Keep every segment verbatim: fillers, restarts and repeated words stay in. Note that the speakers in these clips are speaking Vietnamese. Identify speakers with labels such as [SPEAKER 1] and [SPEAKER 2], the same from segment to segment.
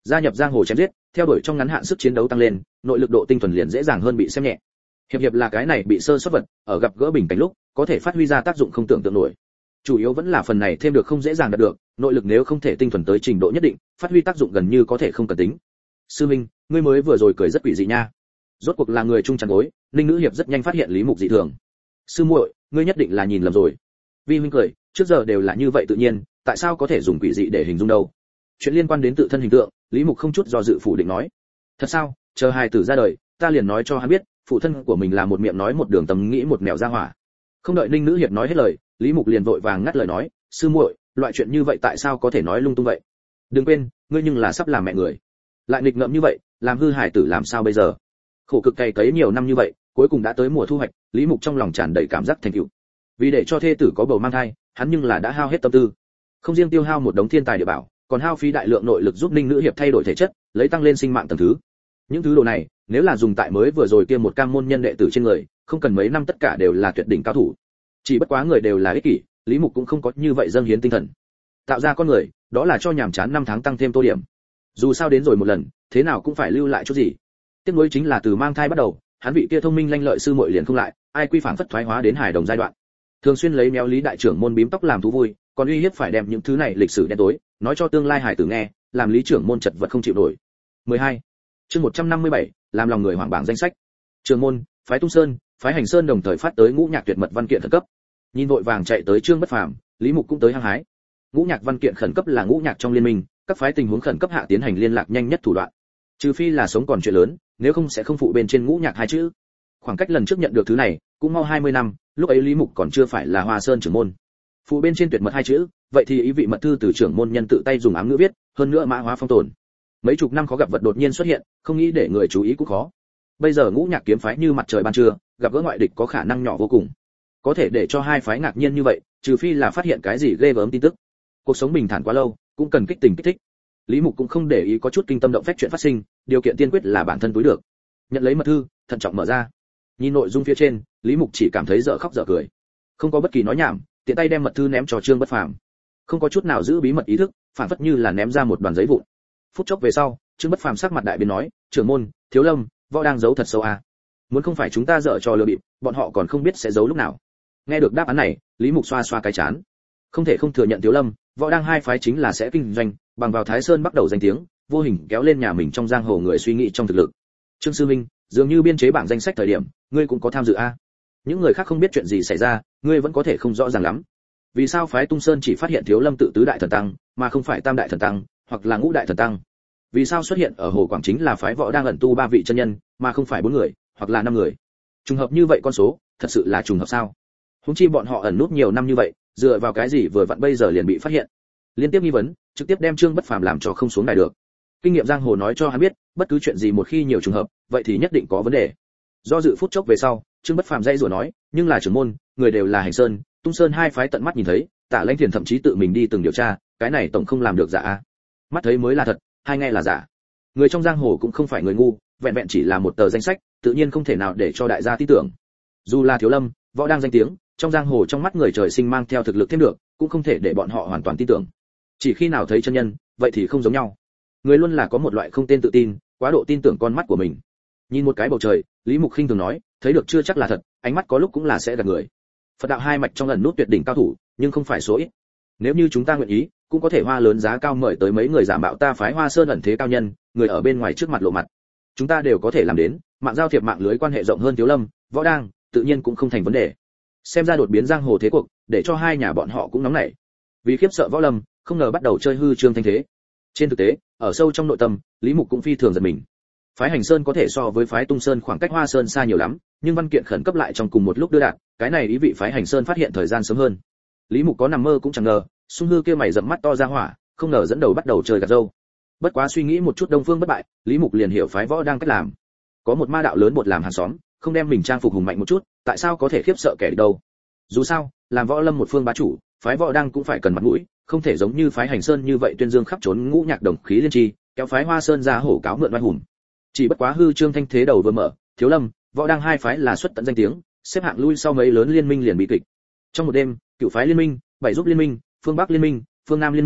[SPEAKER 1] gia nhập giang hồ chém giết, theo đuổi trong ngắn hạn sức chiến đấu tăng lên, nội lực độ tinh thuần liền dễ dàng hơn bị xem nhẹ. Hiệp hiệp là cái này bị sơ suất vật, ở gặp gỡ bình cảnh lúc, có thể phát huy ra tác dụng không tưởng tượng nổi. Chủ yếu vẫn là phần này thêm được không dễ dàng đạt được, nội lực nếu không thể tinh thuần tới trình độ nhất định, phát huy tác dụng gần như có thể không cần tính. Sư Minh, ngươi mới vừa rồi cười rất quỷ dị nha. Rốt cuộc là người trung chăn gối, Ninh Nữ Hiệp rất nhanh phát hiện Lý Mục dị thường. Sư muội, ngươi nhất định là nhìn lầm rồi. Vi huynh cười, trước giờ đều là như vậy tự nhiên, tại sao có thể dùng quỷ dị để hình dung đâu? Chuyện liên quan đến tự thân hình tượng, Lý Mục không chút do dự phủ định nói. Thật sao? Chờ hài tử ra đời, ta liền nói cho hắn biết, phụ thân của mình là một miệng nói một đường tầm nghĩ một mèo ra hỏa. Không đợi Ninh Nữ Hiệp nói hết lời, Lý Mục liền vội vàng ngắt lời nói, sư muội, loại chuyện như vậy tại sao có thể nói lung tung vậy? Đừng quên, ngươi nhưng là sắp làm mẹ người. Lại nghịch ngợm như vậy, làm hư hài tử làm sao bây giờ? Khổ cực cày cấy nhiều năm như vậy, cuối cùng đã tới mùa thu hoạch, Lý Mục trong lòng tràn đầy cảm giác thành tựu. Vì để cho thê tử có bầu mang thai, hắn nhưng là đã hao hết tâm tư. Không riêng tiêu hao một đống thiên tài địa bảo, còn hao phí đại lượng nội lực giúp Ninh Nữ Hiệp thay đổi thể chất, lấy tăng lên sinh mạng tầng thứ. Những thứ đồ này, nếu là dùng tại mới vừa rồi kia một cam môn nhân đệ tử trên người, không cần mấy năm tất cả đều là tuyệt đỉnh cao thủ. Chỉ bất quá người đều là ích kỷ, Lý Mục cũng không có như vậy dâng hiến tinh thần. Tạo ra con người, đó là cho nhàm chán năm tháng tăng thêm tô điểm. Dù sao đến rồi một lần, thế nào cũng phải lưu lại chút gì. Tiếc nuối chính là từ mang thai bắt đầu, hắn vị kia thông minh lanh lợi sư muội liền không lại, ai quy phản phất thoái hóa đến hài đồng giai đoạn. Thường xuyên lấy méo Lý đại trưởng môn bím tóc làm thú vui, còn uy hiếp phải đem những thứ này lịch sử đen tối, nói cho tương lai hài tử nghe, làm Lý trưởng môn chật vật không chịu nổi. mười hai. Chương một trăm năm mươi bảy, làm lòng người hoảng bảng danh sách. Trưởng môn, phái Tung Sơn, phái Hành Sơn đồng thời phát tới ngũ nhạc tuyệt mật văn kiện khẩn cấp. Nhìn vội vàng chạy tới Trương Bất Phàm, Lý Mục cũng tới hăng hái. Ngũ nhạc văn kiện khẩn cấp là ngũ nhạc trong liên minh, các phái tình huống khẩn cấp hạ tiến hành liên lạc nhanh nhất thủ đoạn. Trừ phi là sống còn chuyện lớn, nếu không sẽ không phụ bên trên ngũ nhạc hai chữ. Khoảng cách lần trước nhận được thứ này, cũng mau hai mươi năm, lúc ấy Lý Mục còn chưa phải là Hoa Sơn trưởng môn. Phụ bên trên tuyệt mật hai chữ, vậy thì ý vị mật thư từ trưởng môn nhân tự tay dùng ám ngữ viết, hơn nữa mã hóa phong tồn. Mấy chục năm khó gặp vật đột nhiên xuất hiện, không nghĩ để người chú ý cũng khó. Bây giờ ngũ nhạc kiếm phái như mặt trời ban trưa, gặp gỡ ngoại địch có khả năng nhỏ vô cùng. Có thể để cho hai phái ngạc nhiên như vậy, trừ phi là phát hiện cái gì ghê gớm tin tức. Cuộc sống bình thản quá lâu, cũng cần kích tình kích thích. Lý Mục cũng không để ý có chút kinh tâm động phách chuyện phát sinh, điều kiện tiên quyết là bản thân túi được. Nhận lấy mật thư, thận trọng mở ra. Nhìn nội dung phía trên, Lý Mục chỉ cảm thấy dở khóc dở cười. Không có bất kỳ nói nhảm, tiện tay đem mật thư ném cho Trương Bất Phàm. Không có chút nào giữ bí mật ý thức, phản phất như là ném ra một đoàn giấy vụn. Phút chốc về sau, Trương Bất Phàm sắc mặt đại biến nói, "Trưởng môn, Thiếu Lâm, võ đang giấu thật sâu à? Muốn không phải chúng ta dở trò lừa bịp, bọn họ còn không biết sẽ giấu lúc nào." Nghe được đáp án này, Lý Mục xoa xoa cái chán. Không thể không thừa nhận Thiếu Lâm, võ đang hai phái chính là sẽ kinh doanh, bằng vào Thái Sơn bắt đầu danh tiếng, vô hình kéo lên nhà mình trong giang hồ người suy nghĩ trong thực lực. Trương sư minh, dường như biên chế bảng danh sách thời điểm, ngươi cũng có tham dự a? Những người khác không biết chuyện gì xảy ra, ngươi vẫn có thể không rõ ràng lắm. Vì sao phái Tung Sơn chỉ phát hiện Thiếu Lâm tự tứ đại thần tăng, mà không phải tam đại thần tăng, hoặc là ngũ đại thần tăng? Vì sao xuất hiện ở Hồ Quảng chính là phái võ đang ẩn tu ba vị chân nhân, mà không phải bốn người, hoặc là năm người? Trùng hợp như vậy con số, thật sự là trùng hợp sao? Huống chi bọn họ ẩn nút nhiều năm như vậy, dựa vào cái gì vừa vặn bây giờ liền bị phát hiện? Liên tiếp nghi vấn, trực tiếp đem Trương Bất Phàm làm cho không xuống đài được. Kinh nghiệm giang hồ nói cho hắn biết, bất cứ chuyện gì một khi nhiều trùng hợp, vậy thì nhất định có vấn đề. Do dự phút chốc về sau, Trương Bất Phàm dây rủa nói, nhưng là trưởng môn, người đều là Hành Sơn, Tung Sơn hai phái tận mắt nhìn thấy, Tạ Lãnh Thiền thậm chí tự mình đi từng điều tra, cái này tổng không làm được giả a. Mắt thấy mới là thật, hai nghe là giả. Người trong giang hồ cũng không phải người ngu, vẹn vẹn chỉ là một tờ danh sách, tự nhiên không thể nào để cho đại gia tin tưởng. Dù là Thiếu Lâm, võ đang danh tiếng, trong giang hồ trong mắt người trời sinh mang theo thực lực thêm được, cũng không thể để bọn họ hoàn toàn tin tưởng. Chỉ khi nào thấy chân nhân, vậy thì không giống nhau. Người luôn là có một loại không tên tự tin, quá độ tin tưởng con mắt của mình. Nhìn một cái bầu trời, Lý Mục khinh thường nói, thấy được chưa chắc là thật, ánh mắt có lúc cũng là sẽ gạt người. Phật đạo hai mạch trong ẩn nút tuyệt đỉnh cao thủ, nhưng không phải số ít. Nếu như chúng ta nguyện ý, cũng có thể hoa lớn giá cao mời tới mấy người giả mạo ta phái Hoa Sơn ẩn thế cao nhân, người ở bên ngoài trước mặt lộ mặt. Chúng ta đều có thể làm đến, mạng giao thiệp mạng lưới quan hệ rộng hơn Thiếu Lâm, võ đang, tự nhiên cũng không thành vấn đề. Xem ra đột biến giang hồ thế cuộc, để cho hai nhà bọn họ cũng nóng nảy. Vì khiếp sợ võ lâm, không ngờ bắt đầu chơi hư trương thanh thế. Trên thực tế, ở sâu trong nội tâm, Lý Mục cũng phi thường giật mình. Phái Hành Sơn có thể so với phái Tung Sơn khoảng cách Hoa Sơn xa nhiều lắm, nhưng văn kiện khẩn cấp lại trong cùng một lúc đưa đạt, cái này ý vị phái Hành Sơn phát hiện thời gian sớm hơn. Lý Mục có nằm mơ cũng chẳng ngờ, Sung Hư kia mày rậm mắt to ra hỏa, không ngờ dẫn đầu bắt đầu chơi gạt dâu. Bất quá suy nghĩ một chút Đông Phương bất bại, Lý Mục liền hiểu phái võ đang cách làm. Có một ma đạo lớn bột làm hàng xóm, không đem mình trang phục hùng mạnh một chút, tại sao có thể khiếp sợ kẻ địch đâu? Dù sao, làm võ lâm một phương bá chủ, phái võ đang cũng phải cần mặt mũi, không thể giống như phái Hành Sơn như vậy tuyên dương khắp trốn ngũ nhạc đồng khí liên tri, kéo phái Hoa Sơn ra hổ cáo mượn oai hùng. Chỉ bất quá hư trương thanh thế đầu vừa mở, Thiếu Lâm, võ đang hai phái là xuất tận danh tiếng, xếp hạng lui sau mấy lớn liên minh liền bị kịch. Trong một đêm, cựu phái liên minh, bảy giúp liên minh, phương Bắc liên minh, phương Nam liên minh,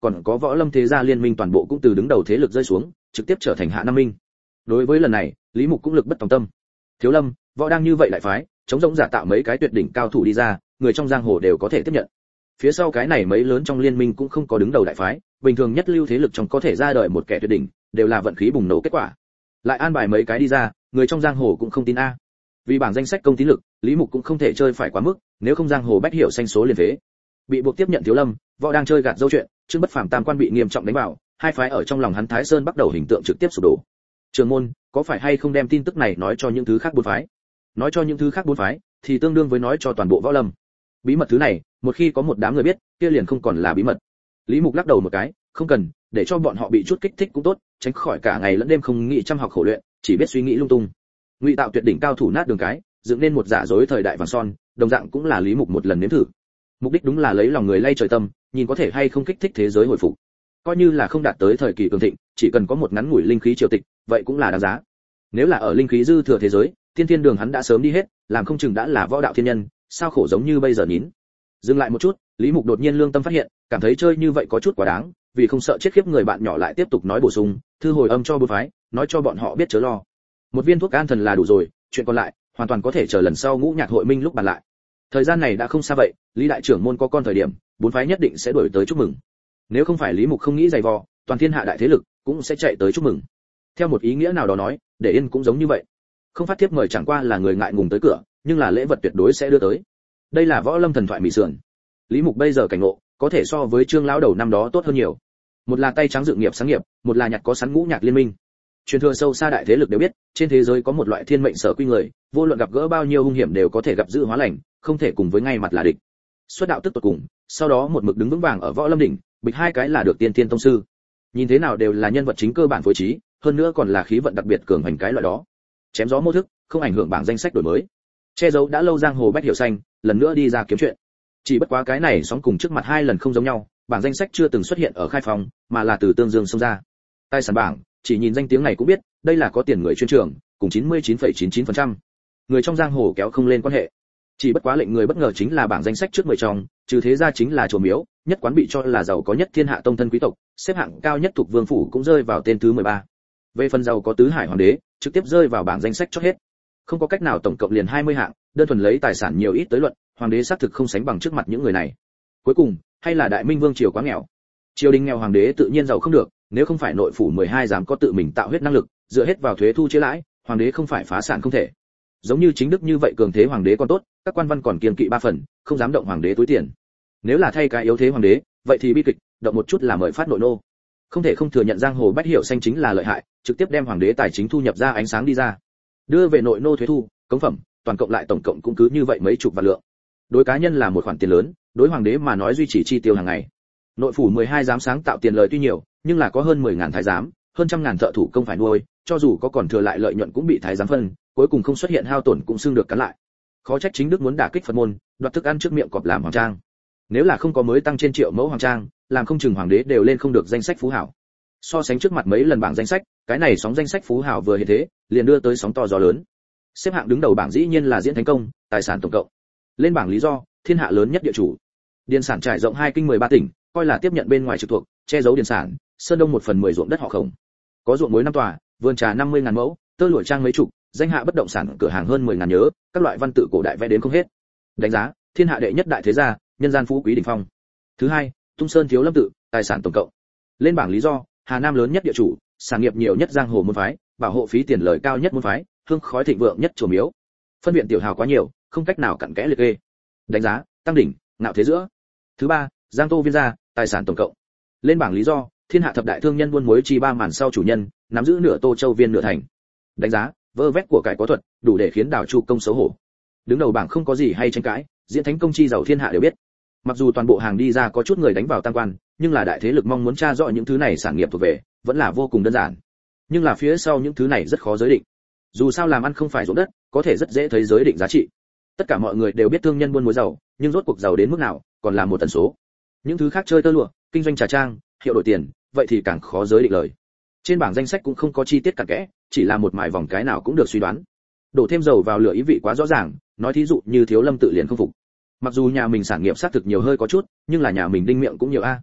[SPEAKER 1] còn có võ lâm thế gia liên minh toàn bộ cũng từ đứng đầu thế lực rơi xuống, trực tiếp trở thành hạ năm minh. Đối với lần này, Lý Mục cũng lực bất tòng tâm. Thiếu Lâm, võ đang như vậy lại phái, chống rỗng giả tạo mấy cái tuyệt đỉnh cao thủ đi ra, người trong giang hồ đều có thể tiếp nhận. Phía sau cái này mấy lớn trong liên minh cũng không có đứng đầu đại phái, bình thường nhất lưu thế lực trong có thể ra đời một kẻ tuyệt đỉnh, đều là vận khí bùng nổ kết quả. Lại an bài mấy cái đi ra, người trong giang hồ cũng không tin a. Vì bảng danh sách công tín lực, Lý Mục cũng không thể chơi phải quá mức, nếu không giang hồ bách hiểu xanh số liền phế. Bị buộc tiếp nhận Thiếu Lâm, võ đang chơi gạt dâu chuyện, Trương Bất Phàm tam quan bị nghiêm trọng đánh vào, hai phái ở trong lòng hắn Thái Sơn bắt đầu hình tượng trực tiếp sụp đổ. Trường môn, có phải hay không đem tin tức này nói cho những thứ khác bốn phái? Nói cho những thứ khác bốn phái, thì tương đương với nói cho toàn bộ võ lâm. Bí mật thứ này, một khi có một đám người biết, kia liền không còn là bí mật. Lý Mục lắc đầu một cái, không cần, để cho bọn họ bị chút kích thích cũng tốt, tránh khỏi cả ngày lẫn đêm không nghĩ chăm học khổ luyện, chỉ biết suy nghĩ lung tung. Ngụy tạo tuyệt đỉnh cao thủ nát đường cái, dựng nên một giả dối thời đại vàng son, đồng dạng cũng là Lý Mục một lần nếm thử. Mục đích đúng là lấy lòng người lay trời tâm, nhìn có thể hay không kích thích thế giới hồi phục. Coi như là không đạt tới thời kỳ cường thịnh, chỉ cần có một ngắn ngủi linh khí triều tịch, vậy cũng là đáng giá. Nếu là ở linh khí dư thừa thế giới, tiên thiên đường hắn đã sớm đi hết, làm không chừng đã là võ đạo thiên nhân, sao khổ giống như bây giờ nín. Dừng lại một chút, Lý Mục đột nhiên lương tâm phát hiện, cảm thấy chơi như vậy có chút quá đáng, vì không sợ chết khiếp người bạn nhỏ lại tiếp tục nói bổ sung, thư hồi âm cho bốn phái, nói cho bọn họ biết chớ lo. Một viên thuốc an thần là đủ rồi, chuyện còn lại, hoàn toàn có thể chờ lần sau ngũ nhạc hội minh lúc bàn lại. Thời gian này đã không xa vậy, Lý đại trưởng môn có con thời điểm, bốn phái nhất định sẽ đuổi tới chúc mừng. Nếu không phải Lý Mục không nghĩ dày vò, toàn thiên hạ đại thế lực cũng sẽ chạy tới chúc mừng. Theo một ý nghĩa nào đó nói, để yên cũng giống như vậy. Không phát thiếp mời chẳng qua là người ngại ngùng tới cửa, nhưng là lễ vật tuyệt đối sẽ đưa tới. Đây là võ lâm thần thoại mì sườn. Lý Mục bây giờ cảnh ngộ, có thể so với Trương lão đầu năm đó tốt hơn nhiều. Một là tay trắng dự nghiệp sáng nghiệp, một là nhặt có sẵn ngũ nhạc liên minh. Truyền thừa sâu xa đại thế lực đều biết, trên thế giới có một loại thiên mệnh sở quy người, vô luận gặp gỡ bao nhiêu hung hiểm đều có thể gặp dự hóa lành, không thể cùng với ngay mặt là địch. Xuất đạo tức tột cùng, sau đó một mực đứng vững vàng ở võ lâm đỉnh, bịch hai cái là được tiên tiên tông sư. Nhìn thế nào đều là nhân vật chính cơ bản phối trí, hơn nữa còn là khí vận đặc biệt cường hành cái loại đó. Chém gió mô thức, không ảnh hưởng bảng danh sách đổi mới. Che giấu đã lâu giang hồ bách hiểu xanh, lần nữa đi ra kiếm chuyện. Chỉ bất quá cái này sóng cùng trước mặt hai lần không giống nhau, bảng danh sách chưa từng xuất hiện ở Khai Phong, mà là từ Tương Dương xông ra. Tài sản bảng, chỉ nhìn danh tiếng này cũng biết, đây là có tiền người chuyên trường, cùng chín mươi chín phẩy chín chín phần trăm. Người trong giang hồ kéo không lên quan hệ. Chỉ bất quá lệnh người bất ngờ chính là bảng danh sách trước mười trong, trừ thế ra chính là chùa miếu, nhất quán bị cho là giàu có nhất thiên hạ tông thân quý tộc, xếp hạng cao nhất thuộc vương phủ cũng rơi vào tên thứ mười ba. Về phần giàu có tứ hải hoàng đế, trực tiếp rơi vào bảng danh sách chót hết. Không có cách nào tổng cộng liền hai mươi hạng, đơn thuần lấy tài sản nhiều ít tới luận, hoàng đế xác thực không sánh bằng trước mặt những người này. Cuối cùng, hay là đại minh vương triều quá nghèo. Triều đình nghèo hoàng đế tự nhiên giàu không được, nếu không phải nội phủ mười hai dám có tự mình tạo huyết năng lực, dựa hết vào thuế thu chia lãi, hoàng đế không phải phá sản không thể. Giống như chính đức như vậy cường thế hoàng đế còn tốt, các quan văn còn kiêng kỵ ba phần, không dám động hoàng đế túi tiền. Nếu là thay cái yếu thế hoàng đế, vậy thì bi kịch, động một chút là mời phát nội nô. Không thể không thừa nhận giang hồ bách hiểu xanh chính là lợi hại, trực tiếp đem hoàng đế tài chính thu nhập ra ánh sáng đi ra. Đưa về nội nô thuế thu, cống phẩm, toàn cộng lại tổng cộng cũng cứ như vậy mấy chục vạn lượng. Đối cá nhân là một khoản tiền lớn, đối hoàng đế mà nói duy trì chi tiêu hàng ngày. Nội phủ mười hai giám sáng tạo tiền lời tuy nhiều, nhưng là có hơn mười ngàn thái giám, hơn trăm ngàn thợ thủ công phải nuôi, cho dù có còn thừa lại lợi nhuận cũng bị thái giám phân, cuối cùng không xuất hiện hao tổn cũng xương được cắn lại. Khó trách chính đức muốn đả kích Phật môn, đoạt thức ăn trước miệng cọp làm hoàng trang. Nếu là không có mới tăng trên triệu mẫu hoàng trang, làm không chừng hoàng đế đều lên không được danh sách phú hảo. So sánh trước mặt mấy lần bảng danh sách, cái này sóng danh sách phú hảo vừa hiện thế, liền đưa tới sóng to gió lớn. Xếp hạng đứng đầu bảng dĩ nhiên là Diễn Thánh Công, tài sản tổng cộng. Lên bảng lý do, thiên hạ lớn nhất địa chủ. Điền sản trải rộng hai kinh mười ba tỉnh, coi là tiếp nhận bên ngoài trực thuộc, che giấu điền sản, sơn đông một phần mười ruộng đất họ Khổng. Có ruộng muối năm tòa, vườn trà năm mươi ngàn mẫu, tơ lụa trang mấy chục, danh hạ bất động sản cửa hàng hơn mười ngàn nhớ, các loại văn tự cổ đại vẽ đến không hết. Đánh giá, thiên hạ đệ nhất đại thế gia, nhân gian phú quý đỉnh phong. Thứ hai, Tung Sơn Thiếu Lâm tự, tài sản tổng cộng. Lên bảng lý do, Hà Nam lớn nhất địa chủ, sản nghiệp nhiều nhất giang hồ môn phái, bảo hộ phí tiền lời cao nhất môn phái, hương khói thịnh vượng nhất chùa miếu. Phân viện tiểu hào quá nhiều, không cách nào cặn kẽ liệt kê. Đánh giá, tăng đỉnh, ngạo thế giữa. Thứ ba, Giang Tô Viên gia, tài sản tổng cộng. Lên bảng lý do, thiên hạ thập đại thương nhân buôn muối chi ba màn sau chủ nhân, nắm giữ nửa Tô Châu Viên nửa thành. Đánh giá, vơ vét của cải có thuật, đủ để khiến đảo Chu công xấu hổ. Đứng đầu bảng không có gì hay tranh cãi, Diễn Thánh Công chi giàu thiên hạ đều biết. Mặc dù toàn bộ hàng đi ra có chút người đánh vào tam quan, nhưng là đại thế lực mong muốn tra rõ những thứ này sản nghiệp thuộc về, vẫn là vô cùng đơn giản. Nhưng là phía sau những thứ này rất khó giới định. Dù sao làm ăn không phải ruộng đất, có thể rất dễ thấy giới định giá trị. Tất cả mọi người đều biết thương nhân buôn muối giàu, nhưng rốt cuộc giàu đến mức nào, còn là một tần số. Những thứ khác chơi tơ lụa, kinh doanh trà trang, hiệu đổi tiền, vậy thì càng khó giới định lời. Trên bảng danh sách cũng không có chi tiết cặn kẽ, chỉ là một mài vòng cái nào cũng được suy đoán. Đổ thêm dầu vào lửa ý vị quá rõ ràng, nói thí dụ như Thiếu Lâm tự liền không phục. Mặc dù nhà mình sản nghiệp xác thực nhiều hơi có chút, nhưng là nhà mình đinh miệng cũng nhiều a.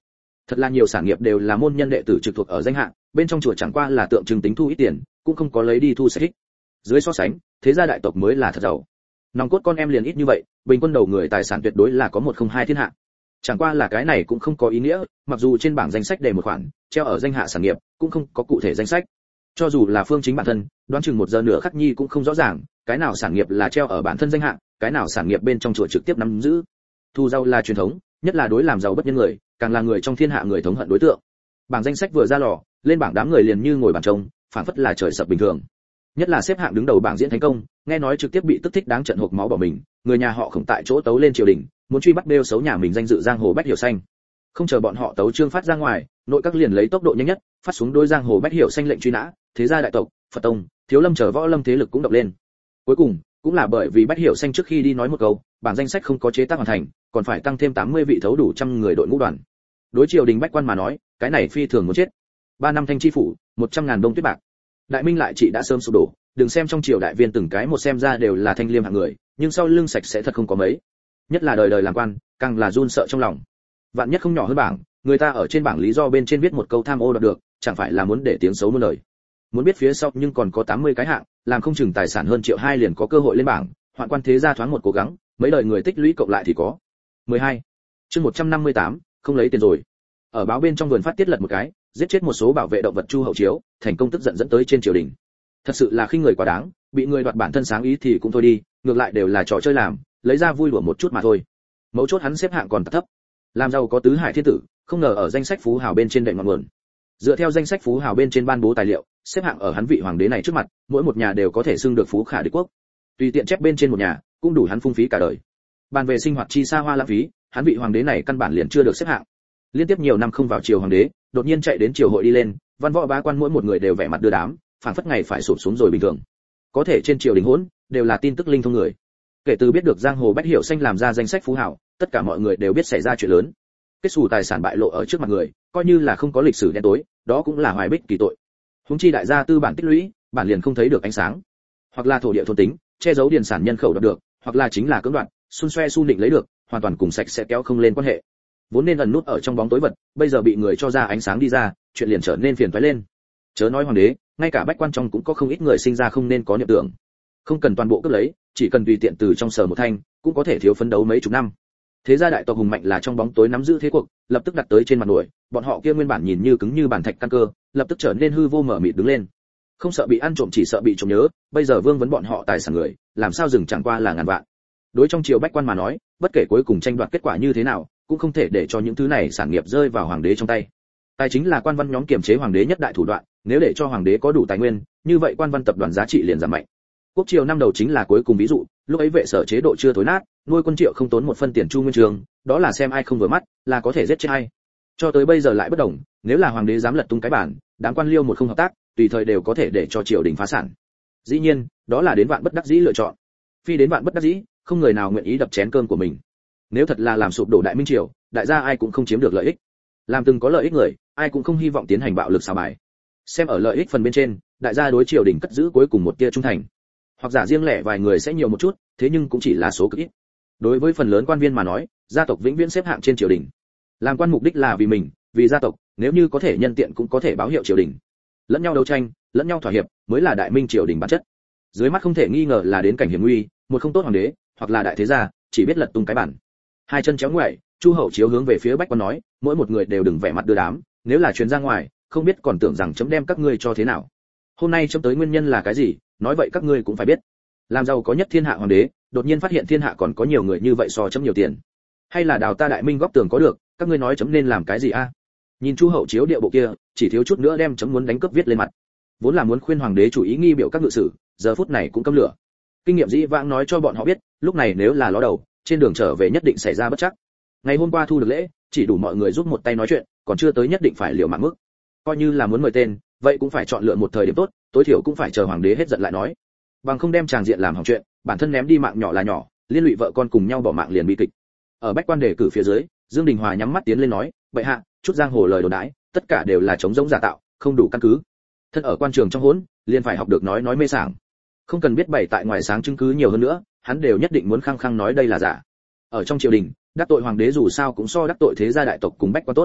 [SPEAKER 1] Thật là nhiều sản nghiệp đều là môn nhân đệ tử trực thuộc ở danh hạng, bên trong chùa chẳng qua là tượng trưng tính thu ít tiền, cũng không có lấy đi thu sạch. Dưới so sánh, thế gia đại tộc mới là thật giàu. Nòng cốt con em liền ít như vậy, bình quân đầu người tài sản tuyệt đối là có một không hai thiên hạ. Chẳng qua là cái này cũng không có ý nghĩa, mặc dù trên bảng danh sách đề một khoản, treo ở danh hạ sản nghiệp, cũng không có cụ thể danh sách. Cho dù là Phương Chính bản thân, đoán chừng một giờ nửa khắc nhi cũng không rõ ràng, cái nào sản nghiệp là treo ở bản thân danh hạ, cái nào sản nghiệp bên trong chùa trực tiếp nắm giữ. Thu giàu là truyền thống, nhất là đối làm giàu bất nhân người, càng là người trong thiên hạ người thống hận đối tượng. Bảng danh sách vừa ra lò, lên bảng đám người liền như ngồi bàn trông, phản phất là trời sập bình thường. Nhất là xếp hạng đứng đầu bảng diễn thành công, nghe nói trực tiếp bị tức thích đáng trận hộc máu bỏ mình, người nhà họ Khổng tại chỗ tấu lên triều đình, muốn truy bắt bêu xấu nhà mình danh dự giang hồ Bách Hiểu Xanh. Không chờ bọn họ tấu chương phát ra ngoài, nội các liền lấy tốc độ nhanh nhất, phát xuống đôi giang hồ Bách Hiểu Xanh lệnh truy nã, thế gia đại tộc, Phật tông, Thiếu Lâm chờ võ lâm thế lực cũng động lên. Cuối cùng, cũng là bởi vì Bách Hiểu Xanh trước khi đi nói một câu, bảng danh sách không có chế tác hoàn thành, còn phải tăng thêm tám mươi vị thấu đủ trăm người đội ngũ đoàn. Đối triều đình bách quan mà nói, cái này phi thường muốn chết. Ba năm thanh chi phủ, một trăm ngàn đông tuyết bạc. Đại Minh lại chị đã sớm sụp đổ, đừng xem trong triều đại viên từng cái một xem ra đều là thanh liêm hạng người, nhưng sau lưng sạch sẽ thật không có mấy. Nhất là đời đời làm quan, càng là run sợ trong lòng. Vạn nhất không nhỏ hơn bảng, người ta ở trên bảng lý do bên trên viết một câu tham ô đoạt được, chẳng phải là muốn để tiếng xấu muôn lời. Muốn biết phía sau nhưng còn có tám mươi cái hạng, làm không chừng tài sản hơn triệu hai liền có cơ hội lên bảng, hoạn quan thế gia thoáng một cố gắng, mấy đời người tích lũy cộng lại thì có. mười hai. Chương một trăm năm mươi tám, không lấy tiền rồi. Ở báo bên trong vườn phát tiết lật một cái, giết chết một số bảo vệ động vật Chu Hậu Chiếu, thành công tức giận dẫn tới trên triều đình. Thật sự là khinh người quá đáng, bị người đoạt bản thân sáng ý thì cũng thôi đi, ngược lại đều là trò chơi làm, lấy ra vui đùa một chút mà thôi. Mấu chốt hắn xếp hạng còn thấp. Làm giàu có tứ hải thiên tử, không ngờ ở danh sách phú hào bên trên đệm ngọn nguồn. Dựa theo danh sách phú hào bên trên ban bố tài liệu, xếp hạng ở hắn vị hoàng đế này trước mặt, mỗi một nhà đều có thể xưng được phú khả địch quốc. Tùy tiện chép bên trên một nhà, cũng đủ hắn phung phí cả đời. Bàn về sinh hoạt chi xa hoa lãng phí, hắn vị hoàng đế này căn bản liền chưa được xếp hạng. Liên tiếp nhiều năm không vào triều hoàng đế, đột nhiên chạy đến triều hội đi lên, văn võ bá quan mỗi một người đều vẻ mặt đưa đám, phảng phất ngày phải sụp xuống rồi bình thường. Có thể trên triều đình hỗn, đều là tin tức linh thông người. Kể từ biết được giang hồ Bách Hiểu Xanh làm ra danh sách phú hào, tất cả mọi người đều biết xảy ra chuyện lớn. Kết xù tài sản bại lộ ở trước mặt người, coi như là không có lịch sử đen tối, đó cũng là hoài bích kỳ tội. Huống chi đại gia tư bản tích lũy, bản liền không thấy được ánh sáng. Hoặc là thổ địa thôn tính, che giấu điền sản nhân khẩu đoạt được, hoặc là chính là cưỡng đoạt, xun xoe xu định lấy được, hoàn toàn cùng sạch sẽ kéo không lên quan hệ. Vốn nên ẩn nút ở trong bóng tối vật, bây giờ bị người cho ra ánh sáng đi ra, chuyện liền trở nên phiền toái lên. Chớ nói hoàng đế, ngay cả bách quan trong cũng có không ít người sinh ra không nên có niệm tưởng. Không cần toàn bộ cướp lấy, chỉ cần tùy tiện từ trong sở một thanh, cũng có thể thiếu phấn đấu mấy chục năm. Thế gia đại tộc hùng mạnh là trong bóng tối nắm giữ thế cuộc, lập tức đặt tới trên mặt nổi, bọn họ kia nguyên bản nhìn như cứng như bản thạch căn cơ, lập tức trở nên hư vô mở mịt đứng lên. Không sợ bị ăn trộm chỉ sợ bị trộm nhớ, bây giờ vương vấn bọn họ tài sản người, làm sao dừng chẳng qua là ngàn vạn. Đối trong triều bách quan mà nói, bất kể cuối cùng tranh đoạt kết quả như thế nào, cũng không thể để cho những thứ này sản nghiệp rơi vào hoàng đế trong tay. Tài chính là quan văn nhóm kiểm chế hoàng đế nhất đại thủ đoạn, nếu để cho hoàng đế có đủ tài nguyên, như vậy quan văn tập đoàn giá trị liền giảm mạnh. Quốc triều năm đầu chính là cuối cùng ví dụ, lúc ấy vệ sở chế độ chưa thối nát, nuôi quân triệu không tốn một phân tiền chu nguyên trường, đó là xem ai không vừa mắt, là có thể giết chết ai. Cho tới bây giờ lại bất đồng, nếu là hoàng đế dám lật tung cái bản, đám quan liêu một không hợp tác, tùy thời đều có thể để cho triều đình phá sản. Dĩ nhiên, đó là đến vạn bất đắc dĩ lựa chọn. Phi đến vạn bất đắc dĩ, không người nào nguyện ý đập chén cơm của mình. Nếu thật là làm sụp đổ đại minh triều, đại gia ai cũng không chiếm được lợi ích. Làm từng có lợi ích người, ai cũng không hy vọng tiến hành bạo lực xào bài. Xem ở lợi ích phần bên trên, đại gia đối triều đình cất giữ cuối cùng một tia trung thành. Hoặc giả riêng lẻ vài người sẽ nhiều một chút, thế nhưng cũng chỉ là số cực ít. Đối với phần lớn quan viên mà nói, gia tộc vĩnh viễn xếp hạng trên triều đình. Làm quan mục đích là vì mình, vì gia tộc, nếu như có thể nhân tiện cũng có thể báo hiệu triều đình. Lẫn nhau đấu tranh, lẫn nhau thỏa hiệp, mới là đại minh triều đình bản chất. Dưới mắt không thể nghi ngờ là đến cảnh hiểm nguy, một không tốt hoàng đế, hoặc là đại thế gia, chỉ biết lật tung cái bản. Hai chân chéo ngoại, Chu Hậu Chiếu hướng về phía bách quan nói, mỗi một người đều đừng vẻ mặt đưa đám, nếu là truyền ra ngoài, không biết còn tưởng rằng chấm đem các ngươi cho thế nào. Hôm nay chấm tới nguyên nhân là cái gì, nói vậy các ngươi cũng phải biết. Làm giàu có nhất thiên hạ hoàng đế, đột nhiên phát hiện thiên hạ còn có nhiều người như vậy so chấm nhiều tiền. Hay là đào ta đại minh góc tường có được, các ngươi nói chấm nên làm cái gì a? Nhìn Chu Hậu Chiếu địa bộ kia, chỉ thiếu chút nữa đem chấm muốn đánh cướp viết lên mặt. Vốn là muốn khuyên hoàng đế chủ ý nghi biểu các ngự sử, giờ phút này cũng câm lửa. Kinh nghiệm dĩ vãng nói cho bọn họ biết, lúc này nếu là ló đầu, trên đường trở về nhất định xảy ra bất trắc. Ngày hôm qua thu được lễ, chỉ đủ mọi người giúp một tay nói chuyện, còn chưa tới nhất định phải liều mạng mức. Coi như là muốn mời tên, vậy cũng phải chọn lựa một thời điểm tốt, tối thiểu cũng phải chờ hoàng đế hết giận lại nói. Bằng không đem tràng diện làm hỏng chuyện, bản thân ném đi mạng nhỏ là nhỏ, liên lụy vợ con cùng nhau bỏ mạng liền bi kịch. Ở bách quan đề cử phía dưới, Dương Đình Hòa nhắm mắt tiến lên nói, bệ hạ, chút giang hồ lời đồn đãi, tất cả đều là chống giống giả tạo, không đủ căn cứ. Thân ở quan trường trong hỗn, liền phải học được nói nói mê sảng. Không cần biết bày tại ngoài sáng chứng cứ nhiều hơn nữa, hắn đều nhất định muốn khăng khăng nói đây là giả. Ở trong triều đình, đắc tội hoàng đế dù sao cũng so đắc tội thế gia đại tộc cùng bách quan tốt.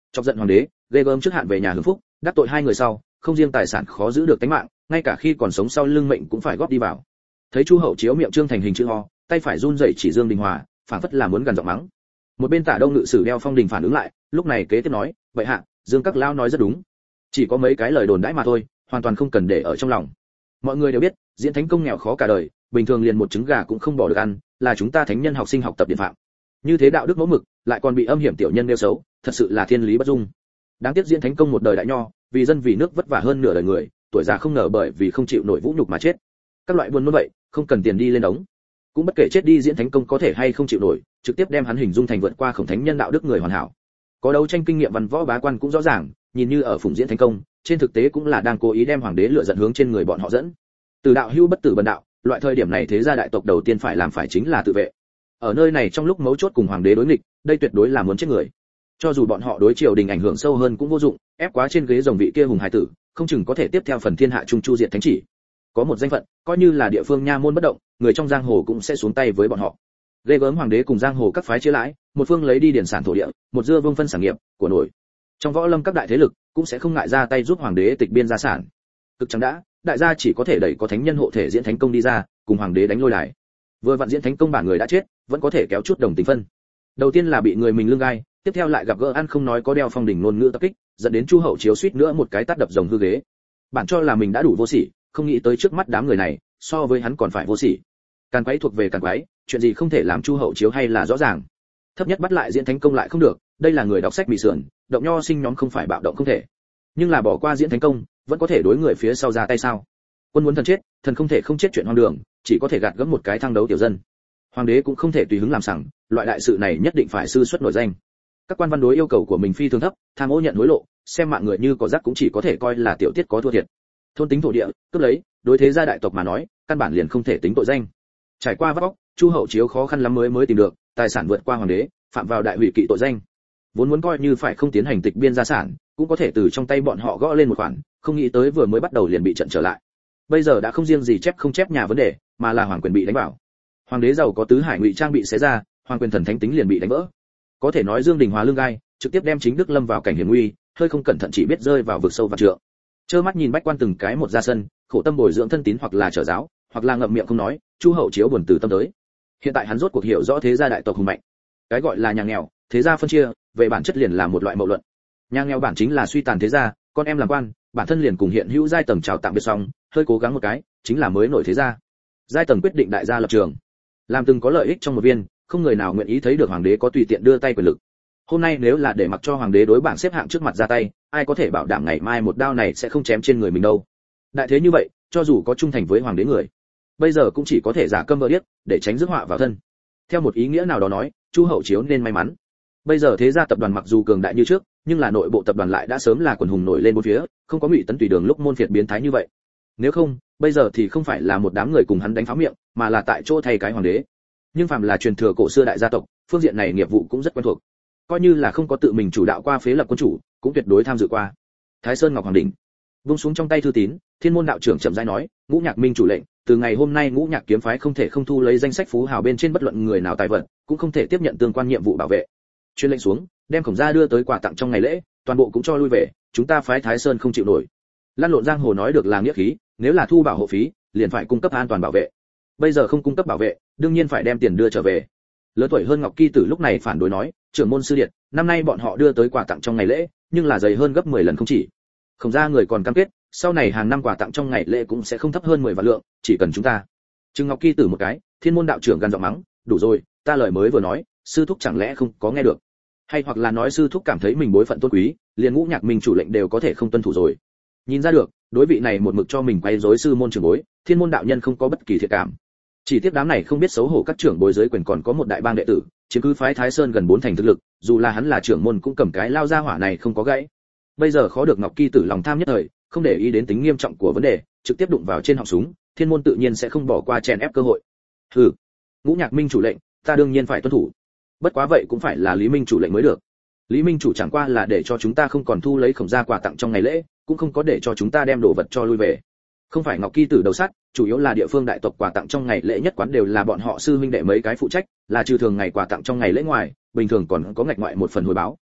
[SPEAKER 1] Chọc giận hoàng đế, ghê gớm trước hạn về nhà hưởng phúc, đắc tội hai người sau, không riêng tài sản khó giữ được tính mạng, ngay cả khi còn sống sau lưng mệnh cũng phải góp đi vào. Thấy Chu Hậu Chiếu miệng trương thành hình chữ O, tay phải run rẩy chỉ Dương Đình Hòa, phảng phất là muốn gần giọng mắng. Một bên Tả Đông ngự sử đeo Phong Đình phản ứng lại, lúc này kế tiếp nói, vậy hạ, Dương các lão nói rất đúng, chỉ có mấy cái lời đồn đãi mà thôi, hoàn toàn không cần để ở trong lòng. Mọi người đều biết, Diễn Thánh công nghèo khó cả đời, bình thường liền một trứng gà cũng không bỏ được ăn, là chúng ta thánh nhân học sinh học tập điển phạm. Như thế đạo đức mẫu mực, lại còn bị âm hiểm tiểu nhân nêu xấu, thật sự là thiên lý bất dung. Đáng tiếc Diễn Thánh công một đời đại nho, vì dân vì nước vất vả hơn nửa đời người, tuổi già không ngờ bởi vì không chịu nổi vũ nhục mà chết. Các loại buồn nôn vậy, không cần tiền đi lên đống. Cũng bất kể chết đi Diễn Thánh công có thể hay không chịu nổi, trực tiếp đem hắn hình dung thành vượt qua khổng thánh nhân đạo đức người hoàn hảo. Có đấu tranh kinh nghiệm văn võ bá quan cũng rõ ràng, nhìn như ở Phụng Diễn Thánh công, trên thực tế cũng là đang cố ý đem hoàng đế lựa giận hướng trên người bọn họ dẫn. Từ đạo hưu bất tử bần đạo, loại thời điểm này thế gia đại tộc đầu tiên phải làm phải chính là tự vệ. Ở nơi này trong lúc mấu chốt cùng hoàng đế đối nghịch, đây tuyệt đối là muốn chết người. Cho dù bọn họ đối triều đình ảnh hưởng sâu hơn cũng vô dụng, ép quá trên ghế rồng vị kia hùng hải tử, không chừng có thể tiếp theo phần thiên hạ trung chu diệt thánh chỉ. Có một danh phận, coi như là địa phương nha môn bất động, người trong giang hồ cũng sẽ xuống tay với bọn họ. Ghê gớm hoàng đế cùng giang hồ các phái chia lãi, một phương lấy đi điển sản thổ địa, một dưa vương phân sản nghiệp của nổi. Trong võ lâm các đại thế lực cũng sẽ không ngại ra tay giúp hoàng đế tịch biên gia sản. Cực chẳng đã, đại gia chỉ có thể đẩy có thánh nhân hộ thể Diễn Thánh công đi ra, cùng hoàng đế đánh lôi đài. Vừa vặn Diễn Thánh công bản người đã chết, vẫn có thể kéo chút đồng tình phân. Đầu tiên là bị người mình lưng gai, tiếp theo lại gặp gỡ ăn không nói có đeo Phong Đình ngôn ngữ tập kích, dẫn đến Chu Hậu Chiếu suýt nữa một cái tát đập rồng hư ghế. Bản cho là mình đã đủ vô sỉ, không nghĩ tới trước mắt đám người này, so với hắn còn phải vô sỉ. Càn quấy thuộc về càn quấy, chuyện gì không thể làm Chu Hậu Chiếu hay là rõ ràng. Thấp nhất bắt lại Diễn Thánh công lại không được, đây là người đọc sách bị sườn, động nho sinh nhóm không phải bạo động không thể. Nhưng là bỏ qua Diễn Thánh công, vẫn có thể đối người phía sau ra tay sao? Quân muốn thần chết, thần không thể không chết chuyện hoang đường, chỉ có thể gạt gẫm một cái thăng đấu tiểu dân. Hoàng đế cũng không thể tùy hứng làm sằng, loại đại sự này nhất định phải sư xuất nổi danh. Các quan văn đối yêu cầu của mình phi thường thấp, tham ô nhận hối lộ, xem mạng người như có rác cũng chỉ có thể coi là tiểu tiết có thua thiệt. Thôn tính thổ địa, cướp lấy, đối thế gia đại tộc mà nói, căn bản liền không thể tính tội danh. Trải qua vắt óc, Chu Hậu Chiếu khó khăn lắm mới mới tìm được, tài sản vượt qua hoàng đế, phạm vào đại hủy kỵ tội danh. Vốn muốn coi như phải không tiến hành tịch biên gia sản, cũng có thể từ trong tay bọn họ gõ lên một khoản, không nghĩ tới vừa mới bắt đầu liền bị trận trở lại. Bây giờ đã không riêng gì chép không chép nhà vấn đề, mà là hoàng quyền bị đánh vào. Hoàng đế giàu có tứ hải ngụy trang bị xé ra, hoàng quyền thần thánh tính liền bị đánh vỡ. Có thể nói Dương Đình Hòa lưng gai, trực tiếp đem chính Đức lâm vào cảnh hiểm nguy, hơi không cẩn thận chỉ biết rơi vào vực sâu vạn trượng. Trơ mắt nhìn bách quan từng cái một ra sân, khổ tâm bồi dưỡng thân tín hoặc là trở giáo, hoặc là ngậm miệng không nói, Chu Hậu Chiếu buồn từ tâm tới. Hiện tại hắn rốt cuộc hiểu rõ thế gia đại tộc hùng mạnh. Cái gọi là nhà nghèo, thế gia phân chia, về bản chất liền là một loại mậu luận. Nhà nghèo bản chính là suy tàn thế gia, con em làm quan, bản thân liền cùng hiện hữu giai tầng chào tạm biệt xong, hơi cố gắng một cái, chính là mới nổi thế gia. Giai tầng quyết định đại gia lập trường. Làm từng có lợi ích trong một viên, không người nào nguyện ý thấy được hoàng đế có tùy tiện đưa tay quyền lực. Hôm nay nếu là để mặc cho hoàng đế đối bảng xếp hạng trước mặt ra tay, ai có thể bảo đảm ngày mai một đao này sẽ không chém trên người mình đâu. Đại thế như vậy, cho dù có trung thành với hoàng đế người, bây giờ cũng chỉ có thể giả câm vợ điếc, để tránh rước họa vào thân. Theo một ý nghĩa nào đó nói, Chu Hậu Chiếu nên may mắn. Bây giờ thế gia tập đoàn mặc dù cường đại như trước, nhưng là nội bộ tập đoàn lại đã sớm là quần hùng nổi lên bốn phía, không có Ngụy Tấn tùy đường lúc môn phiệt biến thái như vậy. Nếu không, bây giờ thì không phải là một đám người cùng hắn đánh pháo miệng, mà là tại chỗ thay cái hoàng đế. Nhưng phàm là truyền thừa cổ xưa đại gia tộc, phương diện này nghiệp vụ cũng rất quen thuộc. Coi như là không có tự mình chủ đạo qua phế lập quân chủ, cũng tuyệt đối tham dự qua. Thái Sơn Ngọc Hoàng đỉnh, vung xuống trong tay thư tín, Thiên môn đạo trưởng chậm rãi nói, Ngũ Nhạc Minh chủ lệnh, từ ngày hôm nay Ngũ Nhạc kiếm phái không thể không thu lấy danh sách phú hào bên trên bất luận người nào tài vật, cũng không thể tiếp nhận tương quan nhiệm vụ bảo vệ. Truyền lệnh xuống, đem Khổng gia đưa tới quà tặng trong ngày lễ, toàn bộ cũng cho lui về, chúng ta phái Thái Sơn không chịu nổi. Lan lộn giang hồ nói được là nghĩa khí, nếu là thu bảo hộ phí, liền phải cung cấp an toàn bảo vệ. Bây giờ không cung cấp bảo vệ, đương nhiên phải đem tiền đưa trở về. Lớn tuổi hơn Ngọc Kỳ Tử lúc này phản đối nói, trưởng môn sư điện, năm nay bọn họ đưa tới quà tặng trong ngày lễ, nhưng là dày hơn gấp mười lần không chỉ. Khổng gia người còn cam kết, sau này hàng năm quà tặng trong ngày lễ cũng sẽ không thấp hơn mười vạn lượng, chỉ cần chúng ta. Trừng Ngọc Kỳ Tử một cái, Thiên môn đạo trưởng gan giọng mắng, đủ rồi, ta lời mới vừa nói, sư thúc chẳng lẽ không có nghe được? Hay hoặc là nói sư thúc cảm thấy mình bối phận tôn quý, liền Ngũ Nhạc Minh chủ lệnh đều có thể không tuân thủ rồi. Nhìn ra được, đối vị này một mực cho mình quay rối sư môn trưởng bối, Thiên môn đạo nhân không có bất kỳ thiện cảm. Chỉ tiếc đám này không biết xấu hổ các trưởng bối dưới quyền còn có một đại bang đệ tử, chiếm cứ phái Thái Sơn gần bốn thành thực lực, dù là hắn là trưởng môn cũng cầm cái lao ra hỏa này không có gãy. Bây giờ khó được Ngọc Kỳ Tử lòng tham nhất thời, không để ý đến tính nghiêm trọng của vấn đề, trực tiếp đụng vào trên họng súng, Thiên môn tự nhiên sẽ không bỏ qua chèn ép cơ hội. Hừ, Ngũ Nhạc Minh chủ lệnh, ta đương nhiên phải tuân thủ. Bất quá vậy cũng phải là Lý Minh chủ lệnh mới được. Lý Minh chủ chẳng qua là để cho chúng ta không còn thu lấy Khổng gia quà tặng trong ngày lễ, cũng không có để cho chúng ta đem đồ vật cho lui về. Không phải Ngọc Kỳ Tử đầu sắt, chủ yếu là địa phương đại tộc quà tặng trong ngày lễ nhất quán đều là bọn họ sư huynh đệ mấy cái phụ trách, là trừ thường ngày quà tặng trong ngày lễ ngoài, bình thường còn có ngạch ngoại một phần hồi báo.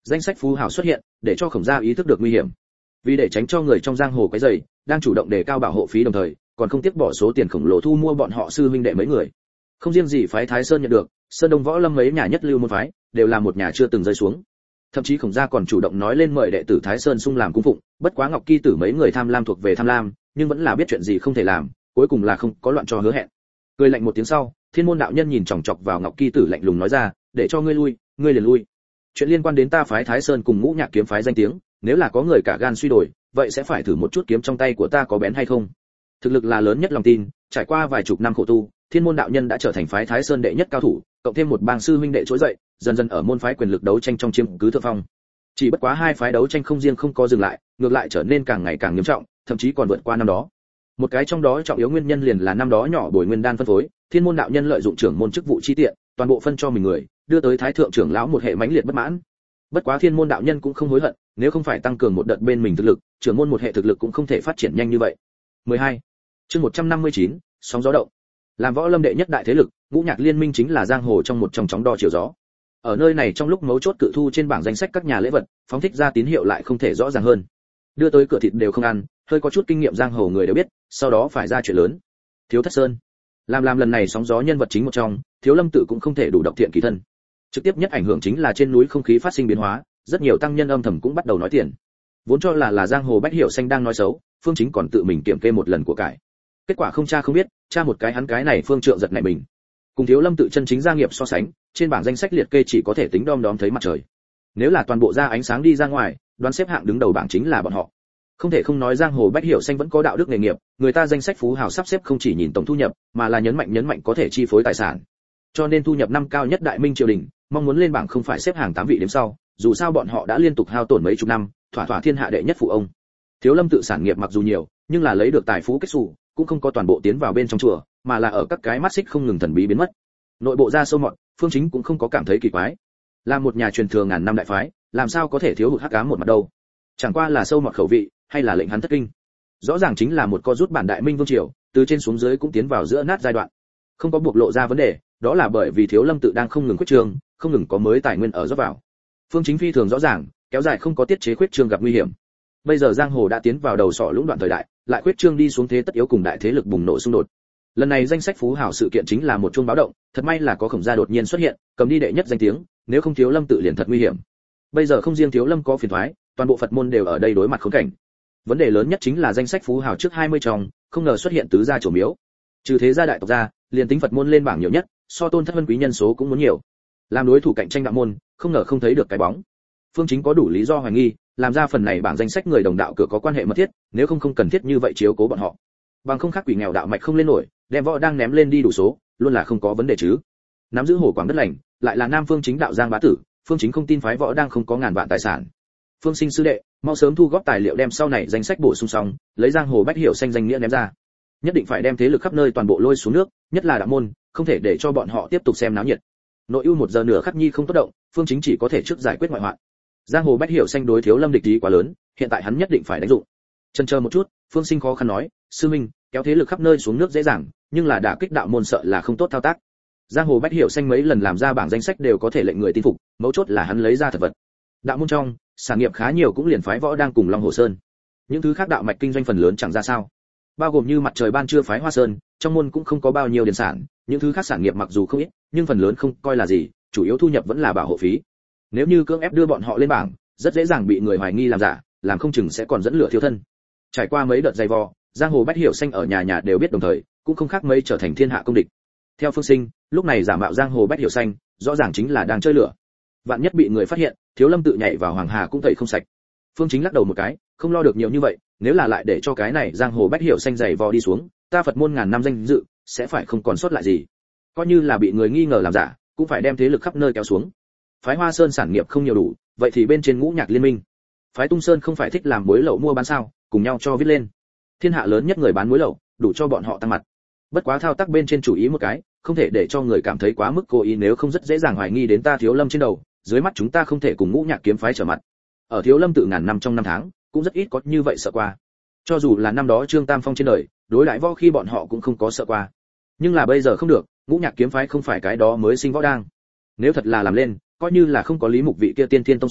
[SPEAKER 1] Danh sách phú hào xuất hiện, để cho Khổng gia ý thức được nguy hiểm. Vì để tránh cho người trong giang hồ quấy rầy, đang chủ động đề cao bảo hộ phí đồng thời, còn không tiếc bỏ số tiền khổng lồ thu mua bọn họ sư huynh đệ mấy người. Không riêng gì phái Thái Sơn nhận được, Sơn Đông Võ Lâm mấy nhà nhất lưu môn phái, đều là một nhà chưa từng rơi xuống. Thậm chí Khổng gia còn chủ động nói lên mời đệ tử Thái Sơn xung làm cung phụng, bất quá Ngọc Kỳ tử mấy người tham lam thuộc về tham lam, nhưng vẫn là biết chuyện gì không thể làm, cuối cùng là không có loạn cho hứa hẹn. Cười lạnh một tiếng sau, Thiên môn đạo nhân nhìn chòng chọc vào Ngọc Kỳ tử lạnh lùng nói ra, để cho ngươi lui, ngươi liền lui. Chuyện liên quan đến ta phái Thái Sơn cùng Ngũ Nhạc kiếm phái danh tiếng, nếu là có người cả gan suy đổi, vậy sẽ phải thử một chút kiếm trong tay của ta có bén hay không. Thực lực là lớn nhất lòng tin, trải qua vài chục năm khổ tu, Thiên môn đạo nhân đã trở thành phái Thái Sơn đệ nhất cao thủ, cộng thêm một bang sư huynh đệ trỗi dậy, dần dần ở môn phái quyền lực đấu tranh trong chiếm cứ thượng phong. Chỉ bất quá hai phái đấu tranh không riêng không có dừng lại, ngược lại trở nên càng ngày càng nghiêm trọng, thậm chí còn vượt qua năm đó. Một cái trong đó trọng yếu nguyên nhân liền là năm đó nhỏ bồi nguyên đan phân phối, Thiên môn đạo nhân lợi dụng trưởng môn chức vụ chi tiện, toàn bộ phân cho mình người, đưa tới thái thượng trưởng lão một hệ mãnh liệt bất mãn. Bất quá Thiên môn đạo nhân cũng không hối hận, nếu không phải tăng cường một đợt bên mình thực lực, trưởng môn một hệ thực lực cũng không thể phát triển nhanh như vậy. mười hai Chương một trăm năm mươi chín, sóng gió động. Làm võ lâm đệ nhất đại thế lực, Ngũ Nhạc Liên Minh chính là giang hồ trong một trong chóng đo chiều gió. Ở nơi này trong lúc mấu chốt cự thu trên bảng danh sách các nhà lễ vật, phóng thích ra tín hiệu lại không thể rõ ràng hơn. Đưa tới cửa thịt đều không ăn, hơi có chút kinh nghiệm giang hồ người đều biết, sau đó phải ra chuyện lớn. Thiếu Thất Sơn, làm làm lần này sóng gió nhân vật chính một trong, Thiếu Lâm tự cũng không thể đủ độc thiện kỳ thân. Trực tiếp nhất ảnh hưởng chính là trên núi không khí phát sinh biến hóa, rất nhiều tăng nhân âm thầm cũng bắt đầu nói tiền. Vốn cho là là giang hồ bách hiểu xanh đang nói xấu, Phương Chính còn tự mình kiểm kê một lần của cải. Kết quả không tra không biết, tra một cái hắn cái này Phương Trượng giật nảy mình. Cùng Thiếu Lâm tự chân chính gia nghiệp so sánh, trên bảng danh sách liệt kê chỉ có thể tính đom đóm thấy mặt trời. Nếu là toàn bộ ra ánh sáng đi ra ngoài, đoán xếp hạng đứng đầu bảng chính là bọn họ. Không thể không nói giang hồ bách hiểu xanh vẫn có đạo đức nghề nghiệp, người ta danh sách phú hào sắp xếp không chỉ nhìn tổng thu nhập, mà là nhấn mạnh nhấn mạnh có thể chi phối tài sản. Cho nên thu nhập năm cao nhất đại minh triều đình, mong muốn lên bảng không phải xếp hàng tám vị đếm sau, dù sao bọn họ đã liên tục hao tổn mấy chục năm, thỏa thỏa thiên hạ đệ nhất phụ ông. Thiếu Lâm tự sản nghiệp mặc dù nhiều, nhưng là lấy được tài phú kết xù, cũng không có toàn bộ tiến vào bên trong chùa, mà là ở các cái mắt xích không ngừng thần bí biến mất. Nội bộ ra sâu mọt, Phương Chính cũng không có cảm thấy kỳ quái. Là một nhà truyền thừa ngàn năm đại phái, làm sao có thể thiếu hụt hắc ám một mặt đâu? Chẳng qua là sâu mọt khẩu vị, hay là lệnh hắn thất kinh. Rõ ràng chính là một co rút bản đại minh vương triều, từ trên xuống dưới cũng tiến vào giữa nát giai đoạn. Không có bộc lộ ra vấn đề, đó là bởi vì Thiếu Lâm tự đang không ngừng khuyết trương, không ngừng có mới tài nguyên ở rót vào. Phương Chính phi thường rõ ràng, kéo dài không có tiết chế khuyết trương gặp nguy hiểm. Bây giờ giang hồ đã tiến vào đầu sọ lũng đoạn thời đại, lại khuyết trương đi xuống thế tất yếu cùng đại thế lực bùng nổ xung đột. Lần này danh sách phú hào sự kiện chính là một chuông báo động, thật may là có Khổng gia đột nhiên xuất hiện, cầm đi đệ nhất danh tiếng, nếu không Thiếu Lâm tự liền thật nguy hiểm. Bây giờ không riêng Thiếu Lâm có phiền toái, toàn bộ Phật môn đều ở đây đối mặt khốn cảnh. Vấn đề lớn nhất chính là danh sách phú hào trước hai mươi trong, không ngờ xuất hiện tứ gia chủ miếu. Trừ thế gia đại tộc gia, liền tính Phật môn lên bảng nhiều nhất, so Tôn Thất Vân quý nhân số cũng muốn nhiều. Làm đối thủ cạnh tranh đạo môn, không ngờ không thấy được cái bóng. Phương Chính có đủ lý do hoài nghi, làm ra phần này bảng danh sách người đồng đạo cửa có quan hệ mật thiết, nếu không không cần thiết như vậy chiếu cố bọn họ. Bằng không khác quỷ nghèo đạo mạch không lên nổi, đem võ đang ném lên đi đủ số, luôn là không có vấn đề chứ. Nắm giữ hồ quảng đất lành, lại là Nam Phương Chính đạo Giang bá tử, Phương Chính không tin phái võ đang không có ngàn vạn tài sản. Phương Sinh sư đệ, mau sớm thu góp tài liệu đem sau này danh sách bổ sung xong, lấy giang hồ bách hiểu xanh danh nghĩa ném ra. Nhất định phải đem thế lực khắp nơi toàn bộ lôi xuống nước, nhất là đạo môn, không thể để cho bọn họ tiếp tục xem náo nhiệt. Nội ưu một giờ nửa khắc nhi không tốt động, Phương Chính chỉ có thể trước giải quyết ngoại hoạn. Giang hồ bách hiểu xanh đối Thiếu Lâm địch ý quá lớn, hiện tại hắn nhất định phải đánh dụng. Chần chờ một chút, Phương Sinh khó khăn nói, sư minh, kéo thế lực khắp nơi xuống nước dễ dàng, nhưng là đả kích đạo môn sợ là không tốt thao tác. Giang hồ bách hiểu xanh mấy lần làm ra bảng danh sách đều có thể lệnh người tin phục, mấu chốt là hắn lấy ra thật vật. Đạo môn trong, sản nghiệp khá nhiều cũng liền phái võ đang cùng Long Hồ Sơn. Những thứ khác đạo mạch kinh doanh phần lớn chẳng ra sao. Bao gồm như mặt trời ban trưa phái Hoa Sơn, trong môn cũng không có bao nhiêu điển sản, những thứ khác sản nghiệp mặc dù không ít, nhưng phần lớn không coi là gì, chủ yếu thu nhập vẫn là bảo hộ phí. Nếu như cưỡng ép đưa bọn họ lên bảng, rất dễ dàng bị người hoài nghi làm giả, làm không chừng sẽ còn dẫn lửa thiêu thân. Trải qua mấy đợt dày vò, giang hồ bách hiểu xanh ở nhà nhà đều biết đồng thời, cũng không khác mấy trở thành thiên hạ công địch. Theo Phương Sinh, lúc này giả mạo giang hồ bách hiểu xanh, rõ ràng chính là đang chơi lửa. Vạn nhất bị người phát hiện, Thiếu Lâm tự nhảy vào Hoàng Hà cũng tẩy không sạch. Phương Chính lắc đầu một cái, không lo được nhiều như vậy, nếu là lại để cho cái này giang hồ bách hiểu xanh dày vò đi xuống, ta Phật môn ngàn năm danh dự sẽ phải không còn sót lại gì. Coi như là bị người nghi ngờ làm giả, cũng phải đem thế lực khắp nơi kéo xuống. Phái Hoa Sơn sản nghiệp không nhiều đủ, vậy thì bên trên Ngũ Nhạc Liên Minh. Phái Tung Sơn không phải thích làm muối lậu mua bán sao, cùng nhau cho viết lên. Thiên hạ lớn nhất người bán muối lậu, đủ cho bọn họ tăng mặt. Bất quá thao tác bên trên chủ ý một cái, không thể để cho người cảm thấy quá mức cố ý, nếu không rất dễ dàng hoài nghi đến ta Thiếu Lâm trên đầu, dưới mắt chúng ta không thể cùng Ngũ Nhạc kiếm phái trở mặt. Ở Thiếu Lâm tự ngàn năm trong năm tháng, cũng rất ít có như vậy sợ qua. Cho dù là năm đó Trương Tam Phong trên đời, đối đãi võ khi bọn họ cũng không có sợ qua. Nhưng là bây giờ không được, Ngũ Nhạc kiếm phái không phải cái đó mới sinh võ đang. Nếu thật là làm lên, coi như là không có Lý Mục vị kia tiên thiên tông sư,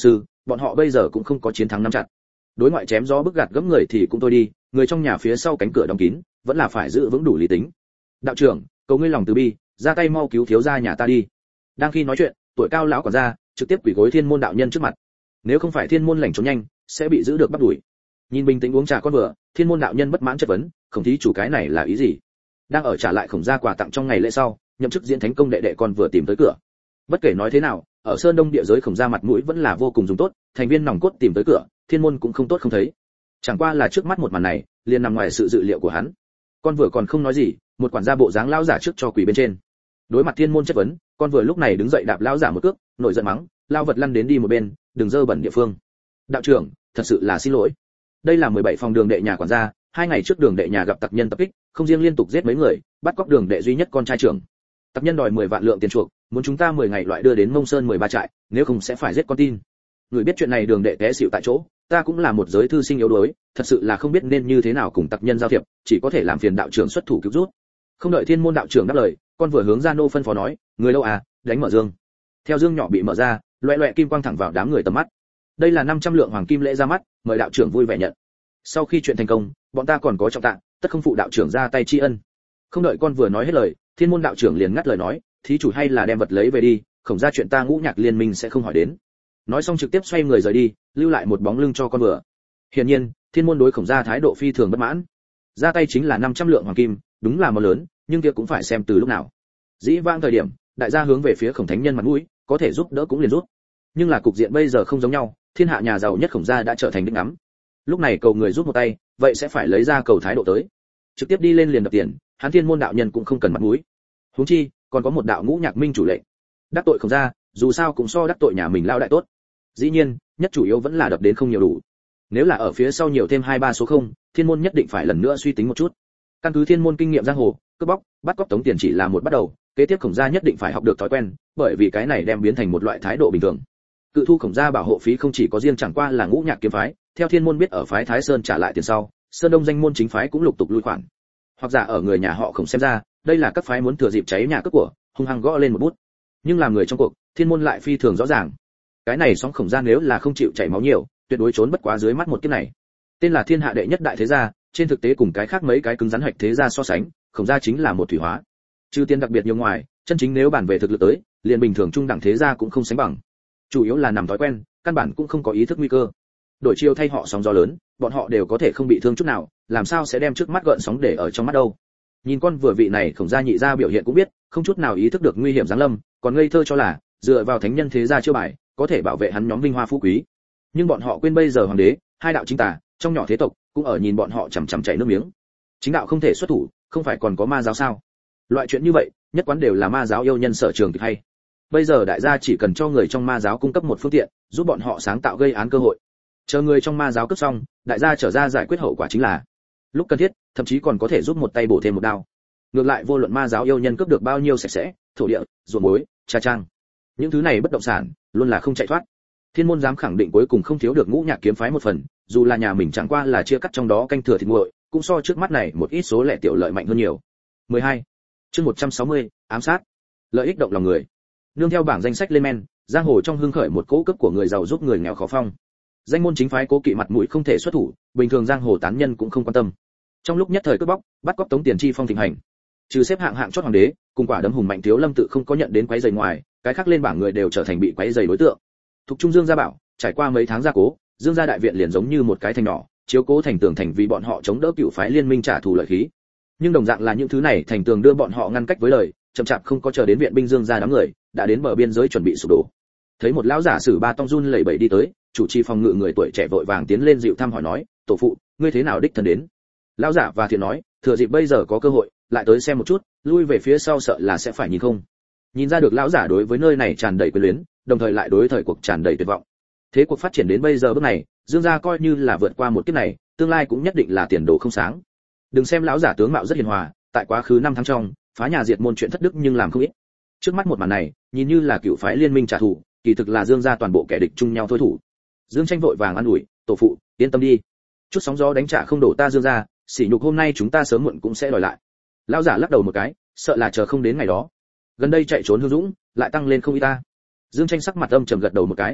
[SPEAKER 1] bọn họ bây giờ cũng không có chiến thắng nắm chặt. Đối ngoại chém gió bức gạt gẫm người thì cũng thôi đi, người trong nhà phía sau cánh cửa đóng kín, vẫn là phải giữ vững đủ lý tính. Đạo trưởng, cầu ngươi lòng từ bi, ra tay mau cứu thiếu gia nhà ta đi. Đang khi nói chuyện, tuổi cao lão quản gia trực tiếp quỳ gối Thiên Môn đạo nhân trước mặt. Nếu không phải Thiên Môn lành trốn nhanh, sẽ bị giữ được bắt đuổi. Nhìn bình tĩnh uống trà con vừa, Thiên Môn đạo nhân bất mãn chất vấn, Khổng thí chủ cái này là ý gì? Đang ở trả lại Khổng gia quà tặng trong ngày lễ sau, nhậm chức diễn thánh công đệ đệ con vừa tìm tới cửa. Bất kể nói thế nào, ở Sơn Đông địa giới Khổng gia mặt mũi vẫn là vô cùng dùng tốt, thành viên nòng cốt tìm tới cửa, Thiên Môn cũng không tốt không thấy. Chẳng qua là trước mắt một màn này, liền nằm ngoài sự dự liệu của hắn. Con vừa còn không nói gì, một quản gia bộ dáng lão giả trước cho quỳ bên trên. Đối mặt Thiên Môn chất vấn, con vừa lúc này đứng dậy đạp lão giả một cước, nổi giận mắng, lao vật lăn đến đi một bên, đừng dơ bẩn địa phương. Đạo trưởng, thật sự là xin lỗi. Đây là mười bảy phòng đường đệ nhà quản gia, hai ngày trước đường đệ nhà gặp tặc nhân tập kích, không riêng liên tục giết mấy người, bắt cóc đường đệ duy nhất con trai trưởng. Tặc nhân đòi mười vạn lượng tiền chuộc, muốn chúng ta mười ngày loại đưa đến Mông Sơn mười ba trại, nếu không sẽ phải giết con tin. Người biết chuyện này đường đệ té xỉu tại chỗ, ta cũng là một giới thư sinh yếu đuối, thật sự là không biết nên như thế nào cùng tặc nhân giao thiệp, chỉ có thể làm phiền đạo trưởng xuất thủ cứu rút. Không đợi Thiên Môn đạo trưởng đáp lời, con vừa hướng ra nô phân phó nói, người đâu à, đánh mở dương. Theo dương nhỏ bị mở ra, loẹt loẹt kim quang thẳng vào đám người tầm mắt. Đây là năm trăm lượng hoàng kim lễ ra mắt, mời đạo trưởng vui vẻ nhận. Sau khi chuyện thành công, bọn ta còn có trọng tạng, tất không phụ đạo trưởng ra tay tri ân. Không đợi con vừa nói hết lời, Thiên Môn đạo trưởng liền ngắt lời nói, thí chủ hay là đem vật lấy về đi, Khổng gia chuyện ta Ngũ Nhạc liên minh sẽ không hỏi đến. Nói xong trực tiếp xoay người rời đi, lưu lại một bóng lưng cho con vừa. Hiển nhiên, Thiên Môn đối Khổng gia thái độ phi thường bất mãn. Ra tay chính là năm trăm lượng hoàng kim, đúng là món lớn, nhưng kia cũng phải xem từ lúc nào. Dĩ vãng thời điểm, đại gia hướng về phía Khổng thánh nhân mặt mũi, có thể giúp đỡ cũng liền giúp. Nhưng là cục diện bây giờ không giống nhau, thiên hạ nhà giàu nhất Khổng gia đã trở thành đích ngắm. Lúc này cầu người giúp một tay, vậy sẽ phải lấy ra cầu thái độ tới. Trực tiếp đi lên liền đập tiền, hắn Thiên Môn đạo nhân cũng không cần mặt mũi. Huống chi, còn có một đạo Ngũ Nhạc minh chủ lệnh. Đắc tội Khổng gia, dù sao cũng so đắc tội nhà mình lao đại tốt. Dĩ nhiên, nhất chủ yếu vẫn là đập đến không nhiều đủ. Nếu là ở phía sau nhiều thêm hai ba số không, Thiên Môn nhất định phải lần nữa suy tính một chút. Căn cứ Thiên Môn kinh nghiệm giang hồ, cướp bóc, bắt cóc tống tiền chỉ là một bắt đầu, kế tiếp Khổng gia nhất định phải học được thói quen, bởi vì cái này đem biến thành một loại thái độ bình thường. Cự thu Khổng gia bảo hộ phí không chỉ có riêng chẳng qua là Ngũ Nhạc kiếm phái, theo Thiên Môn biết ở phái Thái Sơn trả lại tiền sau, Sơn Đông danh môn chính phái cũng lục tục lui khoản. Hoặc giả ở người nhà họ Khổng xem ra, đây là các phái muốn thừa dịp cháy nhà cướp của, hung hăng gõ lên một bút. Nhưng làm người trong cuộc, Thiên Môn lại phi thường rõ ràng. Cái này sóng Khổng gia nếu là không chịu chảy máu nhiều, tuyệt đối trốn bất quá dưới mắt một kiếp này. Tên là thiên hạ đệ nhất đại thế gia, trên thực tế cùng cái khác mấy cái cứng rắn hạch thế gia so sánh, Khổng gia chính là một thủy hóa. Trừ tiền đặc biệt nhiều ngoài, chân chính nếu bàn về thực lực tới, liền bình thường trung đẳng thế gia cũng không sánh bằng. Chủ yếu là nằm thói quen, căn bản cũng không có ý thức nguy cơ. Đổi chiều thay họ sóng gió lớn, bọn họ đều có thể không bị thương chút nào, làm sao sẽ đem trước mắt gợn sóng để ở trong mắt đâu. Nhìn con vừa vị này Khổng gia nhị gia biểu hiện cũng biết, không chút nào ý thức được nguy hiểm giáng lâm, còn ngây thơ cho là dựa vào thánh nhân thế gia chiêu bài, có thể bảo vệ hắn nhóm vinh hoa phú quý. Nhưng bọn họ quên bây giờ hoàng đế, hai đạo chính tà, trong nhỏ thế tộc cũng ở nhìn bọn họ chằm chằm chảy nước miếng. Chính đạo không thể xuất thủ, không phải còn có ma giáo sao? Loại chuyện như vậy, nhất quán đều là ma giáo yêu nhân sở trường kịch hay. Bây giờ đại gia chỉ cần cho người trong ma giáo cung cấp một phương tiện, giúp bọn họ sáng tạo gây án cơ hội. Chờ người trong ma giáo cướp xong, đại gia trở ra giải quyết hậu quả chính là. Lúc cần thiết, thậm chí còn có thể giúp một tay bổ thêm một đao. Ngược lại vô luận ma giáo yêu nhân cướp được bao nhiêu sạch sẽ, thổ địa, ruộng muối, trà trang, những thứ này bất động sản, luôn là không chạy thoát. Thiên Môn dám khẳng định cuối cùng không thiếu được Ngũ Nhạc kiếm phái một phần, dù là nhà mình chẳng qua là chia cắt trong đó canh thừa thịt nguội, cũng so trước mắt này một ít số lẻ tiểu lợi mạnh hơn nhiều. mười hai. Chương một trăm sáu mươi, ám sát. Lợi ích động lòng người. Nương theo bảng danh sách lên men, giang hồ trong hưng khởi một cỗ cấp của người giàu giúp người nghèo khó phong. Danh môn chính phái cố kỵ mặt mũi không thể xuất thủ, bình thường giang hồ tán nhân cũng không quan tâm. Trong lúc nhất thời cướp bóc, bắt cóc tống tiền chi phong thịnh hành. Trừ xếp hạng hạng chót hoàng đế, cùng quả đấm hùng mạnh thiếu lâm tự không có nhận đến quấy rầy ngoài, cái khác lên bảng người đều trở thành bị quấy rầy đối tượng. Thục Trung Dương gia bảo, trải qua mấy tháng gia cố, Dương gia đại viện liền giống như một cái thành nhỏ, chiếu cố thành tường thành vì bọn họ chống đỡ cựu phái liên minh trả thù lợi khí. Nhưng đồng dạng là những thứ này thành tường đưa bọn họ ngăn cách với lời, chậm chạp không có chờ đến viện binh Dương gia đám người, đã đến bờ biên giới chuẩn bị sụp đổ. Thấy một lão giả sử ba tông run lẩy bẩy đi tới, chủ trì phòng ngự người tuổi trẻ vội vàng tiến lên dịu thăm hỏi nói, tổ phụ, ngươi thế nào đích thân đến? Lão giả và thiện nói, thừa dịp bây giờ có cơ hội, lại tới xem một chút, lui về phía sau sợ là sẽ phải nhìn không. Nhìn ra được lão giả đối với nơi này tràn đầy quyến luyến, đồng thời lại đối thời cuộc tràn đầy tuyệt vọng. Thế cuộc phát triển đến bây giờ bước này, Dương gia coi như là vượt qua một kiếp này, tương lai cũng nhất định là tiền đồ không sáng. Đừng xem lão giả tướng mạo rất hiền hòa, tại quá khứ năm tháng trong, phá nhà diệt môn chuyện thất đức nhưng làm không ít. Trước mắt một màn này, nhìn như là cựu phái liên minh trả thù, kỳ thực là Dương gia toàn bộ kẻ địch chung nhau thôi thủ. Dương Tranh vội vàng an ủi, tổ phụ, yên tâm đi, chút sóng gió đánh trả không đổ ta Dương gia, sỉ nhục hôm nay chúng ta sớm muộn cũng sẽ đòi lại. Lão giả lắc đầu một cái, sợ là chờ không đến ngày đó. Gần đây chạy trốn hương dũng, lại tăng lên không ít ta. Dương Tranh sắc mặt âm trầm gật đầu một cái.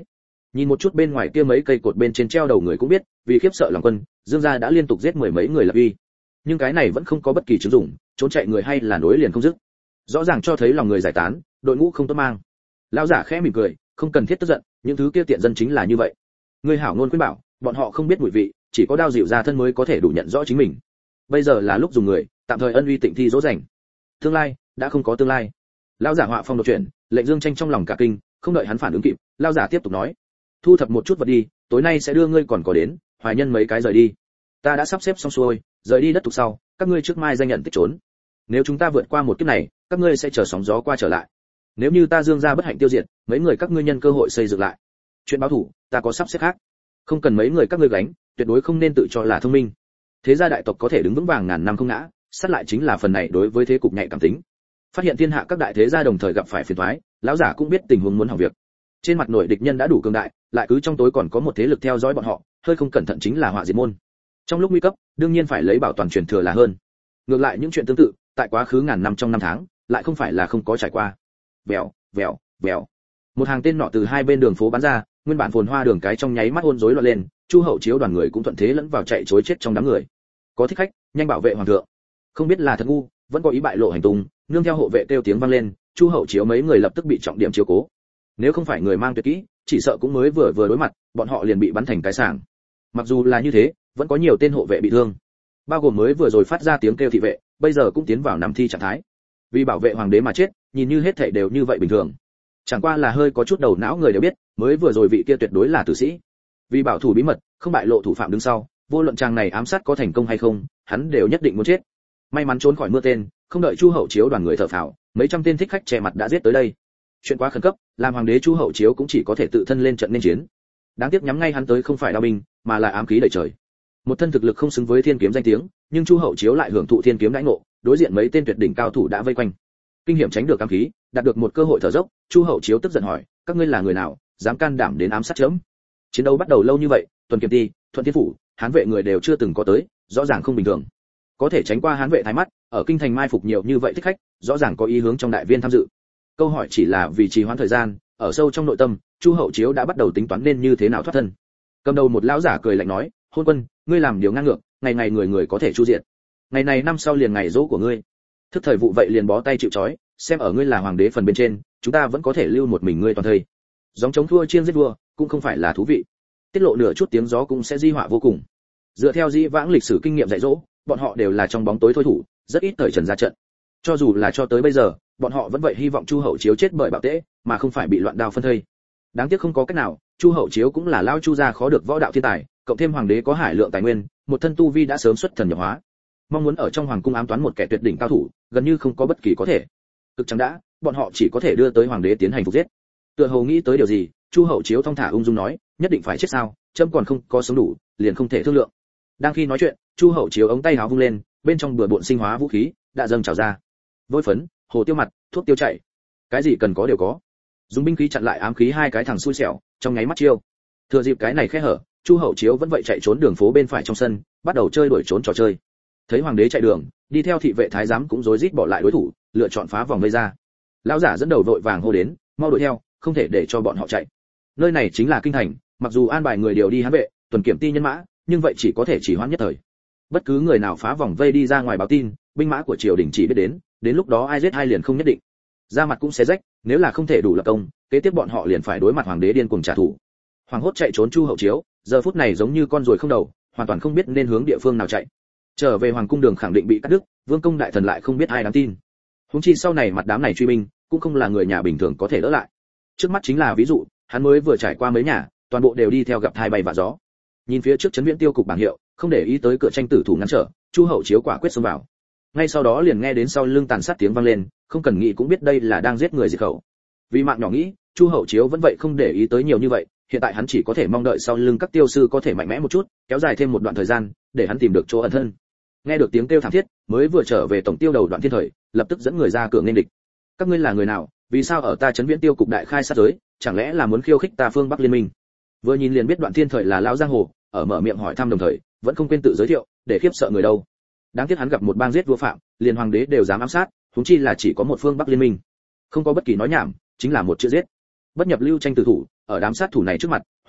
[SPEAKER 1] Nhìn một chút bên ngoài kia mấy cây cột bên trên treo đầu người cũng biết, vì khiếp sợ lòng quân, Dương gia đã liên tục giết mười mấy người lập uy. Nhưng cái này vẫn không có bất kỳ chứng dụng, trốn chạy người hay là nối liền không dứt. Rõ ràng cho thấy lòng người giải tán, đội ngũ không tốt mang. Lão giả khẽ mỉm cười, không cần thiết tức giận, những thứ kia tiện dân chính là như vậy. Ngươi hảo ngôn khuyên bảo, bọn họ không biết mùi vị, chỉ có đao dịu ra thân mới có thể đủ nhận rõ chính mình. Bây giờ là lúc dùng người, tạm thời ân uy tịnh thi dỗ dành. Tương lai đã không có tương lai. Lão giả họa phong đột chuyển, lệnh Dương Tranh trong lòng cả kinh, không đợi hắn phản ứng kịp, lão giả tiếp tục nói: thu thập một chút vật đi, tối nay sẽ đưa ngươi còn có đến, hoài nhân mấy cái rời đi. Ta đã sắp xếp xong xuôi, rời đi đất tục sau, các ngươi trước mai danh nhận tích trốn. Nếu chúng ta vượt qua một kiếp này, các ngươi sẽ chờ sóng gió qua trở lại. Nếu như ta Dương gia bất hạnh tiêu diệt, mấy người các ngươi nhân cơ hội xây dựng lại. Chuyện báo thủ, ta có sắp xếp khác. Không cần mấy người các ngươi gánh, tuyệt đối không nên tự cho là thông minh. Thế gia đại tộc có thể đứng vững vàng ngàn năm không ngã, sát lại chính là phần này đối với thế cục nhạy cảm tính. Phát hiện thiên hạ các đại thế gia đồng thời gặp phải phiền toái, lão giả cũng biết tình huống muốn hỏng việc. Trên mặt nội địch nhân đã đủ cường đại, lại cứ trong tối còn có một thế lực theo dõi bọn họ, hơi không cẩn thận chính là họa diệt môn. Trong lúc nguy cấp, đương nhiên phải lấy bảo toàn truyền thừa là hơn. Ngược lại những chuyện tương tự, tại quá khứ ngàn năm trong năm tháng, lại không phải là không có trải qua. Vèo, vèo, vèo. Một hàng tên nọ từ hai bên đường phố bắn ra, nguyên bản phồn hoa đường cái trong nháy mắt ôn rối loạn lên, Chu Hậu Chiếu đoàn người cũng thuận thế lẫn vào chạy trối chết trong đám người. Có thích khách, nhanh bảo vệ hoàng thượng. Không biết là thật ngu, vẫn có ý bại lộ hành tung, nương theo hộ vệ kêu tiếng vang lên, Chu Hậu Chiếu mấy người lập tức bị trọng điểm chiếu cố. Nếu không phải người mang tuyệt kỹ, chỉ sợ cũng mới vừa vừa đối mặt, bọn họ liền bị bắn thành cái sảng. Mặc dù là như thế, vẫn có nhiều tên hộ vệ bị thương, bao gồm mới vừa rồi phát ra tiếng kêu thị vệ, bây giờ cũng tiến vào nằm thi trạng thái. Vì bảo vệ hoàng đế mà chết, nhìn như hết thảy đều như vậy bình thường. Chẳng qua là hơi có chút đầu não người đều biết, mới vừa rồi vị kia tuyệt đối là tử sĩ. Vì bảo thủ bí mật, không bại lộ thủ phạm đứng sau, vô luận chàng này ám sát có thành công hay không, hắn đều nhất định muốn chết. May mắn trốn khỏi mưa tên, không đợi Chu Hậu Chiếu đoàn người thở phào, mấy trăm tên thích khách che mặt đã giết tới đây. Chuyện quá khẩn cấp, làm hoàng đế Chu Hậu Chiếu cũng chỉ có thể tự thân lên trận nên chiến. Đáng tiếc nhắm ngay hắn tới không phải đao binh, mà là ám khí đầy trời. Một thân thực lực không xứng với thiên kiếm danh tiếng, nhưng Chu Hậu Chiếu lại hưởng thụ thiên kiếm đãi ngộ, đối diện mấy tên tuyệt đỉnh cao thủ đã vây quanh. Kinh hiểm tránh được ám khí, đạt được một cơ hội thở dốc, Chu Hậu Chiếu tức giận hỏi: các ngươi là người nào, dám can đảm đến ám sát chấm? Chiến đấu bắt đầu lâu như vậy, Tuần Kiểm Ti, Thuận Thiên phủ, Hán vệ người đều chưa từng có tới, rõ ràng không bình thường. Có thể tránh qua Hán vệ thái mắt, ở kinh thành mai phục nhiều như vậy thích khách, rõ ràng có ý hướng trong đại viên tham dự. Câu hỏi chỉ là vì trì hoãn thời gian, ở sâu trong nội tâm, Chu Hậu Chiếu đã bắt đầu tính toán nên như thế nào thoát thân. Cầm đầu một lão giả cười lạnh nói: hôn quân, ngươi làm điều ngang ngược, ngày ngày người người có thể chu diệt. Ngày này năm sau liền ngày dỗ của ngươi, thức thời vụ vậy liền bó tay chịu trói, xem ở ngươi là hoàng đế phần bên trên, chúng ta vẫn có thể lưu một mình ngươi toàn thời. Giống chống thua chiêng giết vua, cũng không phải là thú vị. Tiết lộ nửa chút tiếng gió cũng sẽ di họa vô cùng. Dựa theo dĩ vãng lịch sử kinh nghiệm dạy dỗ, bọn họ đều là trong bóng tối thôi thủ, rất ít thời trần ra trận. Cho dù là cho tới bây giờ, bọn họ vẫn vậy hy vọng Chu Hậu Chiếu chết bởi bạo tễ, mà không phải bị loạn đao phân thây. Đáng tiếc không có cách nào, Chu Hậu Chiếu cũng là lao Chu gia khó được võ đạo thiên tài, cộng thêm hoàng đế có hải lượng tài nguyên, một thân tu vi đã sớm xuất thần nhập hóa. Mong muốn ở trong hoàng cung ám toán một kẻ tuyệt đỉnh cao thủ, gần như không có bất kỳ có thể. Cực chẳng đã, bọn họ chỉ có thể đưa tới hoàng đế tiến hành phục giết. Tựa hồ nghĩ tới điều gì, Chu Hậu Chiếu thong thả ung dung nói: nhất định phải chết sao? Trẫm còn không có sống đủ, liền không thể thương lượng. Đang khi nói chuyện, Chu Hậu Chiếu ống tay áo vung lên, bên trong bừa bộn sinh hóa vũ khí đã dâng trào ra. Vôi phấn, hồ tiêu mặt, thuốc tiêu chảy, cái gì cần có đều có. Dùng binh khí chặn lại ám khí hai cái thằng xui xẻo, trong nháy mắt chiêu. Thừa dịp cái này khe hở, Chu Hậu Chiếu vẫn vậy chạy trốn đường phố bên phải trong sân, bắt đầu chơi đuổi trốn trò chơi. Thấy hoàng đế chạy đường, đi theo thị vệ thái giám cũng rối rít bỏ lại đối thủ, lựa chọn phá vòng vây ra. Lão giả dẫn đầu vội vàng hô đến: mau đuổi theo, không thể để cho bọn họ chạy. Nơi này chính là kinh thành, mặc dù an bài người điều đi Hán vệ, Tuần Kiểm Ti nhân mã, nhưng vậy chỉ có thể chỉ hoãn nhất thời. Bất cứ người nào phá vòng vây đi ra ngoài báo tin, binh mã của triều đình chỉ biết đến, đến lúc đó ai giết ai liền không nhất định. Da mặt cũng sẽ rách, nếu là không thể đủ lập công, kế tiếp bọn họ liền phải đối mặt hoàng đế điên cuồng trả thù. Hoàng hốt chạy trốn Chu Hậu Chiếu, giờ phút này giống như con ruồi không đầu, hoàn toàn không biết nên hướng địa phương nào chạy. Trở về hoàng cung đường khẳng định bị cắt đứt, vương công đại thần lại không biết ai đáng tin. Huống chi sau này mặt đám này truy binh, cũng không là người nhà bình thường có thể đỡ lại. Trước mắt chính là ví dụ, hắn mới vừa trải qua mấy nhà, toàn bộ đều đi theo gặp thai bay và gió. Nhìn phía trước trấn viễn tiêu cục bảng hiệu, không để ý tới cửa tranh tử thủ ngăn trở, Chu Hậu Chiếu quả quyết xông vào. Ngay sau đó liền nghe đến sau lưng tàn sát tiếng vang lên, không cần nghĩ cũng biết đây là đang giết người diệt khẩu. Vì mạng nhỏ nghĩ, Chu Hậu Chiếu vẫn vậy không để ý tới nhiều như vậy, hiện tại hắn chỉ có thể mong đợi sau lưng các tiêu sư có thể mạnh mẽ một chút, kéo dài thêm một đoạn thời gian, để hắn tìm được chỗ ẩn thân. Nghe được tiếng kêu thảm thiết, mới vừa trở về tổng tiêu đầu Đoạn Thiên Thời, lập tức dẫn người ra cửa nghênh địch. Các ngươi là người nào, vì sao ở ta trấn viễn tiêu cục đại khai sát giới, chẳng lẽ là muốn khiêu khích ta phương Bắc liên minh? Vừa nhìn liền biết Đoạn Thiên Thời là lão giang hồ, ở mở miệng hỏi thăm đồng thời, vẫn không quên tự giới thiệu, để khiếp sợ người đâu. Đáng tiếc hắn gặp một bang giết vua phạm, liền hoàng đế đều dám ám sát, huống chi là chỉ có một phương Bắc liên minh. Không có bất kỳ nói nhảm, chính là một chữ giết. Bất nhập lưu tranh tử thủ, ở đám sát thủ này trước mặt,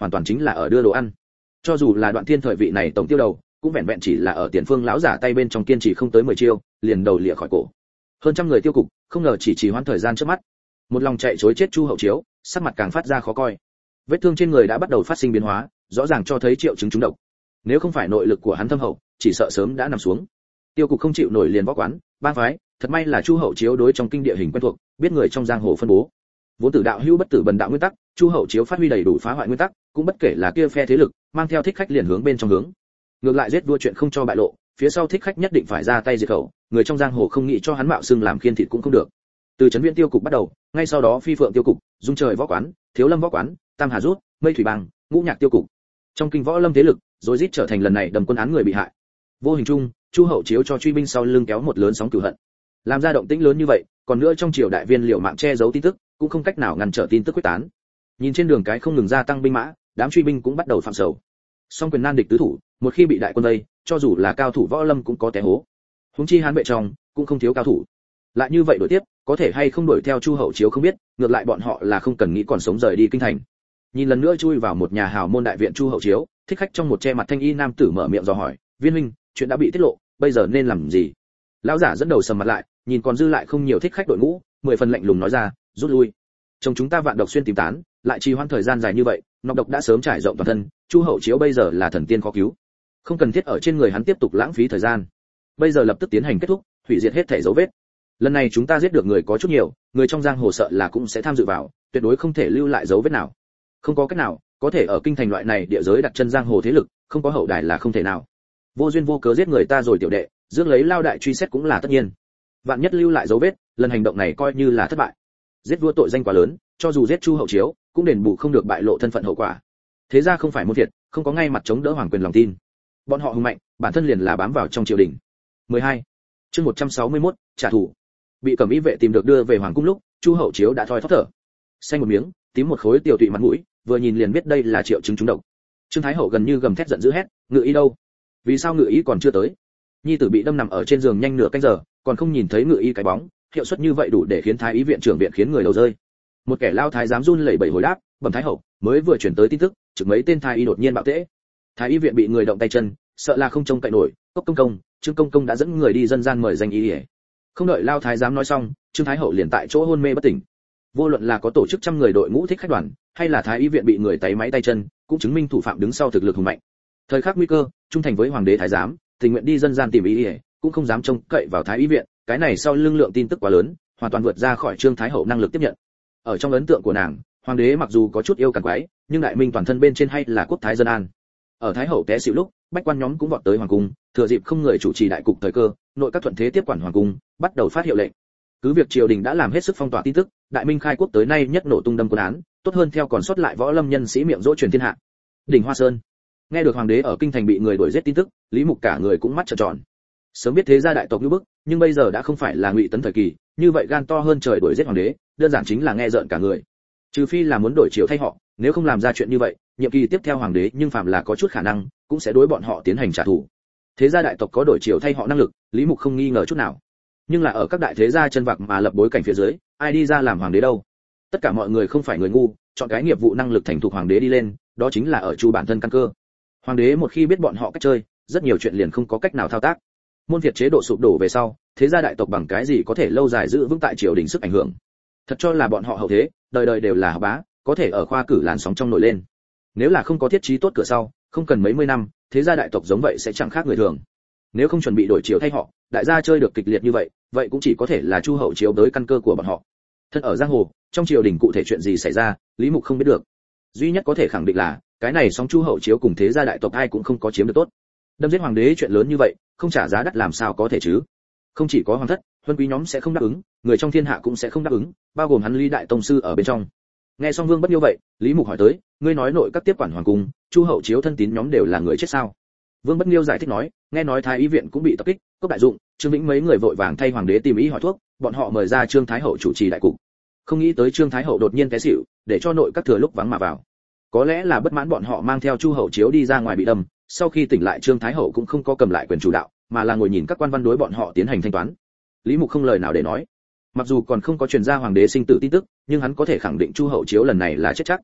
[SPEAKER 1] hoàn toàn chính là ở đưa đồ ăn. Cho dù là Đoạn Thiên thời vị này tổng tiêu đầu, cũng vẹn vẹn chỉ là ở Tiền Phương lão giả tay bên trong kiên trì không tới mười chiêu, liền đầu lìa khỏi cổ. Hơn trăm người tiêu cục, không ngờ chỉ trì hoãn thời gian trước mắt. Một lòng chạy trối chết Chu Hậu Chiếu, sắc mặt càng phát ra khó coi. Vết thương trên người đã bắt đầu phát sinh biến hóa, rõ ràng cho thấy triệu chứng trúng độc. Nếu không phải nội lực của hắn thâm hậu, chỉ sợ sớm đã nằm xuống. Tiêu cục không chịu nổi liền võ quán, bang phái, thật may là Chu Hậu Chiếu đối trong kinh địa hình quen thuộc, biết người trong giang hồ phân bố. Vốn tử đạo hữu bất tử bần đạo nguyên tắc, Chu Hậu Chiếu phát huy đầy đủ phá hoại nguyên tắc, cũng bất kể là kia phe thế lực, mang theo thích khách liền hướng bên trong hướng. Ngược lại giết vua chuyện không cho bại lộ, phía sau thích khách nhất định phải ra tay diệt khẩu, người trong giang hồ không nghĩ cho hắn mạo xưng làm khiên thịt cũng không được. Từ trấn Viễn tiêu cục bắt đầu, ngay sau đó Phi Phượng tiêu cục, Dung Trời võ quán, Thiếu Lâm võ quán, Tam Hà rút, Mây Thủy bang, Ngũ Nhạc tiêu cục. Trong kinh võ lâm thế lực, rối rít trở thành lần này đầm quân án người bị hại. Vô hình chung, Chu Hậu Chiếu cho truy binh sau lưng kéo một lớn sóng cửu hận. Làm ra động tĩnh lớn như vậy, còn nữa trong triều đại viên liệu mạng che giấu tin tức, cũng không cách nào ngăn trở tin tức quyết tán. Nhìn trên đường cái không ngừng gia tăng binh mã, đám truy binh cũng bắt đầu phạm sầu. Song quyền nan địch tứ thủ, một khi bị đại quân vây, cho dù là cao thủ võ lâm cũng có té hố. Huống chi Hán bệ trong cũng không thiếu cao thủ. Lại như vậy đổi tiếp, có thể hay không đuổi theo Chu Hậu Chiếu không biết, ngược lại bọn họ là không cần nghĩ còn sống rời đi kinh thành. Nhìn lần nữa chui vào một nhà hào môn đại viện Chu Hậu Chiếu, thích khách trong một che mặt thanh y nam tử mở miệng dò hỏi, "Viên huynh, chuyện đã bị tiết lộ, bây giờ nên làm gì?" Lão giả dẫn đầu sầm mặt lại, nhìn còn dư lại không nhiều thích khách đội ngũ, mười phần lạnh lùng nói ra, "Rút lui. Chồng chúng ta vạn độc xuyên tìm tán, lại trì hoãn thời gian dài như vậy, nọc độc đã sớm trải rộng toàn thân, Chu Hậu Chiếu bây giờ là thần tiên khó cứu, không cần thiết ở trên người hắn tiếp tục lãng phí thời gian. Bây giờ lập tức tiến hành kết thúc, hủy diệt hết thể dấu vết. Lần này chúng ta giết được người có chút nhiều, người trong giang hồ sợ là cũng sẽ tham dự vào, tuyệt đối không thể lưu lại dấu vết nào. Không có cách nào, có thể ở kinh thành loại này địa giới đặt chân giang hồ thế lực, không có hậu đài là không thể nào. Vô duyên vô cớ giết người ta rồi tiểu đệ, rước lấy lao đại truy xét cũng là tất nhiên. Vạn nhất lưu lại dấu vết, lần hành động này coi như là thất bại. Giết vua tội danh quá lớn, cho dù giết Chu Hậu Chiếu, cũng đền bù không được bại lộ thân phận hậu quả. Thế ra không phải môn thiệt, không có ngay mặt chống đỡ hoàng quyền lòng tin. Bọn họ hùng mạnh, bản thân liền là bám vào trong triều đình. mười hai. Chương một trăm sáu mươi mốt, trả thù. Bị Cẩm Y vệ tìm được đưa về hoàng cung lúc, Chu Hậu Chiếu đã thoi thóp thở. Xanh một miếng, tím một khối tiểu tụy mặt mũi, vừa nhìn liền biết đây là triệu chứng trúng độc. Trương Thái Hậu gần như gầm thét giận dữ hét, "Ngự y đâu? Vì sao Ngự y còn chưa tới?" Nhi tử bị đâm nằm ở trên giường nhanh nửa canh giờ, còn không nhìn thấy Ngự y cái bóng, hiệu suất như vậy đủ để khiến Thái y viện trưởng viện khiến người đầu rơi. Một kẻ lao thái giám run lẩy bẩy hồi đáp, "Bẩm Thái Hậu, mới vừa chuyển tới tin tức, trực mấy tên thái y đột nhiên bạo tễ. Thái y viện bị người động tay chân, sợ là không trông cậy nổi, Cốc công công, Trương công công đã dẫn người đi dân gian mời danh y." Không đợi lao thái giám nói xong, Trương Thái Hậu liền tại chỗ hôn mê bất tỉnh. Vô luận là có tổ chức trăm người đội ngũ thích khách đoàn, hay là thái y viện bị người tái máy tay chân, cũng chứng minh thủ phạm đứng sau thực lực hùng mạnh. Thời khắc nguy cơ, trung thành với hoàng đế thái giám, tình nguyện đi dân gian tìm y, cũng không dám trông cậy vào thái y viện, cái này sau lưng lượng tin tức quá lớn, hoàn toàn vượt ra khỏi Trương Thái Hậu năng lực tiếp nhận. Ở trong ấn tượng của nàng, hoàng đế mặc dù có chút yêu càn quái, nhưng đại minh toàn thân bên trên hay là quốc thái dân an. Ở thái hậu té xỉu lúc, bách quan nhóm cũng vọt tới hoàng cung, thừa dịp không người chủ trì đại cục thời cơ, nội các thuận thế tiếp quản hoàng cung, bắt đầu phát hiệu lệnh. Cứ việc triều đình đã làm hết sức phong tỏa tin tức, đại minh khai quốc tới nay nhất nổ tung đâm quân án, tốt hơn theo còn sót lại võ lâm nhân sĩ miệng dỗ truyền thiên hạ. Đỉnh Hoa Sơn, nghe được hoàng đế ở kinh thành bị người đuổi giết tin tức, Lý Mục cả người cũng mắt trợn tròn. Sớm biết thế gia đại tộc như bức, nhưng bây giờ đã không phải là Ngụy Tấn thời kỳ, như vậy gan to hơn trời đuổi giết hoàng đế, đơn giản chính là nghe rợn cả người. Trừ phi là muốn đổi triều thay họ, nếu không làm ra chuyện như vậy, nhiệm kỳ tiếp theo hoàng đế nhưng phạm là có chút khả năng, cũng sẽ đối bọn họ tiến hành trả thù. Thế gia đại tộc có đổi triều thay họ năng lực, Lý Mục không nghi ngờ chút nào. Nhưng là ở các đại thế gia chân vạc mà lập bối cảnh phía dưới, ai đi ra làm hoàng đế đâu? Tất cả mọi người không phải người ngu, chọn cái nghiệp vụ năng lực thành thục hoàng đế đi lên, đó chính là ở chu bản thân căn cơ. Hoàng đế một khi biết bọn họ cách chơi, rất nhiều chuyện liền không có cách nào thao tác. Môn Việt chế độ sụp đổ về sau, thế gia đại tộc bằng cái gì có thể lâu dài giữ vững tại triều đình sức ảnh hưởng? Thật cho là bọn họ hậu thế, đời đời đều là học bá, có thể ở khoa cử làn sóng trong nổi lên. Nếu là không có thiết trí tốt cửa sau, không cần mấy mươi năm, thế gia đại tộc giống vậy sẽ chẳng khác người thường. Nếu không chuẩn bị đổi triều thay họ, đại gia chơi được kịch liệt như vậy, vậy cũng chỉ có thể là chu hậu chiếu tới căn cơ của bọn họ. Thân ở giang hồ, trong triều đình cụ thể chuyện gì xảy ra, Lý Mục không biết được. Duy nhất có thể khẳng định là, cái này song chu hậu chiếu cùng thế gia đại tộc ai cũng không có chiếm được tốt. Đâm giết hoàng đế chuyện lớn như vậy, không trả giá đắt làm sao có thể chứ? Không chỉ có hoàng thất, huân quý nhóm sẽ không đáp ứng, người trong thiên hạ cũng sẽ không đáp ứng, bao gồm hắn Lý đại tông sư ở bên trong. Nghe xong Vương Bất Nhiêu vậy, Lý Mục hỏi tới, ngươi nói nội các tiếp quản hoàng cung, chu hậu chiếu thân tín nhóm đều là người chết sao? Vương Bất Nhiêu giải thích nói, nghe nói thái y viện cũng bị tập kích, Cốc Đại Dụng, Trương Vĩnh mấy người vội vàng thay hoàng đế tìm ý hỏi thuốc, bọn họ mời ra Trương Thái hậu chủ trì đại cục. Không nghĩ tới Trương Thái hậu đột nhiên té xỉu, để cho nội các thừa lúc vắng mà vào. Có lẽ là bất mãn bọn họ mang theo chu hậu chiếu đi ra ngoài bị đâm, sau khi tỉnh lại Trương Thái hậu cũng không có cầm lại quyền chủ đạo, mà là ngồi nhìn các quan văn đối bọn họ tiến hành thanh toán. Lý Mục không lời nào để nói. Mặc dù còn không có truyền ra hoàng đế sinh tử tin tức, nhưng hắn có thể khẳng định chu hậu chiếu lần này là chết chắc.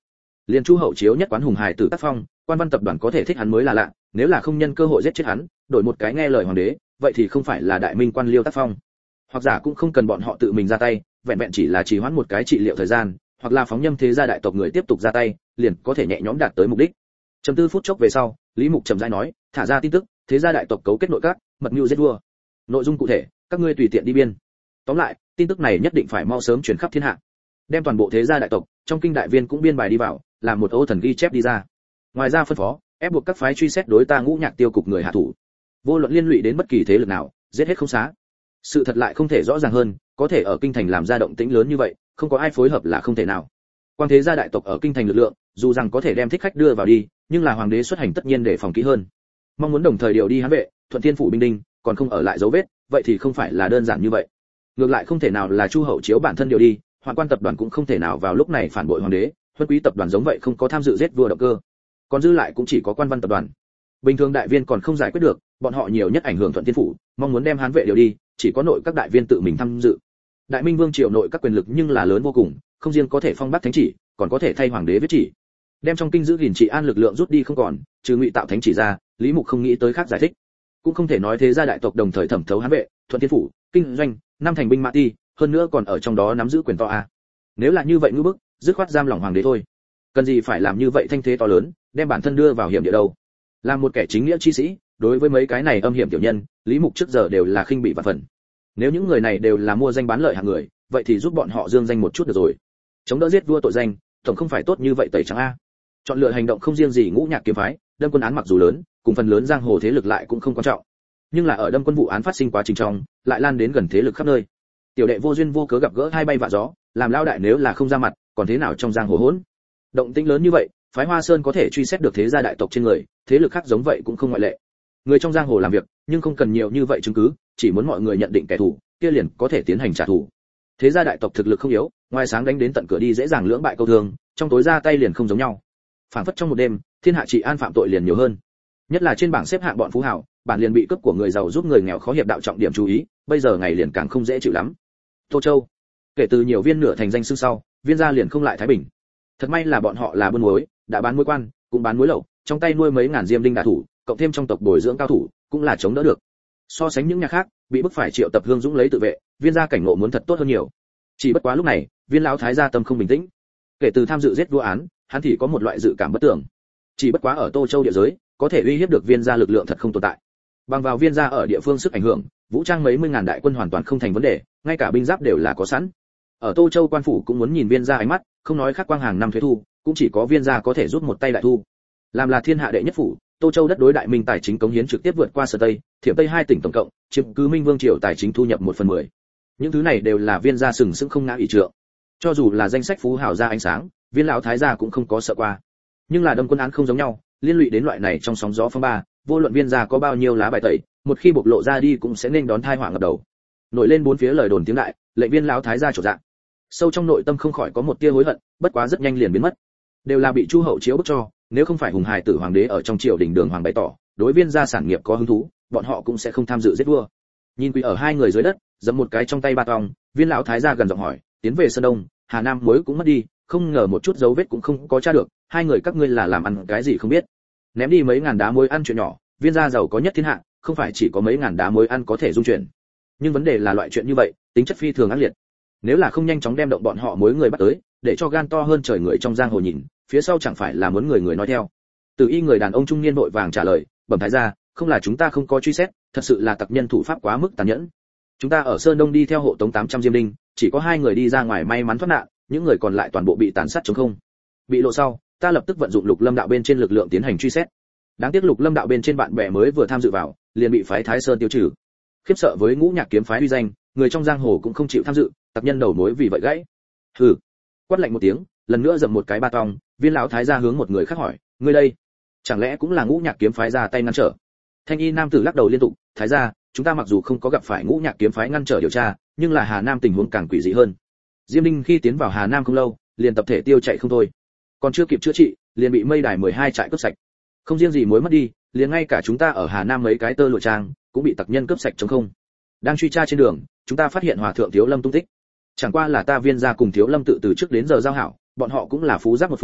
[SPEAKER 1] Liên Chu Hậu Chiếu nhất quán hùng hài tử tác phong, quan văn tập đoàn có thể thích hắn mới là lạ, nếu là không nhân cơ hội giết chết hắn, đổi một cái nghe lời hoàng đế, vậy thì không phải là đại minh quan liêu tác phong. Hoặc giả cũng không cần bọn họ tự mình ra tay, vẹn vẹn chỉ là trì hoãn một cái trị liệu thời gian, hoặc là phóng nhâm thế gia đại tộc người tiếp tục ra tay, liền có thể nhẹ nhõm đạt tới mục đích. Trầm tư phút chốc về sau, Lý Mục trầm rãi nói, thả ra tin tức, thế gia đại tộc cấu kết nội các, mật mưu giết vua. Nội dung cụ thể, các ngươi tùy tiện đi biên. Tóm lại, tin tức này nhất định phải mau sớm truyền khắp thiên hạ. Đem toàn bộ thế gia đại tộc, trong kinh đại viên cũng biên bài đi vào, làm một ô thần ghi chép đi ra. Ngoài ra phân phó, ép buộc các phái truy xét đối ta Ngũ Nhạc tiêu cục người hạ thủ. Vô luận liên lụy đến bất kỳ thế lực nào, giết hết không xá. Sự thật lại không thể rõ ràng hơn, có thể ở kinh thành làm ra động tĩnh lớn như vậy, không có ai phối hợp là không thể nào. Quan thế gia đại tộc ở kinh thành lực lượng, dù rằng có thể đem thích khách đưa vào đi, nhưng là hoàng đế xuất hành tất nhiên để phòng kỹ hơn. Mong muốn đồng thời điều đi hán vệ, thuận thiên phủ binh đinh, còn không ở lại dấu vết, vậy thì không phải là đơn giản như vậy. Ngược lại không thể nào là Chu Hậu Chiếu bản thân điều đi, Hoạn Quan tập đoàn cũng không thể nào vào lúc này phản bội hoàng đế, Huân Quý tập đoàn giống vậy không có tham dự giết vua động cơ. Còn dư lại cũng chỉ có Quan Văn tập đoàn. Bình thường đại viên còn không giải quyết được, bọn họ nhiều nhất ảnh hưởng thuận thiên phủ, mong muốn đem hán vệ điều đi, chỉ có nội các đại viên tự mình tham dự. Đại Minh Vương triều nội các quyền lực nhưng là lớn vô cùng, không riêng có thể phong bắc thánh chỉ, còn có thể thay hoàng đế viết chỉ. Đem trong kinh giữ gìn trị an lực lượng rút đi không còn, trừ Ngụy Tạo thánh chỉ ra, Lý Mục không nghĩ tới khác giải thích. Cũng không thể nói thế gia đại tộc đồng thời thẩm thấu hán vệ, thuận thiên phủ, kinh doanh, năm thành binh mã ti, hơn nữa còn ở trong đó nắm giữ quyền to a. Nếu là như vậy ngữ bức, dứt khoát giam lỏng hoàng đế thôi. Cần gì phải làm như vậy thanh thế to lớn, đem bản thân đưa vào hiểm địa đâu. Làm một kẻ chính nghĩa chi sĩ, đối với mấy cái này âm hiểm tiểu nhân, Lý Mục trước giờ đều là khinh bị vạn phần. Nếu những người này đều là mua danh bán lợi hạng người, vậy thì giúp bọn họ dương danh một chút được rồi. Chống đỡ giết vua tội danh, tổng không phải tốt như vậy tẩy trắng a. Chọn lựa hành động không riêng gì Ngũ Nhạc kiếm phái, Đâm Quân án mặc dù lớn, cùng phần lớn giang hồ thế lực lại cũng không quan trọng. Nhưng là ở Đâm Quân vụ án phát sinh quá trình trong, lại lan đến gần thế lực khắp nơi. Tiểu đệ vô duyên vô cớ gặp gỡ hai bay vạ gió, làm lao đại nếu là không ra mặt, còn thế nào trong giang hồ hỗn. Động tĩnh lớn như vậy, phái Hoa Sơn có thể truy xét được thế gia đại tộc trên người, thế lực khác giống vậy cũng không ngoại lệ. Người trong giang hồ làm việc, nhưng không cần nhiều như vậy chứng cứ, chỉ muốn mọi người nhận định kẻ thù, kia liền có thể tiến hành trả thù. Thế gia đại tộc thực lực không yếu, ngoài sáng đánh đến tận cửa đi dễ dàng lưỡng bại câu thương, trong tối ra tay liền không giống nhau. Phảng phất trong một đêm, thiên hạ trị an phạm tội liền nhiều hơn. Nhất là trên bảng xếp hạng bọn phú hào, bản liền bị cướp của người giàu giúp người nghèo khó hiệp đạo trọng điểm chú ý, bây giờ ngày liền càng không dễ chịu lắm. Tô Châu, kể từ nhiều viên nửa thành danh xưng sau, viên gia liền không lại thái bình. Thật may là bọn họ là buôn muối, đã bán muối quan, cũng bán muối lậu, trong tay nuôi mấy ngàn diêm đinh đả thủ, cộng thêm trong tộc bồi dưỡng cao thủ, cũng là chống đỡ được. So sánh những nhà khác, bị bức phải triệu tập hương dũng lấy tự vệ, viên gia cảnh ngộ muốn thật tốt hơn nhiều. Chỉ bất quá lúc này, viên lão thái gia tâm không bình tĩnh. Kể từ tham dự giết vua án, hắn thì có một loại dự cảm bất tưởng. Chỉ bất quá ở Tô Châu địa giới, có thể uy hiếp được viên gia lực lượng thật không tồn tại. Bằng vào viên gia ở địa phương sức ảnh hưởng, vũ trang mấy mươi ngàn đại quân hoàn toàn không thành vấn đề, ngay cả binh giáp đều là có sẵn. Ở Tô Châu quan phủ cũng muốn nhìn viên gia ánh mắt, không nói khác quang hàng năm thuế thu, cũng chỉ có viên gia có thể giúp một tay đại thu. Làm là thiên hạ đệ nhất phủ, Tô Châu đất đối đại minh tài chính cống hiến trực tiếp vượt qua Sở Tây, Thiểm Tây hai tỉnh tổng cộng, chiếm cứ Minh Vương triều tài chính thu nhập một phần mười. Những thứ này đều là viên gia sừng sững không ngã ỷ trượng. Cho dù là danh sách phú hào ra ánh sáng, viên lão thái gia cũng không có sợ qua. Nhưng là Đâm Quân án không giống nhau, liên lụy đến loại này trong sóng gió phong ba, vô luận viên gia có bao nhiêu lá bài tẩy, một khi bộc lộ ra đi cũng sẽ nên đón tai họa ngập đầu. Nổi lên bốn phía lời đồn tiếng đại, lệnh viên lão thái gia chột dạ. Sâu trong nội tâm không khỏi có một tia hối hận, bất quá rất nhanh liền biến mất. Đều là bị Chu Hậu Chiếu bức cho, nếu không phải hùng hài tử hoàng đế ở trong triều đình đường hoàng bày tỏ, đối viên gia sản nghiệp có hứng thú, bọn họ cũng sẽ không tham dự giết vua. Nhìn quỳ ở hai người dưới đất, giẫm một cái trong tay ba tong, viên lão thái gia gần giọng hỏi, tiến về sơn đông, Hà Nam muối cũng mất đi, không ngờ một chút dấu vết cũng không có tra được, hai người các ngươi là làm ăn cái gì không biết. Ném đi mấy ngàn đá muối ăn chuyện nhỏ, viên gia giàu có nhất thiên hạ, không phải chỉ có mấy ngàn đá muối ăn có thể dung chuyển. Nhưng vấn đề là loại chuyện như vậy, tính chất phi thường ác liệt. Nếu là không nhanh chóng đem động bọn họ mối người bắt tới, để cho gan to hơn trời người trong giang hồ nhìn, phía sau chẳng phải là muốn người người nói theo. Từ y người đàn ông trung niên vội vàng trả lời, bẩm thái gia, không là chúng ta không có truy xét, thật sự là tặc nhân thủ pháp quá mức tàn nhẫn. Chúng ta ở sơn đông đi theo hộ tống tám trăm diêm đinh, chỉ có hai người đi ra ngoài may mắn thoát nạn, những người còn lại toàn bộ bị tàn sát trống không. Bị lộ sau, ta lập tức vận dụng Lục Lâm đạo bên trên lực lượng tiến hành truy xét. Đáng tiếc Lục Lâm đạo bên trên bạn bè mới vừa tham dự vào, liền bị phái Thái Sơn tiêu trừ. Khiếp sợ với Ngũ Nhạc kiếm phái uy danh, người trong giang hồ cũng không chịu tham dự, tặc nhân đầu mối vì vậy gãy. Hừ. Quát lạnh một tiếng, lần nữa dậm một cái ba tong, viên lão thái gia hướng một người khác hỏi, ngươi đây, chẳng lẽ cũng là Ngũ Nhạc kiếm phái ra tay ngăn trở? Thanh y nam tử lắc đầu liên tục, thái gia, chúng ta mặc dù không có gặp phải Ngũ Nhạc kiếm phái ngăn trở điều tra, nhưng là Hà Nam tình huống càng quỷ dị hơn. Diêm Đinh khi tiến vào Hà Nam không lâu, liền tập thể tiêu chạy không thôi, còn chưa kịp chữa trị, liền bị mây đài mười hai trại cướp sạch. Không riêng gì mối mất đi, liền ngay cả chúng ta ở Hà Nam mấy cái tơ lụa trang cũng bị tặc nhân cướp sạch trống không. Đang truy tra trên đường, chúng ta phát hiện hòa thượng Thiếu Lâm tung tích. Chẳng qua là ta viên gia cùng Thiếu Lâm tự từ trước đến giờ giao hảo, bọn họ cũng là phú giáp một phương,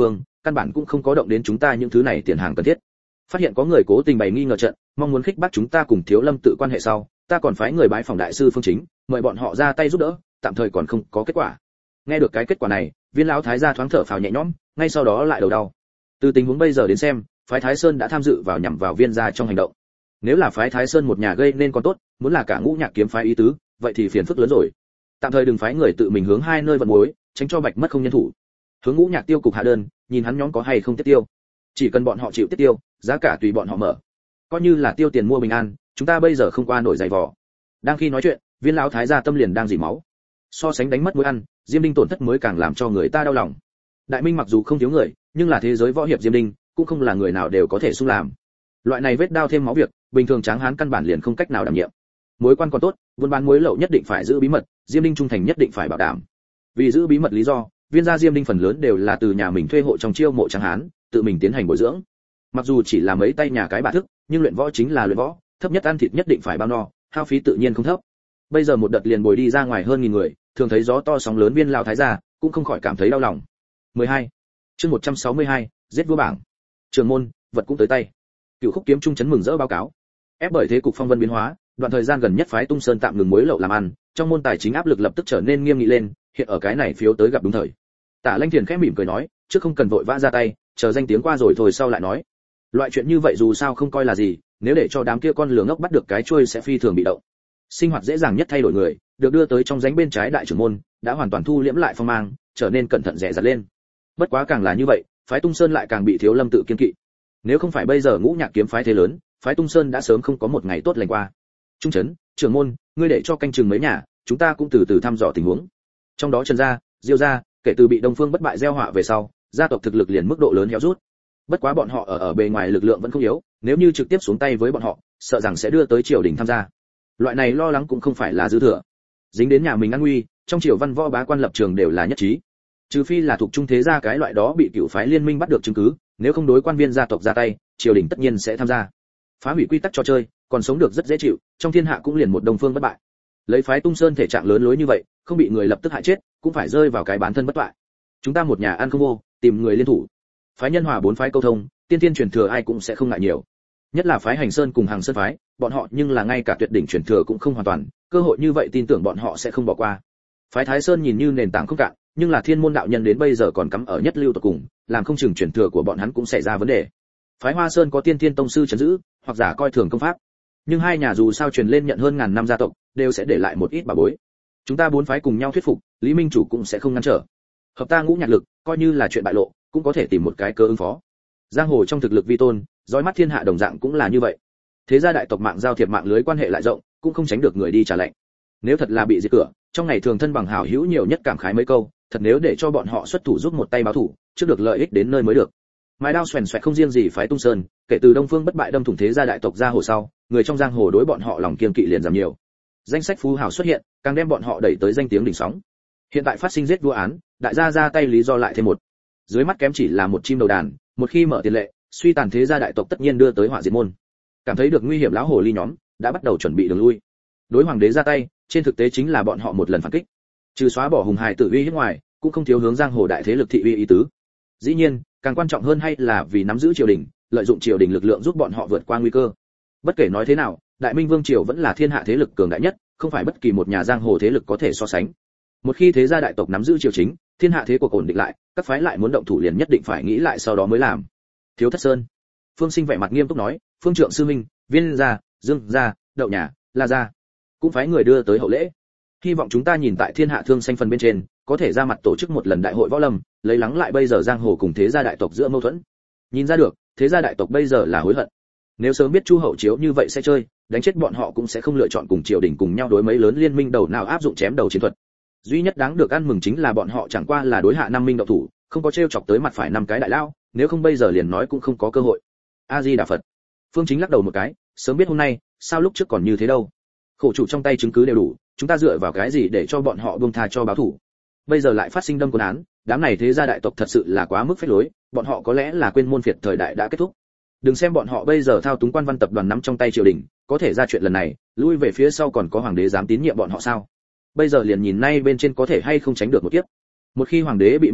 [SPEAKER 1] căn bản cũng không có động đến chúng ta những thứ này tiền hàng cần thiết. Phát hiện có người cố tình bày nghi ngờ trận, mong muốn khích bác chúng ta cùng Thiếu Lâm tự quan hệ sau, ta còn phái người bái phòng đại sư Phương Chính, mời bọn họ ra tay giúp đỡ, tạm thời còn không có kết quả. Nghe được cái kết quả này, Viên lão thái gia thoáng thở phào nhẹ nhõm, ngay sau đó lại đầu đau. Từ tình huống bây giờ đến xem, phái Thái Sơn đã tham dự vào nhằm vào Viên gia trong hành động. Nếu là phái Thái Sơn một nhà gây nên còn tốt, muốn là cả Ngũ Nhạc kiếm phái ý tứ, vậy thì phiền phức lớn rồi. Tạm thời đừng phái người tự mình hướng hai nơi vận mối, tránh cho bạch mất không nhân thủ. Hướng Ngũ Nhạc tiêu cục hạ đơn, nhìn hắn nhóm có hay không tiết tiêu. Chỉ cần bọn họ chịu tiết tiêu, giá cả tùy bọn họ mở. Coi như là tiêu tiền mua bình an, chúng ta bây giờ không qua nổi giày vò. Đang khi nói chuyện, Viên lão thái gia tâm liền đang dỉ máu. So sánh đánh mất mối ăn, Diêm Đinh tổn thất mới càng làm cho người ta đau lòng. Đại Minh mặc dù không thiếu người, nhưng là thế giới võ hiệp Diêm Đinh, cũng không là người nào đều có thể xung làm. Loại này vết đao thêm máu việc, bình thường tráng hán căn bản liền không cách nào đảm nhiệm. Mối quan còn tốt, buôn bán muối lậu nhất định phải giữ bí mật, Diêm Đinh trung thành nhất định phải bảo đảm. Vì giữ bí mật lý do, Viên gia Diêm Đinh phần lớn đều là từ nhà mình thuê hộ trong chiêu mộ tráng hán, tự mình tiến hành bồi dưỡng. Mặc dù chỉ là mấy tay nhà cái bà thức, nhưng luyện võ chính là luyện võ, thấp nhất ăn thịt nhất định phải bao no, hao phí tự nhiên không thấp. Bây giờ một đợt liền bồi đi ra ngoài hơn nghìn người, thường thấy gió to sóng lớn Viên lão thái gia, cũng không khỏi cảm thấy đau lòng. mười hai. Chương một trăm sáu mươi hai, giết vua bảng. Trường môn, vật cũng tới tay. Cửu Khúc kiếm trung chấn mừng rỡ báo cáo. Ép bởi thế cục phong vân biến hóa, đoạn thời gian gần nhất phái Tung Sơn tạm ngừng muối lậu làm ăn, trong môn tài chính áp lực lập tức trở nên nghiêm nghị lên, hiện ở cái này phiếu tới gặp đúng thời. Tả Lanh Thiền khẽ mỉm cười nói, trước không cần vội vã ra tay, chờ danh tiếng qua rồi thôi sau lại nói. Loại chuyện như vậy dù sao không coi là gì, nếu để cho đám kia con lừa ngốc bắt được cái chuôi sẽ phi thường bị động. Sinh hoạt dễ dàng nhất thay đổi người, được đưa tới trong rãnh bên trái đại trưởng môn, đã hoàn toàn thu liễm lại phong mang, trở nên cẩn thận dè dặt lên. Bất quá càng là như vậy, phái Tung Sơn lại càng bị Thiếu Lâm tự kiên kỵ. Nếu không phải bây giờ Ngũ Nhạc kiếm phái thế lớn, phái Tung Sơn đã sớm không có một ngày tốt lành qua. Trung trấn, trưởng môn, ngươi để cho canh chừng mấy nhà, chúng ta cũng từ từ thăm dò tình huống. Trong đó Trần gia, Diêu gia, kể từ bị Đông Phương bất bại gieo họa về sau, gia tộc thực lực liền mức độ lớn héo rút. Bất quá bọn họ ở ở bề ngoài lực lượng vẫn không yếu, nếu như trực tiếp xuống tay với bọn họ, sợ rằng sẽ đưa tới triều đình tham gia. Loại này lo lắng cũng không phải là dư thừa. Dính đến nhà mình an nguy, trong triều văn võ bá quan lập trường đều là nhất trí. Trừ phi là thuộc trung thế gia cái loại đó bị cửu phái liên minh bắt được chứng cứ, nếu không đối quan viên gia tộc ra tay, triều đình tất nhiên sẽ tham gia. Phá hủy quy tắc trò chơi, còn sống được rất dễ chịu, trong thiên hạ cũng liền một Đông Phương bất bại. Lấy phái Tung Sơn thể trạng lớn lối như vậy, không bị người lập tức hại chết, cũng phải rơi vào cái bán thân bất bại. Chúng ta một nhà ăn không vô, tìm người liên thủ. Phái Nhân Hòa bốn phái câu thông, tiên tiên truyền thừa ai cũng sẽ không ngại nhiều. Nhất là phái Hành Sơn cùng Hàng Sơn phái, bọn họ nhưng là ngay cả tuyệt đỉnh truyền thừa cũng không hoàn toàn, cơ hội như vậy tin tưởng bọn họ sẽ không bỏ qua. Phái Thái Sơn nhìn như nền tảng không cạn, nhưng là thiên môn đạo nhân đến bây giờ còn cắm ở nhất lưu tộc cùng, làm không chừng truyền thừa của bọn hắn cũng xảy ra vấn đề. Phái Hoa Sơn có tiên thiên tông sư trấn giữ, hoặc giả coi thường công pháp. Nhưng hai nhà dù sao truyền lên nhận hơn ngàn năm gia tộc, đều sẽ để lại một ít bảo bối. Chúng ta bốn phái cùng nhau thuyết phục, Lý Minh chủ cũng sẽ không ngăn trở. Hợp ta Ngũ Nhạc lực, coi như là chuyện bại lộ, cũng có thể tìm một cái cơ ứng phó. Giang hồ trong thực lực vi tôn, dõi mắt thiên hạ đồng dạng cũng là như vậy. Thế gia đại tộc mạng giao thiệp mạng lưới quan hệ lại rộng, cũng không tránh được người đi trả lệnh. Nếu thật là bị diệt cửa, trong ngày thường thân bằng hảo hữu nhiều nhất cảm khái mấy câu, thật nếu để cho bọn họ xuất thủ giúp một tay báo thủ, trước được lợi ích đến nơi mới được. Mái đao xoèn xoẹt không riêng gì phái Tung Sơn, kể từ Đông Phương bất bại đâm thủng thế gia đại tộc ra hồ sau, người trong giang hồ đối bọn họ lòng kiên kỵ liền giảm nhiều. Danh sách phú hào xuất hiện, càng đem bọn họ đẩy tới danh tiếng đỉnh sóng. Hiện tại phát sinh giết vua án, đại gia ra tay lý do lại thêm một. Dưới mắt kém chỉ là một chim đầu đàn, một khi mở tiền lệ, suy tàn thế gia đại tộc tất nhiên đưa tới họa diệt môn. Cảm thấy được nguy hiểm lão hồ ly nhóm, đã bắt đầu chuẩn bị đường lui. Đối hoàng đế ra tay, trên thực tế chính là bọn họ một lần phản kích. Trừ xóa bỏ hùng hài tử uy hiếp ngoài, cũng không thiếu hướng giang hồ đại thế lực thị uy ý tứ. Dĩ nhiên, càng quan trọng hơn hay là vì nắm giữ triều đình, lợi dụng triều đình lực lượng giúp bọn họ vượt qua nguy cơ. Bất kể nói thế nào, Đại Minh Vương triều vẫn là thiên hạ thế lực cường đại nhất, không phải bất kỳ một nhà giang hồ thế lực có thể so sánh. Một khi thế gia đại tộc nắm giữ triều chính, thiên hạ thế cuộc ổn định lại, các phái lại muốn động thủ liền nhất định phải nghĩ lại sau đó mới làm. Thiếu Thất Sơn, Phương Sinh vẻ mặt nghiêm túc nói, Phương Trượng sư minh, Viên gia, Dương gia, Đậu nhà, La gia, cũng phái người đưa tới hậu lễ. Hy vọng chúng ta nhìn tại thiên hạ thương xanh phần bên trên, có thể ra mặt tổ chức một lần đại hội võ lâm, lấy lắng lại bây giờ giang hồ cùng thế gia đại tộc giữa mâu thuẫn. Nhìn ra được, thế gia đại tộc bây giờ là hối hận. Nếu sớm biết Chu Hậu Chiếu như vậy sẽ chơi, đánh chết bọn họ cũng sẽ không lựa chọn cùng triều đình cùng nhau đối mấy lớn liên minh đầu nào áp dụng chém đầu chiến thuật. Duy nhất đáng được ăn mừng chính là bọn họ chẳng qua là đối hạ năm minh động thủ, không có trêu chọc tới mặt phải năm cái đại lao, nếu không bây giờ liền nói cũng không có cơ hội. A Di Đà Phật. Phương Chính lắc đầu một cái, sớm biết hôm nay, sao lúc trước còn như thế đâu? Khổ chủ trong tay chứng cứ đều đủ, chúng ta dựa vào cái gì để cho bọn họ buông tha cho báo thủ? Bây giờ lại phát sinh đâm quân án, đám này thế gia đại tộc thật sự là quá mức phế lối, bọn họ có lẽ là quên môn phiệt thời đại đã kết thúc. Đừng xem bọn họ bây giờ thao túng quan văn tập đoàn nắm trong tay triều đình, có thể ra chuyện lần này, lui về phía sau còn có hoàng đế dám tín nhiệm bọn họ sao? Bây giờ liền nhìn nay bên trên có thể hay không tránh được một kiếp. Một khi hoàng đế bị mất mạng,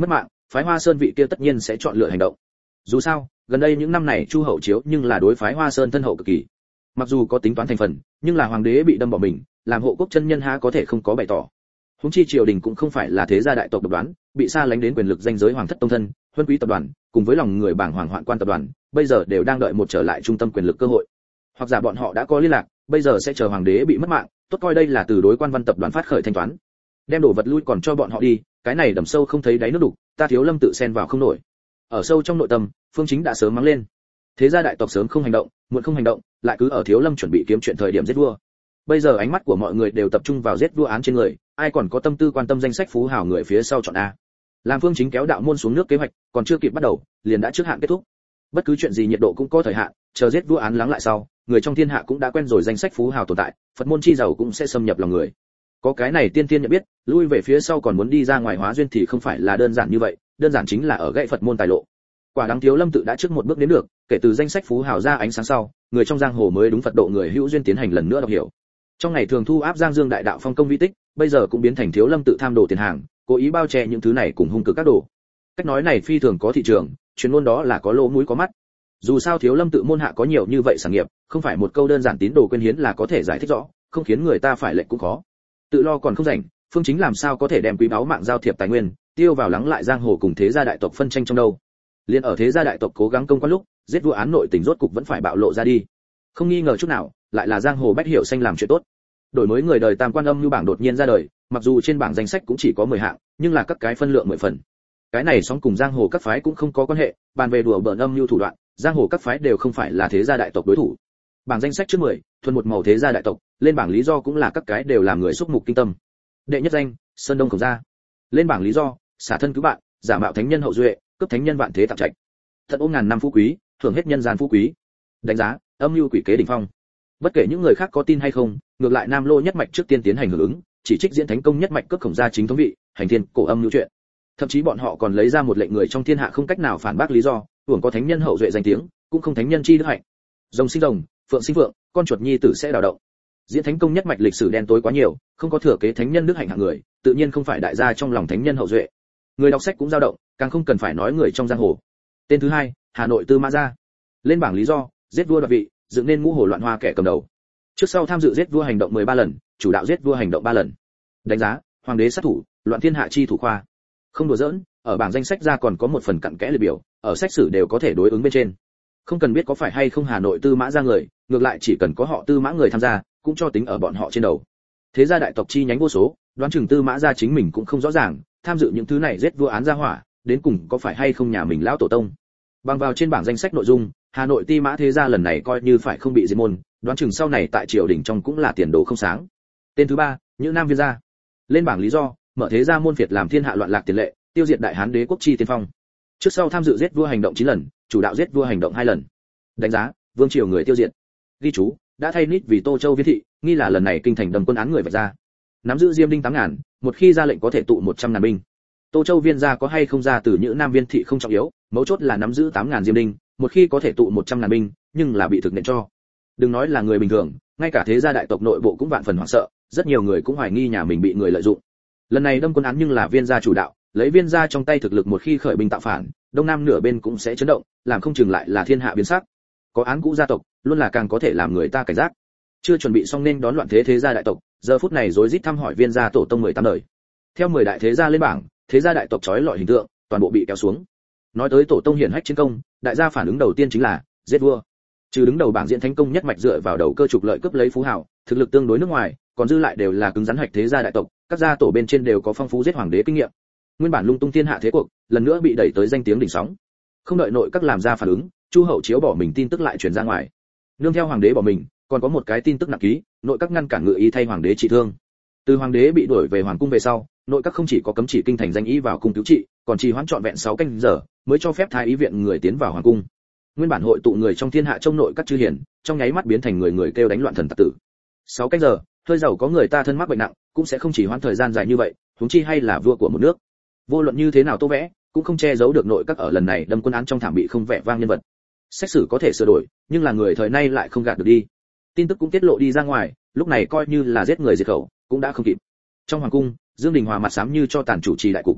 [SPEAKER 1] phái Hoa Sơn vị kia tất nhiên sẽ chọn lựa hành động. Dù sao, gần đây những năm này Chu Hậu Chiếu nhưng là đối phái Hoa Sơn thân hậu cực kỳ. Mặc dù có tính toán thành phần, nhưng là hoàng đế bị đâm bỏ mình, làm hộ quốc chân nhân há có thể không có bày tỏ. Huống chi triều đình cũng không phải là thế gia đại tộc độc đoán, bị xa lánh đến quyền lực danh giới hoàng thất tông thân, huân quý tập đoàn, cùng với lòng người bảng hoàng hoạn quan tập đoàn, bây giờ đều đang đợi một trở lại trung tâm quyền lực cơ hội. Hoặc giả bọn họ đã có liên lạc, bây giờ sẽ chờ hoàng đế bị mất mạng, tốt coi đây là từ đối quan văn tập đoàn phát khởi thanh toán. Đem đồ vật lui còn cho bọn họ đi, cái này đầm sâu không thấy đáy nước đục, ta Thiếu Lâm tự xen vào không nổi. Ở sâu trong nội tâm, Phương Chính đã sớm mắng lên. Thế gia đại tộc sớm không hành động, muộn không hành động, lại cứ ở Thiếu Lâm chuẩn bị kiếm chuyện thời điểm giết vua. Bây giờ ánh mắt của mọi người đều tập trung vào giết vua án trên người, ai còn có tâm tư quan tâm danh sách phú hào người phía sau chọn a. Làm Phương Chính kéo đạo môn xuống nước kế hoạch, còn chưa kịp bắt đầu, liền đã trước hạn kết thúc. Bất cứ chuyện gì nhiệt độ cũng có thời hạn, chờ giết vua án lắng lại sau, người trong thiên hạ cũng đã quen rồi danh sách phú hào tồn tại, Phật môn chi giàu cũng sẽ xâm nhập lòng người. Có cái này tiên tiên nhận biết, lui về phía sau còn muốn đi ra ngoài hóa duyên thì không phải là đơn giản như vậy, đơn giản chính là ở gãy Phật môn tài lộ. Quả đáng Thiếu Lâm tự đã trước một bước đến được, kể từ danh sách phú hào ra ánh sáng sau, người trong giang hồ mới đúng Phật độ người hữu duyên tiến hành lần nữa đọc hiểu. Trong ngày thường thu áp Giang Dương đại đạo phong công vi tích, bây giờ cũng biến thành Thiếu Lâm tự tham đồ tiền hàng, cố ý bao che những thứ này cùng hung cực các đồ. Cách nói này phi thường có thị trường, truyền ngôn đó là có lỗ mũi có mắt. Dù sao Thiếu Lâm tự môn hạ có nhiều như vậy sản nghiệp, không phải một câu đơn giản tín đồ quên hiến là có thể giải thích rõ, không khiến người ta phải lệnh cũng khó. Tự lo còn không rảnh, Phương Chính làm sao có thể đem quý báu mạng giao thiệp tài nguyên tiêu vào lắng lại giang hồ cùng thế gia đại tộc phân tranh trong đâu. Liên ở thế gia đại tộc cố gắng công quan lúc, giết vua án nội tình rốt cục vẫn phải bạo lộ ra đi. Không nghi ngờ chút nào, lại là giang hồ bách hiểu xanh làm chuyện tốt. Đổi mới người đời tam quan âm như bảng đột nhiên ra đời, mặc dù trên bảng danh sách cũng chỉ có mười hạng, nhưng là các cái phân lượng mười phần. Cái này sóng cùng giang hồ các phái cũng không có quan hệ, bàn về đùa bỡn âm như thủ đoạn, giang hồ các phái đều không phải là thế gia đại tộc đối thủ. Bảng danh sách trước mười, thuần một màu thế gia đại tộc, lên bảng lý do cũng là các cái đều làm người xúc mục kinh tâm. Đệ nhất danh, Sơn Đông Khổng gia. Lên bảng lý do, xả thân cứu bạn, giả mạo thánh nhân hậu duệ, cướp thánh nhân vạn thế tặng trạch. Thật ôm ngàn năm phú quý, thưởng hết nhân gian phú quý. Đánh giá, âm mưu quỷ kế đỉnh phong. Bất kể những người khác có tin hay không, ngược lại Nam Lô nhất mạch trước tiên tiến hành hưởng ứng, chỉ trích diễn thánh công nhất mạch cướp Khổng gia chính thống vị, hành thiên cổ âm mưu chuyện. Thậm chí bọn họ còn lấy ra một lệnh người trong thiên hạ không cách nào phản bác lý do, hưởng có thánh nhân hậu duệ danh tiếng, cũng không thánh nhân chi đức hạnh. Rồng sinh rồng, phượng sinh phượng, con chuột nhi tử sẽ đào động. Diễn thánh công nhất mạch lịch sử đen tối quá nhiều, không có thừa kế thánh nhân đức hạnh hạng người, tự nhiên không phải đại gia trong lòng thánh nhân hậu duệ. Người đọc sách cũng dao động, càng không cần phải nói người trong giang hồ. Tên thứ hai, Hà Nội Tư Mã Gia. Lên bảng lý do, giết vua đoạt vị, dựng nên ngũ hồ loạn hoa kẻ cầm đầu. Trước sau tham dự giết vua hành động mười ba lần, chủ đạo giết vua hành động ba lần. Đánh giá, hoàng đế sát thủ, loạn thiên hạ chi thủ khoa. Không đùa giỡn, ở bảng danh sách ra còn có một phần cặn kẽ liệt biểu, ở sách sử đều có thể đối ứng bên trên. Không cần biết có phải hay không Hà Nội Tư Mã Gia người, ngược lại chỉ cần có họ Tư Mã người tham gia, cũng cho tính ở bọn họ trên đầu. Thế gia đại tộc chi nhánh vô số, đoán chừng Tư Mã Gia chính mình cũng không rõ ràng, tham dự những thứ này giết vua án gia hỏa, đến cùng có phải hay không nhà mình lão tổ tông. Bằng vào trên bảng danh sách nội dung, Hà Nội Tư Mã thế gia lần này coi như phải không bị diệt môn, đoán chừng sau này tại triều đình trong cũng là tiền đồ không sáng. Tên thứ ba, Nhữ Nam Viên gia. Lên bảng lý do, mở thế gia môn phiệt làm thiên hạ loạn lạc tiền lệ, tiêu diệt đại hán đế quốc chi tiên phong. Trước sau tham dự giết vua hành động chín lần, chủ đạo giết vua hành động hai lần. Đánh giá, vương triều người tiêu diệt. Ghi chú, đã thay nít vì Tô Châu Viên thị, nghi là lần này kinh thành đầm quân án người vạch ra. Nắm giữ diêm đinh tám ngàn, một khi ra lệnh có thể tụ một trăm ngàn binh. Tô Châu Viên gia có hay không ra từ Nhữ Nam Viên thị không trọng yếu, mấu chốt là nắm giữ tám ngàn diêm đinh, một khi có thể tụ một trăm ngàn binh, nhưng là bị thực nện cho. Đừng nói là người bình thường, ngay cả thế gia đại tộc nội bộ cũng vạn phần hoảng sợ, rất nhiều người cũng hoài nghi nhà mình bị người lợi dụng. Lần này đâm quân án nhưng là Viên gia chủ đạo, lấy Viên gia trong tay thực lực một khi khởi binh tạo phản, đông nam nửa bên cũng sẽ chấn động, làm không chừng lại là thiên hạ biến sắc. Có án cũ gia tộc, luôn là càng có thể làm người ta cảnh giác. Chưa chuẩn bị xong nên đón loạn thế thế gia đại tộc, giờ phút này rối rít thăm hỏi Viên gia tổ tông mười tám đời. Theo mười đại thế gia lên bảng, thế gia đại tộc chói lọi hình tượng, toàn bộ bị kéo xuống. Nói tới tổ tông hiển hách chiến công, đại gia phản ứng đầu tiên chính là giết vua. Trừ đứng đầu bảng diễn thánh công nhất mạch dựa vào đầu cơ trục lợi cướp lấy phú hào, thực lực tương đối nước ngoài, còn dư lại đều là cứng rắn hạch thế gia đại tộc, các gia tổ bên trên đều có phong phú giết hoàng đế kinh nghiệm. Nguyên bản lung tung thiên hạ thế cuộc, lần nữa bị đẩy tới danh tiếng đỉnh sóng. Không đợi nội các làm ra phản ứng, Chu Hậu Chiếu bỏ mình tin tức lại truyền ra ngoài. Nương theo hoàng đế bỏ mình, còn có một cái tin tức nặng ký, nội các ngăn cản ngự ý thay hoàng đế trị thương. Từ hoàng đế bị đuổi về hoàng cung về sau, nội các không chỉ có cấm chỉ kinh thành danh ý vào cung cứu trị, còn trì hoãn trọn vẹn sáu canh giờ mới cho phép thái ý viện người tiến vào hoàng cung. Nguyên bản hội tụ người trong thiên hạ trong nội các chư hiền, trong nháy mắt biến thành người người kêu đánh loạn thần tặc tử. sáu canh giờ, hơi giàu có người ta thân mắc bệnh nặng, cũng sẽ không chỉ hoãn thời gian dài như vậy, huống chi hay là vua của một nước. Vô luận như thế nào tô vẽ, cũng không che giấu được nội các ở lần này đâm quân án trong thảm bị không vẻ vang nhân vật. Xét xử có thể sửa đổi, nhưng là người thời nay lại không gạt được đi. Tin tức cũng tiết lộ đi ra ngoài, lúc này coi như là giết người diệt khẩu, cũng đã không kịp. Trong hoàng cung, Dương Đình Hòa mặt xám như cho tàn chủ trì đại cục.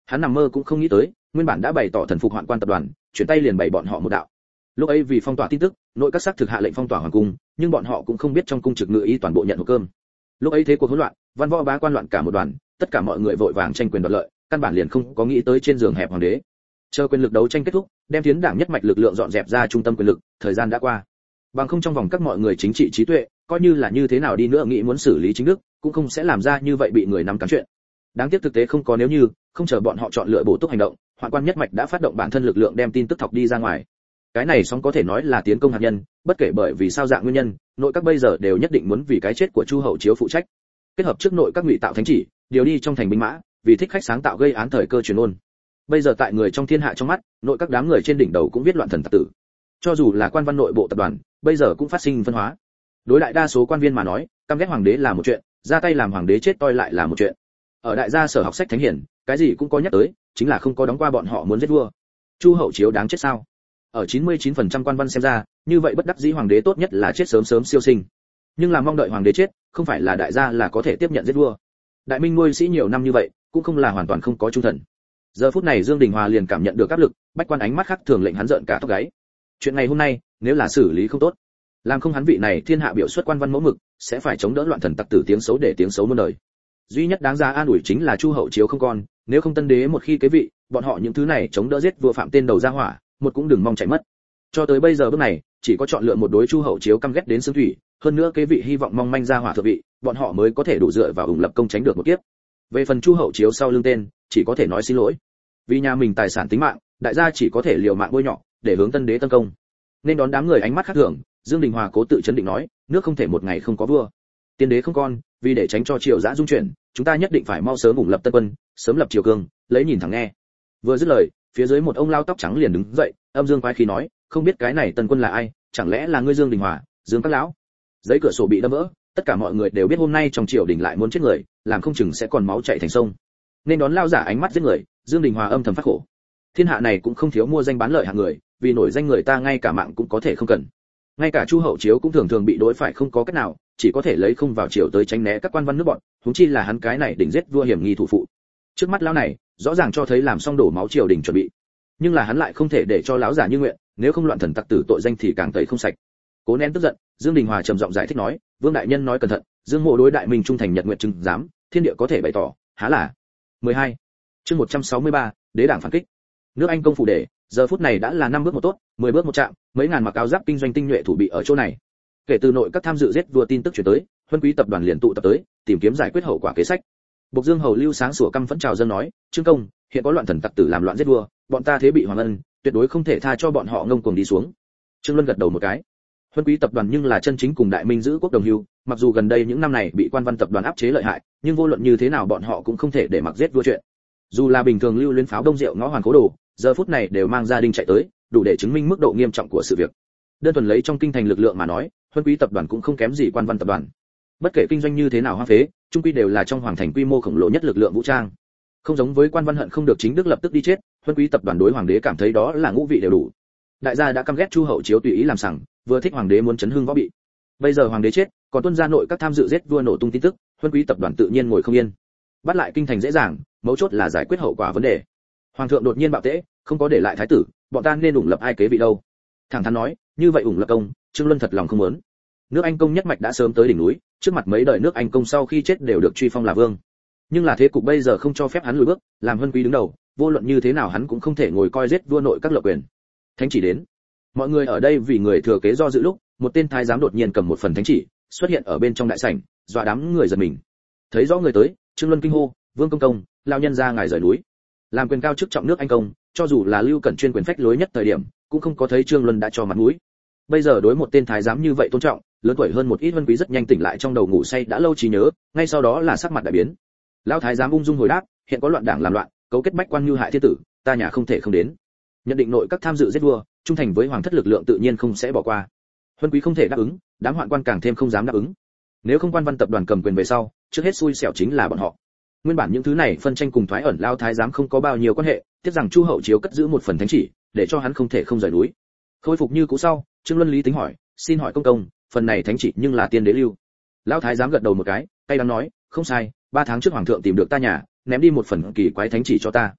[SPEAKER 1] Hắn nằm mơ cũng không nghĩ tới, nguyên bản đã bày tỏ thần phục Hoạn Quan tập đoàn, chuyển tay liền bày bọn họ một đạo. Lúc ấy vì phong tỏa tin tức, nội các sắc thực hạ lệnh phong tỏa hoàng cung, nhưng bọn họ cũng không biết trong cung trực ngự y toàn bộ nhận hộp cơm. Lúc ấy thế cuộc hỗn loạn, văn võ bá quan loạn cả một đoàn, tất cả mọi người vội vàng tranh quyền đoạt lợi, căn bản liền không có nghĩ tới trên giường hẹp hoàng đế. Chờ quyền lực đấu tranh kết thúc, đem tiến đảng nhất mạch lực lượng dọn dẹp ra trung tâm quyền lực, thời gian đã qua. Bằng không trong vòng các mọi người chính trị trí tuệ, coi như là như thế nào đi nữa nghĩ muốn xử lý chính đức, cũng không sẽ làm ra như vậy bị người nắm cắn chuyện. Đáng tiếc thực tế không có nếu như, không chờ bọn họ chọn lựa bổ túc hành động, Hoạn Quan nhất mạch đã phát động bản thân lực lượng đem tin tức thọc đi ra ngoài. Cái này song có thể nói là tiến công hạt nhân, bất kể bởi vì sao dạng nguyên nhân, nội các bây giờ đều nhất định muốn vì cái chết của Chu Hậu Chiếu phụ trách. Kết hợp trước nội các ngụy tạo thánh chỉ, điều đi trong thành binh mã, vì thích khách sáng tạo gây án thời cơ truyền ôn. Bây giờ tại người trong thiên hạ trong mắt, nội các đám người trên đỉnh đầu cũng viết loạn thần tặc tử. Cho dù là quan văn nội bộ tập đoàn, bây giờ cũng phát sinh phân hóa. Đối đại đa số quan viên mà nói, căm ghét hoàng đế là một chuyện, ra tay làm hoàng đế chết toi lại là một chuyện. Ở đại gia sở học sách thánh hiển, cái gì cũng có nhắc tới, chính là không có đóng qua bọn họ muốn giết vua. Chu Hậu Chiếu đáng chết sao? Ở chín mươi chín phần trăm quan văn xem ra, như vậy bất đắc dĩ hoàng đế tốt nhất là chết sớm sớm siêu sinh. Nhưng là mong đợi hoàng đế chết, không phải là đại gia là có thể tiếp nhận giết vua. Đại Minh nuôi sĩ nhiều năm như vậy, cũng không là hoàn toàn không có trung thần. Giờ phút này Dương Đình Hòa liền cảm nhận được áp lực, bách quan ánh mắt khác thường lệnh hắn giận cả tóc gáy. Chuyện ngày hôm nay, nếu là xử lý không tốt, làm không hắn vị này thiên hạ biểu xuất quan văn mẫu mực, sẽ phải chống đỡ loạn thần tặc tử tiếng xấu để tiếng xấu muôn đời. Duy nhất đáng giá an ủi chính là Chu Hậu Chiếu không còn, nếu không tân đế một khi kế vị, bọn họ những thứ này chống đỡ giết vua phạm tên đầu ra hỏa, một cũng đừng mong chạy mất. Cho tới bây giờ bước này, chỉ có chọn lựa một đối Chu Hậu Chiếu căm ghét đến xương thủy, hơn nữa kế vị hy vọng mong manh ra hỏa thượng vị, bọn họ mới có thể đủ dựa vào ủng lập công tránh được một kiếp. Về phần Chu Hậu Chiếu sau lưng tên, chỉ có thể nói xin lỗi. Vì nhà mình tài sản tính mạng, đại gia chỉ có thể liều mạng bôi nhọ, để hướng tân đế tấn công. Nên đón đám người ánh mắt khác thường, Dương Đình Hòa cố tự chấn định nói, nước không thể một ngày không có vua. Tiên đế không con, vì để tránh cho triều dã dung chuyển, chúng ta nhất định phải mau sớm ủng lập tân quân, sớm lập triều cương, lấy nhìn thẳng nghe. Vừa dứt lời, phía dưới một ông lao tóc trắng liền đứng dậy, âm dương quái khí nói, không biết cái này tân quân là ai, chẳng lẽ là ngươi Dương Đình Hòa, Dương các lão? Giấy cửa sổ bị đâm vỡ, tất cả mọi người đều biết hôm nay trong triều đình lại muốn chết người, làm không chừng sẽ còn máu chảy thành sông. Nên đón lao giả ánh mắt giết người, Dương Đình Hòa âm thầm phát khổ. Thiên hạ này cũng không thiếu mua danh bán lợi hạng người, vì nổi danh người ta ngay cả mạng cũng có thể không cần. Ngay cả Chu Hậu Chiếu cũng thường thường bị đối phải không có cách nào, chỉ có thể lấy không vào triều tới tránh né các quan văn nước bọn, huống chi là hắn cái này đỉnh giết vua hiểm nghi thủ phụ. Trước mắt lão này, rõ ràng cho thấy làm xong đổ máu triều đình chuẩn bị. Nhưng là hắn lại không thể để cho lão giả như nguyện, nếu không loạn thần tặc tử tội danh thì càng tẩy không sạch. Cố nén tức giận, Dương Đình Hòa trầm giọng giải thích nói, Vương đại nhân nói cẩn thận, Dương Mộ đối đại minh trung thành nhật nguyện chứng giám, thiên địa có thể bày tỏ, há là. mười hai. Chương một trăm sáu mươi ba, đế đảng phản kích. Nước Anh công phủ để, giờ phút này đã là năm bước một tốt, mười bước một chạm, mấy ngàn mặc áo giáp kinh doanh tinh nhuệ thủ bị ở chỗ này. Kể từ nội các tham dự giết vua tin tức truyền tới, Huân Quý tập đoàn liền tụ tập tới, tìm kiếm giải quyết hậu quả kế sách. Bộc Dương hầu Lưu Sáng sủa căm phẫn chào dân nói, Trương công, hiện có loạn thần tặc tử làm loạn giết vua, bọn ta thế bị hoàng ân, tuyệt đối không thể tha cho bọn họ ngông cuồng đi xuống. Trương Luân gật đầu một cái. Huân Quý tập đoàn nhưng là chân chính cùng Đại Minh giữ quốc đồng hưu, mặc dù gần đây những năm này bị quan văn tập đoàn áp chế lợi hại, nhưng vô luận như thế nào bọn họ cũng không thể để mặc giết vua chuyện. Dù là bình thường lưu luyến pháo đông rượu ngõ hoàn cố đồ, giờ phút này đều mang gia đình chạy tới, đủ để chứng minh mức độ nghiêm trọng của sự việc. Đơn thuần lấy trong kinh thành lực lượng mà nói, Huân Quý tập đoàn cũng không kém gì quan văn tập đoàn. Bất kể kinh doanh như thế nào hoang phế, trung quy đều là trong hoàng thành quy mô khổng lồ nhất lực lượng vũ trang. Không giống với quan văn hận không được chính đức lập tức đi chết, Huân Quý tập đoàn đối hoàng đế cảm thấy đó là ngũ vị đều đủ. Đại gia đã căm ghét Chu Hậu Chiếu tùy ý làm sằng, vừa thích hoàng đế muốn chấn hưng võ bị. Bây giờ hoàng đế chết, còn tuân ra nội các tham dự giết vua nổ tung tin tức, Huân Quý tập đoàn tự nhiên ngồi không yên. Bắt lại kinh thành dễ dàng, mấu chốt là giải quyết hậu quả vấn đề. Hoàng thượng đột nhiên bạo tễ, không có để lại thái tử, bọn ta nên ủng lập ai kế vị đâu? Thẳng thắn nói, như vậy ủng lập công, Trương Luân thật lòng không muốn. Nước Anh công nhất mạch đã sớm tới đỉnh núi, trước mặt mấy đời nước Anh công sau khi chết đều được truy phong là vương. Nhưng là thế cục bây giờ không cho phép hắn lùi bước, làm Huân Quý đứng đầu, vô luận như thế nào hắn cũng không thể ngồi coi giết vua nội các lợi quyền. Thánh chỉ đến. Mọi người ở đây vì người thừa kế do dự lúc, một tên thái giám đột nhiên cầm một phần thánh chỉ, xuất hiện ở bên trong đại sảnh, dọa đám người giật mình. Thấy rõ người tới, Trương Luân kinh hô, "Vương công công, lao nhân ra ngài rời núi." Làm quyền cao chức trọng nước Anh công, cho dù là Lưu Cẩn chuyên quyền phách lối nhất thời điểm, cũng không có thấy Trương Luân đã cho mặt mũi. Bây giờ đối một tên thái giám như vậy tôn trọng, lớn tuổi hơn một ít Huân Quý rất nhanh tỉnh lại trong đầu ngủ say đã lâu trí nhớ, ngay sau đó là sắc mặt đại biến. Lão thái giám ung dung hồi đáp, "Hiện có loạn đảng làm loạn, cấu kết bách quan như hại thiên tử, ta nhà không thể không đến." Nhận định nội các tham dự giết vua, trung thành với hoàng thất lực lượng tự nhiên không sẽ bỏ qua. Huân Quý không thể đáp ứng, đám hoạn quan càng thêm không dám đáp ứng. Nếu không quan văn tập đoàn cầm quyền về sau, trước hết xui xẻo chính là bọn họ. Nguyên bản những thứ này phân tranh cùng thoái ẩn lao thái giám không có bao nhiêu quan hệ, tiếc rằng Chu Hậu Chiếu cất giữ một phần thánh chỉ, để cho hắn không thể không rời núi. Khôi phục như cũ sau, Trương Luân lý tính hỏi, "Xin hỏi công công, phần này thánh chỉ nhưng là tiên đế lưu?" Lão thái giám gật đầu một cái, cay đắng nói, "Không sai, ba tháng trước hoàng thượng tìm được ta nhà, ném đi một phần kỳ quái thánh chỉ cho ta.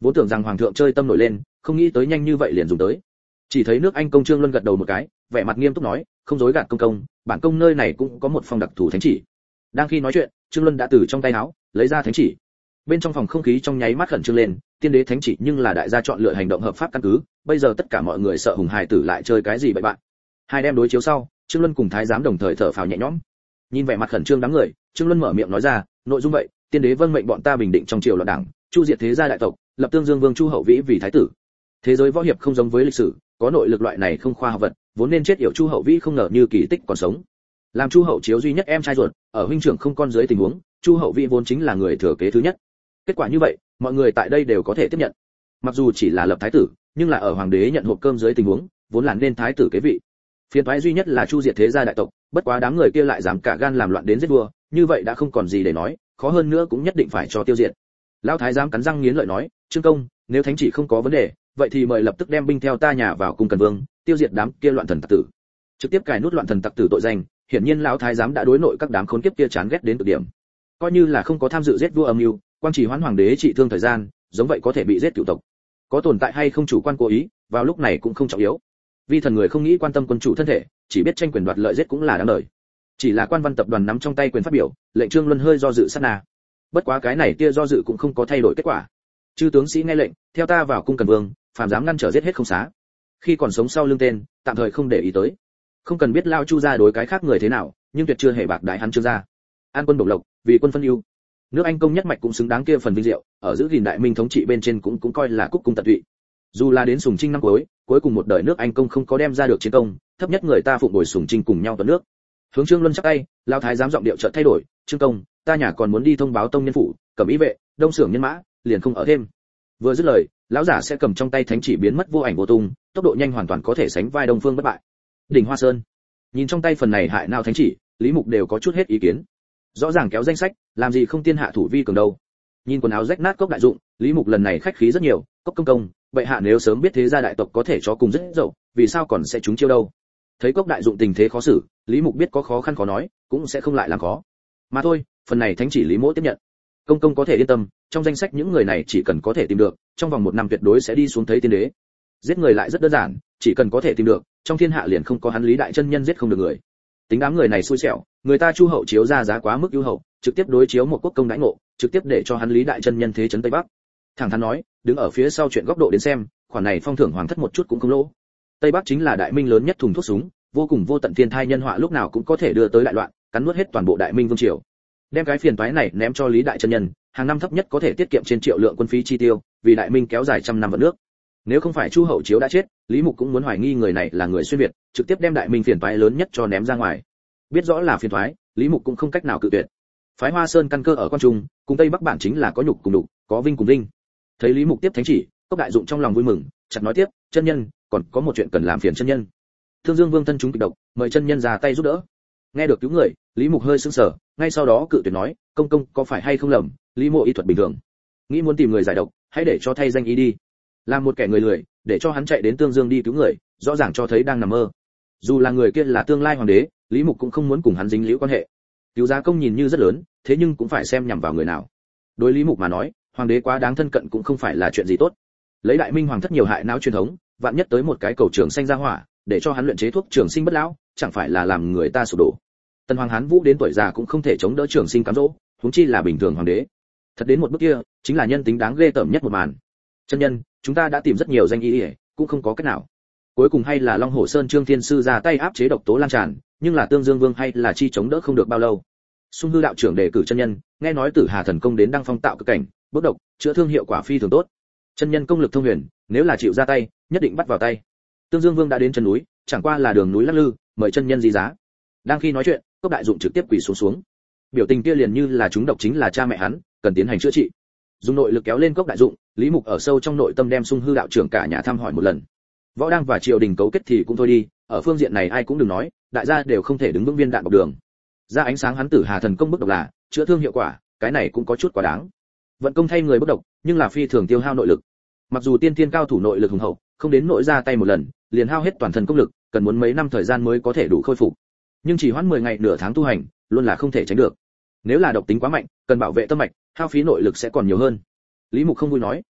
[SPEAKER 1] vốn tưởng rằng hoàng thượng chơi tâm nổi lên, không nghĩ tới nhanh như vậy liền dùng tới. Chỉ thấy nước Anh công Trương Luân gật đầu một cái, vẻ mặt nghiêm túc nói, không dối gạt công công, bản công nơi này cũng có một phong đặc thù thánh chỉ. Đang khi nói chuyện, Trương Luân đã từ trong tay áo lấy ra thánh chỉ. Bên trong phòng không khí trong nháy mắt khẩn trương lên, tiên đế thánh chỉ nhưng là đại gia chọn lựa hành động hợp pháp căn cứ, bây giờ tất cả mọi người sợ Hùng Hải tử lại chơi cái gì bậy bạn. Hai đem đối chiếu sau, Trương Luân cùng thái giám đồng thời thở phào nhẹ nhõm. Nhìn vẻ mặt khẩn trương đám người, Trương Luân mở miệng nói ra, nội dung vậy, tiên đế vâng mệnh bọn ta bình định trong triều loạn đảng, chu diệt thế gia đại tộc, lập Tương Dương Vương Chu Hậu Vĩ vì thái tử. Thế giới võ hiệp không giống với lịch sử, có nội lực loại này không khoa học vật, vốn nên chết yểu Chu Hậu Vĩ không ngờ như kỳ tích còn sống. Làm Chu Hậu Chiếu duy nhất em trai ruột, ở huynh trưởng không con dưới tình huống, Chu Hậu Vĩ vốn chính là người thừa kế thứ nhất. Kết quả như vậy, mọi người tại đây đều có thể tiếp nhận. Mặc dù chỉ là lập thái tử, nhưng là ở hoàng đế nhận hộp cơm dưới tình huống, vốn là nên thái tử kế vị. Phiền toái duy nhất là chu diệt thế gia đại tộc, bất quá đám người kia lại dám cả gan làm loạn đến giết vua, như vậy đã không còn gì để nói, khó hơn nữa cũng nhất định phải cho tiêu diệt. Lão thái giám cắn răng nghiến lợi nói, Trương công, nếu thánh chỉ không có vấn đề, vậy thì mời lập tức đem binh theo ta nhà vào cung Cần Vương, tiêu diệt đám kia loạn thần tặc tử. Trực tiếp cài nút loạn thần tặc tử tội danh, hiển nhiên lão thái giám đã đối nội các đám khốn kiếp kia chán ghét đến cực điểm. Coi như là không có tham dự giết vua âm mưu, quan chỉ hoãn hoàng đế trị thương thời gian, giống vậy có thể bị giết cửu tộc. Có tồn tại hay không chủ quan cố ý, vào lúc này cũng không trọng yếu. Vi thần người không nghĩ quan tâm quân chủ thân thể, chỉ biết tranh quyền đoạt lợi giết cũng là đáng đời. Chỉ là quan văn tập đoàn nắm trong tay quyền phát biểu, lệnh Trương Luân hơi do dự sát na. Bất quá cái này kia do dự cũng không có thay đổi kết quả. Chư tướng sĩ nghe lệnh, theo ta vào cung Cần Vương, phàm dám ngăn trở giết hết không xá. Khi còn sống sau lưng tên, tạm thời không để ý tới. Không cần biết lao Chu gia đối cái khác người thế nào, nhưng tuyệt chưa hề bạc đái hắn Trương gia. An quân độc lộc, vì quân phân ưu. Nước Anh công nhất mạch cũng xứng đáng kia phần vinh diệu, ở giữ gìn đại minh thống trị bên trên cũng cũng coi là cúc cung tận tụy. Dù là đến Sùng Trinh năm cuối, cuối cùng một đời nước Anh công không có đem ra được chiến công, thấp nhất người ta phụng bồi Sùng Trinh cùng nhau tuần nước. Hướng Trương Luân chắp tay, lao thái giám giọng điệu chợt thay đổi, Trương công, ta nhà còn muốn đi thông báo tông nhân phủ, cẩm ý vệ, đông xưởng nhân mã, liền không ở thêm. Vừa dứt lời, lão giả sẽ cầm trong tay thánh chỉ biến mất vô ảnh vô tung, tốc độ nhanh hoàn toàn có thể sánh vai Đông Phương bất bại. Đỉnh Hoa Sơn, nhìn trong tay phần này hại nào thánh chỉ, Lý Mục đều có chút hết ý kiến. Rõ ràng kéo danh sách, làm gì không tiên hạ thủ vi cường đâu. Nhìn quần áo rách nát cốc đại dụng, Lý Mục lần này khách khí rất nhiều, cốc công công, bệ hạ nếu sớm biết thế gia đại tộc có thể cho cùng rất dậu, vì sao còn sẽ trúng chiêu đâu? Thấy cốc đại dụng tình thế khó xử, Lý Mục biết có khó khăn khó nói, cũng sẽ không lại làm khó. Mà thôi, phần này thánh chỉ Lý Mỗ tiếp nhận. Công công có thể yên tâm, trong danh sách những người này chỉ cần có thể tìm được, trong vòng một năm tuyệt đối sẽ đi xuống thấy tiên đế. Giết người lại rất đơn giản, chỉ cần có thể tìm được, trong thiên hạ liền không có hắn Lý đại chân nhân giết không được người. Tính đám người này xui xẻo, người ta Chu hậu chiếu ra giá quá mức ưu hậu, trực tiếp đối chiếu một quốc công đãi ngộ, trực tiếp để cho hắn Lý đại chân nhân thế chấn Tây Bắc. Thẳng thắn nói, đứng ở phía sau chuyện góc độ đến xem, khoản này phong thưởng hoàng thất một chút cũng không lỗ. Tây Bắc chính là đại minh lớn nhất thùng thuốc súng, vô cùng vô tận thiên thai nhân họa lúc nào cũng có thể đưa tới đại loạn, cắn nuốt hết toàn bộ đại minh vương triều. Đem cái phiền toái này ném cho Lý đại chân nhân, hàng năm thấp nhất có thể tiết kiệm trên triệu lượng quân phí chi tiêu, vì đại minh kéo dài trăm năm vận nước. Nếu không phải Chu hậu chiếu đã chết, Lý Mục cũng muốn hoài nghi người này là người xuyên việt, trực tiếp đem đại minh phiền toái lớn nhất cho ném ra ngoài. Biết rõ là phiền toái, Lý Mục cũng không cách nào cự tuyệt. Phái Hoa Sơn căn cơ ở Quan Trung, cùng Tây Bắc bản chính là có nhục cùng đục, có vinh cùng vinh. Thấy Lý Mục tiếp thánh chỉ, Cốc đại dụng trong lòng vui mừng, chợt nói tiếp, chân nhân, còn có một chuyện cần làm phiền chân nhân. Thương Dương Vương thân chúng kịch độc, mời chân nhân ra tay giúp đỡ. Nghe được cứu người, Lý Mục hơi sững sờ, ngay sau đó cự tuyệt nói, công công có phải hay không lầm, Lý mộ y thuật bình thường, nghĩ muốn tìm người giải độc, hãy để cho thay danh y đi. Làm một kẻ người lười, để cho hắn chạy đến Tương Dương đi cứu người, rõ ràng cho thấy đang nằm mơ. Dù là người kia là tương lai hoàng đế, Lý Mục cũng không muốn cùng hắn dính liễu quan hệ. Cứu giá công nhìn như rất lớn, thế nhưng cũng phải xem nhằm vào người nào. Đối Lý Mục mà nói, hoàng đế quá đáng thân cận cũng không phải là chuyện gì tốt. Lấy đại minh hoàng thất nhiều hại não truyền thống, vạn nhất tới một cái cầu trường sinh ra hỏa, để cho hắn luyện chế thuốc trường sinh bất lão, chẳng phải là làm người ta sụp đổ. Tần Hoàng Hán Vũ đến tuổi già cũng không thể chống đỡ trường sinh cám dỗ, huống chi là bình thường hoàng đế. Thật đến một bước kia, chính là nhân tính đáng ghê tởm nhất một màn. Chân nhân, chúng ta đã tìm rất nhiều danh y, cũng không có cách nào. Cuối cùng hay là Long Hổ Sơn Trương Thiên sư ra tay áp chế độc tố lan tràn, nhưng là Tương Dương Vương hay là chi chống đỡ không được bao lâu. Sung Hư đạo trưởng đề cử chân nhân, nghe nói Tử Hà thần công đến đăng phong tạo cực cảnh, bước độc, chữa thương hiệu quả phi thường tốt. Chân nhân công lực thông huyền, nếu là chịu ra tay, nhất định bắt vào tay. Tương Dương Vương đã đến chân núi, chẳng qua là đường núi lắc lư, mời chân nhân gì giá. Đang khi nói chuyện, Cốc đại dụng trực tiếp quỳ xuống xuống. Biểu tình kia liền như là chúng độc chính là cha mẹ hắn, cần tiến hành chữa trị. Dùng nội lực kéo lên Cốc đại dụng, Lý Mục ở sâu trong nội tâm đem Sung Hư đạo trưởng cả nhà thăm hỏi một lần. Võ đang và triều đình cấu kết thì cũng thôi đi, ở phương diện này ai cũng đừng nói, đại gia đều không thể đứng vững viên đạn bọc đường. Ra ánh sáng hắn Tử Hà thần công bức độc là chữa thương hiệu quả, cái này cũng có chút quá đáng. Vận công thay người bức độc, nhưng là phi thường tiêu hao nội lực. Mặc dù tiên tiên cao thủ nội lực hùng hậu, không đến nội ra tay một lần, liền hao hết toàn thân công lực, cần muốn mấy năm thời gian mới có thể đủ khôi phục. Nhưng chỉ hoãn mười ngày nửa tháng tu hành, luôn là không thể tránh được. Nếu là độc tính quá mạnh, cần bảo vệ tâm mạch, hao phí nội lực sẽ còn nhiều hơn. Lý Mục không vui nói,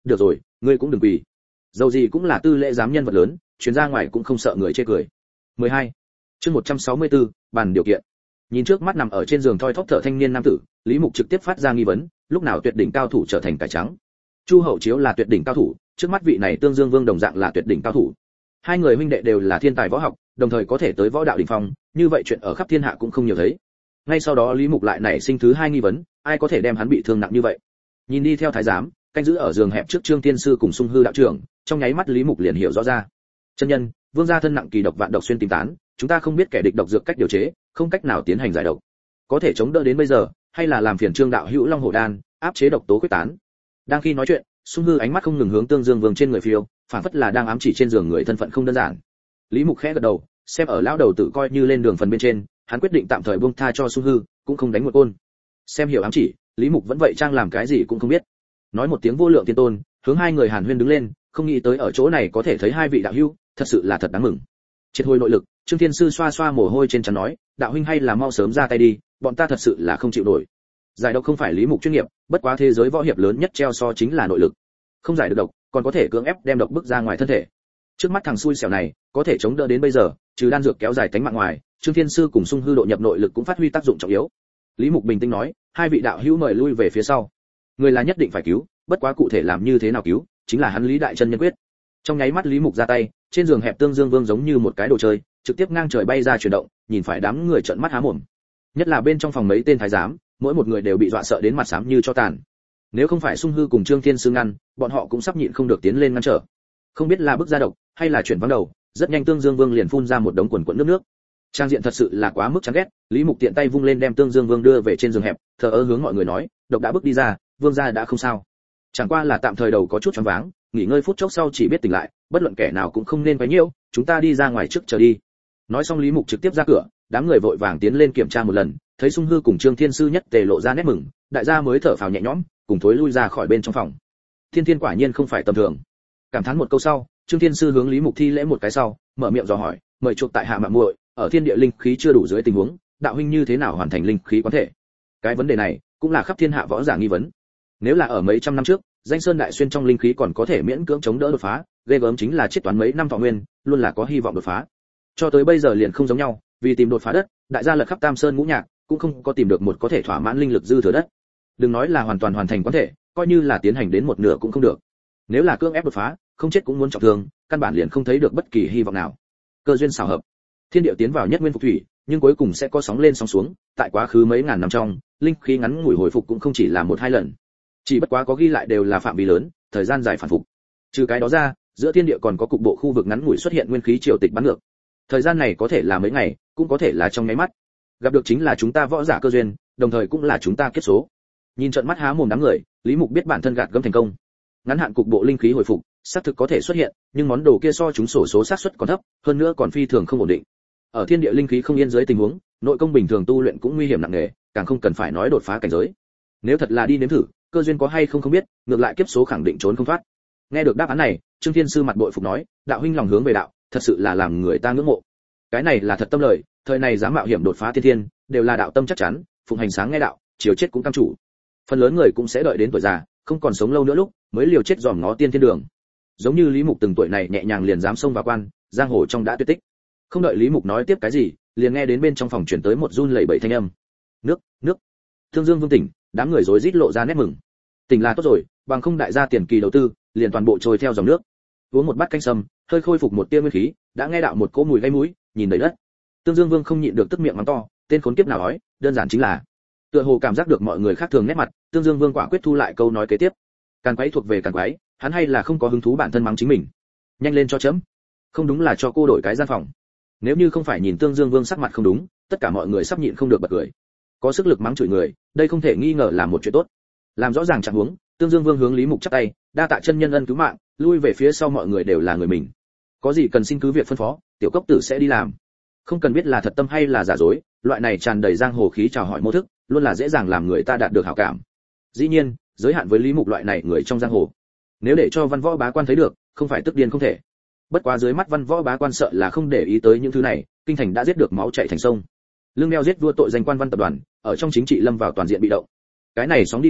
[SPEAKER 1] được rồi, ngươi cũng đừng quỳ. Dầu gì cũng là tư lễ giám nhân vật lớn, chuyến ra ngoài cũng không sợ người chê cười. mười hai Chương một trăm sáu mươi tư, bàn điều kiện. Nhìn trước mắt nằm ở trên giường thoi thóp thở thanh niên nam tử, Lý Mục trực tiếp phát ra nghi vấn, lúc nào tuyệt đỉnh cao thủ trở thành cải trắng? Chu Hậu Chiếu là tuyệt đỉnh cao thủ, trước mắt vị này Tương Dương Vương đồng dạng là tuyệt đỉnh cao thủ. Hai người huynh đệ đều là thiên tài võ học, đồng thời có thể tới võ đạo đỉnh phong, như vậy chuyện ở khắp thiên hạ cũng không nhiều thấy. Ngay sau đó Lý Mục lại nảy sinh thứ hai nghi vấn, ai có thể đem hắn bị thương nặng như vậy? Nhìn đi theo thái giám, canh giữ ở giường hẹp trước Trương Tiên sư cùng Sung Hư đạo trưởng, trong nháy mắt Lý Mục liền hiểu rõ ra. Chân nhân, vương gia thân nặng kỳ độc vạn độc xuyên tim tán, chúng ta không biết kẻ địch độc dược cách điều chế, không cách nào tiến hành giải độc. Có thể chống đỡ đến bây giờ, hay là làm phiền Trương đạo hữu Long Hổ đan, áp chế độc tố quyết tán. Đang khi nói chuyện, Sung Hư ánh mắt không ngừng hướng Tương Dương Vương trên người phiêu, phản phất là đang ám chỉ trên giường người thân phận không đơn giản. Lý Mục khẽ gật đầu, xem ở lão đầu tử coi như lên đường phần bên trên, hắn quyết định tạm thời buông tha cho Sung Hư, cũng không đánh một côn. Xem hiểu ám chỉ, Lý Mục vẫn vậy trang làm cái gì cũng không biết. Nói một tiếng vô lượng tiên tôn, hướng hai người Hàn Huyên đứng lên, không nghĩ tới ở chỗ này có thể thấy hai vị đạo hữu, thật sự là thật đáng mừng. Triệt hồi nội lực, Trương Thiên sư xoa xoa mồ hôi trên trán nói, đạo huynh hay là mau sớm ra tay đi, bọn ta thật sự là không chịu nổi. Giải độc không phải Lý Mục chuyên nghiệp, bất quá thế giới võ hiệp lớn nhất treo so chính là nội lực. Không giải được độc, còn có thể cưỡng ép đem độc bức ra ngoài thân thể. Trước mắt thằng xui xẻo này, có thể chống đỡ đến bây giờ, trừ đan dược kéo dài tánh mạng ngoài, Trương Thiên sư cùng Sung Hư độ nhập nội lực cũng phát huy tác dụng trọng yếu. Lý Mục bình tĩnh nói, hai vị đạo hữu mời lui về phía sau. Người là nhất định phải cứu, bất quá cụ thể làm như thế nào cứu, chính là hắn Lý đại chân nhân quyết. Trong nháy mắt Lý Mục ra tay, trên giường hẹp Tương Dương Vương giống như một cái đồ chơi, trực tiếp ngang trời bay ra chuyển động, nhìn phải đám người trợn mắt há mồm. Nhất là bên trong phòng mấy tên thái giám, mỗi một người đều bị dọa sợ đến mặt xám như cho tàn. Nếu không phải Sung Hư cùng Trương Thiên sư ngăn, bọn họ cũng sắp nhịn không được tiến lên ngăn trở. Không biết là bức ra độc, hay là chuyển vắng đầu, rất nhanh Tương Dương Vương liền phun ra một đống quần quẫn nước nước. Trang diện thật sự là quá mức chán ghét, Lý Mục tiện tay vung lên đem Tương Dương Vương đưa về trên giường hẹp, thờ ơ hướng mọi người nói, độc đã bước đi ra, vương gia đã không sao. Chẳng qua là tạm thời đầu có chút choáng váng, nghỉ ngơi phút chốc sau chỉ biết tỉnh lại, bất luận kẻ nào cũng không nên quấy nhiễu, chúng ta đi ra ngoài trước chờ đi. Nói xong Lý Mục trực tiếp ra cửa, đám người vội vàng tiến lên kiểm tra một lần, thấy Sung Hư cùng Trương Thiên sư nhất tề lộ ra nét mừng, đại gia mới thở phào nhẹ nhõm, cùng thối lui ra khỏi bên trong phòng. Thiên Thiên quả nhiên không phải tầm thường. Cảm thán một câu sau, Trương Thiên sư hướng Lý Mục thi lễ một cái sau, mở miệng dò hỏi, mời chuộc tại hạ mạng muội, ở thiên địa linh khí chưa đủ dưới tình huống, đạo huynh như thế nào hoàn thành linh khí quán thể? Cái vấn đề này cũng là khắp thiên hạ võ giả nghi vấn. Nếu là ở mấy trăm năm trước, danh sơn đại xuyên trong linh khí còn có thể miễn cưỡng chống đỡ đột phá, ghê gớm chính là chiết toán mấy năm thọ nguyên, luôn là có hy vọng đột phá. Cho tới bây giờ liền không giống nhau, vì tìm đột phá đất, đại gia lật khắp Tam Sơn ngũ nhạc, cũng không có tìm được một có thể thỏa mãn linh lực dư thừa đất. Đừng nói là hoàn toàn hoàn thành quán thể, coi như là tiến hành đến một nửa cũng không được. Nếu là cưỡng ép đột phá, không chết cũng muốn trọng thương, căn bản liền không thấy được bất kỳ hy vọng nào. Cơ duyên xảo hợp, thiên địa tiến vào nhất nguyên phục thủy, nhưng cuối cùng sẽ có sóng lên sóng xuống, tại quá khứ mấy ngàn năm trong, linh khí ngắn ngủi hồi phục cũng không chỉ là một hai lần. Chỉ bất quá có ghi lại đều là phạm vi lớn, thời gian dài phản phục. Trừ cái đó ra, giữa thiên địa còn có cục bộ khu vực ngắn ngủi xuất hiện nguyên khí triều tịch bắn ngược. Thời gian này có thể là mấy ngày, cũng có thể là trong nháy mắt. Gặp được chính là chúng ta võ giả cơ duyên, đồng thời cũng là chúng ta kiếp số. Nhìn trận mắt há mồm đám người, Lý Mục biết bản thân gạt gẫm thành công. Ngắn hạn cục bộ linh khí hồi phục, xác thực có thể xuất hiện, nhưng món đồ kia so chúng sổ số xác suất còn thấp, hơn nữa còn phi thường không ổn định. Ở thiên địa linh khí không yên dưới tình huống, nội công bình thường tu luyện cũng nguy hiểm nặng nề, càng không cần phải nói đột phá cảnh giới. Nếu thật là đi nếm thử, cơ duyên có hay không không biết, ngược lại kiếp số khẳng định trốn không thoát. Nghe được đáp án này, Trương Thiên sư mặt bội phục nói, đạo huynh lòng hướng về đạo, thật sự là làm người ta ngưỡng mộ. Cái này là thật tâm lời, thời này dám mạo hiểm đột phá thiên thiên, đều là đạo tâm chắc chắn, phụng hành sáng nghe đạo, chiều chết cũng cam chủ. Phần lớn người cũng sẽ đợi đến tuổi già, không còn sống lâu nữa lúc, mới liều chết dòm ngó tiên thiên đường. Giống như Lý Mục từng tuổi này nhẹ nhàng liền dám xông vào quan, giang hồ trong đã tuyệt tích. Không đợi Lý Mục nói tiếp cái gì, liền nghe đến bên trong phòng truyền tới một run lẩy bẩy thanh âm. Nước, nước. Thương Dương Vương tỉnh, đám người rối rít lộ ra nét mừng. Tỉnh là tốt rồi, bằng không đại gia tiền kỳ đầu tư, liền toàn bộ trôi theo dòng nước. Uống một bát canh sâm, hơi khôi phục một tia nguyên khí, đã nghe đạo một cỗ mùi gây mũi, nhìn đầy đất. Tương Dương Vương không nhịn được tức miệng mắng to, tên khốn kiếp nào nói, đơn giản chính là. Tựa hồ cảm giác được mọi người khác thường nét mặt, Tương Dương Vương quả quyết thu lại câu nói kế tiếp. Càn quái thuộc về càn quái, hắn hay là không có hứng thú bản thân mắng chính mình. Nhanh lên cho chấm. Không đúng là cho cô đổi cái gian phòng. Nếu như không phải nhìn Tương Dương Vương sắc mặt không đúng, tất cả mọi người sắp nhịn không được bật cười. Có sức lực mắng chửi người, đây không thể nghi ngờ là một chuyện tốt. Làm rõ ràng trạng huống, Tương Dương Vương hướng Lý Mục chắp tay, đa tạ chân nhân ân cứu mạng, lui về phía sau mọi người đều là người mình. Có gì cần xin cứ việc phân phó, tiểu cốc tử sẽ đi làm. Không cần biết là thật tâm hay là giả dối, loại này tràn đầy giang hồ khí chào hỏi mô thức, luôn là dễ dàng làm người ta đạt được hảo cảm. Dĩ nhiên, giới hạn với Lý Mục loại này người trong giang hồ. Nếu để cho văn võ bá quan thấy được, không phải tức điên không thể. Bất quá dưới mắt văn võ bá quan sợ là không để ý tới những thứ này, kinh thành đã giết được máu chảy thành sông. Lương đeo giết vua tội danh quan văn tập đoàn, ở trong chính trị lâm vào toàn diện bị động. Cái này sóng đi qua,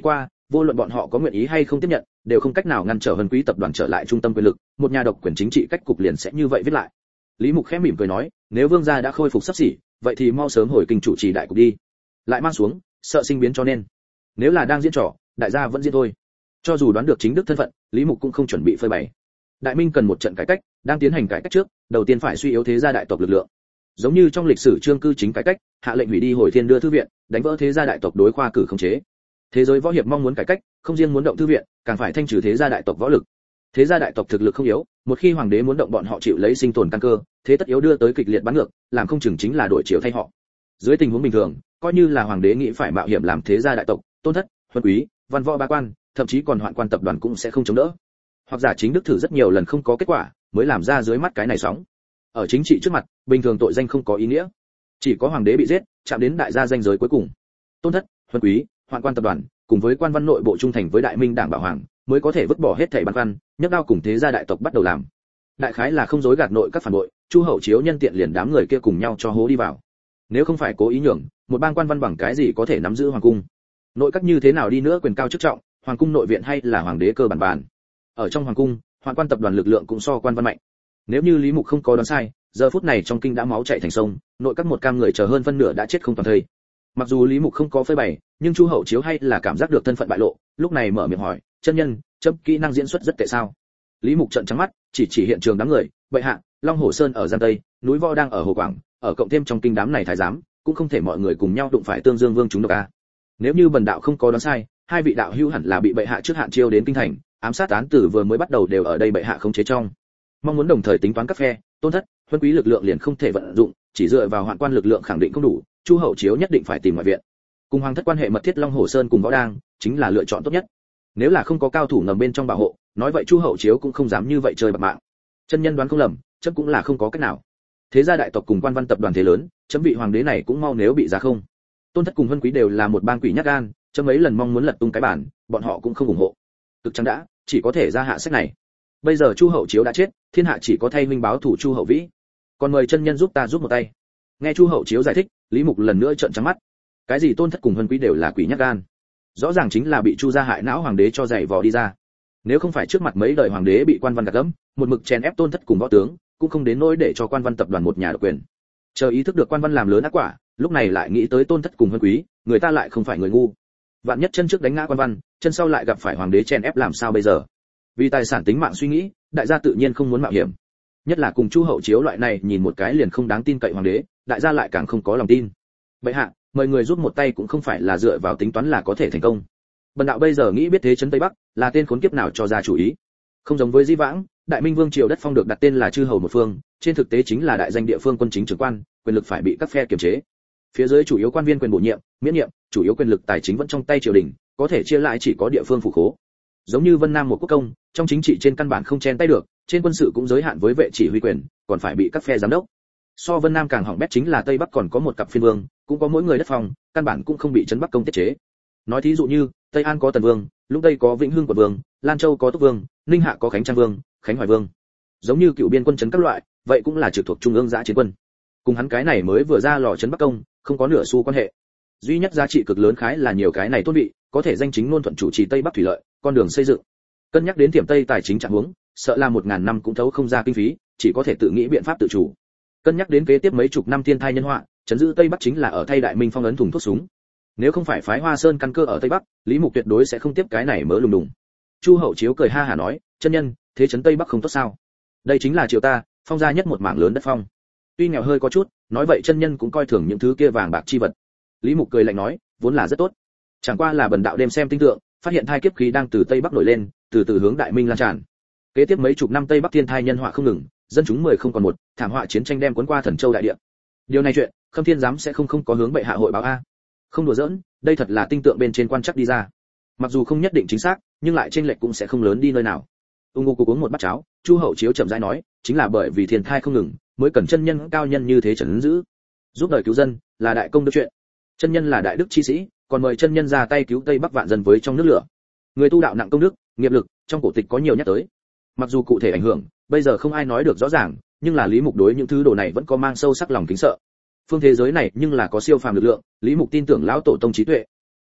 [SPEAKER 1] vô luận bọn họ có nguyện ý hay không tiếp nhận, đều không cách nào ngăn trở Vân Quý tập đoàn trở lại trung tâm quyền lực, một nhà độc quyền chính trị cách cục liền sẽ như vậy viết lại. Lý Mục khẽ mỉm cười nói, nếu vương gia đã khôi phục sắp xỉ, vậy thì mau sớm hồi kinh chủ trì đại cục đi. Lại mang xuống, sợ sinh biến cho nên. Nếu là đang diễn trò, đại gia vẫn diễn thôi. Cho dù đoán được chính đức thân phận, Lý Mục cũng không chuẩn bị phơi bày. Đại Minh cần một trận cải cách, đang tiến hành cải cách trước, đầu tiên phải suy yếu thế gia đại tộc lực lượng. Giống như trong lịch sử chương cư chính cải cách, hạ lệnh hủy đi hồi thiên đưa thư viện, đánh vỡ thế gia đại tộc đối khoa cử khống chế. Thế giới võ hiệp mong muốn cải cách, không riêng muốn động thư viện, càng phải thanh trừ thế gia đại tộc võ lực. Thế gia đại tộc thực lực không yếu, một khi hoàng đế muốn động bọn họ chịu lấy sinh tồn căn cơ, thế tất yếu đưa tới kịch liệt bắn ngược, làm không chừng chính là đổi chiều thay họ. Dưới tình huống bình thường, coi như là hoàng đế nghĩ phải mạo hiểm làm thế gia đại tộc, tôn thất, huân quý, văn võ ba quan, thậm chí còn hoạn quan tập đoàn cũng sẽ không chống đỡ. Hoặc giả chính đức thử rất nhiều lần không có kết quả, mới làm ra dưới mắt cái này sóng. Ở chính trị trước mặt, bình thường tội danh không có ý nghĩa. Chỉ có hoàng đế bị giết, chạm đến đại gia danh giới cuối cùng. Tôn thất, huân quý, hoạn quan tập đoàn, cùng với quan văn nội bộ trung thành với Đại Minh Đảng bảo hoàng, mới có thể vứt bỏ hết thảy băn khoăn, nhấc đao cùng thế gia đại tộc bắt đầu làm. Đại khái là không dối gạt nội các phản bội, Chu Hậu Chiếu nhân tiện liền đám người kia cùng nhau cho hố đi vào. Nếu không phải cố ý nhường, một bang quan văn bằng cái gì có thể nắm giữ hoàng cung? Nội các như thế nào đi nữa quyền cao chức trọng, hoàng cung nội viện hay là hoàng đế cơ bản bàn. Ở trong hoàng cung, hoạn quan tập đoàn lực lượng cũng so quan văn mạnh. Nếu như Lý Mục không có đoán sai, giờ phút này trong kinh đã máu chảy thành sông, nội các một cam người chờ hơn phân nửa đã chết không toàn thây. Mặc dù Lý Mục không có phơi bày, nhưng Chu Hậu Chiếu hay là cảm giác được thân phận bại lộ, lúc này mở miệng hỏi, chân nhân, chấm kỹ năng diễn xuất rất tệ sao? Lý Mục trợn trắng mắt, chỉ chỉ hiện trường đám người, bệ hạ, Long Hồ Sơn ở Giang Tây, núi Võ đang ở Hồ Quảng, ở cộng thêm trong kinh đám này thái giám, cũng không thể mọi người cùng nhau đụng phải Tương Dương Vương chúng độc a. Nếu như bần đạo không có đoán sai, hai vị đạo hữu hẳn là bị bệ hạ trước hạn chiêu đến kinh thành, ám sát án tử vừa mới bắt đầu đều ở đây bệ hạ khống chế trong. Mong muốn đồng thời tính toán các phe, tôn thất, huân quý lực lượng liền không thể vận dụng, chỉ dựa vào hoạn quan lực lượng khẳng định không đủ, Chu Hậu Chiếu nhất định phải tìm ngoại viện. Cùng hoàng thất quan hệ mật thiết Long Hồ Sơn cùng Võ Đang, chính là lựa chọn tốt nhất. Nếu là không có cao thủ ngầm bên trong bảo hộ, nói vậy Chu Hậu Chiếu cũng không dám như vậy chơi bạc mạng. Chân nhân đoán không lầm, chấm cũng là không có cách nào. Thế gia đại tộc cùng quan văn tập đoàn thế lớn, chấm vị hoàng đế này cũng mau nếu bị giá không. Tôn thất cùng huân quý đều là một bang quỷ nhát gan, chấm mấy lần mong muốn lật tung cái bản, bọn họ cũng không ủng hộ. Cực chẳng đã, chỉ có thể ra hạ sách này. Bây giờ Chu Hậu Chiếu đã chết, thiên hạ chỉ có thay minh báo thủ Chu Hậu Vĩ. Còn mời chân nhân giúp ta giúp một tay. Nghe Chu Hậu Chiếu giải thích, Lý Mục lần nữa trợn trắng mắt. Cái gì tôn thất cùng huân quý đều là quỷ nhát gan, rõ ràng chính là bị Chu gia hại não hoàng đế cho giày vò đi ra. Nếu không phải trước mặt mấy đời hoàng đế bị quan văn gạt gẫm, một mực chèn ép tôn thất cùng võ tướng, cũng không đến nỗi để cho quan văn tập đoàn một nhà độc quyền. Chờ ý thức được quan văn làm lớn ác quả, lúc này lại nghĩ tới tôn thất cùng huân quý, người ta lại không phải người ngu. Vạn nhất chân trước đánh ngã quan văn, chân sau lại gặp phải hoàng đế chèn ép làm sao bây giờ? Vì tài sản tính mạng suy nghĩ, đại gia tự nhiên không muốn mạo hiểm. Nhất là cùng Chu Hậu Chiếu loại này nhìn một cái liền không đáng tin cậy hoàng đế, đại gia lại càng không có lòng tin. Bệ hạ, mời người giúp một tay cũng không phải là dựa vào tính toán là có thể thành công. Bần đạo bây giờ nghĩ biết thế trấn Tây Bắc, là tên khốn kiếp nào cho ra chủ ý. Không giống với Di Vãng, Đại Minh Vương triều đất phong được đặt tên là chư hầu một phương, trên thực tế chính là đại danh địa phương quân chính trưởng quan, quyền lực phải bị các phe kiềm chế. Phía dưới chủ yếu quan viên quyền bổ nhiệm, miễn nhiệm, chủ yếu quyền lực tài chính vẫn trong tay triều đình, có thể chia lại chỉ có địa phương phủ khố. Giống như Vân Nam một quốc công, trong chính trị trên căn bản không chen tay được, trên quân sự cũng giới hạn với vệ chỉ huy quyền, còn phải bị các phe giám đốc. So Vân Nam càng hỏng bét chính là Tây Bắc còn có một cặp phiên vương, cũng có mỗi người đất phòng, căn bản cũng không bị trấn Bắc công tiết chế. Nói thí dụ như, Tây An có Tần Vương, lúc Tây có Vĩnh Hưng Quận Vương, Lan Châu có Túc Vương, Ninh Hạ có Khánh Trang Vương, Khánh Hoài Vương. Giống như cựu biên quân trấn các loại, vậy cũng là trực thuộc trung ương giã chiến quân. Cùng hắn cái này mới vừa ra lò trấn Bắc công, không có nửa xu quan hệ. Duy nhất giá trị cực lớn khái là nhiều cái này tôn vị, có thể danh chính ngôn thuận chủ trì Tây Bắc thủy lợi, con đường xây dựng. Cân nhắc đến tiềm Tây tài chính trạng huống, sợ là một ngàn năm cũng thấu không ra kinh phí, chỉ có thể tự nghĩ biện pháp tự chủ. Cân nhắc đến kế tiếp mấy chục năm thiên thai nhân họa, trấn giữ Tây Bắc chính là ở thay Đại Minh phong ấn thùng thuốc súng. Nếu không phải phái Hoa Sơn căn cơ ở Tây Bắc, Lý Mục tuyệt đối sẽ không tiếp cái này mớ lùng đùng. Chu Hậu Chiếu cười ha hả nói, chân nhân, thế trấn Tây Bắc không tốt sao? Đây chính là triều ta, phong gia nhất một mảng lớn đất phong. Tuy nghèo hơi có chút, nói vậy chân nhân cũng coi thường những thứ kia vàng bạc chi vật. Lý Mục cười lạnh nói, vốn là rất tốt. Chẳng qua là bần đạo đêm xem tinh tượng, phát hiện thai kiếp khí đang từ Tây Bắc nổi lên, từ từ hướng Đại Minh lan tràn. Kế tiếp mấy chục năm Tây Bắc thiên thai nhân họa không ngừng, dân chúng mười không còn một, thảm họa chiến tranh đem cuốn qua Thần Châu đại địa. Điều này chuyện, Khâm Thiên giám sẽ không không có hướng bệ hạ hội báo a. Không đùa giỡn, đây thật là tinh tượng bên trên quan chắc đi ra. Mặc dù không nhất định chính xác, nhưng lại chênh lệch cũng sẽ không lớn đi nơi nào. Ung Ngô uống một bát cháo, Chu Hậu Chiếu chậm rãi nói, chính là bởi vì thiên thai không ngừng, mới cần chân nhân cao nhân như thế trấn giữ, giúp đời cứu dân, là đại công đức chuyện. Chân nhân là đại đức chi sĩ, còn mời chân nhân ra tay cứu Tây Bắc vạn dân với trong nước lửa. Người tu đạo nặng công đức, nghiệp lực, trong cổ tịch có nhiều nhắc tới. Mặc dù cụ thể ảnh hưởng, bây giờ không ai nói được rõ ràng, nhưng là Lý Mục đối những thứ đồ này vẫn có mang sâu sắc lòng kính sợ. Phương thế giới này nhưng là có siêu phàm lực lượng, Lý Mục tin tưởng lão tổ tông trí tuệ.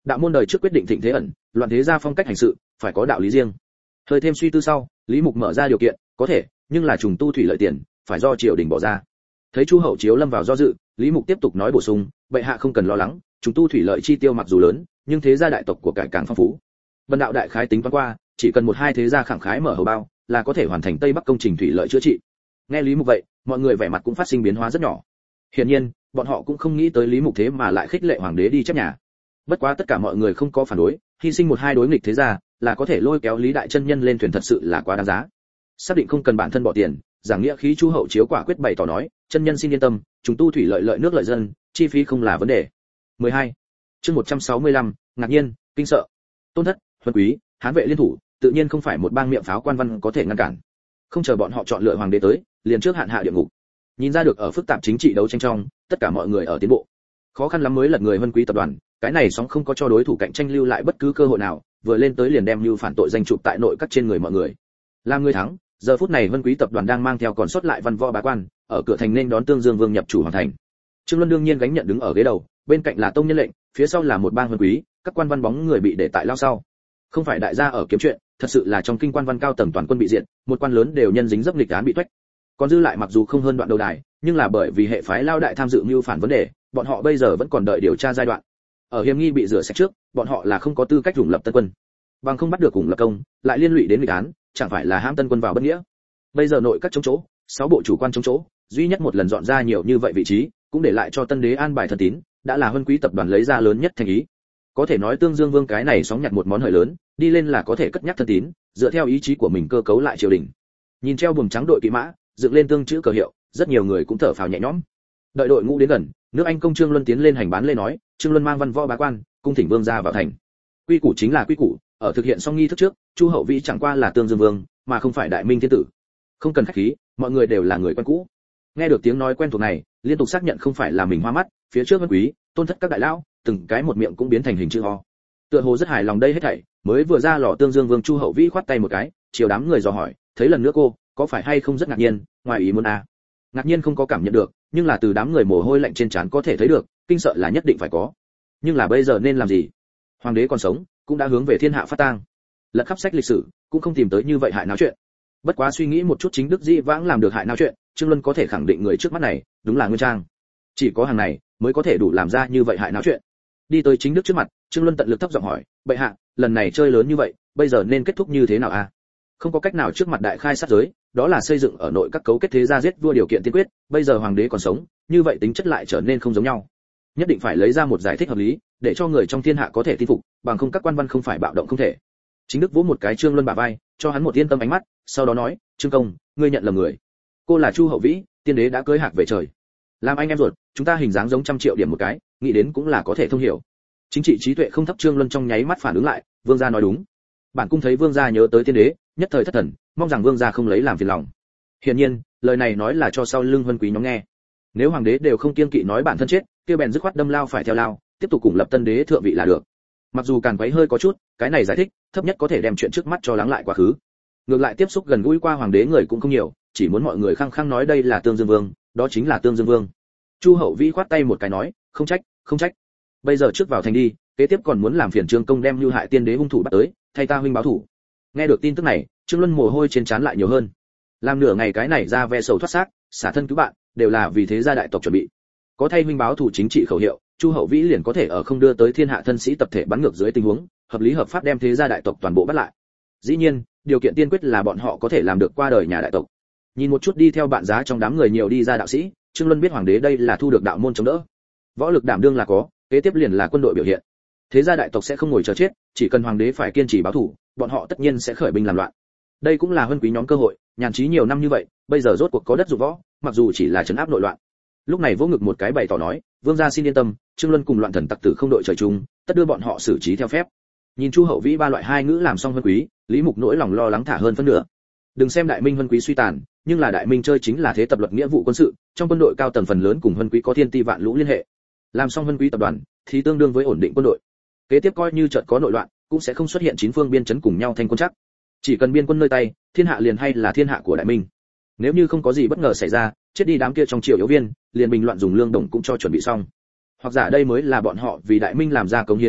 [SPEAKER 1] Đạo môn đời trước quyết định thịnh thế ẩn, loạn thế gia phong cách hành sự, phải có đạo lý riêng. Hơi thêm suy tư sau, Lý Mục mở ra điều kiện, có thể, nhưng là trùng tu thủy lợi tiền, phải do triều đình bỏ ra. Thấy Chu Hậu Chiếu lâm vào do dự, Lý Mục tiếp tục nói bổ sung, bệ hạ không cần lo lắng, trùng tu thủy lợi chi tiêu mặc dù lớn, nhưng thế gia đại tộc của cải càng phong phú. Vân đạo đại khái tính toán qua, chỉ cần một hai thế gia khẳng khái mở hầu bao, là có thể hoàn thành Tây Bắc công trình thủy lợi chữa trị. Nghe Lý Mục vậy, mọi người vẻ mặt cũng phát sinh biến hóa rất nhỏ. Hiển nhiên, bọn họ cũng không nghĩ tới Lý Mục thế mà lại khích lệ hoàng đế đi chép nhà. Bất quá tất cả mọi người không có phản đối, hy sinh một hai đối nghịch thế gia, là có thể lôi kéo Lý đại chân nhân lên thuyền thật sự là quá đáng giá. Xác định không cần bản thân bỏ tiền, giảng nghĩa khí Chu Hậu Chiếu quả quyết bày tỏ nói, chân nhân xin yên tâm, chúng tu thủy lợi lợi nước lợi dân, chi phí không là vấn đề. mười hai. Chương một trăm sáu mươi lăm, ngạc nhiên, kinh sợ. Tôn thất, huân quý, hán vệ liên thủ, tự nhiên không phải một bang miệng pháo quan văn có thể ngăn cản. Không chờ bọn họ chọn lựa hoàng đế tới, liền trước hạn hạ địa ngục. Nhìn ra được ở phức tạp chính trị đấu tranh trong, tất cả mọi người ở tiến bộ. Khó khăn lắm mới lật người huân quý tập đoàn, cái này sóng không có cho đối thủ cạnh tranh lưu lại bất cứ cơ hội nào, vừa lên tới liền đem lưu phản tội danh chụp tại nội các trên người mọi người. Làm người thắng, giờ phút này huân quý tập đoàn đang mang theo còn sót lại văn võ bá quan, ở cửa thành nên đón Tương Dương Vương nhập chủ hoàng thành. Trương Luân đương nhiên gánh nhận đứng ở ghế đầu, bên cạnh là tông nhân lệnh, phía sau là một bang huân quý, các quan văn bóng người bị để tại lao sau. Không phải đại gia ở kiếm chuyện, thật sự là trong kinh quan văn cao tầng toàn quân bị diệt, một quan lớn đều nhân dính dấp nghịch án bị thoách. Còn dư lại mặc dù không hơn đoạn đầu đài, nhưng là bởi vì hệ phái lao đại tham dự mưu phản vấn đề, bọn họ bây giờ vẫn còn đợi điều tra giai đoạn. Ở hiểm nghi bị rửa sạch trước, bọn họ là không có tư cách dùng lập tân quân. Bằng không bắt được cùng lập công, lại liên lụy đến nghịch án, chẳng phải là hãm tân quân vào bất nghĩa. Bây giờ nội các chống chỗ, sáu bộ chủ quan chống chỗ, duy nhất một lần dọn ra nhiều như vậy vị trí, cũng để lại cho tân đế an bài thân tín, đã là huân quý tập đoàn lấy ra lớn nhất thành ý. Có thể nói Tương Dương Vương cái này sóng nhặt một món hời lớn, đi lên là có thể cất nhắc thân tín, dựa theo ý chí của mình cơ cấu lại triều đình. Nhìn treo buồm trắng đội kỵ mã, dựng lên tương chữ cờ hiệu, rất nhiều người cũng thở phào nhẹ nhõm. Đợi đội ngũ đến gần, nước Anh công Trương Luân tiến lên hành bán lên nói, Trương Luân mang văn võ bá quan, cung thỉnh vương gia vào thành. Quy củ chính là quy củ, ở thực hiện xong nghi thức trước, Chu Hậu Vĩ chẳng qua là Tương Dương Vương, mà không phải Đại Minh thiên tử. Không cần khách khí, mọi người đều là người quen cũ. Nghe được tiếng nói quen thuộc này, liên tục xác nhận không phải là mình hoa mắt, phía trước Vân Quý, Tôn thất các đại lão, từng cái một miệng cũng biến thành hình chữ O. Tựa hồ rất hài lòng đây hết thảy, mới vừa ra lò Tương Dương Vương Chu Hậu Vĩ khoát tay một cái, chiều đám người dò hỏi, thấy lần nữa cô, có phải hay không rất ngạc nhiên, ngoài ý muốn à? Ngạc nhiên không có cảm nhận được, nhưng là từ đám người mồ hôi lạnh trên trán có thể thấy được, kinh sợ là nhất định phải có. Nhưng là bây giờ nên làm gì? Hoàng đế còn sống, cũng đã hướng về thiên hạ phát tang. Lật khắp sách lịch sử, cũng không tìm tới như vậy hại náo chuyện. Bất quá suy nghĩ một chút chính đức dĩ vãng làm được hại náo chuyện, Trương Luân có thể khẳng định người trước mắt này, đúng là Nguyên Trang. Chỉ có hàng này mới có thể đủ làm ra như vậy hại náo chuyện. Đi tới chính đức trước mặt, Trương Luân tận lực thấp giọng hỏi, bệ hạ, lần này chơi lớn như vậy, bây giờ nên kết thúc như thế nào a? À? Không có cách nào trước mặt đại khai sát giới, đó là xây dựng ở nội các cấu kết thế gia giết vua điều kiện tiên quyết, bây giờ hoàng đế còn sống, như vậy tính chất lại trở nên không giống nhau. Nhất định phải lấy ra một giải thích hợp lý, để cho người trong thiên hạ có thể tin phục, bằng không các quan văn không phải bạo động không thể. Chính đức vỗ một cái Trương Luân bả vai, cho hắn một yên tâm ánh mắt, sau đó nói, Trương công, ngươi nhận lầm người. Cô là Chu Hậu Vĩ, tiên đế đã cưới hạc về trời. Làm anh em ruột, chúng ta hình dáng giống trăm triệu điểm một cái, nghĩ đến cũng là có thể thông hiểu. Chính trị trí tuệ không thấp Trương Luân trong nháy mắt phản ứng lại, vương gia nói đúng. Bản cung thấy vương gia nhớ tới tiên đế, nhất thời thất thần, mong rằng vương gia không lấy làm phiền lòng. Hiển nhiên, lời này nói là cho sau lưng Vân Quý nhóm nghe. Nếu hoàng đế đều không kiêng kỵ nói bản thân chết, kia bèn dứt khoát đâm lao phải theo lao, tiếp tục cùng lập tân đế thượng vị là được. Mặc dù càn quấy hơi có chút, cái này giải thích, thấp nhất có thể đem chuyện trước mắt cho lắng lại quá khứ. Ngược lại tiếp xúc gần gũi qua hoàng đế người cũng không nhiều, chỉ muốn mọi người khăng khăng nói đây là Tương Dương Vương, đó chính là Tương Dương Vương. Chu Hậu Vĩ khoát tay một cái nói, không trách, không trách. Bây giờ trước vào thành đi, kế tiếp còn muốn làm phiền Trương công đem lưu hại tiên đế hung thủ bắt tới, thay ta huynh báo thủ. Nghe được tin tức này, Trương Luân mồ hôi trên trán lại nhiều hơn. Làm nửa ngày cái này ra ve sầu thoát xác, xả thân cứu bạn, đều là vì thế gia đại tộc chuẩn bị. Có thay huynh báo thủ chính trị khẩu hiệu, Chu Hậu Vĩ liền có thể ở không đưa tới thiên hạ thân sĩ tập thể bắn ngược dưới tình huống, hợp lý hợp pháp đem thế gia đại tộc toàn bộ bắt lại. Dĩ nhiên, điều kiện tiên quyết là bọn họ có thể làm được qua đời nhà đại tộc. Nhìn một chút đi theo bạn giá trong đám người nhiều đi ra đạo sĩ, Trương Luân biết hoàng đế đây là thu được đạo môn chống đỡ. Võ lực đảm đương là có, kế tiếp liền là quân đội biểu hiện. Thế gia đại tộc sẽ không ngồi chờ chết, chỉ cần hoàng đế phải kiên trì báo thủ, bọn họ tất nhiên sẽ khởi binh làm loạn. Đây cũng là huân quý nhóm cơ hội, nhàn trí nhiều năm như vậy, bây giờ rốt cuộc có đất dụng võ, mặc dù chỉ là trấn áp nội loạn. Lúc này vỗ ngực một cái bày tỏ nói, vương gia xin yên tâm, Trương Luân cùng loạn thần tặc tử không đội trời chung, tất đưa bọn họ xử trí theo phép. Nhìn Chu Hậu Vĩ ba loại hai ngữ làm xong huân quý, Lý Mục nỗi lòng lo lắng thả hơn phân nửa. Đừng xem Đại Minh huân quý suy tàn, nhưng là Đại Minh chơi chính là thế tập luật nghĩa vụ quân sự, trong quân đội cao tầng phần lớn cùng huân quý có thiên ti vạn lũ liên hệ. Làm xong huân quý tập đoàn, thì tương đương với ổn định quân đội. Kế tiếp coi như chợt có nội loạn, cũng sẽ không xuất hiện chín phương biên chấn cùng nhau thành quân chắc. Chỉ cần biên quân nơi tay, thiên hạ liền hay là thiên hạ của Đại Minh. Nếu như không có gì bất ngờ xảy ra, chết đi đám kia trong triều yếu viên, liền bình loạn dùng lương đồng cũng cho chuẩn bị xong. Hoặc giả đây mới là bọn họ vì Đại Minh làm ra cống hiến lớn nhất,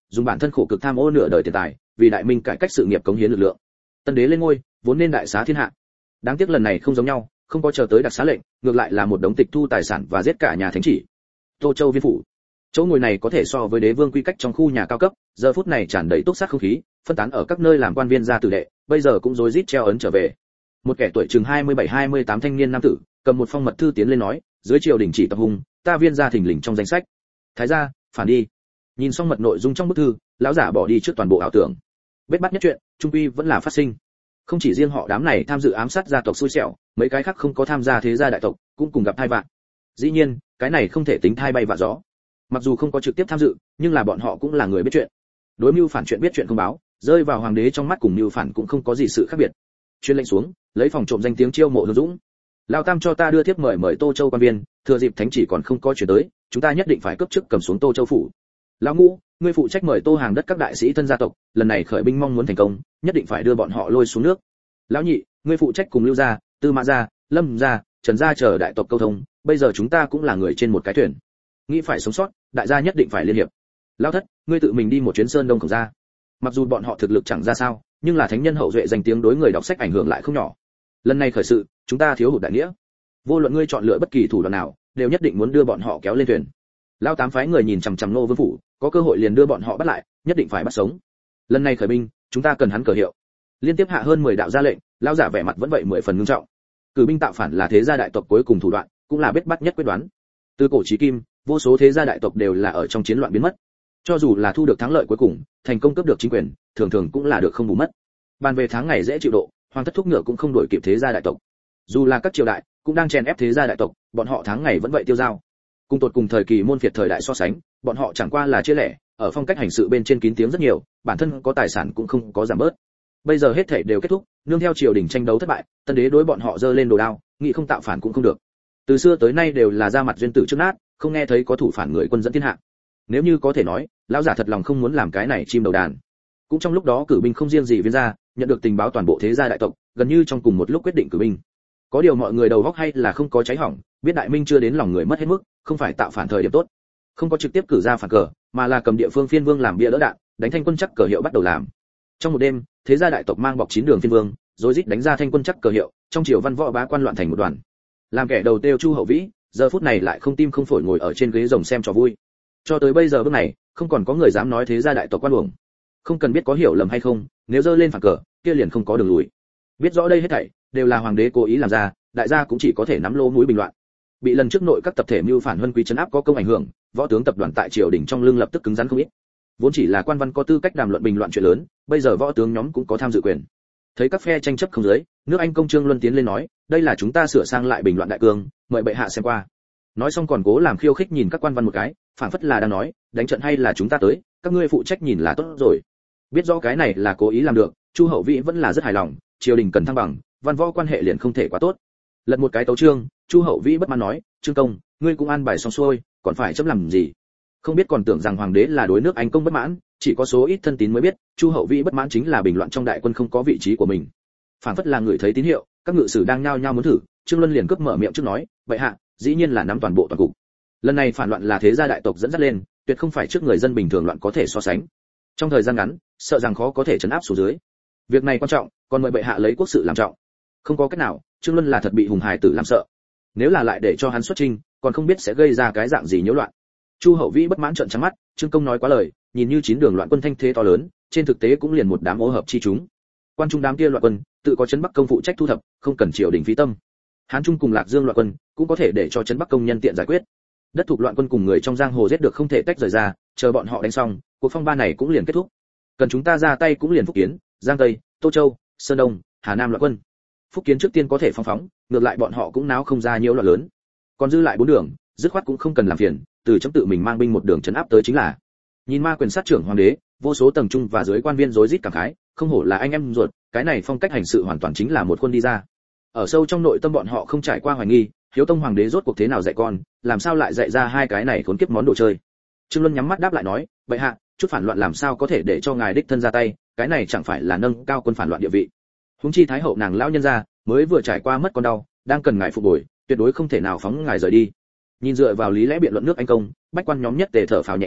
[SPEAKER 1] dùng bản thân khổ cực tham ô nửa đời tiền tài, vì đại minh cải cách sự nghiệp cống hiến lực lượng. Tân đế lên ngôi, vốn nên đại xá thiên hạ. Đáng tiếc lần này không giống nhau, không có chờ tới đặc xá lệnh, ngược lại là một đống tịch thu tài sản và giết cả nhà thánh chỉ. Tô Châu viên phủ, chỗ ngồi này có thể so với đế vương quy cách trong khu nhà cao cấp, giờ phút này tràn đầy túc sát không khí, phân tán ở các nơi làm quan viên gia tử đệ, bây giờ cũng rối rít treo ấn trở về. Một kẻ tuổi chừng hai mươi bảy hai mươi tám thanh niên nam tử, cầm một phong mật thư tiến lên nói, dưới triều đình chỉ tập hùng, ta viên gia thỉnh lình trong danh sách. Thái gia, phản đi. Nhìn xong mật nội dung trong bức thư, lão giả bỏ đi trước toàn bộ ảo tưởng. Bết bắt nhất chuyện, trung quy vẫn là phát sinh. Không chỉ riêng họ đám này tham dự ám sát gia tộc xui xẻo, mấy cái khác không có tham gia thế gia đại tộc, cũng cùng gặp tai vạn. Dĩ nhiên, cái này không thể tính thai bay vạ gió. Mặc dù không có trực tiếp tham dự, nhưng là bọn họ cũng là người biết chuyện. Đối mưu phản chuyện biết chuyện không báo, rơi vào hoàng đế trong mắt cùng mưu phản cũng không có gì sự khác biệt. Chuyên lệnh xuống, lấy phòng trộm danh tiếng chiêu mộ Hứa Dũng. Lão Tam cho ta đưa thiếp mời mời Tô Châu quan viên, thừa dịp thánh chỉ còn không có chuyển tới, chúng ta nhất định phải cấp chức cầm xuống Tô Châu phủ. Lão Ngũ, ngươi phụ trách mời Tô Hàng đất các đại sĩ thân gia tộc, lần này khởi binh mong muốn thành công, nhất định phải đưa bọn họ lôi xuống nước. Lão Nhị, ngươi phụ trách cùng Lưu gia, Tư Mã gia, Lâm gia, Trần gia chờ đại tộc câu thông, bây giờ chúng ta cũng là người trên một cái thuyền. Nghĩ phải sống sót, đại gia nhất định phải liên hiệp. Lão Thất, ngươi tự mình đi một chuyến Sơn Đông Khổng gia. Mặc dù bọn họ thực lực chẳng ra sao, nhưng là thánh nhân hậu duệ danh tiếng đối người đọc sách ảnh hưởng lại không nhỏ. Lần này khởi sự, chúng ta thiếu hụt đại nghĩa. Vô luận ngươi chọn lựa bất kỳ thủ đoạn nào, đều nhất định muốn đưa bọn họ kéo lên thuyền. Lão Tám phái người nhìn chằm chằm Nô Vương phủ, có cơ hội liền đưa bọn họ bắt lại, nhất định phải bắt sống. Lần này khởi binh, chúng ta cần hắn cờ hiệu. Liên tiếp hạ hơn mười đạo ra lệnh, lão giả vẻ mặt vẫn vậy mười phần nghiêm trọng. Cử binh tạo phản là thế gia đại tộc cuối cùng thủ đoạn, cũng là biết bắt nhất quyết đoán. Từ cổ chí kim, vô số thế gia đại tộc đều là ở trong chiến loạn biến mất. Cho dù là thu được thắng lợi cuối cùng, thành công cướp được chính quyền, thường thường cũng là được không bù mất. Bàn về tháng ngày dễ chịu độ, hoàng thất thúc ngựa cũng không đổi kịp thế gia đại tộc. Dù là các triều đại, cũng đang chèn ép thế gia đại tộc, bọn họ tháng ngày vẫn vậy tiêu dao. Cùng tột cùng thời kỳ môn phiệt thời đại so sánh, bọn họ chẳng qua là chia lẻ, ở phong cách hành sự bên trên kín tiếng rất nhiều, bản thân có tài sản cũng không có giảm bớt. Bây giờ hết thảy đều kết thúc, nương theo triều đình tranh đấu thất bại, tân đế đối bọn họ giơ lên đồ đao, nghĩ không tạo phản cũng không được. Từ xưa tới nay đều là ra mặt duyên tử trước nát, không nghe thấy có thủ phản người quân dẫn thiên hạ. Nếu như có thể nói, lão giả thật lòng không muốn làm cái này chim đầu đàn. Cũng trong lúc đó cử binh không riêng gì viên gia, nhận được tình báo toàn bộ thế gia đại tộc, gần như trong cùng một lúc quyết định cử binh. Có điều mọi người đầu góc hay là không có cháy hỏng, biết đại minh chưa đến lòng người mất hết mức, không phải tạo phản thời điểm tốt. Không có trực tiếp cử ra phản cờ, mà là cầm địa phương phiên vương làm bia đỡ đạn, đánh thanh quân chắc cờ hiệu bắt đầu làm. Trong một đêm, thế gia đại tộc mang bọc chín đường phiên vương, rồi rít đánh ra thanh quân chắc cờ hiệu, trong triều văn võ bá quan loạn thành một đoàn. Làm kẻ đầu tiêu Chu Hậu Vĩ, giờ phút này lại không tim không phổi ngồi ở trên ghế rồng xem trò vui. Cho tới bây giờ bước này, không còn có người dám nói thế gia đại tộc quan uổng. Không cần biết có hiểu lầm hay không, nếu dơ lên phản cờ, kia liền không có đường lùi. Biết rõ đây hết thảy đều là hoàng đế cố ý làm ra, đại gia cũng chỉ có thể nắm lô mũi bình loạn. Bị lần trước nội các tập thể mưu phản huân quý trấn áp có công ảnh hưởng, võ tướng tập đoàn tại triều đình trong lưng lập tức cứng rắn không ít. Vốn chỉ là quan văn có tư cách đàm luận bình loạn chuyện lớn, bây giờ võ tướng nhóm cũng có tham dự quyền. Thấy các phe tranh chấp không dưới, nước Anh công Trương Luân tiến lên nói, đây là chúng ta sửa sang lại bình loạn đại cương, mời bệ hạ xem qua. Nói xong còn cố làm khiêu khích nhìn các quan văn một cái, phảng phất là đang nói, đánh trận hay là chúng ta tới, các ngươi phụ trách nhìn là tốt rồi. Biết rõ cái này là cố ý làm được, Chu Hậu Vĩ vẫn là rất hài lòng, triều đình cần thăng bằng, văn võ quan hệ liền không thể quá tốt. Lật một cái tấu chương, Chu Hậu Vĩ bất mãn nói, Trương công, ngươi cũng an bài xong xuôi, còn phải chấm làm gì? Không biết còn tưởng rằng hoàng đế là đối nước Anh công bất mãn, chỉ có số ít thân tín mới biết, Chu Hậu Vĩ bất mãn chính là bình loạn trong đại quân không có vị trí của mình. Phảng phất là người thấy tín hiệu, các ngự sử đang nhao nhao muốn thử, Trương Luân liền cướp mở miệng trước nói, vậy hạ, dĩ nhiên là nắm toàn bộ toàn cục. Lần này phản loạn là thế gia đại tộc dẫn dắt lên, tuyệt không phải trước người dân bình thường loạn có thể so sánh. Trong thời gian ngắn, sợ rằng khó có thể trấn áp xuống dưới. Việc này quan trọng, còn mời bệ hạ lấy quốc sự làm trọng. Không có cách nào, Trương Luân là thật bị hùng hài tử làm sợ. Nếu là lại để cho hắn xuất chinh, còn không biết sẽ gây ra cái dạng gì nhiễu loạn. Chu Hậu Vĩ bất mãn trợn trắng mắt, Trương công nói quá lời, nhìn như chín đường loạn quân thanh thế to lớn, trên thực tế cũng liền một đám ô hợp chi chúng. Quan trung đám kia loạn quân, tự có trấn Bắc công phụ trách thu thập, không cần triều đình phí tâm. Hán Trung cùng Lạc Dương loạn quân, cũng có thể để cho trấn Bắc công nhân tiện giải quyết. Đất thuộc loạn quân cùng người trong giang hồ giết được không thể tách rời ra, chờ bọn họ đánh xong, cuộc phong ba này cũng liền kết thúc. Cần chúng ta ra tay cũng liền Phúc Kiến, Giang Tây, Tô Châu, Sơn Đông, Hà Nam loạn quân. Phúc Kiến trước tiên có thể phóng phóng, ngược lại bọn họ cũng náo không ra nhiễu loạn lớn. Còn dư lại bốn đường, dứt khoát cũng không cần làm phiền, từ chấm tự mình mang binh một đường trấn áp tới chính là. Nhìn ma quyền sát trưởng hoàng đế, vô số tầng trung và dưới quan viên rối rít cảm khái, không hổ là anh em ruột, cái này phong cách hành sự hoàn toàn chính là một khuôn đi ra. Ở sâu trong nội tâm bọn họ không trải qua hoài nghi, hiếu tông hoàng đế rốt cuộc thế nào dạy con, làm sao lại dạy ra hai cái này khốn kiếp món đồ chơi. Trương Luân nhắm mắt đáp lại nói, vậy hạ, chút phản loạn làm sao có thể để cho ngài đích thân ra tay, cái này chẳng phải là nâng cao quân phản loạn địa vị. Huống chi thái hậu nàng lão nhân gia mới vừa trải qua mất con đau, đang cần ngài phục bồi, tuyệt đối không thể nào phóng ngài rời đi. Nhìn dựa vào lý lẽ biện luận nước Anh công, bách quan nhóm nhất tề thở phào nhẹ nhõm,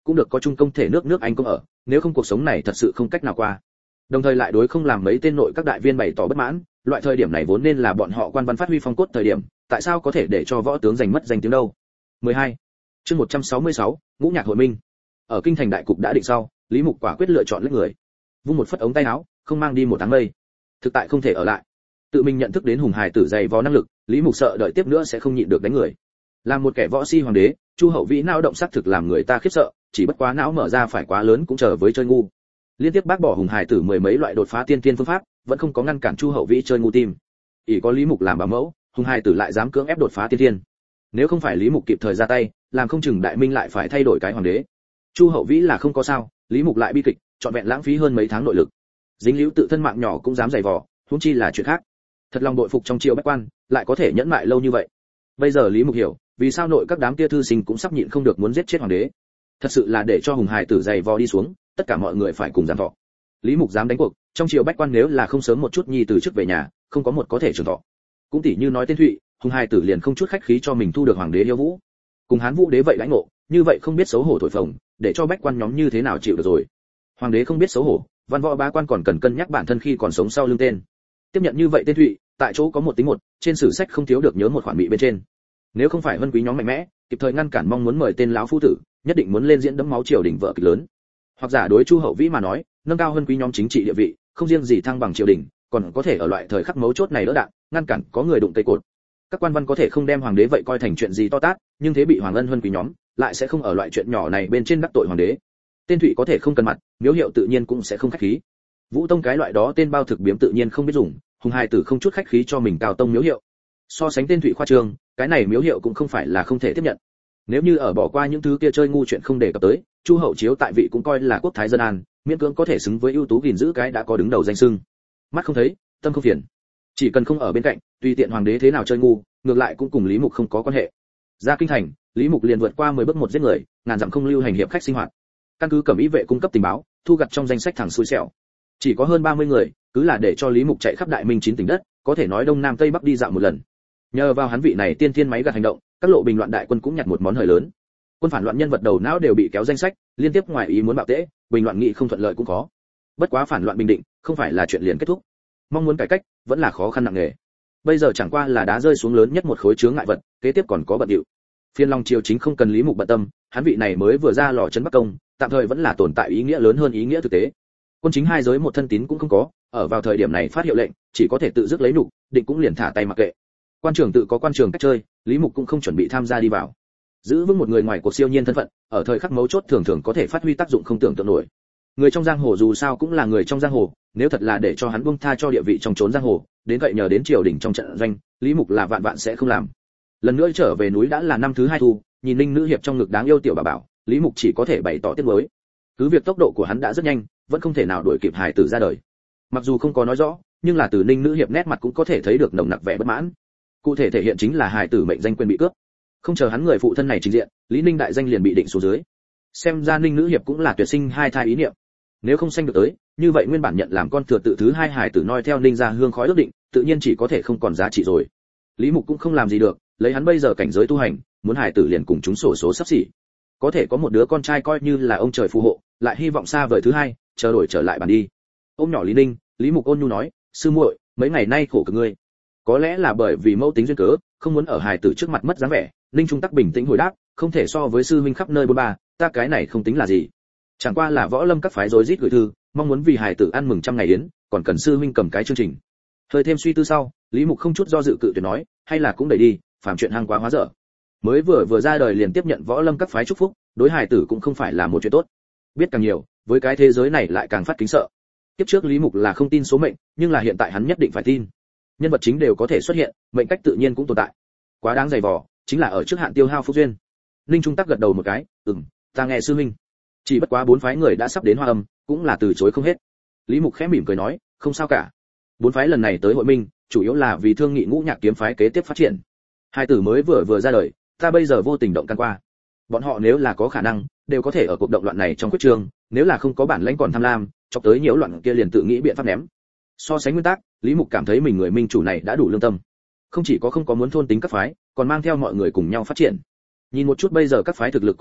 [SPEAKER 1] cũng được có chung công thể nước nước Anh công ở, nếu không cuộc sống này thật sự không cách nào qua. Đồng thời lại đối không làm mấy tên nội các đại viên bày tỏ bất mãn, loại thời điểm này vốn nên là bọn họ quan văn phát huy phong cốt thời điểm, tại sao có thể để cho võ tướng giành mất danh tiếng đâu. mười hai. Chương một trăm sáu mươi sáu, Ngũ Nhạc hội minh. Ở kinh thành đại cục đã định sau, Lý Mục quả quyết lựa chọn lấy người. Vung một phất ống tay áo, không mang đi một tháng mây. Thực tại không thể ở lại. Tự mình nhận thức đến hùng hài tử dày vò năng lực, Lý Mục sợ đợi tiếp nữa sẽ không nhịn được đánh người. Làm một kẻ võ si hoàng đế, Chu Hậu Vĩ não động sắc thực làm người ta khiếp sợ, chỉ bất quá não mở ra phải quá lớn cũng chờ với chơi ngu. Liên tiếp bác bỏ hùng hài tử mười mấy loại đột phá tiên tiên phương pháp, vẫn không có ngăn cản Chu Hậu Vĩ chơi ngu tim. Ỷ có Lý Mục làm bảo mẫu, hùng hài tử lại dám cưỡng ép đột phá tiên tiên. Nếu không phải Lý Mục kịp thời ra tay, làm không chừng đại minh lại phải thay đổi cái hoàng đế. Chu Hậu Vĩ là không có sao, Lý Mục lại bi kịch, trọn vẹn lãng phí hơn mấy tháng nội lực. Dính líu tự thân mạng nhỏ cũng dám giày vò, huống chi là chuyện khác. Thật lòng đội phục trong triều bách quan, lại có thể nhẫn mại lâu như vậy. Bây giờ Lý Mục hiểu, vì sao nội các đám kia thư sinh cũng sắp nhịn không được muốn giết chết hoàng đế. Thật sự là để cho hùng hài tử giày vò đi xuống, tất cả mọi người phải cùng giàn thọ. Lý Mục dám đánh cuộc, trong triều bách quan nếu là không sớm một chút nhi từ trước về nhà, không có một có thể trường thọ. Cũng tỷ như nói tên Thụy, hùng hài tử liền không chút khách khí cho mình thu được hoàng đế yêu vũ. Cùng Hán Vũ đế vậy lãnh ngộ, như vậy không biết xấu hổ thổi phồng, để cho bách quan nhóm như thế nào chịu được rồi. Hoàng đế không biết xấu hổ, văn võ bá quan còn cần cân nhắc bản thân khi còn sống sau lưng tên. Tiếp nhận như vậy tên Thụy, tại chỗ có một tính một, trên sử sách không thiếu được nhớ một khoản bị bên trên. Nếu không phải Vân Quý nhóm mạnh mẽ, kịp thời ngăn cản mong muốn mời tên lão phu tử, nhất định muốn lên diễn đẫm máu triều đình vợ kịch lớn. Hoặc giả đối Chu Hậu Vĩ mà nói, nâng cao Vân Quý nhóm chính trị địa vị, không riêng gì thăng bằng triều đình, còn có thể ở loại thời khắc mấu chốt này đỡ đạn, ngăn cản có người đụng cây cột. Các quan văn có thể không đem hoàng đế vậy coi thành chuyện gì to tát, nhưng thế bị hoàng ân Vân Quý nhóm, lại sẽ không ở loại chuyện nhỏ này bên trên đắc tội hoàng đế. Tên Thụy có thể không cần mặt, miếu hiệu tự nhiên cũng sẽ không khách khí. Vũ Tông cái loại đó tên bao thực biếm tự nhiên không biết dùng, hùng hài tử không chút khách khí cho mình cao tông miếu hiệu. So sánh tên Thụy khoa trương, cái này miếu hiệu cũng không phải là không thể tiếp nhận. Nếu như ở bỏ qua những thứ kia chơi ngu chuyện không đề cập tới, Chu Hậu Chiếu tại vị cũng coi là quốc thái dân an, miễn cưỡng có thể xứng với ưu tú gìn giữ cái đã có đứng đầu danh xưng. Mắt không thấy, tâm không phiền. Chỉ cần không ở bên cạnh, tùy tiện hoàng đế thế nào chơi ngu, ngược lại cũng cùng Lý Mục không có quan hệ. Ra kinh thành, Lý Mục liền vượt qua mười bước một giết người, ngàn dặm không lưu hành hiệp khách sinh hoạt. Căn cứ cẩm ý vệ cung cấp tình báo, thu gặt trong danh sách thẳng xui xẻo. Chỉ có hơn ba mươi người, cứ là để cho Lý Mục chạy khắp đại minh chín tỉnh đất, có thể nói đông nam tây bắc đi dạo một lần. Nhờ vào hắn vị này tiên thiên máy gặt hành động, các lộ bình loạn đại quân cũng nhặt một món hời lớn. Quân phản loạn nhân vật đầu não đều bị kéo danh sách, liên tiếp ngoài ý muốn bạo tễ, bình loạn nghị không thuận lợi cũng có. Bất quá phản loạn bình định, không phải là chuyện liền kết thúc. Mong muốn cải cách, vẫn là khó khăn nặng nề. Bây giờ chẳng qua là đá rơi xuống lớn nhất một khối chướng ngại vật, kế tiếp còn có bận điệu. Phiên Long triều chính không cần Lý Mục bận tâm, hắn vị này mới vừa ra lò trấn Bắc Công, tạm thời vẫn là tồn tại ý nghĩa lớn hơn ý nghĩa thực tế. Quân chính hai giới một thân tín cũng không có, ở vào thời điểm này phát hiệu lệnh, chỉ có thể tự dứt lấy nhục, định cũng liền thả tay mặc kệ. Quan trường tự có quan trường cách chơi, Lý Mục cũng không chuẩn bị tham gia đi vào. Giữ vững một người ngoài cuộc siêu nhiên thân phận, ở thời khắc mấu chốt thường thường có thể phát huy tác dụng không tưởng tượng nổi. Người trong giang hồ dù sao cũng là người trong giang hồ, nếu thật là để cho hắn buông tha cho địa vị trong chốn giang hồ, đến vậy nhờ đến triều đình trong trận doanh, Lý Mục là vạn vạn sẽ không làm. Lần nữa trở về núi đã là năm thứ hai thu, nhìn Ninh nữ hiệp trong ngực đáng yêu tiểu bà bảo, Lý Mục chỉ có thể bày tỏ tiếc nuối. Cứ việc tốc độ của hắn đã rất nhanh, vẫn không thể nào đuổi kịp hài tử ra đời. Mặc dù không có nói rõ, nhưng là từ Ninh nữ hiệp nét mặt cũng có thể thấy được nồng nặc vẻ bất mãn. Cụ thể thể hiện chính là hài tử mệnh danh quyền bị cướp. Không chờ hắn người phụ thân này trình diện, Lý Ninh đại danh liền bị định xuống dưới. Xem ra Ninh nữ hiệp cũng là tuyệt sinh hai thai ý niệm. Nếu không sanh được tới, như vậy nguyên bản nhận làm con thừa tự thứ hai hài tử noi theo Ninh gia hương khói ước định, tự nhiên chỉ có thể không còn giá trị rồi. Lý Mục cũng không làm gì được, lấy hắn bây giờ cảnh giới tu hành, muốn hài tử liền cùng chúng sổ số sắp xỉ. Có thể có một đứa con trai coi như là ông trời phù hộ, lại hy vọng xa vời thứ hai, chờ đổi trở lại bàn đi. Ôm nhỏ Lý Ninh, Lý Mục ôn nhu nói, sư muội, mấy ngày nay khổ cực ngươi. Có lẽ là bởi vì mẫu tính duyên cớ, không muốn ở hài tử trước mặt mất dáng vẻ, Ninh Trung Tắc bình tĩnh hồi đáp, không thể so với sư huynh khắp nơi bôn ba, ta cái này không tính là gì. Chẳng qua là võ lâm các phái rối rít gửi thư, mong muốn vì hài tử ăn mừng trăm ngày yến, còn cần sư huynh cầm cái chương trình. Hơi thêm suy tư sau, Lý Mục không chút do dự cự tuyệt nói, hay là cũng đẩy đi, phàm chuyện hang quá hóa dở. Mới vừa vừa ra đời liền tiếp nhận võ lâm các phái chúc phúc, đối hài tử cũng không phải là một chuyện tốt. Biết càng nhiều, với cái thế giới này lại càng phát kính sợ. Tiếp trước Lý Mục là không tin số mệnh, nhưng là hiện tại hắn nhất định phải tin. Nhân vật chính đều có thể xuất hiện, mệnh cách tự nhiên cũng tồn tại. Quá đáng dày vò, chính là ở trước hạn tiêu hao phúc duyên. Ninh Trung Tắc gật đầu một cái, "Ừm, ta nghe sư huynh." Chỉ bất quá bốn phái người đã sắp đến Hoa Âm, cũng là từ chối không hết. Lý Mục khẽ mỉm cười nói, "Không sao cả. Bốn phái lần này tới hội minh, chủ yếu là vì thương nghị Ngũ Nhạc kiếm phái kế tiếp phát triển. Hai tử mới vừa vừa ra đời, ta bây giờ vô tình động can qua. Bọn họ nếu là có khả năng, đều có thể ở cuộc động loạn này trong quyết trường, nếu là không có bản lãnh còn tham lam, chọc tới nhiễu loạn kia liền tự nghĩ biện pháp ném." So sánh nguyên tắc, Lý Mục cảm thấy mình người minh chủ này đã đủ lương tâm. Không chỉ có không có muốn thôn tính các phái, còn mang theo mọi người cùng nhau phát triển. Nhìn một chút bây giờ các phái thực lực cũng biết,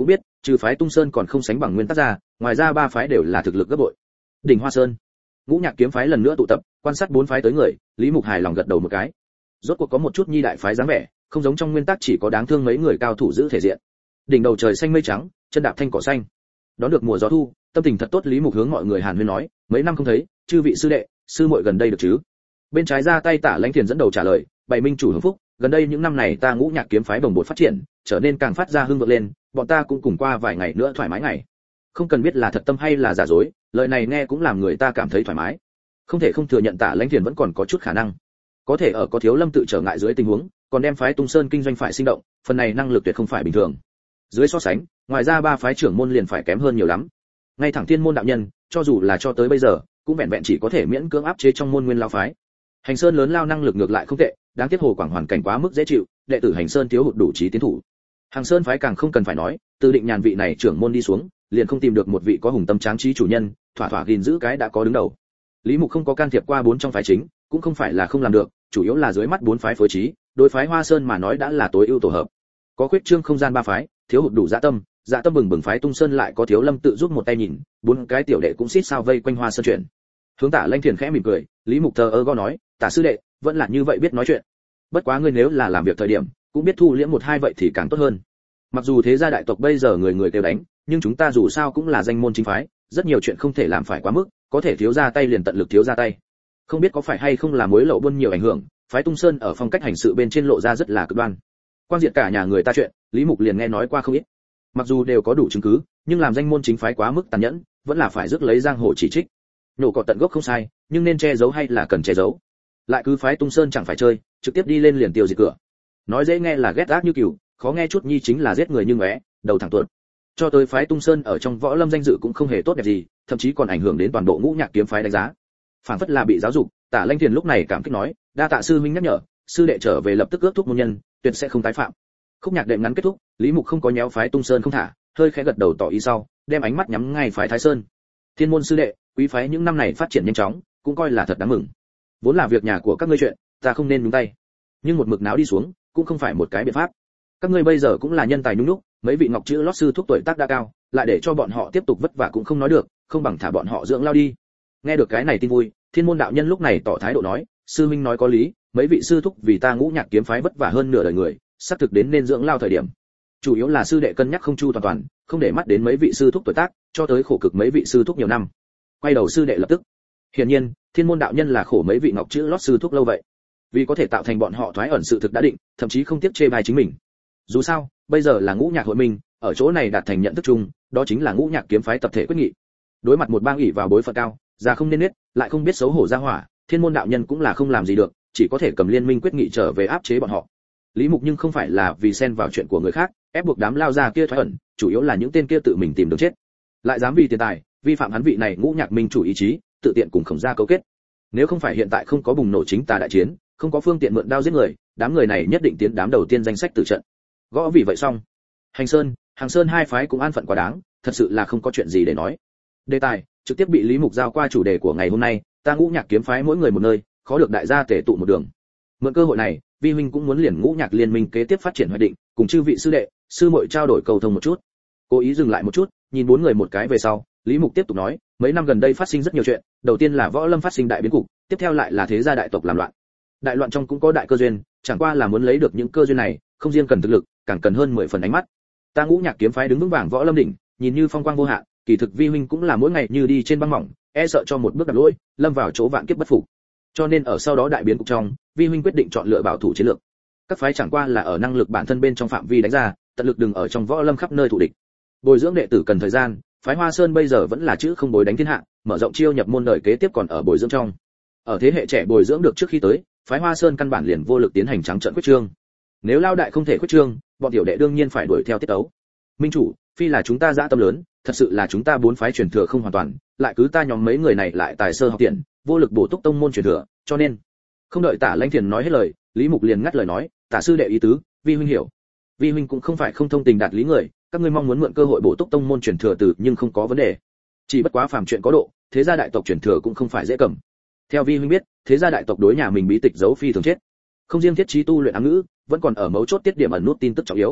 [SPEAKER 1] trừ phái Tung Sơn còn không sánh bằng nguyên tắc ra, ngoài ra ba phái đều là thực lực gấp bội. Đỉnh Hoa Sơn, Ngũ Nhạc kiếm phái lần nữa tụ tập, quan sát bốn phái tới người, Lý Mục hài lòng gật đầu một cái. Rốt cuộc có một chút nhi đại phái dáng vẻ, không giống trong nguyên tắc chỉ có đáng thương mấy người cao thủ giữ thể diện. Đỉnh đầu trời xanh mây trắng, chân đạp thanh cỏ xanh. Đón được mùa gió thu, tâm tình thật tốt, Lý Mục hướng mọi người hàn huyên nói, mấy năm không thấy, chư vị sư đệ, sư muội gần đây được chứ? Bên trái ra tay Tả Lãnh Thiền dẫn đầu trả lời, bày minh chủ hưởng phúc, gần đây những năm này ta Ngũ Nhạc kiếm phái bồng bột phát triển, trở nên càng phát ra hưng vượng lên, bọn ta cũng cùng qua vài ngày nữa thoải mái ngày. Không cần biết là thật tâm hay là giả dối, lời này nghe cũng làm người ta cảm thấy thoải mái. Không thể không thừa nhận Tả Lãnh Thiền vẫn còn có chút khả năng. Có thể ở có Thiếu Lâm tự trở ngại dưới tình huống, còn đem phái Tung Sơn kinh doanh phải sinh động, phần này năng lực tuyệt không phải bình thường. Dưới so sánh, ngoài ra ba phái trưởng môn liền phải kém hơn nhiều lắm. Ngay thẳng Thiên môn đạo nhân, cho dù là cho tới bây giờ, cũng vẹn vẹn chỉ có thể miễn cưỡng áp chế trong môn nguyên lao phái. Hành Sơn lớn lao năng lực ngược lại không tệ, đáng tiếc Hồ Quảng hoàn cảnh quá mức dễ chịu, đệ tử Hành Sơn thiếu hụt đủ trí tiến thủ. Hàng Sơn phái càng không cần phải nói, từ Định Nhàn vị này trưởng môn đi xuống, liền không tìm được một vị có hùng tâm tráng trí chủ nhân, thỏa thỏa gìn giữ cái đã có đứng đầu. Lý Mục không có can thiệp qua bốn trong phái chính, cũng không phải là không làm được, chủ yếu là dưới mắt bốn phái phối trí, đối phái Hoa Sơn mà nói đã là tối ưu tổ hợp. Có khuyết trương không gian ba phái, thiếu hụt đủ dạ tâm, dạ tâm bừng bừng phái Tung Sơn lại có Thiếu Lâm tự giúp một tay nhìn, bốn cái tiểu đệ cũng xít sao vây quanh Hoa Sơn chuyển. Hướng Tả Lãnh Thiền khẽ mỉm cười, Lý Mục thờ ơ go nói, Tả sư đệ, vẫn là như vậy biết nói chuyện. Bất quá ngươi nếu là làm việc thời điểm, cũng biết thu liễm một hai vậy thì càng tốt hơn. Mặc dù thế gia đại tộc bây giờ người người đều đánh, nhưng chúng ta dù sao cũng là danh môn chính phái, rất nhiều chuyện không thể làm phải quá mức, có thể thiếu ra tay liền tận lực thiếu ra tay. Không biết có phải hay không là mối lậu buôn nhiều ảnh hưởng, phái Tung Sơn ở phong cách hành sự bên trên lộ ra rất là cực đoan. Quan diện cả nhà người ta chuyện, Lý Mục liền nghe nói qua không ít. Mặc dù đều có đủ chứng cứ, nhưng làm danh môn chính phái quá mức tàn nhẫn, vẫn là phải rước lấy giang hồ chỉ trích. Nổ cỏ tận gốc không sai, nhưng nên che giấu hay là cần che giấu. Lại cứ phái Tung Sơn chẳng phải chơi, trực tiếp đi lên liền tiêu diệt cửa. Nói dễ nghe là ghét ác như cừu, khó nghe chút nhi chính là giết người như ngóe, đầu thẳng tuột. Cho tới phái Tung Sơn ở trong võ lâm danh dự cũng không hề tốt đẹp gì, thậm chí còn ảnh hưởng đến toàn bộ Ngũ Nhạc kiếm phái đánh giá. Phản phất là bị giáo dục, Tả Lãnh Thiền lúc này cảm kích nói, đa tạ sư huynh nhắc nhở, sư đệ trở về lập tức ước thúc môn nhân, tuyệt sẽ không tái phạm. Khúc nhạc đệm ngắn kết thúc, Lý Mục không có nhéo phái Tung Sơn không thả, hơi khẽ gật đầu tỏ ý sau, đem ánh mắt nhắm ngay phái Thái Sơn. Thiên môn sư đệ, quý phái những năm này phát triển nhanh chóng, cũng coi là thật đáng mừng. Vốn là việc nhà của các ngươi chuyện, ta không nên nhúng tay. Nhưng một mực náo đi xuống, cũng không phải một cái biện pháp. Các ngươi bây giờ cũng là nhân tài nhúng nhúc, mấy vị ngọc chữ lót sư thúc tuổi tác đã cao, lại để cho bọn họ tiếp tục vất vả cũng không nói được, không bằng thả bọn họ dưỡng lao đi. Nghe được cái này tin vui, Thiên môn đạo nhân lúc này tỏ thái độ nói, sư minh nói có lý, mấy vị sư thúc vì ta Ngũ Nhạc kiếm phái vất vả hơn nửa đời người, sắp thực đến nên dưỡng lao thời điểm. Chủ yếu là sư đệ cân nhắc không chu toàn toàn, không để mắt đến mấy vị sư thúc tuổi tác, cho tới khổ cực mấy vị sư thúc nhiều năm. Quay đầu sư đệ lập tức. Hiển nhiên, Thiên môn đạo nhân là khổ mấy vị ngọc chữ lót sư thúc lâu vậy, vì có thể tạo thành bọn họ thoái ẩn sự thực đã định, thậm chí không tiếc chê bai chính mình. Dù sao, bây giờ là Ngũ Nhạc hội minh, ở chỗ này đạt thành nhận thức chung, đó chính là Ngũ Nhạc kiếm phái tập thể quyết nghị. Đối mặt một bang ỷ vào bối phận cao, già không nên nết, lại không biết xấu hổ ra hỏa, Thiên môn đạo nhân cũng là không làm gì được, chỉ có thể cầm liên minh quyết nghị trở về áp chế bọn họ. Lý Mục nhưng không phải là vì xen vào chuyện của người khác, ép buộc đám lao ra kia thoái ẩn, chủ yếu là những tên kia tự mình tìm đường chết, lại dám vì tiền tài vi phạm hắn vị này Ngũ Nhạc minh chủ ý chí, tự tiện cùng Khổng gia cấu kết. Nếu không phải hiện tại không có bùng nổ chính tà đại chiến, không có phương tiện mượn đao giết người, đám người này nhất định tiến đám đầu tiên danh sách tử trận. Gõ vì vậy xong, Hành Sơn, Hàng Sơn hai phái cũng an phận quá đáng, thật sự là không có chuyện gì để nói. Đề tài trực tiếp bị Lý Mục giao qua chủ đề của ngày hôm nay, ta Ngũ Nhạc kiếm phái mỗi người một nơi, khó được đại gia tề tụ một đường. Mượn cơ hội này, vi huynh cũng muốn liền Ngũ Nhạc liên minh kế tiếp phát triển hoạch định, cùng chư vị sư đệ, sư muội trao đổi cầu thông một chút. Cố ý dừng lại một chút, nhìn bốn người một cái về sau, Lý Mục tiếp tục nói, mấy năm gần đây phát sinh rất nhiều chuyện, đầu tiên là võ lâm phát sinh đại biến cục, tiếp theo lại là thế gia đại tộc làm loạn. Đại loạn trong cũng có đại cơ duyên, chẳng qua là muốn lấy được những cơ duyên này, không riêng cần thực lực, càng cần hơn mười phần ánh mắt. Ta Ngũ Nhạc kiếm phái đứng vững vàng võ lâm đỉnh, nhìn như phong quang vô hạn, kỳ thực vi huynh cũng là mỗi ngày như đi trên băng mỏng, e sợ cho một bước đạp lỗi, lâm vào chỗ vạn kiếp bất phục. Cho nên ở sau đó đại biến cục trong, vi huynh quyết định chọn lựa bảo thủ chiến lược. Các phái chẳng qua là ở năng lực bản thân bên trong phạm vi đánh ra, tận lực đừng ở trong võ lâm khắp nơi thủ địch. Bồi dưỡng đệ tử cần thời gian, phái Hoa Sơn bây giờ vẫn là chữ không bồi đánh thiên hạ, mở rộng chiêu nhập môn đời kế tiếp còn ở bồi dưỡng trong. Ở thế hệ trẻ bồi dưỡng được trước khi tới, phái Hoa Sơn căn bản liền vô lực tiến hành trắng trợn quyết trương. Nếu lao đại không thể quyết trương, bọn tiểu đệ đương nhiên phải đuổi theo tiết tấu. Minh chủ, phi là chúng ta dã tâm lớn, thật sự là chúng ta bốn phái truyền thừa không hoàn toàn, lại cứ ta nhóm mấy người này lại tài sơ học tiện, vô lực bổ túc tông môn truyền thừa, cho nên không đợi Tả Lãnh Thiền nói hết lời, Lý Mục liền ngắt lời nói, Tả sư đệ ý tứ, vi huynh hiểu. Vi huynh cũng không phải không thông tình đạt lý người, các ngươi mong muốn mượn cơ hội bổ túc tông môn truyền thừa từ nhưng không có vấn đề. Chỉ bất quá phàm chuyện có độ, thế gia đại tộc truyền thừa cũng không phải dễ cầm. Theo vi huynh biết, thế gia đại tộc đối nhà mình bí tịch giấu phi thường chết. Không riêng thiết trí tu luyện ám ngữ, vẫn còn ở mấu chốt tiết điểm ẩn nút tin tức trọng yếu.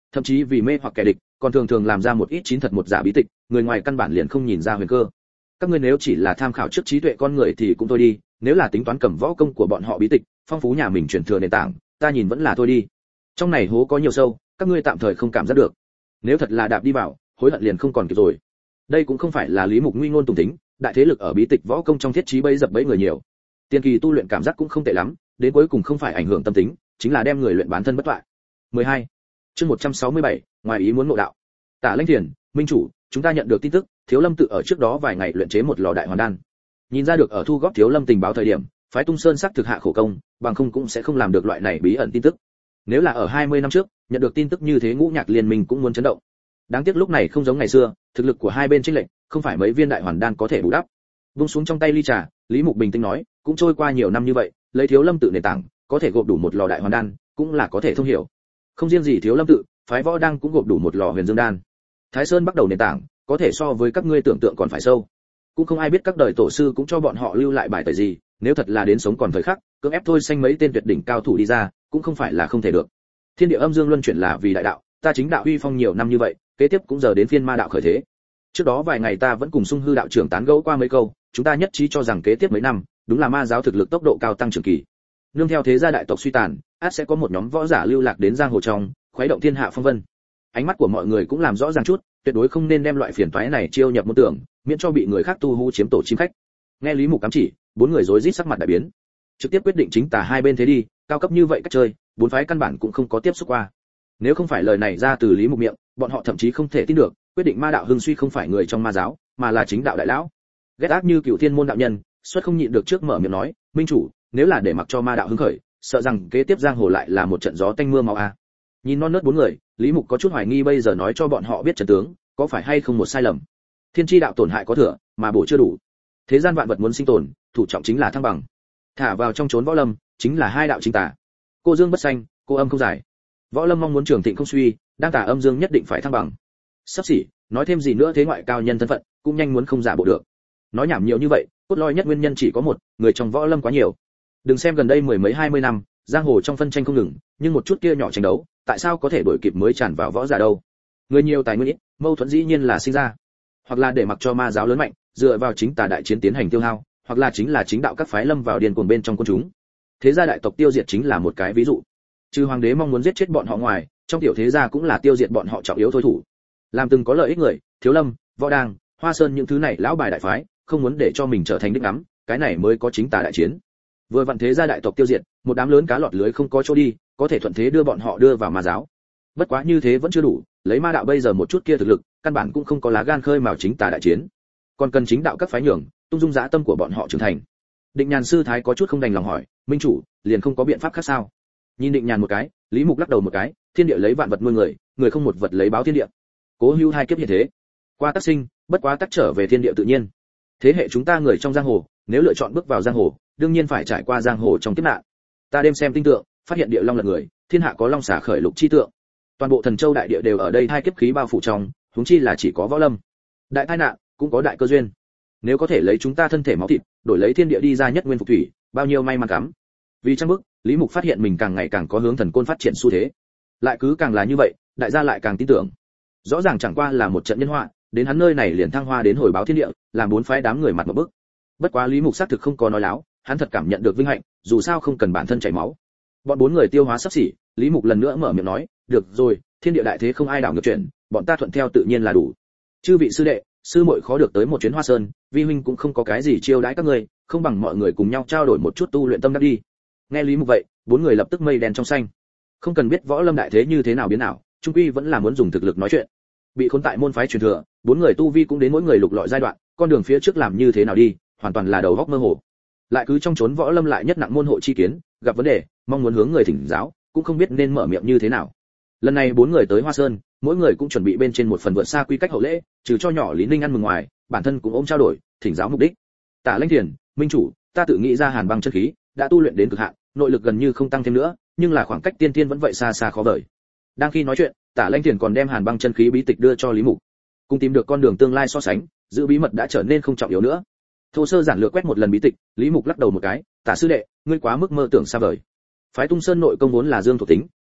[SPEAKER 1] thậm chí vì mê hoặc kẻ địch, còn thường thường làm ra một ít chín thật một giả bí tịch, người ngoài căn bản liền không nhìn ra huyền cơ. Các ngươi nếu chỉ là tham khảo trước trí tuệ con người thì cũng thôi đi, nếu là tính toán cầm võ công của bọn họ bí tịch, phong phú nhà mình truyền thừa nền tảng, ta nhìn vẫn là thôi đi. Trong này hố có nhiều sâu, các ngươi tạm thời không cảm giác được. Nếu thật là đạp đi vào, hối hận liền không còn kịp rồi. Đây cũng không phải là Lý Mục nguy ngôn tùng tính, đại thế lực ở bí tịch võ công trong thiết trí bẫy dập bẫy người nhiều. Tiên kỳ tu luyện cảm giác cũng không tệ lắm, đến cuối cùng không phải ảnh hưởng tâm tính, chính là đem người luyện bán thân bất toại. mười hai. Chương một trăm sáu mươi bảy, ngoài ý muốn ngộ đạo. Tả Lãnh Thiền, minh chủ, chúng ta nhận được tin tức, Thiếu Lâm tự ở trước đó vài ngày luyện chế một lò đại hoàn đan. Nhìn ra được ở thu góp Thiếu Lâm tình báo thời điểm, phái Tung Sơn sắc thực hạ khổ công, bằng không cũng sẽ không làm được loại này bí ẩn tin tức. Nếu là ở hai mươi năm trước, nhận được tin tức như thế Ngũ Nhạc Liên Minh cũng muốn chấn động. Đáng tiếc lúc này không giống ngày xưa, thực lực của hai bên chênh lệch, không phải mấy viên đại hoàn đan có thể bù đắp. Buông xuống trong tay ly trà, Lý Mục bình tĩnh nói, cũng trôi qua nhiều năm như vậy, lấy Thiếu Lâm tự nền tảng, có thể gộp đủ một lò đại hoàn đan, cũng là có thể thông hiểu. Không riêng gì Thiếu Lâm tự, phái Võ Đang cũng gộp đủ một lò Huyền Dương đan. Thái Sơn bắt đầu nền tảng, có thể so với các ngươi tưởng tượng còn phải sâu. Cũng không ai biết các đời tổ sư cũng cho bọn họ lưu lại bài tẩy gì, nếu thật là đến sống còn thời khắc, cưỡng ép thôi xanh mấy tên tuyệt đỉnh cao thủ đi ra, cũng không phải là không thể được. Thiên địa âm dương luân chuyển là vì đại đạo, ta chính đạo uy phong nhiều năm như vậy, kế tiếp cũng giờ đến phiên ma đạo khởi thế. Trước đó vài ngày ta vẫn cùng Sung Hư đạo trưởng tán gẫu qua mấy câu, chúng ta nhất trí cho rằng kế tiếp mấy năm, đúng là ma giáo thực lực tốc độ cao tăng trưởng kỳ. Nương theo thế gia đại tộc suy tàn, ắt sẽ có một nhóm võ giả lưu lạc đến giang hồ trong, khuấy động thiên hạ phong vân. Ánh mắt của mọi người cũng làm rõ ràng chút, tuyệt đối không nên đem loại phiền toái này chiêu nhập môn tưởng, miễn cho bị người khác tu hú chiếm tổ chim khách. Nghe Lý Mục cắm chỉ, bốn người rối rít sắc mặt đại biến. Trực tiếp quyết định chính tả hai bên thế đi, cao cấp như vậy cách chơi, bốn phái căn bản cũng không có tiếp xúc qua. Nếu không phải lời này ra từ Lý Mục miệng, bọn họ thậm chí không thể tin được, quyết định ma đạo hưng suy không phải người trong ma giáo, mà là chính đạo đại lão. Ghét ác như Cửu Thiên môn đạo nhân, suất không nhịn được trước mở miệng nói, minh chủ, nếu là để mặc cho ma đạo hưng khởi, sợ rằng kế tiếp giang hồ lại là một trận gió tanh mưa máu a. À. Nhìn non nớt bốn người, Lý Mục có chút hoài nghi bây giờ nói cho bọn họ biết trận tướng, có phải hay không một sai lầm. Thiên chi đạo tổn hại có thừa, mà bổ chưa đủ. Thế gian vạn vật muốn sinh tồn, thủ trọng chính là thăng bằng. Thả vào trong chốn võ lâm, chính là hai đạo chính tà. Cô dương bất xanh, cô âm không giải. Võ lâm mong muốn trường thịnh không suy, đang tả âm dương nhất định phải thăng bằng. Sắp xỉ, nói thêm gì nữa thế ngoại cao nhân thân phận, cũng nhanh muốn không giả bộ được. Nói nhảm nhiều như vậy, cốt lõi nhất nguyên nhân chỉ có một, người trong võ lâm quá nhiều. Đừng xem gần đây mười mấy hai mươi năm, giang hồ trong phân tranh không ngừng, nhưng một chút kia nhỏ tranh đấu, tại sao có thể đổi kịp mới tràn vào võ giả đâu? Người nhiều tài nguyên ít, mâu thuẫn dĩ nhiên là sinh ra. Hoặc là để mặc cho ma giáo lớn mạnh, dựa vào chính tà đại chiến tiến hành tiêu hao, hoặc là chính là chính đạo các phái lâm vào điên cuồng bên trong quân chúng. Thế gia đại tộc tiêu diệt chính là một cái ví dụ. Trừ hoàng đế mong muốn giết chết bọn họ ngoài, trong tiểu thế gia cũng là tiêu diệt bọn họ trọng yếu thôi thủ. Làm từng có lợi ích người, Thiếu Lâm, Võ Đang, Hoa Sơn những thứ này lão bài đại phái, không muốn để cho mình trở thành đích ngắm, cái này mới có chính tà đại chiến. Vừa vặn thế gia đại tộc tiêu diệt, một đám lớn cá lọt lưới không có chỗ đi, có thể thuận thế đưa bọn họ đưa vào ma giáo. Bất quá như thế vẫn chưa đủ, lấy ma đạo bây giờ một chút kia thực lực, căn bản cũng không có lá gan khơi mào chính tà đại chiến. Còn cần chính đạo các phái nhường, tung dung dã tâm của bọn họ trưởng thành. Định Nhàn sư thái có chút không đành lòng hỏi, minh chủ, liền không có biện pháp khác sao? Nhìn Định Nhàn một cái, Lý Mục lắc đầu một cái, thiên địa lấy vạn vật nuôi người, người không một vật lấy báo thiên địa. Cố hữu hai kiếp hiện thế, qua tác sinh, bất quá tác trở về thiên địa tự nhiên. Thế hệ chúng ta người trong giang hồ, nếu lựa chọn bước vào giang hồ, đương nhiên phải trải qua giang hồ trong kiếp nạn. Ta đêm xem tinh tượng, phát hiện địa long lật người, thiên hạ có long xả khởi lục chi tượng. Toàn bộ thần châu đại địa đều ở đây hai kiếp khí bao phủ trong, huống chi là chỉ có võ lâm. Đại tai nạn cũng có đại cơ duyên. Nếu có thể lấy chúng ta thân thể máu thịt, đổi lấy thiên địa đi ra nhất nguyên phục thủy, bao nhiêu may mắn cắm. Vì trong bước, Lý Mục phát hiện mình càng ngày càng có hướng thần côn phát triển xu thế. Lại cứ càng là như vậy, đại gia lại càng tin tưởng. Rõ ràng chẳng qua là một trận nhân họa, đến hắn nơi này liền thăng hoa đến hồi báo thiên địa, làm bốn phái đám người mặt một bức. Bất quá Lý Mục xác thực không có nói láo, hắn thật cảm nhận được vinh hạnh, dù sao không cần bản thân chảy máu. Bọn bốn người tiêu hóa sắp xỉ, Lý Mục lần nữa mở miệng nói, được rồi, thiên địa đại thế không ai đảo ngược chuyện, bọn ta thuận theo tự nhiên là đủ. Chư vị sư đệ, sư muội khó được tới một chuyến Hoa Sơn, vi huynh cũng không có cái gì chiêu đãi các ngươi, không bằng mọi người cùng nhau trao đổi một chút tu luyện tâm đắc đi. Nghe Lý Mục vậy, bốn người lập tức mây đen trong xanh. Không cần biết võ lâm đại thế như thế nào biến nào, trung quy vẫn là muốn dùng thực lực nói chuyện. Bị khốn tại môn phái truyền thừa, bốn người tu vi cũng đến mỗi người lục lọi giai đoạn, con đường phía trước làm như thế nào đi, hoàn toàn là đầu góc mơ hồ. Lại cứ trong chốn võ lâm lại nhất nặng môn hộ chi kiến, gặp vấn đề, mong muốn hướng người thỉnh giáo, cũng không biết nên mở miệng như thế nào. Lần này bốn người tới Hoa Sơn, mỗi người cũng chuẩn bị bên trên một phần vượt xa quy cách hậu lễ, trừ cho nhỏ Lý Ninh ăn mừng ngoài, bản thân cũng ôm trao đổi, thỉnh giáo mục đích. Tả Lãnh Thiền, minh chủ, ta tự nghĩ ra Hàn Băng chân khí, đã tu luyện đến cực hạn, nội lực gần như không tăng thêm nữa, nhưng là khoảng cách tiên tiên vẫn vậy xa xa khó vời. Đang khi nói chuyện, Tả Lãnh Thiền còn đem Hàn Băng chân khí bí tịch đưa cho Lý Mục. Cùng tìm được con đường tương lai so sánh, giữ bí mật đã trở nên không trọng yếu nữa. Thô sơ giản lược quét một lần bí tịch, Lý Mục lắc đầu một cái, Tả sư đệ, ngươi quá mức mơ tưởng xa vời. Phái Tung Sơn nội công vốn là dương thuộc tính,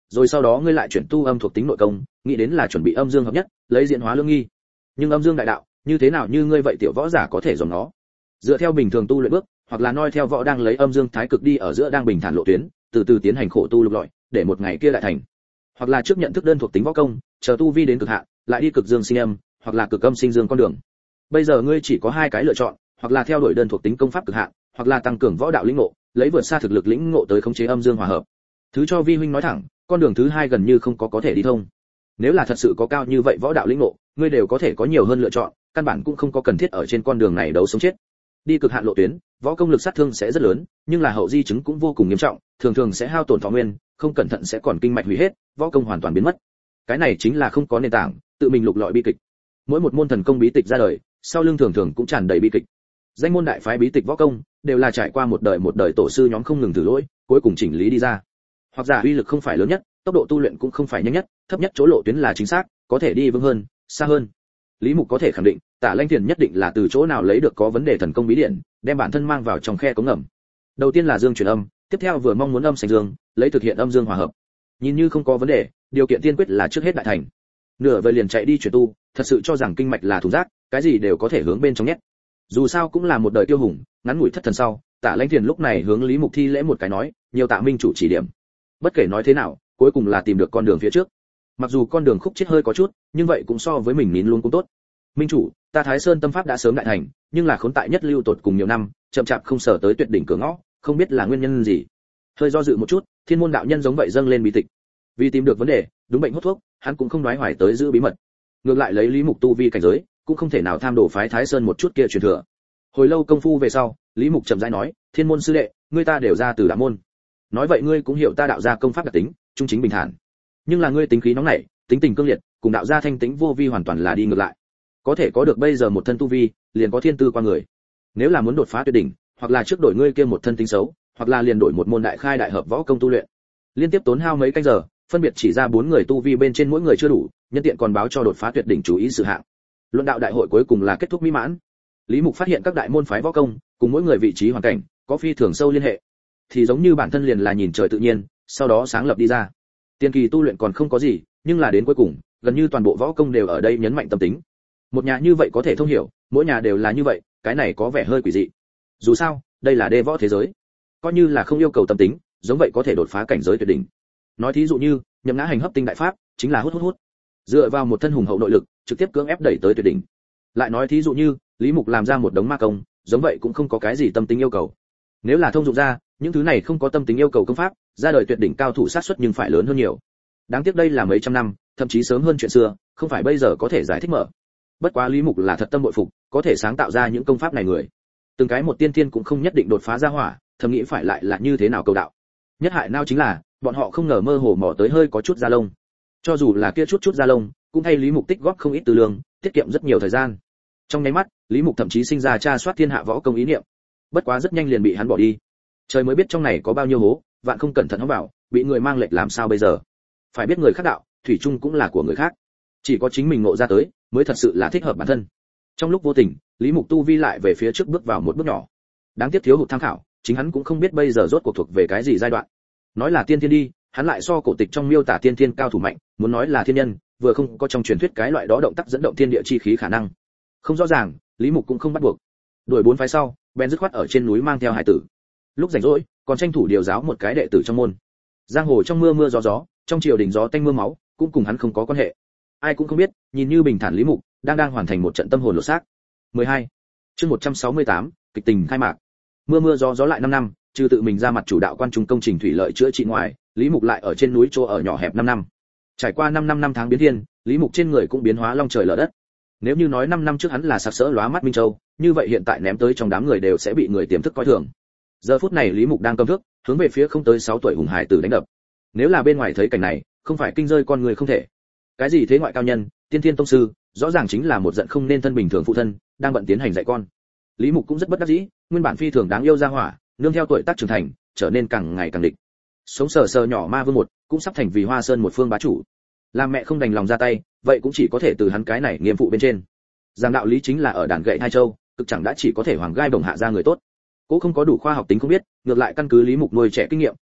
[SPEAKER 1] rồi sau đó ngươi lại chuyển tu âm thuộc tính nội công, nghĩ đến là chuẩn bị âm dương hợp nhất, lấy diễn hóa lương nghi. Nhưng âm dương đại đạo, như thế nào như ngươi vậy tiểu võ giả có thể dòng nó? Dựa theo bình thường tu luyện bước, hoặc là noi theo võ đang lấy âm dương thái cực đi ở giữa đang bình thản lộ tuyến, từ từ tiến hành khổ tu lục lọi, để một ngày kia lại thành. Hoặc là trước nhận thức đơn thuộc tính võ công, chờ tu vi đến cực hạn, lại đi cực dương sinh âm, hoặc là cực âm sinh dương con đường. Bây giờ ngươi chỉ có hai cái lựa chọn, hoặc là theo đuổi đơn thuộc tính công pháp cực hạn, hoặc là tăng cường võ đạo lĩnh ngộ, lấy vượt xa thực lực lĩnh ngộ tới khống chế âm dương hòa hợp. Thứ cho vi huynh nói thẳng, con đường thứ hai gần như không có có thể đi thông. Nếu là thật sự có cao như vậy võ đạo lĩnh ngộ, ngươi đều có thể có nhiều hơn lựa chọn, căn bản cũng không có cần thiết ở trên con đường này đấu sống chết. Đi cực hạn lộ tuyến, võ công lực sát thương sẽ rất lớn, nhưng là hậu di chứng cũng vô cùng nghiêm trọng, thường thường sẽ hao tổn thọ nguyên, không cẩn thận sẽ còn kinh mạch hủy hết, võ công hoàn toàn biến mất. Cái này chính là không có nền tảng, tự mình lục lọi bi kịch. Mỗi một môn thần công bí tịch ra đời, sau lưng thường thường cũng tràn đầy bi kịch. Danh môn đại phái bí tịch võ công đều là trải qua một đời một đời tổ sư nhóm không ngừng thử lỗi, cuối cùng chỉnh lý đi ra. Hoặc giả uy lực không phải lớn nhất, tốc độ tu luyện cũng không phải nhanh nhất, thấp nhất chỗ lộ tuyến là chính xác, có thể đi vững hơn, xa hơn. Lý Mục có thể khẳng định, Tả Lanh Thiền nhất định là từ chỗ nào lấy được có vấn đề thần công bí điển, đem bản thân mang vào trong khe cống ngầm. Đầu tiên là dương truyền âm, tiếp theo vừa mong muốn âm sánh dương, lấy thực hiện âm dương hòa hợp. Nhìn như không có vấn đề, điều kiện tiên quyết là trước hết đại thành. Nửa vời liền chạy đi chuyển tu, thật sự cho rằng kinh mạch là thùng rác, cái gì đều có thể hướng bên trong nhét. Dù sao cũng là một đời tiêu hùng, ngắn ngủi thất thần sau, Tả Lanh Thiền lúc này hướng Lý Mục thi lễ một cái nói, nhiều tạ minh chủ chỉ điểm. Bất kể nói thế nào, cuối cùng là tìm được con đường phía trước. Mặc dù con đường khúc chết hơi có chút, nhưng vậy cũng so với mình nín luôn cũng tốt. Minh chủ, ta Thái Sơn tâm pháp đã sớm đại thành, nhưng là khốn tại nhất lưu tột cùng nhiều năm, chậm chạp không sở tới tuyệt đỉnh cửa ngõ, không biết là nguyên nhân gì. Hơi do dự một chút, Thiên môn đạo nhân giống vậy dâng lên bí tịch. Vì tìm được vấn đề, đúng bệnh hút thuốc, hắn cũng không đoái hoài tới giữ bí mật. Ngược lại lấy Lý Mục tu vi cảnh giới, cũng không thể nào tham đồ phái Thái Sơn một chút kia truyền thừa. Hồi lâu công phu về sau, Lý Mục chậm rãi nói, Thiên môn sư đệ, ngươi ta đều ra từ đạo môn. Nói vậy ngươi cũng hiểu ta đạo gia công pháp đặc tính, trung chính bình thản. Nhưng là ngươi tính khí nóng nảy, tính tình cương liệt, cùng đạo gia thanh tĩnh vô vi hoàn toàn là đi ngược lại. Có thể có được bây giờ một thân tu vi, liền có thiên tư qua người. Nếu là muốn đột phá tuyệt đỉnh, hoặc là trước đổi ngươi kia một thân tính xấu, hoặc là liền đổi một môn đại khai đại hợp võ công tu luyện. Liên tiếp tốn hao mấy canh giờ, phân biệt chỉ ra bốn người tu vi bên trên mỗi người chưa đủ, nhân tiện còn báo cho đột phá tuyệt đỉnh chú ý sự hạng. Luận đạo đại hội cuối cùng là kết thúc mỹ mãn. Lý Mục phát hiện các đại môn phái võ công, cùng mỗi người vị trí hoàn cảnh, có phi thường sâu liên hệ. Thì giống như bản thân liền là nhìn trời tự nhiên, sau đó sáng lập đi ra. Tiên kỳ tu luyện còn không có gì, nhưng là đến cuối cùng, gần như toàn bộ võ công đều ở đây nhấn mạnh tâm tính. Một nhà như vậy có thể thông hiểu, mỗi nhà đều là như vậy, cái này có vẻ hơi quỷ dị. Dù sao, đây là đê võ thế giới, coi như là không yêu cầu tâm tính, giống vậy có thể đột phá cảnh giới tuyệt đỉnh. Nói thí dụ như, nhậm ngã hành hấp tinh đại pháp, chính là hút hút hút, dựa vào một thân hùng hậu nội lực, trực tiếp cưỡng ép đẩy tới tuyệt đỉnh. Lại nói thí dụ như, Lý Mục làm ra một đống ma công, giống vậy cũng không có cái gì tâm tính yêu cầu. Nếu là thông dụng ra, những thứ này không có tâm tính yêu cầu công pháp, ra đời tuyệt đỉnh cao thủ sát suất nhưng phải lớn hơn nhiều. Đáng tiếc đây là mấy trăm năm, thậm chí sớm hơn chuyện xưa, không phải bây giờ có thể giải thích mở. Bất quá Lý Mục là thật tâm bội phục, có thể sáng tạo ra những công pháp này người. Từng cái một tiên thiên cũng không nhất định đột phá ra hỏa, thầm nghĩ phải lại là như thế nào cầu đạo. Nhất hại nào chính là, bọn họ không ngờ mơ hồ mò tới hơi có chút da lông. Cho dù là kia chút chút da lông, cũng thay Lý Mục tích góp không ít tư lương, tiết kiệm rất nhiều thời gian. Trong nháy mắt, Lý Mục thậm chí sinh ra tra soát thiên hạ võ công ý niệm. Bất quá rất nhanh liền bị hắn bỏ đi. Trời mới biết trong này có bao nhiêu hố, vạn không cẩn thận hóng vào, bị người mang lệch làm sao bây giờ. Phải biết người khác đạo, thủy chung cũng là của người khác. Chỉ có chính mình ngộ ra tới, mới thật sự là thích hợp bản thân. Trong lúc vô tình, Lý Mục tu vi lại về phía trước bước vào một bước nhỏ. Đáng tiếc thiếu hụt tham khảo, chính hắn cũng không biết bây giờ rốt cuộc thuộc về cái gì giai đoạn. Nói là tiên thiên đi, hắn lại so cổ tịch trong miêu tả tiên thiên cao thủ mạnh, muốn nói là thiên nhân, vừa không có trong truyền thuyết cái loại đó động tác dẫn động thiên địa chi khí khả năng. Không rõ ràng, Lý Mục cũng không bắt buộc. Đuổi bốn phái sau, bèn dứt khoát ở trên núi mang theo hải tử. Lúc rảnh rỗi, còn tranh thủ điều giáo một cái đệ tử trong môn. Giang hồ trong mưa mưa gió gió, trong triều đình gió tanh mưa máu, cũng cùng hắn không có quan hệ. Ai cũng không biết, nhìn như bình thản Lý Mục đang đang hoàn thành một trận tâm hồn lột xác. mười hai. Chương một trăm sáu mươi tám, kịch tình khai mạc. Mưa mưa gió gió lại năm năm, trừ tự mình ra mặt chủ đạo quan trung công trình thủy lợi chữa trị ngoài, Lý Mục lại ở trên núi chỗ ở nhỏ hẹp năm năm. Trải qua năm năm năm tháng biến thiên, Lý Mục trên người cũng biến hóa long trời lở đất. Nếu như nói năm năm trước hắn là sặc sỡ lóa mắt minh châu, như vậy hiện tại ném tới trong đám người đều sẽ bị người tiềm thức coi thường. Giờ phút này Lý Mục đang cầm thước, hướng về phía không tới sáu tuổi hùng hải tử đánh đập. Nếu là bên ngoài thấy cảnh này, không phải kinh rơi con người không thể. Cái gì thế ngoại cao nhân, tiên thiên tông sư, rõ ràng chính là một giận không nên thân bình thường phụ thân, đang bận tiến hành dạy con. Lý Mục cũng rất bất đắc dĩ, nguyên bản phi thường đáng yêu ra hỏa, nương theo tuổi tác trưởng thành, trở nên càng ngày càng địch. Sống sờ sờ nhỏ ma vương một, cũng sắp thành vì Hoa Sơn một phương bá chủ. Làm mẹ không đành lòng ra tay, vậy cũng chỉ có thể từ hắn cái này nghiêm phụ bên trên. Giang đạo lý chính là ở đàn gậy hai châu, cực chẳng đã chỉ có thể hoàng gai đồng hạ ra người tốt. Cố không có đủ khoa học tính không biết, ngược lại căn cứ Lý Mục nuôi trẻ kinh nghiệm,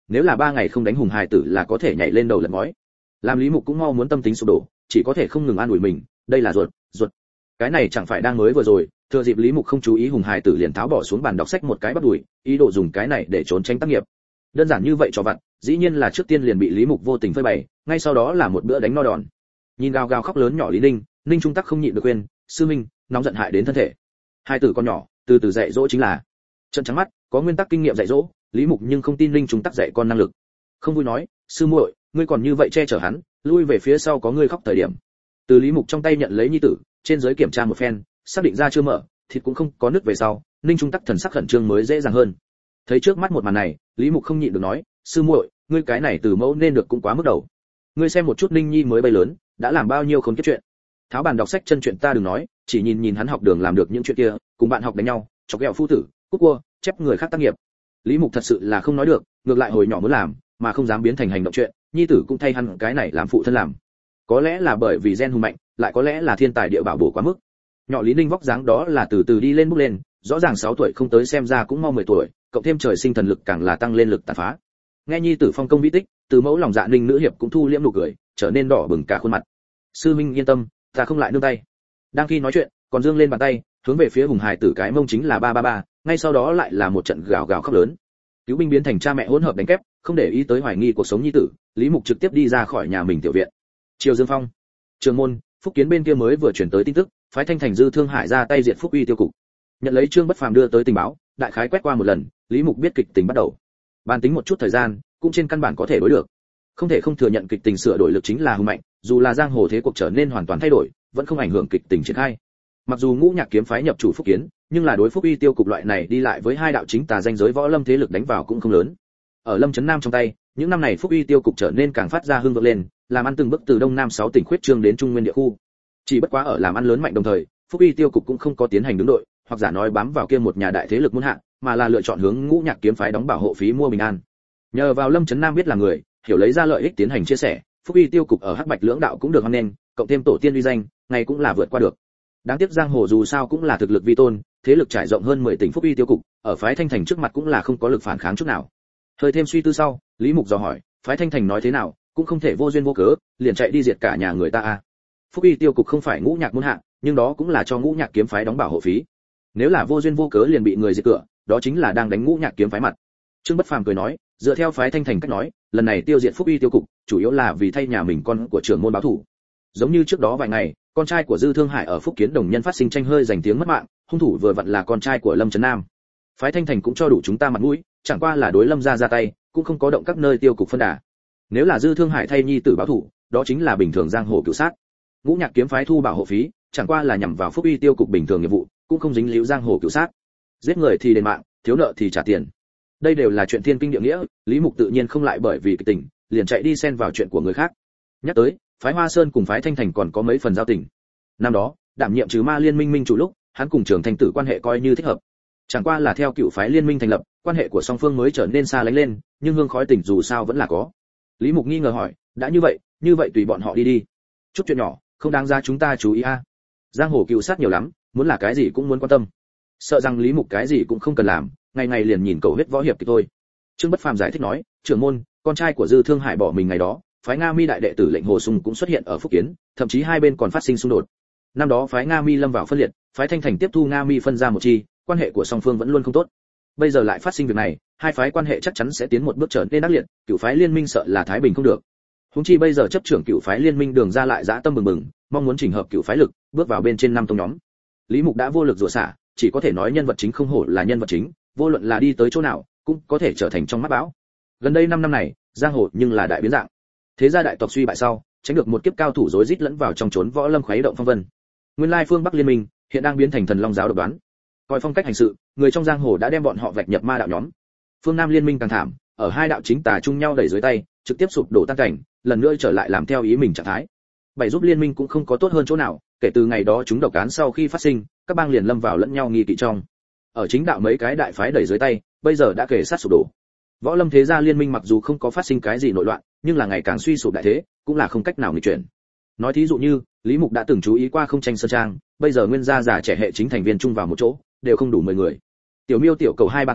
[SPEAKER 1] nếu là ba ngày không đánh hùng hài tử là có thể nhảy lên đầu lật ngói. Làm Lý Mục cũng mau muốn tâm tính sụp đổ, chỉ có thể không ngừng an ủi mình, đây là ruột, ruột. Cái này chẳng phải đang mới vừa rồi, thừa dịp Lý Mục không chú ý hùng hài tử liền tháo bỏ xuống bàn đọc sách một cái bắt đuổi, ý đồ dùng cái này để trốn tránh tác nghiệp. Đơn giản như vậy cho vặt, dĩ nhiên là trước tiên liền bị Lý Mục vô tình phơi bày, ngay sau đó là một bữa đánh no đòn. Nhìn gào gào khóc lớn nhỏ Lý Ninh, Ninh Trung Tắc không nhịn được khuyên, sư minh, nóng giận hại đến thân thể. Hai tử con nhỏ, từ từ dạy dỗ chính là. Trận trắng mắt, có nguyên tắc kinh nghiệm dạy dỗ, Lý Mục nhưng không tin Ninh Trung Tắc dạy con năng lực. Không vui nói, sư muội, ngươi còn như vậy che chở hắn, lui về phía sau có ngươi khóc thời điểm. Từ Lý Mục trong tay nhận lấy nhi tử, trên dưới kiểm tra một phen, xác định ra chưa mở, thịt cũng không có nứt về sau, Ninh Trung Tắc thần sắc khẩn trương mới dễ dàng hơn. Thấy trước mắt một màn này, Lý Mục không nhịn được nói, sư muội, ngươi cái này từ mẫu nên được cũng quá mức đầu. Ngươi xem một chút Ninh Nhi mới bay lớn, đã làm bao nhiêu khốn kiếp chuyện. Tháo bàn đọc sách chân chuyện ta đừng nói, chỉ nhìn nhìn hắn học đường làm được những chuyện kia, cùng bạn học đánh nhau, chọc ghẹo phu tử, cút cua, chép người khác tác nghiệp. Lý Mục thật sự là không nói được, ngược lại hồi nhỏ muốn làm, mà không dám biến thành hành động chuyện, nhi tử cũng thay hắn cái này làm phụ thân làm. Có lẽ là bởi vì gen hùng mạnh, lại có lẽ là thiên tài địa bảo bổ quá mức. Nhỏ Lý Ninh vóc dáng đó là từ từ đi lên bước lên, rõ ràng sáu tuổi không tới xem ra cũng mau mười tuổi, cộng thêm trời sinh thần lực càng là tăng lên lực tàn phá. Nghe nhi tử phong công vĩ tích, từ mẫu lòng dạ Ninh nữ hiệp cũng thu liễm nụ cười, trở nên đỏ bừng cả khuôn mặt. Sư minh yên tâm, ta không lại nương tay. Đang khi nói chuyện, còn dương lên bàn tay, hướng về phía hùng hải tử cái mông chính là ba ba ba, ngay sau đó lại là một trận gào gào khóc lớn. Cứu binh biến thành cha mẹ hỗn hợp đánh kép, không để ý tới hoài nghi cuộc sống nhi tử, Lý Mục trực tiếp đi ra khỏi nhà mình tiểu viện. Triều Dương Phong, Trường Môn, Phúc Kiến bên kia mới vừa chuyển tới tin tức, phái Thanh Thành Dư Thương Hải ra tay diệt Phúc Uy tiêu cục. Nhận lấy Trương Bất Phàm đưa tới tình báo, đại khái quét qua một lần, Lý Mục biết kịch tình bắt đầu. Bàn tính một chút thời gian, cũng trên căn bản có thể đối được. Không thể không thừa nhận kịch tình sửa đổi lực chính là hùng mạnh, dù là giang hồ thế cuộc trở nên hoàn toàn thay đổi, vẫn không ảnh hưởng kịch tình triển khai. Mặc dù Ngũ Nhạc kiếm phái nhập chủ Phúc Kiến, nhưng là đối Phúc Uy tiêu cục loại này đi lại với hai đạo chính tà danh giới võ lâm thế lực đánh vào cũng không lớn. Ở Lâm Chấn Nam trong tay, những năm này Phúc Uy tiêu cục trở nên càng phát ra hưng vượng lên, làm ăn từng bước từ đông nam sáu tỉnh khuyết trương đến trung nguyên địa khu. Chỉ bất quá ở làm ăn lớn mạnh đồng thời, Phúc Uy tiêu cục cũng không có tiến hành đứng đội, hoặc giả nói bám vào kia một nhà đại thế lực muôn hạ, mà là lựa chọn hướng Ngũ Nhạc kiếm phái đóng bảo hộ phí mua bình an. Nhờ vào Lâm Chấn Nam biết là người, hiểu lấy ra lợi ích tiến hành chia sẻ, Phúc Uy tiêu cục ở Hắc Bạch lưỡng đạo cũng được hoan nghênh, cộng thêm tổ tiên uy danh, ngày cũng là vượt qua được. Đáng tiếc giang hồ dù sao cũng là thực lực vi tôn, thế lực trải rộng hơn mười tỉnh Phúc Uy tiêu cục, ở phái Thanh Thành trước mặt cũng là không có lực phản kháng chút nào. Hơi thêm suy tư sau, Lý Mục dò hỏi, phái Thanh Thành nói thế nào, cũng không thể vô duyên vô cớ, liền chạy đi diệt cả nhà người ta a. Phúc Uy tiêu cục không phải Ngũ Nhạc môn hạ, nhưng đó cũng là cho Ngũ Nhạc kiếm phái đóng bảo hộ phí. Nếu là vô duyên vô cớ liền bị người diệt cửa, đó chính là đang đánh Ngũ Nhạc kiếm phái mặt. Trương Bất Phàm cười nói, dựa theo phái Thanh Thành cách nói, lần này tiêu diệt Phúc Uy tiêu cục, chủ yếu là vì thay nhà mình con của trưởng môn báo thù. Giống như trước đó vài ngày, con trai của Dư Thương Hải ở Phúc Kiến đồng nhân phát sinh tranh hơi giành tiếng mất mạng, hung thủ vừa vặn là con trai của Lâm Chấn Nam. Phái Thanh Thành cũng cho đủ chúng ta mặt mũi, chẳng qua là đối Lâm gia ra tay, cũng không có động các nơi tiêu cục phân đà. Nếu là Dư Thương Hải thay nhi tử báo thù, đó chính là bình thường giang hồ cửu sát. Ngũ Nhạc kiếm phái thu bảo hộ phí, chẳng qua là nhằm vào Phúc Uy tiêu cục bình thường nghiệp vụ, cũng không dính líu giang hồ cửu sát. Giết người thì đền mạng, thiếu nợ thì trả tiền. Đây đều là chuyện thiên kinh địa nghĩa, Lý Mục tự nhiên không lại bởi vì kịch tình, liền chạy đi xen vào chuyện của người khác. Nhắc tới, phái Hoa Sơn cùng phái Thanh Thành còn có mấy phần giao tình. Năm đó, đảm nhiệm trừ ma liên minh minh chủ lúc, hắn cùng Trường Thanh Tử quan hệ coi như thích hợp. Chẳng qua là theo cựu phái liên minh thành lập, quan hệ của song phương mới trở nên xa lánh lên, nhưng hương khói tình dù sao vẫn là có. Lý Mục nghi ngờ hỏi, đã như vậy, như vậy tùy bọn họ đi đi. Chút chuyện nhỏ, không đáng ra chúng ta chú ý a. Giang hồ cựu sát nhiều lắm, muốn là cái gì cũng muốn quan tâm. Sợ rằng Lý Mục cái gì cũng không cần làm, ngày ngày liền nhìn cầu huyết võ hiệp thì thôi. Trương Bất Phàm giải thích nói, trưởng môn, con trai của Dư Thương Hải bỏ mình ngày đó, phái Nga Mi đại đệ tử lệnh Hồ Sung cũng xuất hiện ở Phúc Kiến, thậm chí hai bên còn phát sinh xung đột. Năm đó phái Nga Mi lâm vào phân liệt, phái Thanh Thành tiếp thu Nga Mi phân ra một chi, quan hệ của song phương vẫn luôn không tốt. Bây giờ lại phát sinh việc này, hai phái quan hệ chắc chắn sẽ tiến một bước trở nên ác liệt, cựu phái liên minh sợ là thái bình không được. Huống chi bây giờ chấp trưởng cựu phái liên minh Đường ra lại dã tâm bừng bừng, mong muốn chỉnh hợp cựu phái lực, bước vào bên trên năm tông nhóm. Lý Mục đã vô lực rủa xả, chỉ có thể nói nhân vật chính không hổ là nhân vật chính, vô luận là đi tới chỗ nào, cũng có thể trở thành trong mắt bão. Gần đây năm năm này, giang hồ nhưng là đại biến dạng. Thế gia đại tộc suy bại sau, tránh được một kiếp cao thủ rối rít lẫn vào trong chốn võ lâm khuấy động phong vân. Nguyên lai phương Bắc liên minh hiện đang biến thành thần long giáo độc đoán. Coi phong cách hành sự, người trong giang hồ đã đem bọn họ vạch nhập ma đạo nhóm. Phương Nam liên minh càng thảm, ở hai đạo chính tà chung nhau đẩy dưới tay, trực tiếp sụp đổ tan cảnh, lần nữa trở lại làm theo ý mình trạng thái. Bảy giúp liên minh cũng không có tốt hơn chỗ nào, kể từ ngày đó chúng độc án sau khi phát sinh, các bang liền lâm vào lẫn nhau nghi kỵ trong. Ở chính đạo mấy cái đại phái đẩy dưới tay, bây giờ đã kể sát sụp đổ. Võ lâm thế gia liên minh mặc dù không có phát sinh cái gì nội loạn, nhưng là ngày càng suy sụp đại thế, cũng là không cách nào nghịch chuyển. Nói thí dụ như, Lý Mục đã từng chú ý qua không tranh sơn trang, bây giờ nguyên gia già trẻ hệ chính thành viên chung vào một chỗ, đều không đủ mười người. Tiểu Miêu tiểu cầu hai ba con,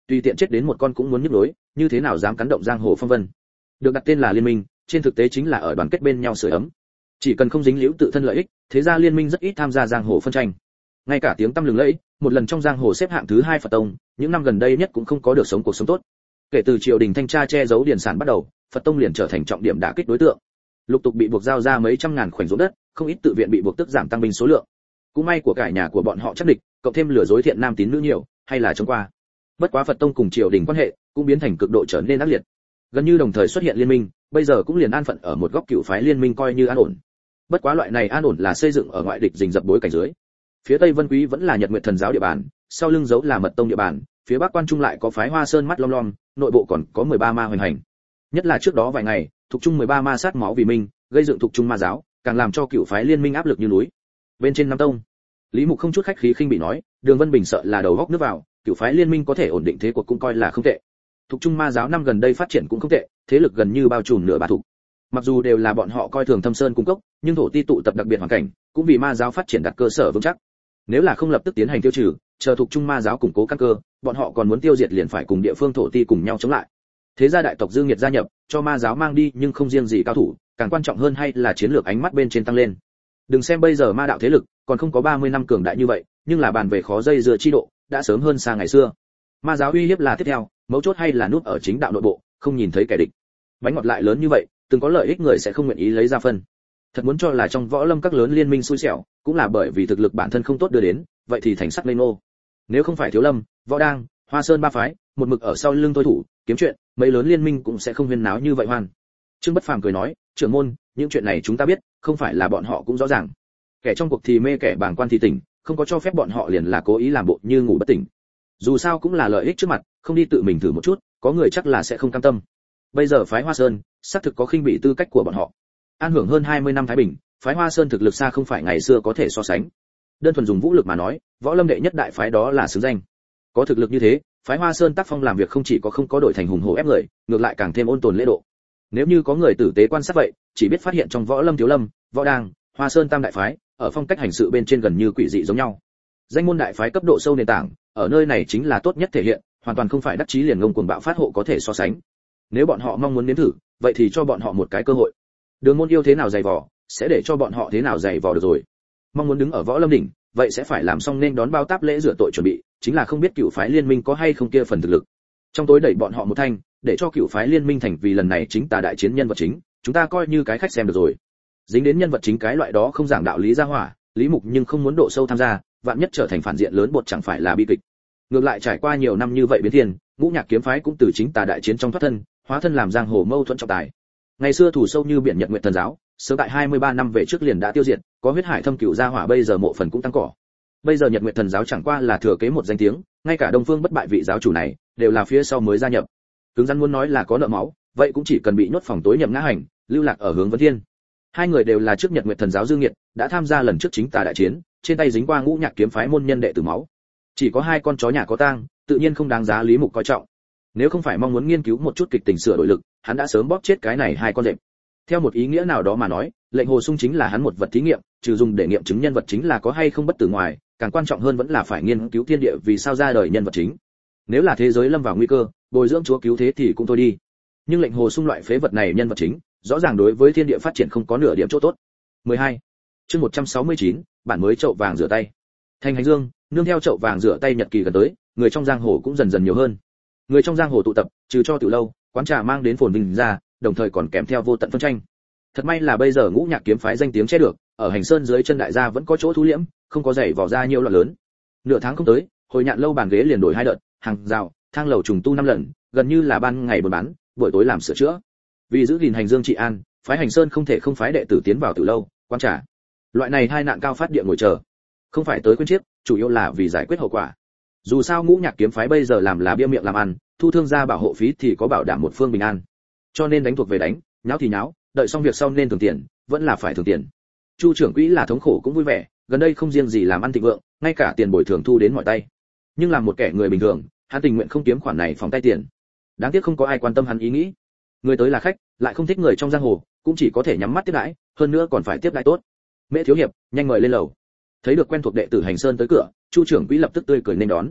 [SPEAKER 1] tùy tiện chết đến một con cũng muốn nhức nối, như thế nào dám cắn động giang hồ phong vân. Được đặt tên là liên minh, trên thực tế chính là ở đoàn kết bên nhau sưởi ấm. Chỉ cần không dính líu tự thân lợi ích, thế ra liên minh rất ít tham gia giang hồ phân tranh. Ngay cả tiếng tăm lừng lẫy, một lần trong giang hồ xếp hạng thứ hai Phật tông, những năm gần đây nhất cũng không có được sống cuộc sống tốt. Kể từ triều đình thanh tra che giấu điển sản bắt đầu, Phật tông liền trở thành trọng điểm đả kích đối tượng. Lục tục bị buộc giao ra mấy trăm ngàn khoảnh ruộng đất, không ít tự viện bị buộc tức giảm tăng binh số lượng. Cũng may của cải nhà của bọn họ chắc địch, cộng thêm lừa dối thiện nam tín nữ nhiều, hay là chống qua. Bất quá Phật tông cùng triều đình quan hệ cũng biến thành cực độ trở nên ác liệt. Gần như đồng thời xuất hiện liên minh, bây giờ cũng liền an phận ở một góc cựu phái liên minh coi như an ổn. Bất quá loại này an ổn là xây dựng ở ngoại địch rình rập bối cảnh dưới. Phía tây Vân Quý vẫn là Nhật Nguyệt Thần giáo địa bàn, sau lưng giấu là Mật tông địa bàn, phía bắc Quan Trung lại có phái Hoa Sơn mắt lom lom, nội bộ còn có mười ba ma hoành hành. Nhất là trước đó vài ngày, thuộc trung mười ba ma sát máu vì minh, gây dựng thuộc trung ma giáo, càng làm cho cựu phái liên minh áp lực như núi. Bên trên Nam tông, Lý Mục không chút khách khí khinh bị nói, Đường Vân Bình sợ là đầu góc nước vào, cựu phái liên minh có thể ổn định thế cuộc cũng coi là không tệ. Thuộc trung ma giáo năm gần đây phát triển cũng không tệ, thế lực gần như bao trùm nửa bá thủ. Mặc dù đều là bọn họ coi thường Thâm Sơn cung cốc, nhưng thổ ti tụ tập đặc biệt hoàn cảnh, cũng vì ma giáo phát triển đặt cơ sở vững chắc. Nếu là không lập tức tiến hành tiêu trừ, chờ thuộc trung ma giáo củng cố căn cơ, bọn họ còn muốn tiêu diệt liền phải cùng địa phương thổ ti cùng nhau chống lại. Thế gia đại tộc Dương Nghiệt gia nhập, cho ma giáo mang đi nhưng không riêng gì cao thủ, càng quan trọng hơn hay là chiến lược ánh mắt bên trên tăng lên. Đừng xem bây giờ ma đạo thế lực còn không có ba mươi năm cường đại như vậy, nhưng là bàn về khó dây dưa chi độ, đã sớm hơn xa ngày xưa. Ma giáo uy hiếp là tiếp theo, mấu chốt hay là núp ở chính đạo nội bộ, không nhìn thấy kẻ địch. Bánh ngọt lại lớn như vậy, từng có lợi ích người sẽ không nguyện ý lấy ra phân. Thật muốn cho là trong võ lâm các lớn liên minh xui xẻo, cũng là bởi vì thực lực bản thân không tốt đưa đến, vậy thì thành sắc lên nô. Nếu không phải Thiếu Lâm, Võ Đang, Hoa Sơn ba phái, một mực ở sau lưng tôi thủ, kiếm chuyện, mấy lớn liên minh cũng sẽ không huyên náo như vậy hoan. Trương Bất Phàm cười nói, trưởng môn, những chuyện này chúng ta biết, không phải là bọn họ cũng rõ ràng. Kẻ trong cuộc thì mê kẻ bàng quan thì tỉnh, không có cho phép bọn họ liền là cố ý làm bộ như ngủ bất tỉnh. Dù sao cũng là lợi ích trước mặt, không đi tự mình thử một chút, có người chắc là sẽ không cam tâm. Bây giờ phái Hoa Sơn, xác thực có khinh bị tư cách của bọn họ. An hưởng hơn hai mươi năm thái bình, phái Hoa Sơn thực lực xa không phải ngày xưa có thể so sánh. Đơn thuần dùng vũ lực mà nói, võ lâm đệ nhất đại phái đó là xứng danh. Có thực lực như thế, phái Hoa Sơn tác phong làm việc không chỉ có không có đổi thành hùng hổ ép người, ngược lại càng thêm ôn tồn lễ độ. Nếu như có người tử tế quan sát vậy, chỉ biết phát hiện trong võ lâm Thiếu Lâm, Võ Đang, Hoa Sơn tam đại phái, ở phong cách hành sự bên trên gần như quỷ dị giống nhau. Danh môn đại phái cấp độ sâu nền tảng, ở nơi này chính là tốt nhất thể hiện, hoàn toàn không phải đắc chí liền ngông cuồng bạo phát hộ có thể so sánh. Nếu bọn họ mong muốn nếm thử, vậy thì cho bọn họ một cái cơ hội. Đường môn yêu thế nào dày vò, sẽ để cho bọn họ thế nào dày vò được rồi. Mong muốn đứng ở võ lâm đỉnh, vậy sẽ phải làm xong nên đón bao táp lễ rửa tội chuẩn bị, chính là không biết cựu phái liên minh có hay không kia phần thực lực. Trong tối đẩy bọn họ một thanh, để cho cựu phái liên minh thành vì lần này chính tà đại chiến nhân vật chính, chúng ta coi như cái khách xem được rồi. Dính đến nhân vật chính cái loại đó không giảng đạo lý ra hỏa, Lý Mục nhưng không muốn độ sâu tham gia, vạn nhất trở thành phản diện lớn bột chẳng phải là bi kịch. Ngược lại trải qua nhiều năm như vậy biến thiên, Ngũ Nhạc kiếm phái cũng từ chính tà đại chiến trong thoát thân, hóa thân làm giang hồ mâu thuẫn trọng tài. Ngày xưa thủ sâu như biển Nhật Nguyệt Thần giáo, sớm tại hai mươi ba năm về trước liền đã tiêu diệt, có huyết hải thâm cửu gia hỏa bây giờ mộ phần cũng tăng cỏ. Bây giờ Nhật Nguyệt Thần giáo chẳng qua là thừa kế một danh tiếng, ngay cả Đông Phương bất bại vị giáo chủ này đều là phía sau mới gia nhập. Cứng rắn muốn nói là có nợ máu, vậy cũng chỉ cần bị nhốt phòng tối nhậm ngã hành, lưu lạc ở hướng Vân Thiên. Hai người đều là trước Nhật Nguyệt Thần giáo Dương Nghiệt, đã tham gia lần trước chính tà đại chiến, trên tay dính qua Ngũ Nhạc kiếm phái môn nhân đệ tử máu. Chỉ có hai con chó nhà có tang, tự nhiên không đáng giá Lý Mục coi trọng. Nếu không phải mong muốn nghiên cứu một chút kịch tình sửa đổi lực, hắn đã sớm bóp chết cái này hai con rệp. Theo một ý nghĩa nào đó mà nói, lệnh hồ sung chính là hắn một vật thí nghiệm, trừ dùng để nghiệm chứng nhân vật chính là có hay không bất tử ngoài, càng quan trọng hơn vẫn là phải nghiên cứu thiên địa vì sao ra đời nhân vật chính. Nếu là thế giới lâm vào nguy cơ, bồi dưỡng chúa cứu thế thì cũng thôi đi. Nhưng lệnh hồ sung loại phế vật này nhân vật chính, rõ ràng đối với thiên địa phát triển không có nửa điểm chỗ tốt. mười hai. Chương một trăm sáu mươi chín, bản mới chậu vàng rửa tay. Thành Hành Dương, nương theo chậu vàng rửa tay nhật kỳ gần tới, người trong giang hồ cũng dần dần nhiều hơn. Người trong giang hồ tụ tập, trừ cho tiểu lâu, quán trà mang đến phồn vinh ra, đồng thời còn kèm theo vô tận phân tranh. Thật may là bây giờ Ngũ Nhạc kiếm phái danh tiếng che được, ở Hành Sơn dưới chân đại gia vẫn có chỗ thu liễm, không có dày vò ra nhiều loạn lớn. Nửa tháng không tới, hồi nhạn lâu bàn ghế liền đổi hai đợt, hàng rào, thang lầu trùng tu năm lần, gần như là ban ngày buôn bán, buổi tối làm sửa chữa. Vì giữ gìn Hành Dương trị an, phái Hành Sơn không thể không phái đệ tử tiến vào tiểu lâu, quán trà. Loại này hai nạn cao phát địa ngồi chờ, không phải tới khuyên chiếc, chủ yếu là vì giải quyết hậu quả. Dù sao Ngũ Nhạc kiếm phái bây giờ làm là bia miệng làm ăn, thu thương gia bảo hộ phí thì có bảo đảm một phương bình an. Cho nên đánh thuộc về đánh, nháo thì nháo, đợi xong việc sau nên thường tiền, vẫn là phải thường tiền. Chu trưởng quỹ là thống khổ cũng vui vẻ, gần đây không riêng gì làm ăn thịnh vượng, ngay cả tiền bồi thường thu đến mọi tay. Nhưng làm một kẻ người bình thường, hắn tình nguyện không kiếm khoản này phòng tay tiền. Đáng tiếc không có ai quan tâm hắn ý nghĩ. Người tới là khách, lại không thích người trong giang hồ, cũng chỉ có thể nhắm mắt tiếp đãi, hơn nữa còn phải tiếp đãi tốt. Mễ thiếu hiệp, nhanh mời lên lầu. Thấy được quen thuộc đệ tử Hành Sơn tới cửa, Chu trưởng quỹ lập tức tươi cười nên đón.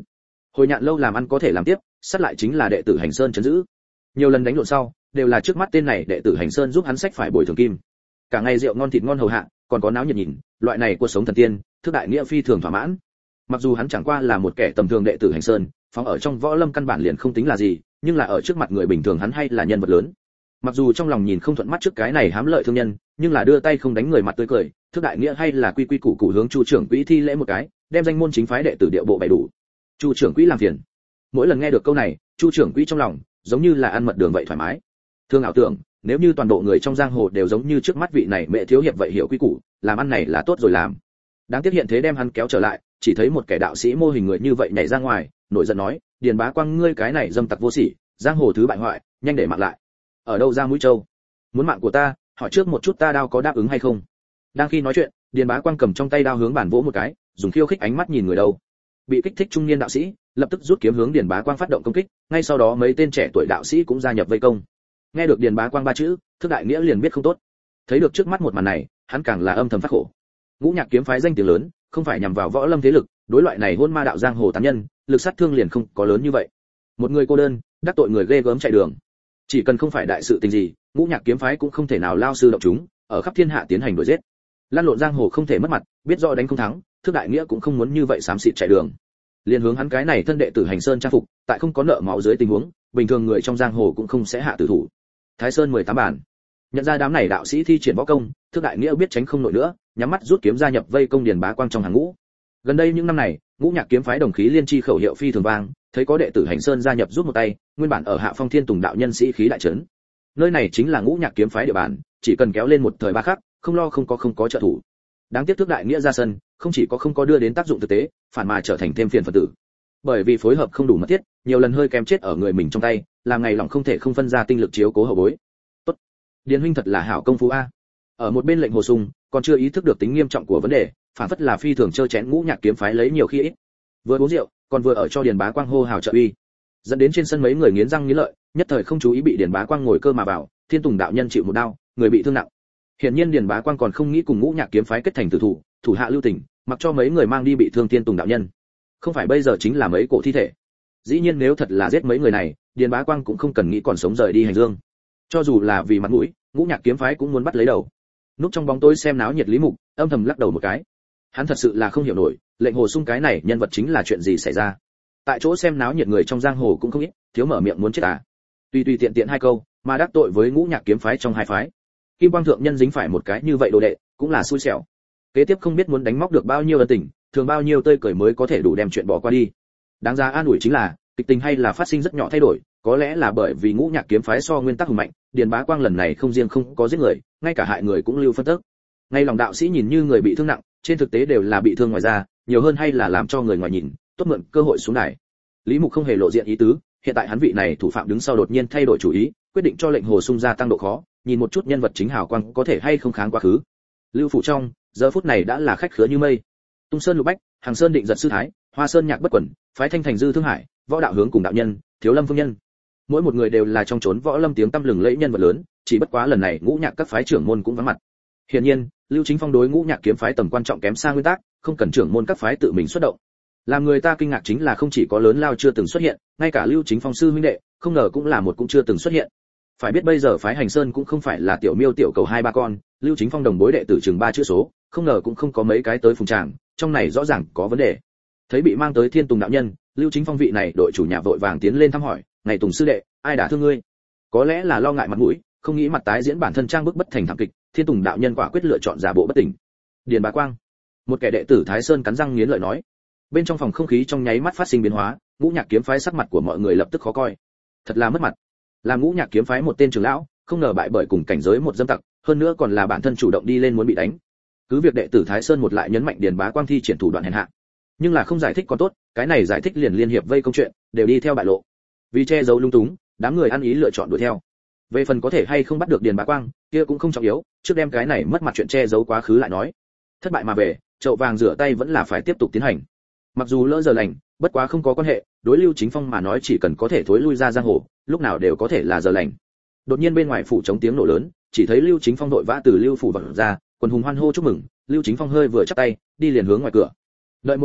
[SPEAKER 1] Hồi Nhạn lâu làm ăn có thể làm tiếp, sát lại chính là đệ tử Hành Sơn trấn giữ. Nhiều lần đánh lộn sau, đều là trước mắt tên này đệ tử Hành Sơn giúp hắn sách phải bồi thường kim. Cả ngày rượu ngon thịt ngon hầu hạ, còn có náo nhiệt nhìn, loại này cuộc sống thần tiên, Thước Đại Nghĩa phi thường thỏa mãn. Mặc dù hắn chẳng qua là một kẻ tầm thường đệ tử Hành Sơn, phóng ở trong võ lâm căn bản liền không tính là gì, nhưng là ở trước mặt người bình thường hắn hay là nhân vật lớn. Mặc dù trong lòng nhìn không thuận mắt trước cái này hám lợi thương nhân, nhưng là đưa tay không đánh người mặt tươi cười, Thước Đại Nghĩa hay là quy quy củ củ hướng Chu trưởng quỹ thi lễ một cái, đem danh môn chính phái đệ tử điệu bộ bày đủ. Chu trưởng quỹ làm phiền. Mỗi lần nghe được câu này, Chu trưởng quỹ trong lòng giống như là ăn mật đường vậy thoải mái. Thương ảo tưởng, nếu như toàn bộ người trong giang hồ đều giống như trước mắt vị này mẹ thiếu hiệp vậy hiểu quy củ, làm ăn này là tốt rồi làm. Đáng tiếc hiện thế đem hắn kéo trở lại, chỉ thấy một kẻ đạo sĩ mô hình người như vậy nhảy ra ngoài, nổi giận nói, Điền Bá Quang ngươi cái này dâm tặc vô sỉ, giang hồ thứ bại hoại, nhanh để mạng lại. Ở đâu ra mũi trâu? Muốn mạng của ta, hỏi trước một chút ta đao có đáp ứng hay không? Đang khi nói chuyện, Điền Bá Quang cầm trong tay đao hướng bàn vỗ một cái, dùng khiêu khích ánh mắt nhìn người đâu. Bị kích thích trung niên đạo sĩ, lập tức rút kiếm hướng Điền Bá Quang phát động công kích, ngay sau đó mấy tên trẻ tuổi đạo sĩ cũng gia nhập vây công. Nghe được Điền Bá Quang ba chữ, Thước Đại Nghĩa liền biết không tốt. Thấy được trước mắt một màn này, hắn càng là âm thầm phát khổ. Ngũ Nhạc kiếm phái danh tiếng lớn, không phải nhằm vào võ lâm thế lực, đối loại này hôn ma đạo giang hồ tán nhân, lực sát thương liền không có lớn như vậy. Một người cô đơn, đắc tội người ghê gớm chạy đường. Chỉ cần không phải đại sự tình gì, Ngũ Nhạc kiếm phái cũng không thể nào lao sư động chúng, ở khắp thiên hạ tiến hành đuổi giết. Lan lộn giang hồ không thể mất mặt, biết rõ đánh không thắng, Thước Đại Nghĩa cũng không muốn như vậy xám xịt chạy đường. Liên hướng hắn cái này thân đệ tử Hành Sơn trang phục, tại không có nợ máu dưới tình huống, bình thường người trong giang hồ cũng không sẽ hạ tử thủ. Thái Sơn mười tám bản. Nhận ra đám này đạo sĩ thi triển võ công, Thước Đại Nghĩa biết tránh không nổi nữa, nhắm mắt rút kiếm gia nhập vây công Điền Bá Quang trong hàng ngũ. Gần đây những năm này, Ngũ Nhạc kiếm phái đồng khí liên chi khẩu hiệu phi thường vang, thấy có đệ tử Hành Sơn gia nhập giúp một tay, nguyên bản ở Hạ Phong Thiên Tùng đạo nhân sĩ khí đại trấn. Nơi này chính là Ngũ Nhạc kiếm phái địa bàn, chỉ cần kéo lên một thời ba khắc, không lo không có không có trợ thủ. Đáng tiếc Thước Đại Nghĩa ra sân, không chỉ có không có đưa đến tác dụng thực tế, phản mà trở thành thêm phiền phật tử. Bởi vì phối hợp không đủ mật thiết, nhiều lần hơi kém chết ở người mình trong tay, làm ngày lòng không thể không phân ra tinh lực chiếu cố hậu bối. Tốt, Điền huynh thật là hảo công phu a. Ở một bên Lệnh Hồ Sung, còn chưa ý thức được tính nghiêm trọng của vấn đề, phản phất là phi thường chơi chén Ngũ Nhạc kiếm phái lấy nhiều khi ít. Vừa uống rượu, còn vừa ở cho Điền Bá Quang hô hào trợ uy, dẫn đến trên sân mấy người nghiến răng nghiến lợi, nhất thời không chú ý bị Điền Bá Quang ngồi cơ mà vào, Thiên Tùng đạo nhân chịu một đao, người bị thương nặng. Hiển nhiên Điền Bá Quang còn không nghĩ cùng Ngũ Nhạc kiếm phái kết thành tử thủ, thủ hạ lưu tình, mặc cho mấy người mang đi bị thương Thiên Tùng đạo nhân. Không phải bây giờ chính là mấy cổ thi thể. Dĩ nhiên nếu thật là giết mấy người này, Điền Bá Quang cũng không cần nghĩ còn sống rời đi hành dương. Cho dù là vì mặt mũi, Ngũ Nhạc kiếm phái cũng muốn bắt lấy đầu. Núp trong bóng tối xem náo nhiệt Lý Mục, âm thầm lắc đầu một cái. Hắn thật sự là không hiểu nổi, Lệnh Hồ Sung cái này nhân vật chính là chuyện gì xảy ra. Tại chỗ xem náo nhiệt người trong giang hồ cũng không ít, thiếu mở miệng muốn chết à. Tùy tùy tiện tiện hai câu, mà đắc tội với Ngũ Nhạc kiếm phái trong hai phái. Kim Quang thượng nhân dính phải một cái như vậy đồ đệ, cũng là xui xẻo. Kế tiếp không biết muốn đánh móc được bao nhiêu ân tình, thường bao nhiêu tơi cười mới có thể đủ đem chuyện bỏ qua đi. Đáng giá an ủi chính là, kịch tình hay là phát sinh rất nhỏ thay đổi, có lẽ là bởi vì Ngũ Nhạc kiếm phái so nguyên tắc hùng mạnh, Điền Bá Quang lần này không riêng không có giết người, ngay cả hại người cũng lưu phân tức. Ngay lòng đạo sĩ nhìn như người bị thương nặng, trên thực tế đều là bị thương ngoài da, nhiều hơn hay là làm cho người ngoài nhìn, tốt mượn cơ hội xuống đài. Lý Mục không hề lộ diện ý tứ, hiện tại hắn vị này thủ phạm đứng sau đột nhiên thay đổi chủ ý, quyết định cho Lệnh Hồ Sung gia tăng độ khó, nhìn một chút nhân vật chính hào quang có thể hay không kháng quá khứ. Lưu phủ trong, giờ phút này đã là khách khứa như mây. Tung Sơn Lục Bách, Hàng Sơn Định Giật sư thái, Hoa Sơn Nhạc Bất Quẩn, phái Thanh Thành Dư Thương Hải, Võ Đạo Hướng cùng đạo nhân, Thiếu Lâm phương nhân. Mỗi một người đều là trong chốn võ lâm tiếng tăm lừng lẫy nhân vật lớn, chỉ bất quá lần này Ngũ Nhạc các phái trưởng môn cũng vắng mặt. Hiển nhiên, Lưu Chính Phong đối Ngũ Nhạc kiếm phái tầm quan trọng kém xa nguyên tắc, không cần trưởng môn các phái tự mình xuất động. Làm người ta kinh ngạc chính là không chỉ có lớn lao chưa từng xuất hiện, ngay cả Lưu Chính Phong sư huynh đệ, không ngờ cũng là một cũng chưa từng xuất hiện. Phải biết bây giờ phái Hành Sơn cũng không phải là tiểu miêu tiểu cầu hai ba con, Lưu Chính Phong đồng bối đệ tử chừng ba chữ số, không ngờ cũng không có mấy cái tới phùng tràng, trong này rõ ràng có vấn đề. Thấy bị mang tới Thiên Tùng đạo nhân, Lưu Chính Phong vị này đội chủ nhà vội vàng tiến lên thăm hỏi, "Ngày Tùng sư đệ, ai đã thương ngươi?" Có lẽ là lo ngại mặt mũi, không nghĩ mặt tái diễn bản thân trang bức bất thành thảm kịch, Thiên Tùng đạo nhân quả quyết lựa chọn giả bộ bất tỉnh. Điền Bá Quang, một kẻ đệ tử Thái Sơn cắn răng nghiến lợi nói. Bên trong phòng không khí trong nháy mắt phát sinh biến hóa, Ngũ Nhạc kiếm phái sắc mặt của mọi người lập tức khó coi. Thật là mất mặt. Làm Ngũ Nhạc kiếm phái một tên trưởng lão, không ngờ bại bởi cùng cảnh giới một dâm tặc, hơn nữa còn là bản thân chủ động đi lên muốn bị đánh. Cứ việc đệ tử Thái Sơn một lại nhấn mạnh Điền Bá Quang thi triển thủ đoạn hèn hạ, nhưng là không giải thích còn tốt, cái này giải thích liền liên hiệp vây công chuyện, đều đi theo bại lộ. Vì che giấu lung túng, đám người ăn ý lựa chọn đuổi theo. Về phần có thể hay không bắt được Điền Bá Quang, kia cũng không trọng yếu, trước đem cái này mất mặt chuyện che giấu quá khứ lại nói. Thất bại mà về, chậu vàng rửa tay vẫn là phải tiếp tục tiến hành. Mặc dù lỡ giờ lành, bất quá không có quan hệ, đối Lưu Chính Phong mà nói chỉ cần có thể thối lui ra giang hồ, lúc nào đều có thể là giờ lành. Đột nhiên bên ngoài phủ chống tiếng nổ lớn, chỉ thấy Lưu Chính Phong đội vã từ Lưu phủ vọt ra, quần hùng hoan hô chúc mừng, Lưu Chính Phong hơi vừa chắp tay, đi liền hướng ngoài cửa. Đợi một hồi,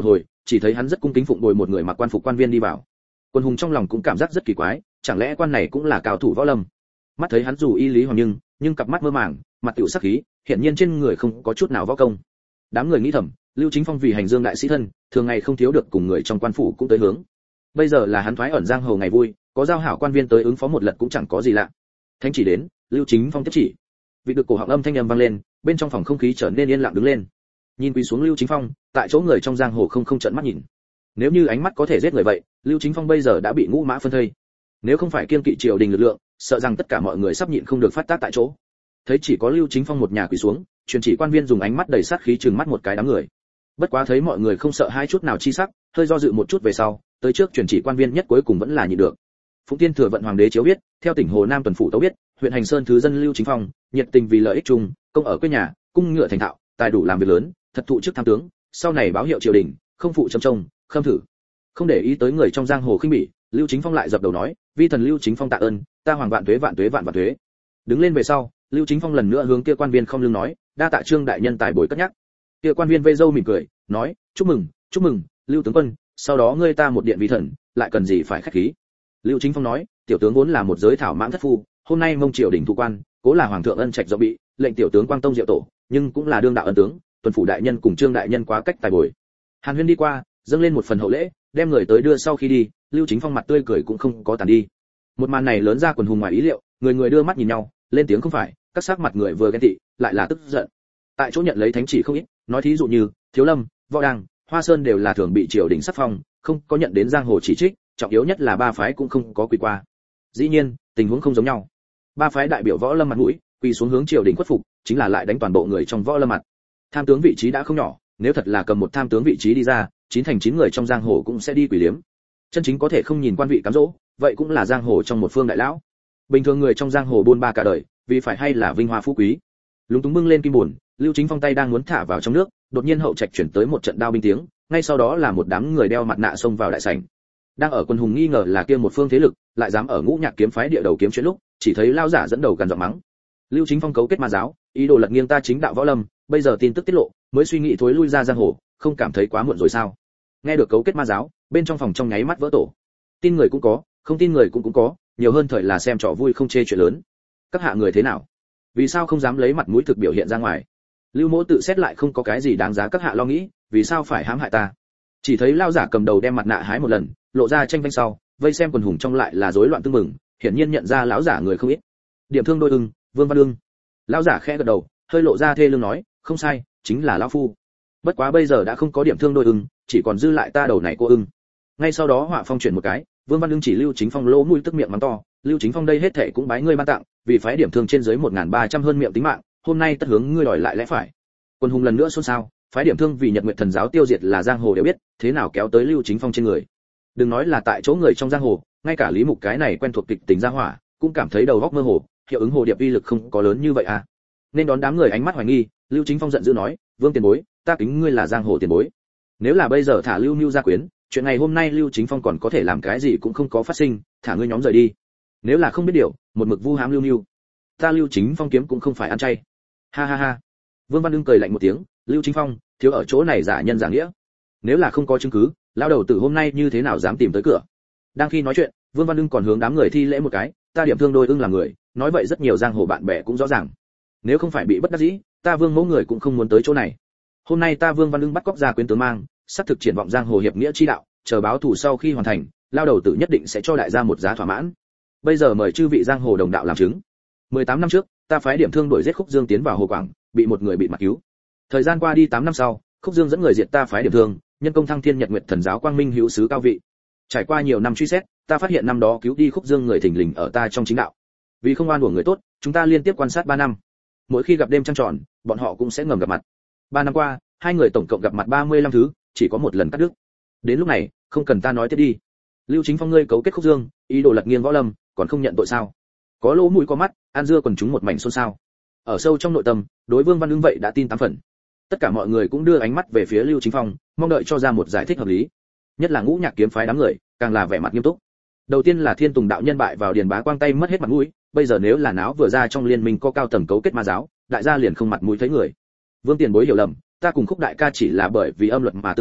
[SPEAKER 1] chỉ thấy hắn rất cung kính phụng bồi một người mặc quan phục quan viên đi vào. Quân hùng trong lòng cũng cảm giác rất kỳ quái, chẳng lẽ quan này cũng là cao thủ võ lâm. Mắt thấy hắn dù y lý hoàng nhưng nhưng cặp mắt mơ màng, mặt tiểu sắc khí, hiển nhiên trên người không có chút nào võ công. Đám người nghĩ thầm, Lưu Chính Phong vì hành dương đại sĩ thân, thường ngày không thiếu được cùng người trong quan phủ cũng tới hướng. Bây giờ là hắn thoái ẩn giang hồ ngày vui, có giao hảo quan viên tới ứng phó một lần cũng chẳng có gì lạ. Thánh chỉ đến, Lưu Chính Phong tiếp chỉ. Vị được cổ họng âm thanh âm vang lên, bên trong phòng không khí trở nên yên lặng đứng lên. Nhìn quỳ xuống Lưu Chính Phong, tại chỗ người trong giang hồ không không trợn mắt nhìn. Nếu như ánh mắt có thể giết người vậy, Lưu Chính Phong bây giờ đã bị ngũ mã phân thây. Nếu không phải kiêng kỵ triều đình lực lượng, sợ rằng tất cả mọi người sắp nhịn không được phát tác tại chỗ. Thấy chỉ có Lưu Chính Phong một nhà quỳ xuống, truyền chỉ quan viên dùng ánh mắt đầy sát khí trừng mắt một cái đám người. Bất quá thấy mọi người không sợ hai chút nào chi sắc, hơi do dự một chút về sau, tới trước truyền chỉ quan viên nhất cuối cùng vẫn là nhịn được. Phụng Tiên thừa vận hoàng đế chiếu biết, theo tỉnh Hồ Nam tuần phủ tấu biết, huyện Hành Sơn thứ dân Lưu Chính Phong, nhiệt tình vì lợi ích chung, công ở quê nhà, cung ngựa thành thạo, tài đủ làm việc lớn, thật thụ chức tham tướng, sau này báo hiệu triều đình, không phụ châm trông, khâm thử. Không để ý tới người trong giang hồ khinh bỉ, Lưu Chính Phong lại dập đầu nói, vi thần Lưu Chính Phong tạ ơn, ta hoàng vạn tuế vạn tuế vạn vạn tuế. Đứng lên về sau, Lưu Chính Phong lần nữa hướng kia quan viên không lưng nói, đa tạ Trương đại nhân tài bồi cất nhắc. Kia quan viên vây râu mỉm cười, nói, chúc mừng, chúc mừng, Lưu tướng quân, sau đó ngươi ta một điện vi thần, lại cần gì phải khách khí. Lưu Chính Phong nói, tiểu tướng vốn là một giới thảo mãng thất phu, hôm nay mông triều đình thụ quan, cố là hoàng thượng ân trạch do bị, lệnh tiểu tướng quang tông diệu tổ, nhưng cũng là đương đạo ân tướng, tuần phủ đại nhân cùng Trương đại nhân quá cách tài bồi. Hàn Huyên đi qua, dâng lên một phần hậu lễ, đem người tới đưa sau khi đi, Lưu Chính Phong mặt tươi cười cũng không có tàn đi. Một màn này lớn ra quần hùng ngoài ý liệu, người người đưa mắt nhìn nhau, lên tiếng không phải, các sắc mặt người vừa ghen tị, lại là tức giận. Tại chỗ nhận lấy thánh chỉ không ít, nói thí dụ như Thiếu Lâm, Võ Đăng, Hoa Sơn đều là thường bị triều đình sắc phong, không có nhận đến giang hồ chỉ trích, trọng yếu nhất là ba phái cũng không có quỳ qua. Dĩ nhiên, tình huống không giống nhau. Ba phái đại biểu võ lâm mặt mũi, quỳ xuống hướng triều đình khuất phục, chính là lại đánh toàn bộ người trong võ lâm mặt. Tham tướng vị trí đã không nhỏ, nếu thật là cầm một tham tướng vị trí đi ra, chín thành chín người trong giang hồ cũng sẽ đi quỳ liếm. Chân chính có thể không nhìn quan vị cám dỗ, vậy cũng là giang hồ trong một phương đại lão. Bình thường người trong giang hồ buôn ba cả đời, vì phải hay là vinh hoa phú quý. Lúng túng bưng lên kim buồn, Lưu Chính Phong tay đang muốn thả vào trong nước, đột nhiên hậu trạch chuyển tới một trận đao binh tiếng, ngay sau đó là một đám người đeo mặt nạ xông vào đại sảnh. Đang ở quân hùng nghi ngờ là kia một phương thế lực, lại dám ở Ngũ Nhạc kiếm phái địa đầu kiếm chuyện lúc, chỉ thấy lao giả dẫn đầu gần giọng mắng. Lưu Chính Phong cấu kết ma giáo, ý đồ lật nghiêng ta chính đạo võ lâm, bây giờ tin tức tiết lộ, mới suy nghĩ thối lui ra giang hồ, không cảm thấy quá muộn rồi sao? Nghe được cấu kết ma giáo, bên trong phòng trong nháy mắt vỡ tổ. Tin người cũng có, không tin người cũng cũng có, nhiều hơn thời là xem trò vui không chê chuyện lớn. Các hạ người thế nào? Vì sao không dám lấy mặt mũi thực biểu hiện ra ngoài? Lưu Mỗ tự xét lại không có cái gì đáng giá các hạ lo nghĩ, vì sao phải hãm hại ta? Chỉ thấy lao giả cầm đầu đem mặt nạ hái một lần, lộ ra tranh vanh sau, vây xem quần hùng trong lại là rối loạn tương mừng, hiển nhiên nhận ra lão giả người không ít. Điểm thương đôi ưng, Vương Văn Ưng. Lão giả khẽ gật đầu, hơi lộ ra thê lương nói, không sai, chính là lão phu. Bất quá bây giờ đã không có điểm thương đôi ưng, chỉ còn dư lại ta đầu này cô ưng. Ngay sau đó họa phong chuyển một cái, Vương Văn Ưng chỉ Lưu Chính Phong lỗ mũi tức miệng mắng to, Lưu Chính Phong đây hết thảy cũng bái ngươi ban tặng, vì phái điểm thương trên dưới một nghìn ba trăm hơn miệng tính mạng, hôm nay tất hướng ngươi đòi lại lẽ phải. Quân hùng lần nữa xôn xao, phái điểm thương vì Nhật Nguyệt Thần giáo tiêu diệt là giang hồ đều biết, thế nào kéo tới Lưu Chính Phong trên người. Đừng nói là tại chỗ người trong giang hồ, ngay cả Lý Mục cái này quen thuộc kịch tính gia hỏa, cũng cảm thấy đầu óc mơ hồ, hiệu ứng hồ điệp uy lực không có lớn như vậy à. Nên đón đám người ánh mắt hoài nghi, Lưu Chính Phong giận dữ nói, Vương tiền bối, ta kính ngươi là giang hồ tiền bối. Nếu là bây giờ thả Lưu Nưu ra quyến, chuyện này hôm nay Lưu Chính Phong còn có thể làm cái gì cũng không có phát sinh, thả ngươi nhóm rời đi. Nếu là không biết điều, một mực vu hãm Lưu Nưu, ta Lưu Chính Phong kiếm cũng không phải ăn chay. Ha ha ha. Vương Văn Ưng cười lạnh một tiếng, Lưu Chính Phong, thiếu ở chỗ này giả nhân giả nghĩa. Nếu là không có chứng cứ, lão đầu tử hôm nay như thế nào dám tìm tới cửa. Đang khi nói chuyện, Vương Văn Ưng còn hướng đám người thi lễ một cái, ta điểm thương đôi ưng là người, nói vậy rất nhiều giang hồ bạn bè cũng rõ ràng. Nếu không phải bị bất đắc dĩ, ta Vương mẫu người cũng không muốn tới chỗ này. Hôm nay ta Vương Văn Ưng bắt cóc ra quyến tướng mang, sắp thực triển vọng giang hồ hiệp nghĩa chi đạo, chờ báo thù sau khi hoàn thành, lão đầu tử nhất định sẽ cho đại gia một giá thỏa mãn. Bây giờ mời chư vị giang hồ đồng đạo làm chứng. mười tám năm trước, ta phái điểm thương đuổi giết Khúc Dương tiến vào Hồ Quảng, bị một người bị mặt cứu. Thời gian qua đi tám năm sau, Khúc Dương dẫn người diệt ta phái điểm thương, nhân công thăng thiên Nhật Nguyệt Thần giáo quang minh hữu sứ cao vị. Trải qua nhiều năm truy xét, ta phát hiện năm đó cứu đi Khúc Dương người thình lình ở ta trong chính đạo. Vì không oan uổng người tốt, chúng ta liên tiếp quan sát ba năm. Mỗi khi gặp đêm trăng tròn, bọn họ cũng sẽ ngầm gặp mặt. ba năm qua, hai người tổng cộng gặp mặt ba mươi lăm thứ, chỉ có một lần cắt đứt. Đến lúc này, không cần ta nói tiếp đi. Lưu Chính Phong ngươi cấu kết Khúc Dương, ý đồ lật nghiêng võ lâm, còn không nhận tội sao? Có lỗ mũi có mắt, an dưa quần chúng một mảnh xôn xao. Ở sâu trong nội tâm, đối Vương Văn Ưng vậy đã tin tám phần. Tất cả mọi người cũng đưa ánh mắt về phía Lưu Chính Phong, mong đợi cho ra một giải thích hợp lý. Nhất là Ngũ Nhạc kiếm phái đám người, càng là vẻ mặt nghiêm túc. Đầu tiên là Thiên Tùng đạo nhân bại vào Điền Bá Quang tay mất hết mặt mũi, bây giờ nếu là náo vừa ra trong liên minh có cao tầng cấu kết ma giáo, đại gia liền không mặt mũi thấy người. Vương tiền bối hiểu lầm, ta cùng Khúc đại ca chỉ là bởi vì âm luật mà tương giao,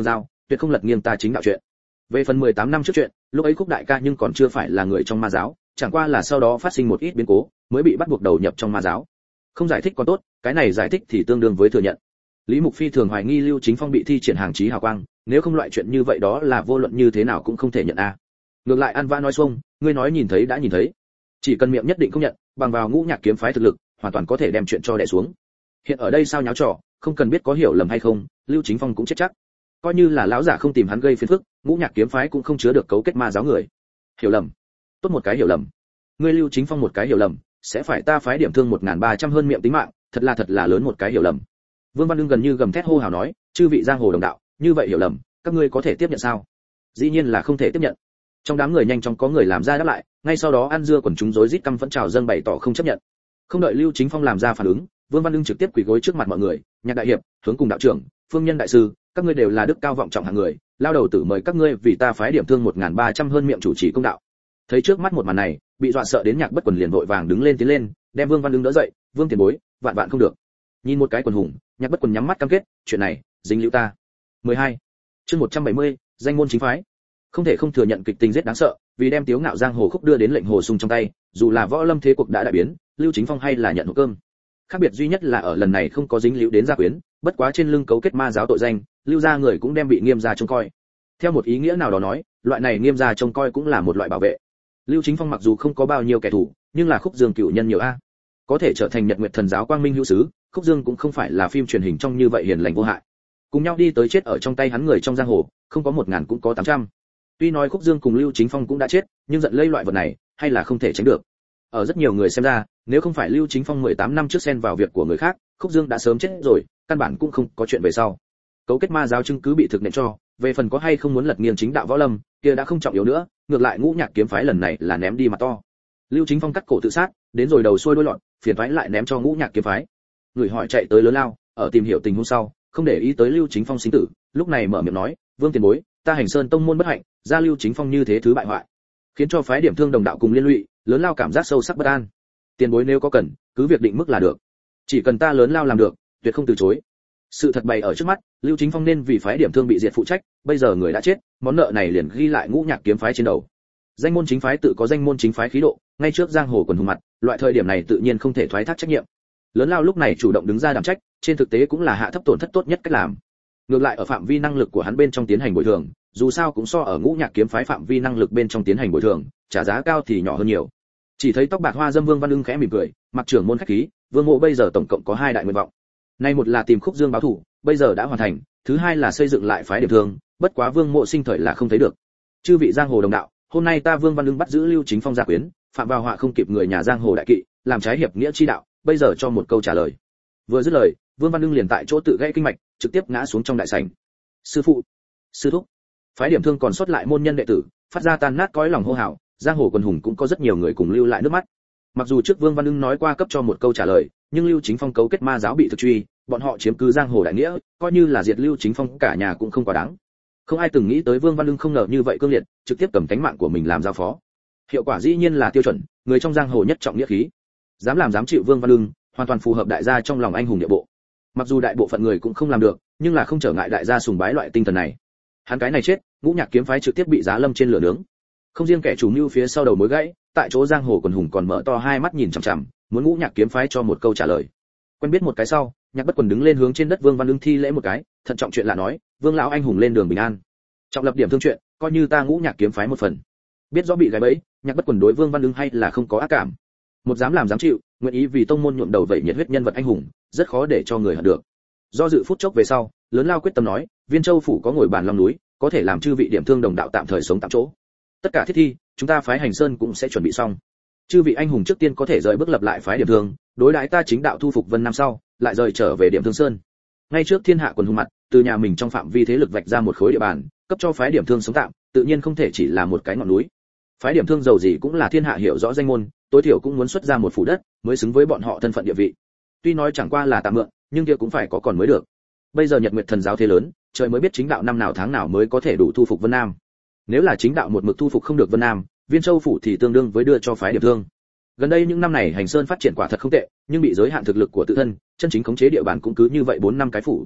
[SPEAKER 1] tuyệt không lật nghiêng ta chính đạo chuyện. Về phần mười tám năm trước chuyện, lúc ấy Khúc đại ca nhưng còn chưa phải là người trong ma giáo, chẳng qua là sau đó phát sinh một ít biến cố, mới bị bắt buộc đầu nhập trong ma giáo. Không giải thích còn tốt, cái này giải thích thì tương đương với thừa nhận. Lý Mục Phi thường hoài nghi Lưu Chính Phong bị thi triển hàng chí hào quang, nếu không loại chuyện như vậy đó là vô luận như thế nào cũng không thể nhận a. Ngược lại An Vã nói xuông, ngươi nói nhìn thấy đã nhìn thấy, chỉ cần miệng nhất định không nhận, bằng vào Ngũ Nhạc kiếm phái thực lực, hoàn toàn có thể đem chuyện cho đè xuống. Hiện ở đây sao nháo trò, không cần biết có hiểu lầm hay không, Lưu Chính Phong cũng chết chắc. Coi như là lão giả không tìm hắn gây phiền phức, Ngũ Nhạc kiếm phái cũng không chứa được cấu kết ma giáo người. Hiểu lầm? Tốt một cái hiểu lầm. Ngươi Lưu Chính Phong một cái hiểu lầm, sẽ phải ta phái điểm thương một nghìn ba trăm hơn miệng tính mạng, thật là thật là lớn một cái hiểu lầm. Vương Văn Đương gần như gầm thét hô hào nói, chư vị giang hồ đồng đạo, như vậy hiểu lầm, các ngươi có thể tiếp nhận sao? Dĩ nhiên là không thể tiếp nhận. Trong đám người nhanh chóng có người làm ra đáp lại, ngay sau đó ăn dưa quần chúng rối rít căm phẫn trào dâng bày tỏ không chấp nhận. Không đợi Lưu Chính Phong làm ra phản ứng, Vương Văn Đương trực tiếp quỳ gối trước mặt mọi người, Nhạc đại hiệp, Hướng cùng đạo trưởng, Phương Nhân đại sư, các ngươi đều là đức cao vọng trọng hạng người, lao đầu tử mời các ngươi vì ta phái điểm thương một nghìn ba trăm hơn miệng chủ trì công đạo. Thấy trước mắt một màn này, bị dọa sợ đến Nhạc Bất Quần liền vội vàng đứng lên tiến lên, đem Vương Văn Đương đỡ dậy, Vương tiền bối, vạn vạn không được. Nhìn một cái quần hùng, Nhạc Bất Quần nhắm mắt cam kết, chuyện này, dính liễu ta. mười hai. Chương một trăm bảy mươi, danh môn chính phái. Không thể không thừa nhận kịch tình rất đáng sợ, vì đem Tiếu Ngạo giang hồ khúc đưa đến lệnh hồ sung trong tay, dù là võ lâm thế cuộc đã đại biến, Lưu Chính Phong hay là nhận hộp cơm. Khác biệt duy nhất là ở lần này không có dính liễu đến gia quyến, bất quá trên lưng cấu kết ma giáo tội danh, Lưu gia người cũng đem bị nghiêm gia trông coi. Theo một ý nghĩa nào đó nói, loại này nghiêm gia trông coi cũng là một loại bảo vệ. Lưu Chính Phong mặc dù không có bao nhiêu kẻ thù, nhưng là Khúc Dương cửu nhân nhiều a, có thể trở thành Nhật Nguyệt Thần giáo quang minh hữu sứ, Khúc Dương cũng không phải là phim truyền hình trong như vậy hiền lành vô hại. Cùng nhau đi tới chết ở trong tay hắn người trong giang hồ, không có một ngàn cũng có tám trăm. Tuy nói Khúc Dương cùng Lưu Chính Phong cũng đã chết, nhưng giận lây loại vật này, hay là không thể tránh được. Ở rất nhiều người xem ra, nếu không phải Lưu Chính Phong mười tám năm trước xen vào việc của người khác, Khúc Dương đã sớm chết rồi, căn bản cũng không có chuyện về sau. Cấu kết ma giáo chứng cứ bị thực nện cho, về phần có hay không muốn lật nghiêng chính đạo võ lâm, kia đã không trọng yếu nữa, ngược lại Ngũ Nhạc kiếm phái lần này là ném đi mặt to. Lưu Chính Phong cắt cổ tự sát, đến rồi đầu xuôi đuôi lọt, phiền toái lại ném cho Ngũ Nhạc kiếm phái. Người hỏi chạy tới lớn lao, ở tìm hiểu tình huống sau, không để ý tới Lưu Chính Phong sinh tử, lúc này mở miệng nói, Vương tiền bối, ta Hành Sơn tông môn bất hạnh, ra Lưu Chính Phong như thế thứ bại hoại, khiến cho phái điểm thương đồng đạo cùng liên lụy, lớn lao cảm giác sâu sắc bất an. Tiền bối nếu có cần, cứ việc định mức là được, chỉ cần ta lớn lao làm được, tuyệt không từ chối. Sự thật bày ở trước mắt, Lưu Chính Phong nên vì phái điểm thương bị diệt phụ trách, bây giờ người đã chết, món nợ này liền ghi lại Ngũ Nhạc kiếm phái trên đầu. Danh môn chính phái tự có danh môn chính phái khí độ, ngay trước giang hồ quần hùng mặt, loại thời điểm này tự nhiên không thể thoái thác trách nhiệm. Lớn lao lúc này chủ động đứng ra đảm trách, trên thực tế cũng là hạ thấp tổn thất tốt nhất cách làm. Ngược lại ở phạm vi năng lực của hắn bên trong tiến hành bồi thường, dù sao cũng so ở Ngũ Nhạc kiếm phái phạm vi năng lực bên trong tiến hành bồi thường, trả giá cao thì nhỏ hơn nhiều. Chỉ thấy tóc bạc hoa dâm Vương Văn Ưng khẽ mỉm cười, mặc trưởng môn khách khí, Vương Mộ bây giờ tổng cộng có hai đại nguyện vọng. Nay một là tìm Khúc Dương báo thù, bây giờ đã hoàn thành, thứ hai là xây dựng lại phái điểm thương, bất quá Vương Mộ sinh thời là không thấy được. Chư vị giang hồ đồng đạo, hôm nay ta Vương Văn Ưng bắt giữ Lưu Chính Phong gia quyến, phạm vào họa không kịp người nhà giang hồ đại kỵ, làm trái hiệp nghĩa chi đạo, bây giờ cho một câu trả lời. Vừa dứt lời, Vương Văn Ưng liền tại chỗ tự gãy kinh mạch, trực tiếp ngã xuống trong đại sảnh. Sư phụ, sư thúc. Phái điểm thương còn sót lại môn nhân đệ tử, phát ra tan nát cõi lòng hô hào, giang hồ quần hùng cũng có rất nhiều người cùng lưu lại nước mắt. Mặc dù trước Vương Văn Ưng nói qua cấp cho một câu trả lời, nhưng Lưu Chính Phong cấu kết ma giáo bị thực truy, bọn họ chiếm cứ giang hồ đại nghĩa, coi như là diệt Lưu Chính Phong cả nhà cũng không quá đáng. Không ai từng nghĩ tới Vương Văn Ưng không ngờ như vậy cương liệt, trực tiếp cầm cánh mạng của mình làm giao phó. Hiệu quả dĩ nhiên là tiêu chuẩn, người trong giang hồ nhất trọng nghĩa khí. Dám làm dám chịu Vương Văn Ưng, hoàn toàn phù hợp đại gia trong lòng anh hùng địa bộ. Mặc dù đại bộ phận người cũng không làm được, nhưng là không trở ngại đại gia sùng bái loại tinh thần này. Hắn cái này chết, Ngũ Nhạc kiếm phái trực tiếp bị giá lâm trên lửa nướng. Không riêng kẻ chủ mưu phía sau đầu mối gãy, tại chỗ giang hồ quần hùng còn mở to hai mắt nhìn chằm chằm, muốn Ngũ Nhạc kiếm phái cho một câu trả lời. Quen biết một cái sau, Nhạc Bất Quần đứng lên hướng trên đất Vương Văn Ưng thi lễ một cái, thận trọng chuyện lạ nói, Vương lão anh hùng lên đường bình an. Trọng lập điểm thương chuyện, coi như ta Ngũ Nhạc kiếm phái một phần. Biết rõ bị gài bẫy, Nhạc Bất Quần đối Vương Văn Ưng hay là không có ác cảm. Một dám làm dám chịu, nguyện ý vì tông môn nhuộm đầu vậy nhiệt huyết nhân vật anh hùng, rất khó để cho người hận được. Do dự phút chốc về sau, lớn lao quyết tâm nói, Viên Châu phủ có ngồi bàn long núi, có thể làm chư vị điểm thương đồng đạo tạm thời sống tạm chỗ. Tất cả thiết thi, chúng ta phái Hành Sơn cũng sẽ chuẩn bị xong. Chư vị anh hùng trước tiên có thể rời bước lập lại phái điểm thương, đối đãi ta chính đạo thu phục Vân Nam sau, lại rời trở về điểm thương sơn. Ngay trước thiên hạ quần hùng mặt, từ nhà mình trong phạm vi thế lực vạch ra một khối địa bàn, cấp cho phái điểm thương sống tạm, tự nhiên không thể chỉ là một cái ngọn núi. Phái điểm thương giàu gì cũng là thiên hạ hiểu rõ danh môn, tối thiểu cũng muốn xuất ra một phủ đất, mới xứng với bọn họ thân phận địa vị. Tuy nói chẳng qua là tạm mượn, nhưng kia cũng phải có còn mới được. Bây giờ Nhật Nguyệt Thần giáo thế lớn, trời mới biết chính đạo năm nào tháng nào mới có thể đủ thu phục Vân Nam. Nếu là chính đạo một mực thu phục không được Vân Nam, Viên Châu phủ thì tương đương với đưa cho phái điểm thương. Gần đây những năm này Hành Sơn phát triển quả thật không tệ, nhưng bị giới hạn thực lực của tự thân, chân chính khống chế địa bàn cũng cứ như vậy bốn năm cái phủ.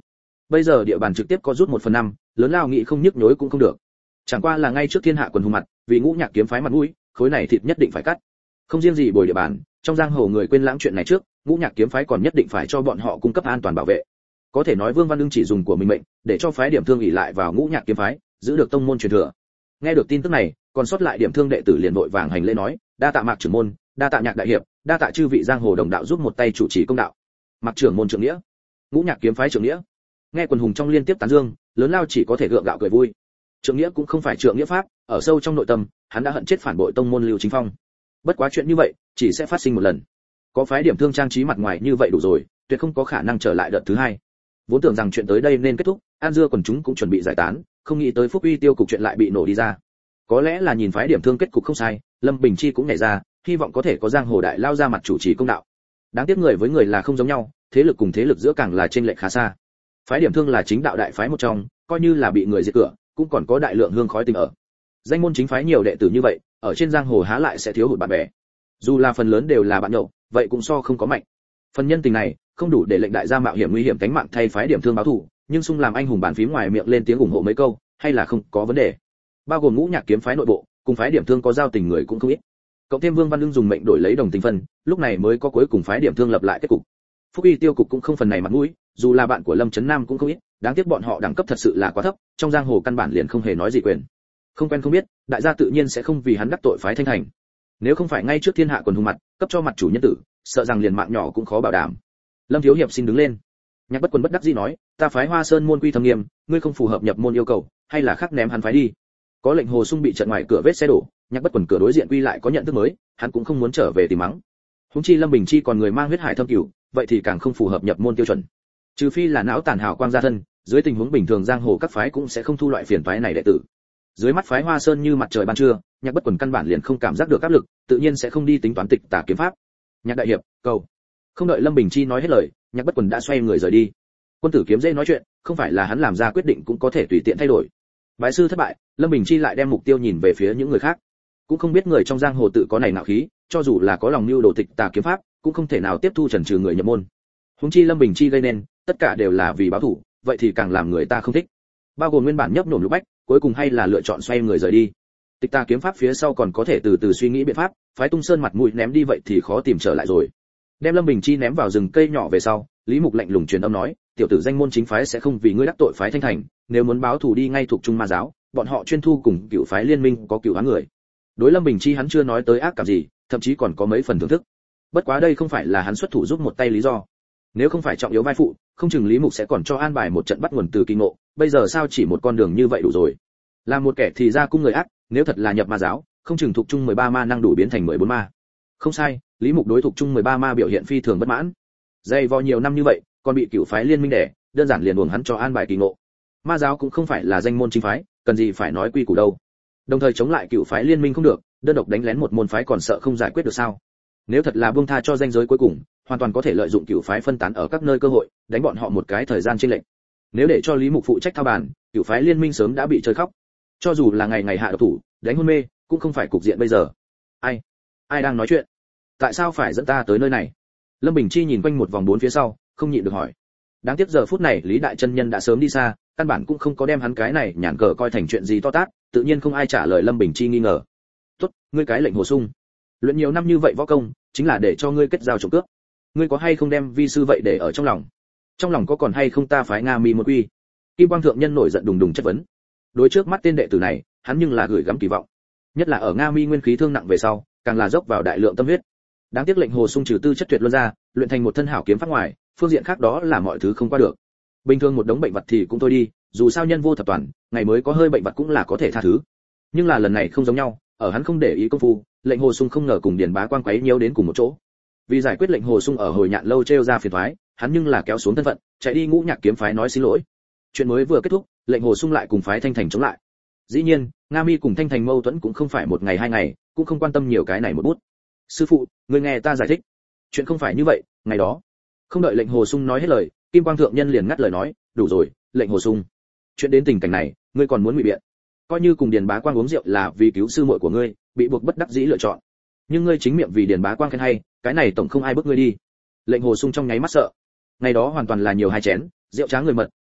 [SPEAKER 1] bây giờ địa bàn trực tiếp có rút một phần năm, lớn lao nghị không nhức nhối cũng không được. Chẳng qua là ngay trước thiên hạ quần hùng mặt, vì Ngũ Nhạc kiếm phái mặt mũi, khối này thịt nhất định phải cắt. Không riêng gì bồi địa bàn, trong giang hồ người quên lãng chuyện này trước, Ngũ Nhạc kiếm phái còn nhất định phải cho bọn họ cung cấp an toàn bảo vệ. Có thể nói Vương Văn Ưng chỉ dùng của mình mệnh, để cho phái Điểm Thương ỷ lại vào Ngũ Nhạc kiếm phái, giữ được tông môn truyền thừa. Nghe được tin tức này, còn sót lại Điểm Thương đệ tử liền vội vàng hành lễ nói, đa tạ Mạc trưởng môn, đa tạ Nhạc đại hiệp, đa tạ chư vị giang hồ đồng đạo giúp một tay chủ trì công đạo. Mạc trưởng môn trưởng nghĩa, Ngũ Nhạc kiếm phái trưởng nghĩa. Nghe quần hùng trong liên tiếp tán dương, lớn lao chỉ có thể gượng gạo cười vui. Trưởng nghĩa cũng không phải trưởng nghĩa pháp, ở sâu trong nội tâm, hắn đã hận chết phản bội tông môn Lưu Chính Phong. Bất quá chuyện như vậy, chỉ sẽ phát sinh một lần. Có phái Điểm Thương trang trí mặt ngoài như vậy đủ rồi, tuyệt không có khả năng trở lại đợt thứ hai. Vốn tưởng rằng chuyện tới đây nên kết thúc, An Dưa quần chúng cũng chuẩn bị giải tán, không nghĩ tới Phúc Uy tiêu cục chuyện lại bị nổ đi ra. Có lẽ là nhìn phái Điểm Thương kết cục không sai, Lâm Bình Chi cũng nhảy ra, hy vọng có thể có giang hồ đại lao ra mặt chủ trì công đạo. Đáng tiếc người với người là không giống nhau, thế lực cùng thế lực giữa càng là chênh lệch khá xa. Phái Điểm Thương là chính đạo đại phái một trong, coi như là bị người diệt cửa, cũng còn có đại lượng hương khói tình ở. Danh môn chính phái nhiều đệ tử như vậy, ở trên giang hồ há lại sẽ thiếu hụt bạn bè. Dù là phần lớn đều là bạn nhậu, vậy cũng so không có mạnh. Phần nhân tình này, không đủ để lệnh đại gia mạo hiểm nguy hiểm tính mạng thay phái Điểm Thương báo thù, nhưng sung làm anh hùng bàn phím ngoài miệng lên tiếng ủng hộ mấy câu, hay là không có vấn đề. Bao gồm Ngũ Nhạc kiếm phái nội bộ, cùng phái Điểm Thương có giao tình người cũng không ít. Cộng thêm Vương Văn Ưng dùng mệnh đổi lấy đồng tình phân, lúc này mới có cuối cùng phái Điểm Thương lập lại kết cục. Phúc Uy tiêu cục cũng không phần này mặt mũi, dù là bạn của Lâm Chấn Nam cũng không ít, đáng tiếc bọn họ đẳng cấp thật sự là quá thấp, trong giang hồ căn bản liền không hề nói gì quyền. Không quen không biết, đại gia tự nhiên sẽ không vì hắn đắc tội phái Thanh Thành. Nếu không phải ngay trước thiên hạ quần hùng mặt, cấp cho mặt chủ nhân tử, sợ rằng liền mạng nhỏ cũng khó bảo đảm. Lâm thiếu hiệp xin đứng lên. Nhạc Bất Quần bất đắc dĩ nói, ta phái Hoa Sơn môn quy thâm nghiêm, ngươi không phù hợp nhập môn yêu cầu, hay là khác ném hắn phái đi. Có lệnh Hồ Sung bị trận ngoài cửa vết xe đổ, Nhạc Bất Quần cửa đối diện quy lại có nhận thức mới, hắn cũng không muốn trở về tìm mắng. Huống chi Lâm Bình Chi còn người mang huyết hải thâm cửu, vậy thì càng không phù hợp nhập môn tiêu chuẩn. Trừ phi là não tàn hào quang gia thân, dưới tình huống bình thường giang hồ các phái cũng sẽ không thu loại phiền toái này đệ tử. Dưới mắt phái Hoa Sơn như mặt trời ban trưa, Nhạc Bất Quần căn bản liền không cảm giác được áp lực, tự nhiên sẽ không đi tính toán tịch tà kiếm pháp. Nhạc đại hiệp, cầu. Không đợi Lâm Bình Chi nói hết lời, Nhạc Bất Quần đã xoay người rời đi. Quân tử kiếm dễ nói chuyện, không phải là hắn làm ra quyết định cũng có thể tùy tiện thay đổi. Bái sư thất bại, Lâm Bình Chi lại đem mục tiêu nhìn về phía những người khác. Cũng không biết người trong giang hồ tự có này nạo khí, cho dù là có lòng mưu đồ tịch tà kiếm pháp, cũng không thể nào tiếp thu trần trừ người nhập môn. Huống chi Lâm Bình Chi gây nên, tất cả đều là vì báo thù, vậy thì càng làm người ta không thích. Bao gồm nguyên bản nhấp nhổm Lục Bách, cuối cùng hay là lựa chọn xoay người rời đi. Tịch tà kiếm pháp phía sau còn có thể từ từ suy nghĩ biện pháp, phái Tung Sơn mặt mũi ném đi vậy thì khó tìm trở lại rồi. Đem Lâm Bình Chi ném vào rừng cây nhỏ về sau, Lý Mục lạnh lùng truyền âm nói, tiểu tử danh môn chính phái sẽ không vì ngươi đắc tội phái Thanh Thành, nếu muốn báo thù đi ngay thuộc Trung Ma giáo, bọn họ chuyên thu cùng cựu phái liên minh có cựu án người. Đối Lâm Bình Chi hắn chưa nói tới ác cảm gì, thậm chí còn có mấy phần thưởng thức. Bất quá đây không phải là hắn xuất thủ giúp một tay lý do. Nếu không phải trọng yếu vai phụ, không chừng Lý Mục sẽ còn cho an bài một trận bắt nguồn từ kinh ngộ, bây giờ sao chỉ một con đường như vậy đủ rồi. Là một kẻ thì ra cung người ác, nếu thật là nhập ma giáo, không chừng thuộc Trung mười ba ma năng đủ biến thành mười bốn ma. Không sai, Lý Mục đối thuộc Trung mười ba ma biểu hiện phi thường bất mãn. Dày vò nhiều năm như vậy, còn bị cựu phái liên minh đẻ, đơn giản liền uổng hắn cho an bài kỳ ngộ. Ma giáo cũng không phải là danh môn chính phái, cần gì phải nói quy củ đâu. Đồng thời chống lại cựu phái liên minh không được, đơn độc đánh lén một môn phái còn sợ không giải quyết được sao? Nếu thật là buông tha cho danh giới cuối cùng, hoàn toàn có thể lợi dụng cựu phái phân tán ở các nơi cơ hội, đánh bọn họ một cái thời gian chênh lệch. Nếu để cho Lý Mục phụ trách thao bàn, cựu phái liên minh sớm đã bị chơi khóc. Cho dù là ngày ngày hạ độc thủ, đánh hôn mê, cũng không phải cục diện bây giờ. Ai? Ai đang nói chuyện? Tại sao phải dẫn ta tới nơi này? Lâm Bình Chi nhìn quanh một vòng bốn phía sau, không nhịn được hỏi. Đáng tiếc giờ phút này Lý đại chân nhân đã sớm đi xa, căn bản cũng không có đem hắn cái này nhàn cờ coi thành chuyện gì to tát, tự nhiên không ai trả lời Lâm Bình Chi nghi ngờ. "Tốt, ngươi cái lệnh Hồ Sung, luyện nhiều năm như vậy võ công, chính là để cho ngươi kết giao trộm cướp. Ngươi có hay không đem vi sư vậy để ở trong lòng? Trong lòng có còn hay không ta phái Nga Mi một quy?" Kim Quang thượng nhân nổi giận đùng đùng chất vấn. Đối trước mắt tên đệ tử này, hắn nhưng là gửi gắm kỳ vọng, nhất là ở Nga Mi nguyên khí thương nặng về sau, càng là dốc vào đại lượng tâm huyết. Đáng tiếc lệnh Hồ Sung trừ tư chất tuyệt luân ra, luyện thành một thân hảo kiếm pháp ngoài, phương diện khác đó là mọi thứ không qua được. Bình thường một đống bệnh vật thì cũng thôi đi, dù sao nhân vô thập toàn, ngày mới có hơi bệnh vật cũng là có thể tha thứ. Nhưng là lần này không giống nhau, ở hắn không để ý công phu, lệnh Hồ Sung không ngờ cùng Điền Bá Quang quấy nhiễu đến cùng một chỗ. Vì giải quyết lệnh Hồ Sung ở hồi nhạn lâu trêu ra phiền toái, hắn nhưng là kéo xuống thân phận, chạy đi Ngũ Nhạc kiếm phái nói xin lỗi. Chuyện mới vừa kết thúc, lệnh Hồ Sung lại cùng phái Thanh Thành chống lại. Dĩ nhiên, Nga Mi cùng Thanh Thành mâu thuẫn cũng không phải một ngày hai ngày, cũng không quan tâm nhiều cái này một bút. Sư phụ, người nghe ta giải thích. Chuyện không phải như vậy, ngày đó. Không đợi lệnh Hồ Sung nói hết lời, Kim Quang thượng nhân liền ngắt lời nói, đủ rồi, lệnh Hồ Sung. Chuyện đến tình cảnh này, ngươi còn muốn ngụy biện? Coi như cùng Điền Bá Quang uống rượu là vì cứu sư muội của ngươi, bị buộc bất đắc dĩ lựa chọn. Nhưng ngươi chính miệng vì Điền Bá Quang khen hay, cái này tổng không ai bức ngươi đi. Lệnh Hồ Sung trong nháy mắt sợ. Ngày đó hoàn toàn là nhiều hai chén, rượu tráng người mật,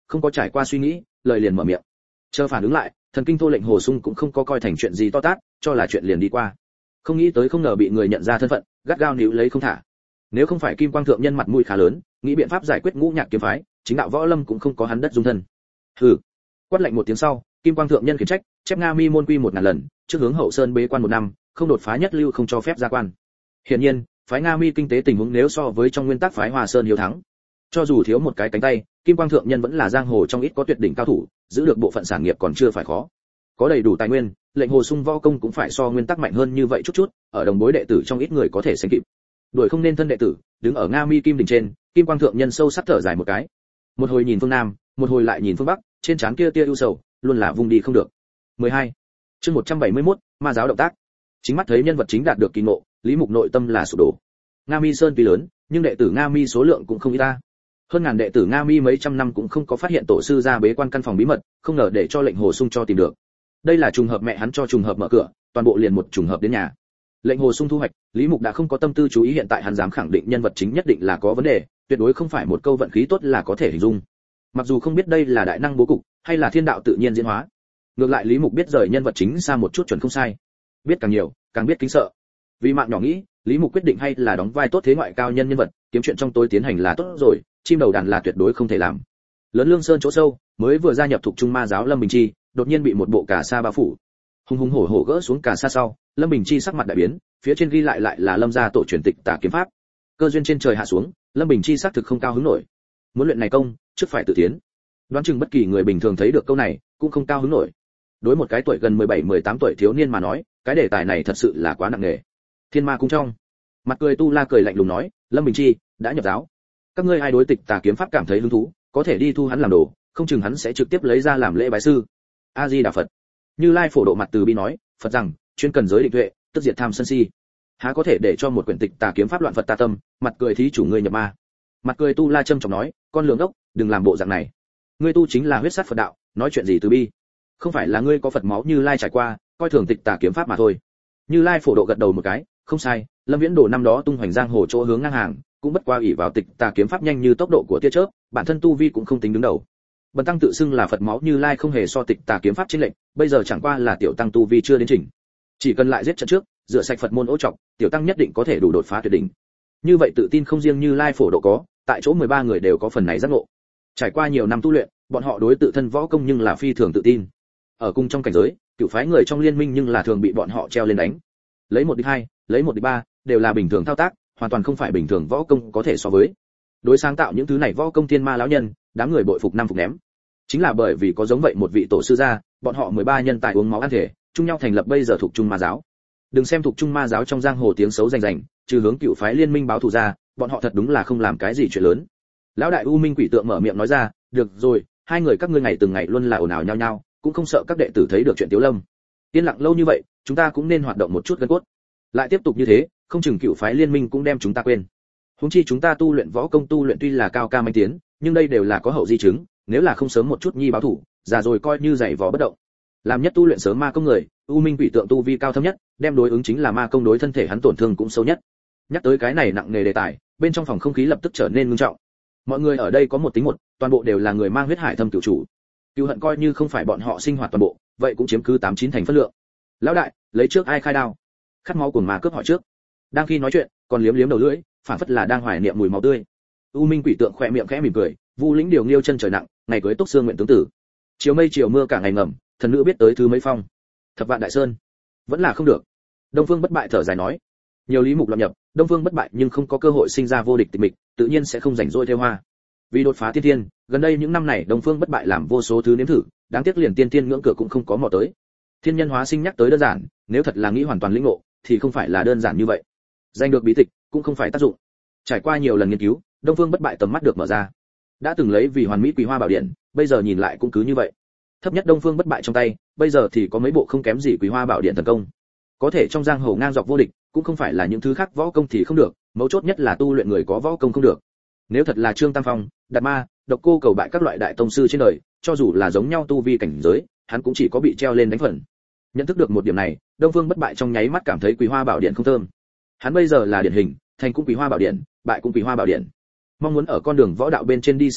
[SPEAKER 1] không có trải qua suy nghĩ, lời liền mở miệng. Chờ phản ứng lại, thần kinh Tô Lệnh Hồ Sung cũng không có coi thành chuyện gì to tát, cho là chuyện liền đi qua. Không nghĩ tới không ngờ bị người nhận ra thân phận, gắt gao níu lấy không thả. Nếu không phải Kim Quang thượng nhân mặt mũi khá lớn, nghĩ biện pháp giải quyết Ngũ Nhạc kiếm phái, chính đạo võ lâm cũng không có hắn đất dung thân. Hừ. Quát lạnh một tiếng sau, Kim Quang thượng nhân khiển trách, chép Nga Mi môn quy một ngàn lần, trước hướng Hậu Sơn bế quan một năm, không đột phá nhất lưu không cho phép ra quan. Hiển nhiên, phái Nga Mi kinh tế tình huống nếu so với trong nguyên tắc phái Hoa Sơn hiếu thắng, cho dù thiếu một cái cánh tay, Kim Quang thượng nhân vẫn là giang hồ trong ít có tuyệt đỉnh cao thủ, giữ được bộ phận sản nghiệp còn chưa phải khó. Có đầy đủ tài nguyên, Lệnh Hồ Sung võ công cũng phải so nguyên tắc mạnh hơn như vậy chút chút, ở đồng bối đệ tử trong ít người có thể sánh kịp. Đuổi không nên thân đệ tử, đứng ở Nga Mi kim đỉnh trên, Kim Quang thượng nhân sâu sắc thở dài một cái. Một hồi nhìn phương nam, một hồi lại nhìn phương bắc, trên trán kia tia ưu sầu, luôn là vùng đi không được. mười hai. Chương một trăm bảy mươi mốt, ma giáo động tác. Chính mắt thấy nhân vật chính đạt được kỳ ngộ, Lý Mục nội tâm là sụp đổ. Nga Mi Sơn tuy lớn, nhưng đệ tử Nga Mi số lượng cũng không ít ta. Hơn ngàn đệ tử Nga Mi mấy trăm năm cũng không có phát hiện tổ sư ra bế quan căn phòng bí mật, không ngờ để cho Lệnh Hồ Sung cho tìm được. Đây là trùng hợp mẹ hắn cho trùng hợp mở cửa, toàn bộ liền một trùng hợp đến nhà. Lệnh Hồ Sung thu hoạch, Lý Mục đã không có tâm tư chú ý, hiện tại hắn dám khẳng định nhân vật chính nhất định là có vấn đề, tuyệt đối không phải một câu vận khí tốt là có thể hình dung. Mặc dù không biết đây là đại năng bố cục hay là thiên đạo tự nhiên diễn hóa, ngược lại Lý Mục biết rời nhân vật chính xa một chút chuẩn không sai. Biết càng nhiều, càng biết kính sợ. Vì mạng nhỏ nghĩ, Lý Mục quyết định hay là đóng vai tốt thế ngoại cao nhân nhân vật, kiếm chuyện trong tối tiến hành là tốt rồi, chim đầu đàn là tuyệt đối không thể làm. Lớn Lương Sơn chỗ sâu, mới vừa gia nhập thuộc Trung Ma giáo Lâm Bình Chi, đột nhiên bị một bộ cà sa bao phủ. Hùng hùng hổ hổ gỡ xuống cà sa sau, Lâm Bình Chi sắc mặt đại biến, phía trên ghi lại lại là Lâm gia tổ truyền tịch Tà kiếm pháp. Cơ duyên trên trời hạ xuống, Lâm Bình Chi xác thực không cao hứng nổi. Muốn luyện này công, trước phải tự tiến. Đoán chừng bất kỳ người bình thường thấy được câu này, cũng không cao hứng nổi. Đối một cái tuổi gần mười bảy mười tám tuổi thiếu niên mà nói, cái đề tài này thật sự là quá nặng nề. Thiên Ma cung trong, mặt cười Tu La cười lạnh lùng nói, Lâm Bình Chi đã nhập giáo, các ngươi ai đối tịch Tà kiếm pháp cảm thấy hứng thú, có thể đi thu hắn làm đồ, không chừng hắn sẽ trực tiếp lấy ra làm lễ bái sư. A Di Đà Phật. Như Lai phổ độ mặt từ bi nói, Phật rằng, chuyên cần giới định tuệ, tức diệt tham sân si. Há có thể để cho một quyển tịch Tà kiếm pháp loạn Phật tà tâm, mặt cười thí chủ ngươi nhập ma. Mặt cười Tu La châm trọng nói, con lường ốc, đừng làm bộ dạng này. Ngươi tu chính là huyết sát Phật đạo, nói chuyện gì từ bi? Không phải là ngươi có Phật máu Như Lai trải qua, coi thường tịch Tà kiếm pháp mà thôi. Như Lai phổ độ gật đầu một cái, không sai, Lâm Viễn Đồ năm đó tung hoành giang hồ chỗ hướng ngang hàng, cũng bất qua ủy vào tịch Tà kiếm pháp nhanh như tốc độ của tia chớp, bản thân tu vi cũng không tính đứng đầu. Bần tăng tự xưng là Phật máu Như Lai không hề so tịch Tà kiếm pháp trên lệnh, bây giờ chẳng qua là tiểu tăng tu vi chưa đến trình. Chỉ cần lại giết trận trước, rửa sạch Phật môn ô trọc, tiểu tăng nhất định có thể đủ đột phá tuyệt đỉnh. Như vậy tự tin không riêng Như Lai phổ độ có, tại chỗ mười ba người đều có phần này giác ngộ. Trải qua nhiều năm tu luyện, bọn họ đối tự thân võ công nhưng là phi thường tự tin. Ở cùng trong cảnh giới, cửu phái người trong liên minh nhưng là thường bị bọn họ treo lên đánh. Lấy một địch hai, lấy một địch ba, đều là bình thường thao tác, hoàn toàn không phải bình thường võ công có thể so với. Đối sáng tạo những thứ này võ công thiên ma lão nhân, đám người bội phục năm phục ném. Chính là bởi vì có giống vậy một vị tổ sư gia, bọn họ mười ba nhân tài uống máu ăn thể, chung nhau thành lập bây giờ thuộc Trung Ma giáo. Đừng xem thuộc Trung Ma giáo trong giang hồ tiếng xấu rành rành, trừ hướng cựu phái liên minh báo thù ra, bọn họ thật đúng là không làm cái gì chuyện lớn. Lão đại U Minh quỷ tượng mở miệng nói ra, được rồi, hai người các ngươi ngày từng ngày luôn là ồn ào nhau nhau, cũng không sợ các đệ tử thấy được chuyện Tiếu Lâm. Yên lặng lâu như vậy, chúng ta cũng nên hoạt động một chút gân cốt. Lại tiếp tục như thế, không chừng cựu phái liên minh cũng đem chúng ta quên. Huống chi chúng ta tu luyện võ công tu luyện tuy là cao ca manh tiến, nhưng đây đều là có hậu di chứng, nếu là không sớm một chút nhi báo thủ, già rồi coi như giày vò bất động. Làm nhất tu luyện sớm ma công người, U Minh quỷ tượng tu vi cao thâm nhất, đem đối ứng chính là ma công đối thân thể hắn tổn thương cũng sâu nhất. Nhắc tới cái này nặng nề đề tài, bên trong phòng không khí lập tức trở nên nghiêm trọng. Mọi người ở đây có một tính một, toàn bộ đều là người mang huyết hải thâm cửu chủ. Cửu hận coi như không phải bọn họ sinh hoạt toàn bộ, vậy cũng chiếm cứ tám chín thành phân lượng. Lão đại, lấy trước ai khai đao? Khát máu cuồng ma cướp hỏi trước. Đang khi nói chuyện, còn liếm liếm đầu lưỡi, phản phất là đang hoài niệm mùi máu tươi. U Minh quỷ tượng khẽ miệng khẽ mỉm cười, Vu Lĩnh điều nghiêu chân trời nặng, ngày cưới túc xương nguyện tướng tử. Chiều mây chiều mưa cả ngày ngầm, thần nữ biết tới thứ mấy phong. Thập vạn đại sơn, vẫn là không được. Đông Phương Bất Bại thở dài nói, nhiều lý mục lâm nhập, Đông Phương Bất Bại nhưng không có cơ hội sinh ra vô địch tịch mịch, tự nhiên sẽ không rảnh rỗi theo hoa. Vì đột phá tiên thiên, gần đây những năm này Đông Phương Bất Bại làm vô số thứ nếm thử, đáng tiếc liền tiên thiên ngưỡng cửa cũng không có mò tới. Thiên nhân hóa sinh nhắc tới đơn giản, nếu thật là nghĩ hoàn toàn lĩnh ngộ, thì không phải là đơn giản như vậy. Giành được bí tịch cũng không phải tác dụng. Trải qua nhiều lần nghiên cứu, Đông Phương Bất Bại tầm mắt được mở ra. Đã từng lấy vì hoàn mỹ Quý Hoa Bảo Điện, bây giờ nhìn lại cũng cứ như vậy. Thấp nhất Đông Phương Bất Bại trong tay, bây giờ thì có mấy bộ không kém gì Quý Hoa Bảo Điện thần công. Có thể trong giang hồ ngang dọc vô địch, cũng không phải là những thứ khác võ công thì không được, mấu chốt nhất là tu luyện người có võ công không được. Nếu thật là Trương Tam Phong, Đạt Ma, Độc Cô Cầu bại các loại đại tông sư trên đời, cho dù là giống nhau tu vi cảnh giới, hắn cũng chỉ có bị treo lên đánh phần. Nhận thức được một điểm này, Đông Phương Bất Bại trong nháy mắt cảm thấy Quý Hoa Bảo Điện không thơm. Hắn bây giờ là điển hình, thành cũng Quý Hoa Bảo Điện, bại cũng Quý Hoa Bảo Điện. Mong muốn ở con đường võ đạo bên trên đi xa hơn,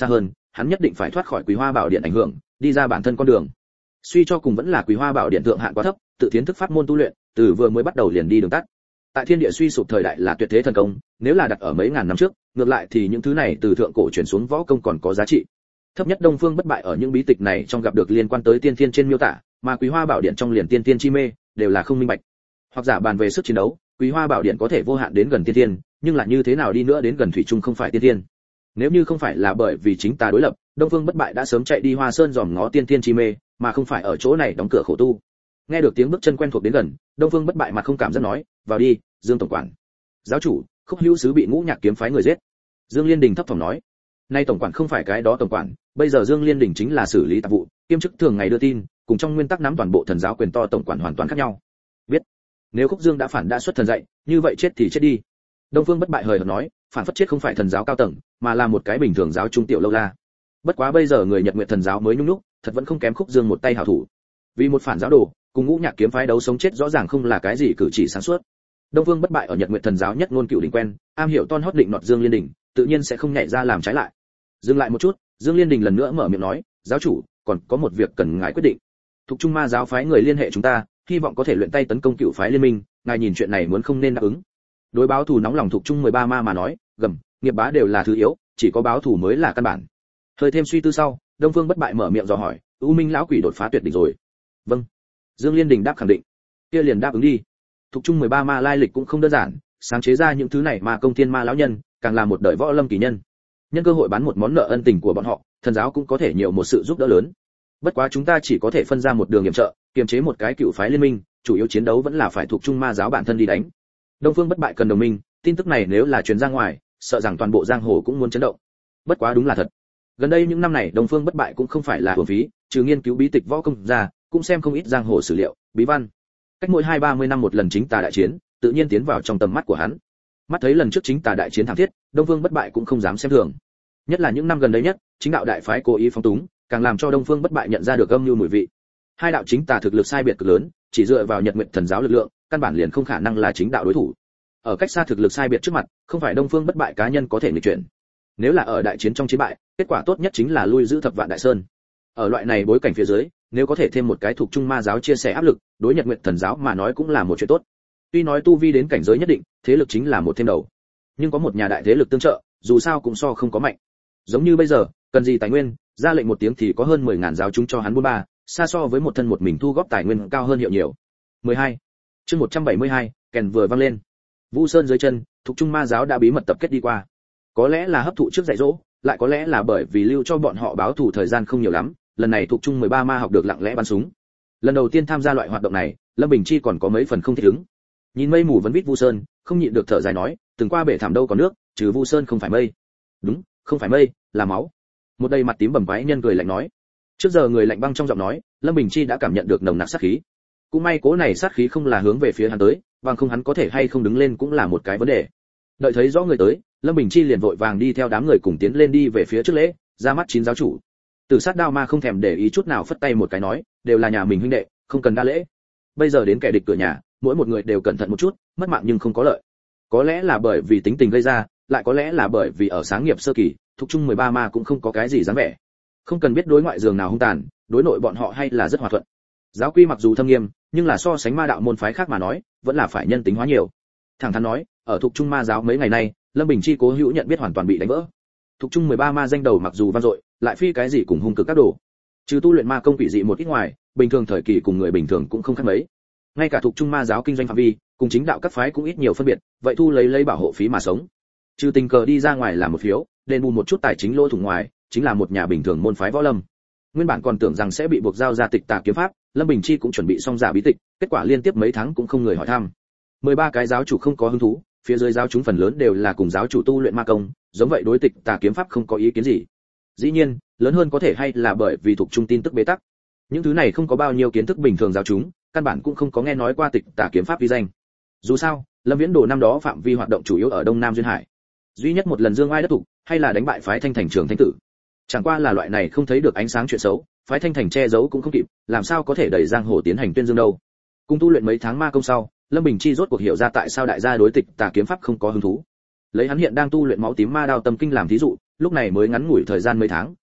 [SPEAKER 1] hắn nhất định phải thoát khỏi Quý Hoa Bảo Điện ảnh hưởng, đi ra bản thân con đường. Suy cho cùng vẫn là Quý Hoa Bảo Điện thượng hạn quá thấp, tự tiến thức pháp môn tu luyện, từ vừa mới bắt đầu liền đi đường tắt. Tại thiên địa suy sụp thời đại là tuyệt thế thần công, nếu là đặt ở mấy ngàn năm trước, ngược lại thì những thứ này từ thượng cổ truyền xuống võ công còn có giá trị. Thấp nhất Đông Phương Bất Bại ở những bí tịch này trong gặp được liên quan tới tiên thiên trên miêu tả, mà Quý Hoa Bảo Điện trong liền tiên thiên chi mê, đều là không minh bạch. Hoặc giả bàn về sức chiến đấu, Quý Hoa Bảo Điện có thể vô hạn đến gần tiên thiên, nhưng là như thế nào đi nữa đến gần thủy chung không phải tiên thiên. Nếu như không phải là bởi vì chính ta đối lập, Đông Phương Bất Bại đã sớm chạy đi Hoa Sơn dòm ngó tiên thiên chi mê, mà không phải ở chỗ này đóng cửa khổ tu. Nghe được tiếng bước chân quen thuộc đến gần, Đông Phương Bất Bại mặt không cảm giác nói, vào đi, Dương tổng quản. Giáo chủ, Khúc Hữu sứ bị Ngũ Nhạc kiếm phái người giết. Dương Liên Đình thấp thỏm nói, nay tổng quản không phải cái đó tổng quản, bây giờ Dương Liên Đình chính là xử lý tạp vụ, kiêm chức thường ngày đưa tin, cùng trong nguyên tắc nắm toàn bộ thần giáo quyền to tổng quản hoàn toàn khác nhau. Biết, nếu Khúc Dương đã phản đã xuất thần dạy, như vậy chết thì chết đi. Đông Phương Bất Bại hời hợt nói, phản phất chết không phải thần giáo cao tầng, mà là một cái bình thường giáo trung tiểu lâu la. Bất quá bây giờ người Nhật Nguyệt thần giáo mới nhung nhúc, thật vẫn không kém Khúc Dương một tay hảo thủ. Vì một phản giáo đồ, cùng Ngũ Nhạc kiếm phái đấu sống chết rõ ràng không là cái gì cử chỉ sáng suốt. Đông Phương Bất Bại ở Nhật Nguyệt thần giáo nhất ngôn cựu đỉnh quen, am hiểu ton hót định nọt Dương Liên Đình, tự nhiên sẽ không nhảy ra làm trái lại. Dừng lại một chút, Dương Liên Đình lần nữa mở miệng nói, giáo chủ, còn có một việc cần ngài quyết định. Thục Trung Ma giáo phái người liên hệ chúng ta, hy vọng có thể luyện tay tấn công cựu phái liên minh, ngài nhìn chuyện này muốn không nên đáp ứng. Đối báo thù nóng lòng Thục Trung mười ba ma mà nói, gầm, nghiệp bá đều là thứ yếu, chỉ có báo thù mới là căn bản. Hơi thêm suy tư sau, Đông Phương Bất Bại mở miệng dò hỏi, U Minh lão quỷ đột phá tuyệt đỉnh rồi. Vâng. Dương Liên Đình đáp khẳng định. Kia liền đáp ứng đi. Thục Trung mười ba ma lai lịch cũng không đơn giản, sáng chế ra những thứ này mà công thiên ma lão nhân, càng là một đời võ lâm kỳ nhân. Nhân cơ hội bán một món nợ ân tình của bọn họ, thần giáo cũng có thể nhiều một sự giúp đỡ lớn. Bất quá chúng ta chỉ có thể phân ra một đường yểm trợ, kiềm chế một cái cựu phái liên minh, chủ yếu chiến đấu vẫn là phải thuộc Trung ma giáo bản thân đi đánh. Đông Phương Bất Bại cần đồng minh, tin tức này nếu là truyền ra ngoài, sợ rằng toàn bộ giang hồ cũng muốn chấn động. Bất quá đúng là thật. Gần đây những năm này Đông Phương Bất Bại cũng không phải là uổng phí, trừ nghiên cứu bí tịch võ công ra, cũng xem không ít giang hồ sử liệu, bí văn. Cách mỗi hai ba mươi năm một lần chính tà đại chiến, tự nhiên tiến vào trong tầm mắt của hắn. Mắt thấy lần trước chính tà đại chiến thảm thiết, Đông Phương Bất Bại cũng không dám xem thường. Nhất là những năm gần đây nhất, chính đạo đại phái cố ý phóng túng, càng làm cho Đông Phương Bất Bại nhận ra được âm mưu mùi vị. Hai đạo chính tà thực lực sai biệt cực lớn, chỉ dựa vào Nhật Nguyệt thần giáo lực lượng, căn bản liền không khả năng là chính đạo đối thủ. Ở cách xa thực lực sai biệt trước mặt, không phải Đông Phương Bất Bại cá nhân có thể nghịch chuyển. Nếu là ở đại chiến trong chiến bại, kết quả tốt nhất chính là lui giữ thập vạn đại sơn. Ở loại này bối cảnh phía dưới, nếu có thể thêm một cái thuộc Trung ma giáo chia sẻ áp lực, đối Nhật Nguyệt thần giáo mà nói cũng là một chuyện tốt. Tuy nói tu vi đến cảnh giới nhất định, thế lực chính là một thêm đầu. Nhưng có một nhà đại thế lực tương trợ, dù sao cũng so không có mạnh. Giống như bây giờ, cần gì tài nguyên, ra lệnh một tiếng thì có hơn mười ngàn giáo chúng cho hắn buôn ba, xa so với một thân một mình thu góp tài nguyên cao hơn hiệu nhiều. mười hai. Chương một trăm bảy mươi hai, kèn vừa vang lên. Vũ Sơn dưới chân, thuộc Trung ma giáo đã bí mật tập kết đi qua. Có lẽ là hấp thụ trước dạy dỗ, lại có lẽ là bởi vì lưu cho bọn họ báo thù thời gian không nhiều lắm, lần này thuộc Trung mười ba ma học được lặng lẽ bắn súng. Lần đầu tiên tham gia loại hoạt động này, Lâm Bình Chi còn có mấy phần không thích ứng. Nhìn mây mù vẫn vít Vu Sơn, không nhịn được thở dài nói, từng qua bể thảm đâu có nước, trừ Vu Sơn không phải mây. Đúng, không phải mây, là máu. Một đầy mặt tím bầm quái nhân cười lạnh nói. Trước giờ người lạnh băng trong giọng nói, Lâm Bình Chi đã cảm nhận được nồng nặc sát khí. Cũng may cố này sát khí không là hướng về phía hắn tới, bằng không hắn có thể hay không đứng lên cũng là một cái vấn đề. Đợi thấy rõ người tới, Lâm Bình Chi liền vội vàng đi theo đám người cùng tiến lên đi về phía trước lễ, ra mắt chín giáo chủ. Tử Sát Đao Ma không thèm để ý chút nào phất tay một cái nói, đều là nhà mình huynh đệ, không cần đa lễ. Bây giờ đến kẻ địch cửa nhà, mỗi một người đều cẩn thận một chút, mất mạng nhưng không có lợi. Có lẽ là bởi vì tính tình gây ra, lại có lẽ là bởi vì ở sáng nghiệp sơ kỳ, thuộc Trung mười ba ma cũng không có cái gì dáng vẻ. Không cần biết đối ngoại giường nào hung tàn, đối nội bọn họ hay là rất hòa thuận. Giáo quy mặc dù thâm nghiêm, nhưng là so sánh ma đạo môn phái khác mà nói, vẫn là phải nhân tính hóa nhiều. Thẳng thắn nói, ở thuộc Trung ma giáo mấy ngày nay, Lâm Bình Chi cố hữu nhận biết hoàn toàn bị đánh vỡ. Thuộc Trung mười ba ma danh đầu mặc dù vang dội, lại phi cái gì cùng hung cực các đồ. Trừ tu luyện ma công quỷ dị một ít ngoài, bình thường thời kỳ cùng người bình thường cũng không khác mấy. Ngay cả thuộc Trung ma giáo kinh doanh phạm vi, cùng chính đạo các phái cũng ít nhiều phân biệt, vậy thu lấy lấy bảo hộ phí mà sống. Trừ tình cờ đi ra ngoài làm một phiếu, đền bù một chút tài chính lỗ thủng ngoài, chính là một nhà bình thường môn phái võ lâm. Nguyên bản còn tưởng rằng sẽ bị buộc giao ra tịch tà kiếm pháp, Lâm Bình Chi cũng chuẩn bị xong giả bí tịch, kết quả liên tiếp mấy tháng cũng không người hỏi thăm. mười ba cái giáo chủ không có hứng thú, phía dưới giáo chúng phần lớn đều là cùng giáo chủ tu luyện ma công, giống vậy đối tịch tà kiếm pháp không có ý kiến gì. Dĩ nhiên, lớn hơn có thể hay là bởi vì thuộc trung tin tức bế tắc. Những thứ này không có bao nhiêu kiến thức bình thường giáo chúng, căn bản cũng không có nghe nói qua tịch tà kiếm pháp vi danh. Dù sao, Lâm Viễn Đồ năm đó phạm vi hoạt động chủ yếu ở Đông Nam duyên hải. Duy nhất một lần dương ai đất thủ, hay là đánh bại phái Thanh Thành Trường Thanh Tử. Chẳng qua là loại này không thấy được ánh sáng chuyện xấu, phái Thanh Thành che giấu cũng không kịp, làm sao có thể đẩy giang hồ tiến hành tuyên dương đâu. Cùng tu luyện mấy tháng ma công sau, Lâm Bình Chi rốt cuộc hiểu ra tại sao đại gia đối tịch tà kiếm pháp không có hứng thú. Lấy hắn hiện đang tu luyện máu tím ma đao tâm kinh làm thí dụ, lúc này mới ngắn ngủi thời gian mấy tháng,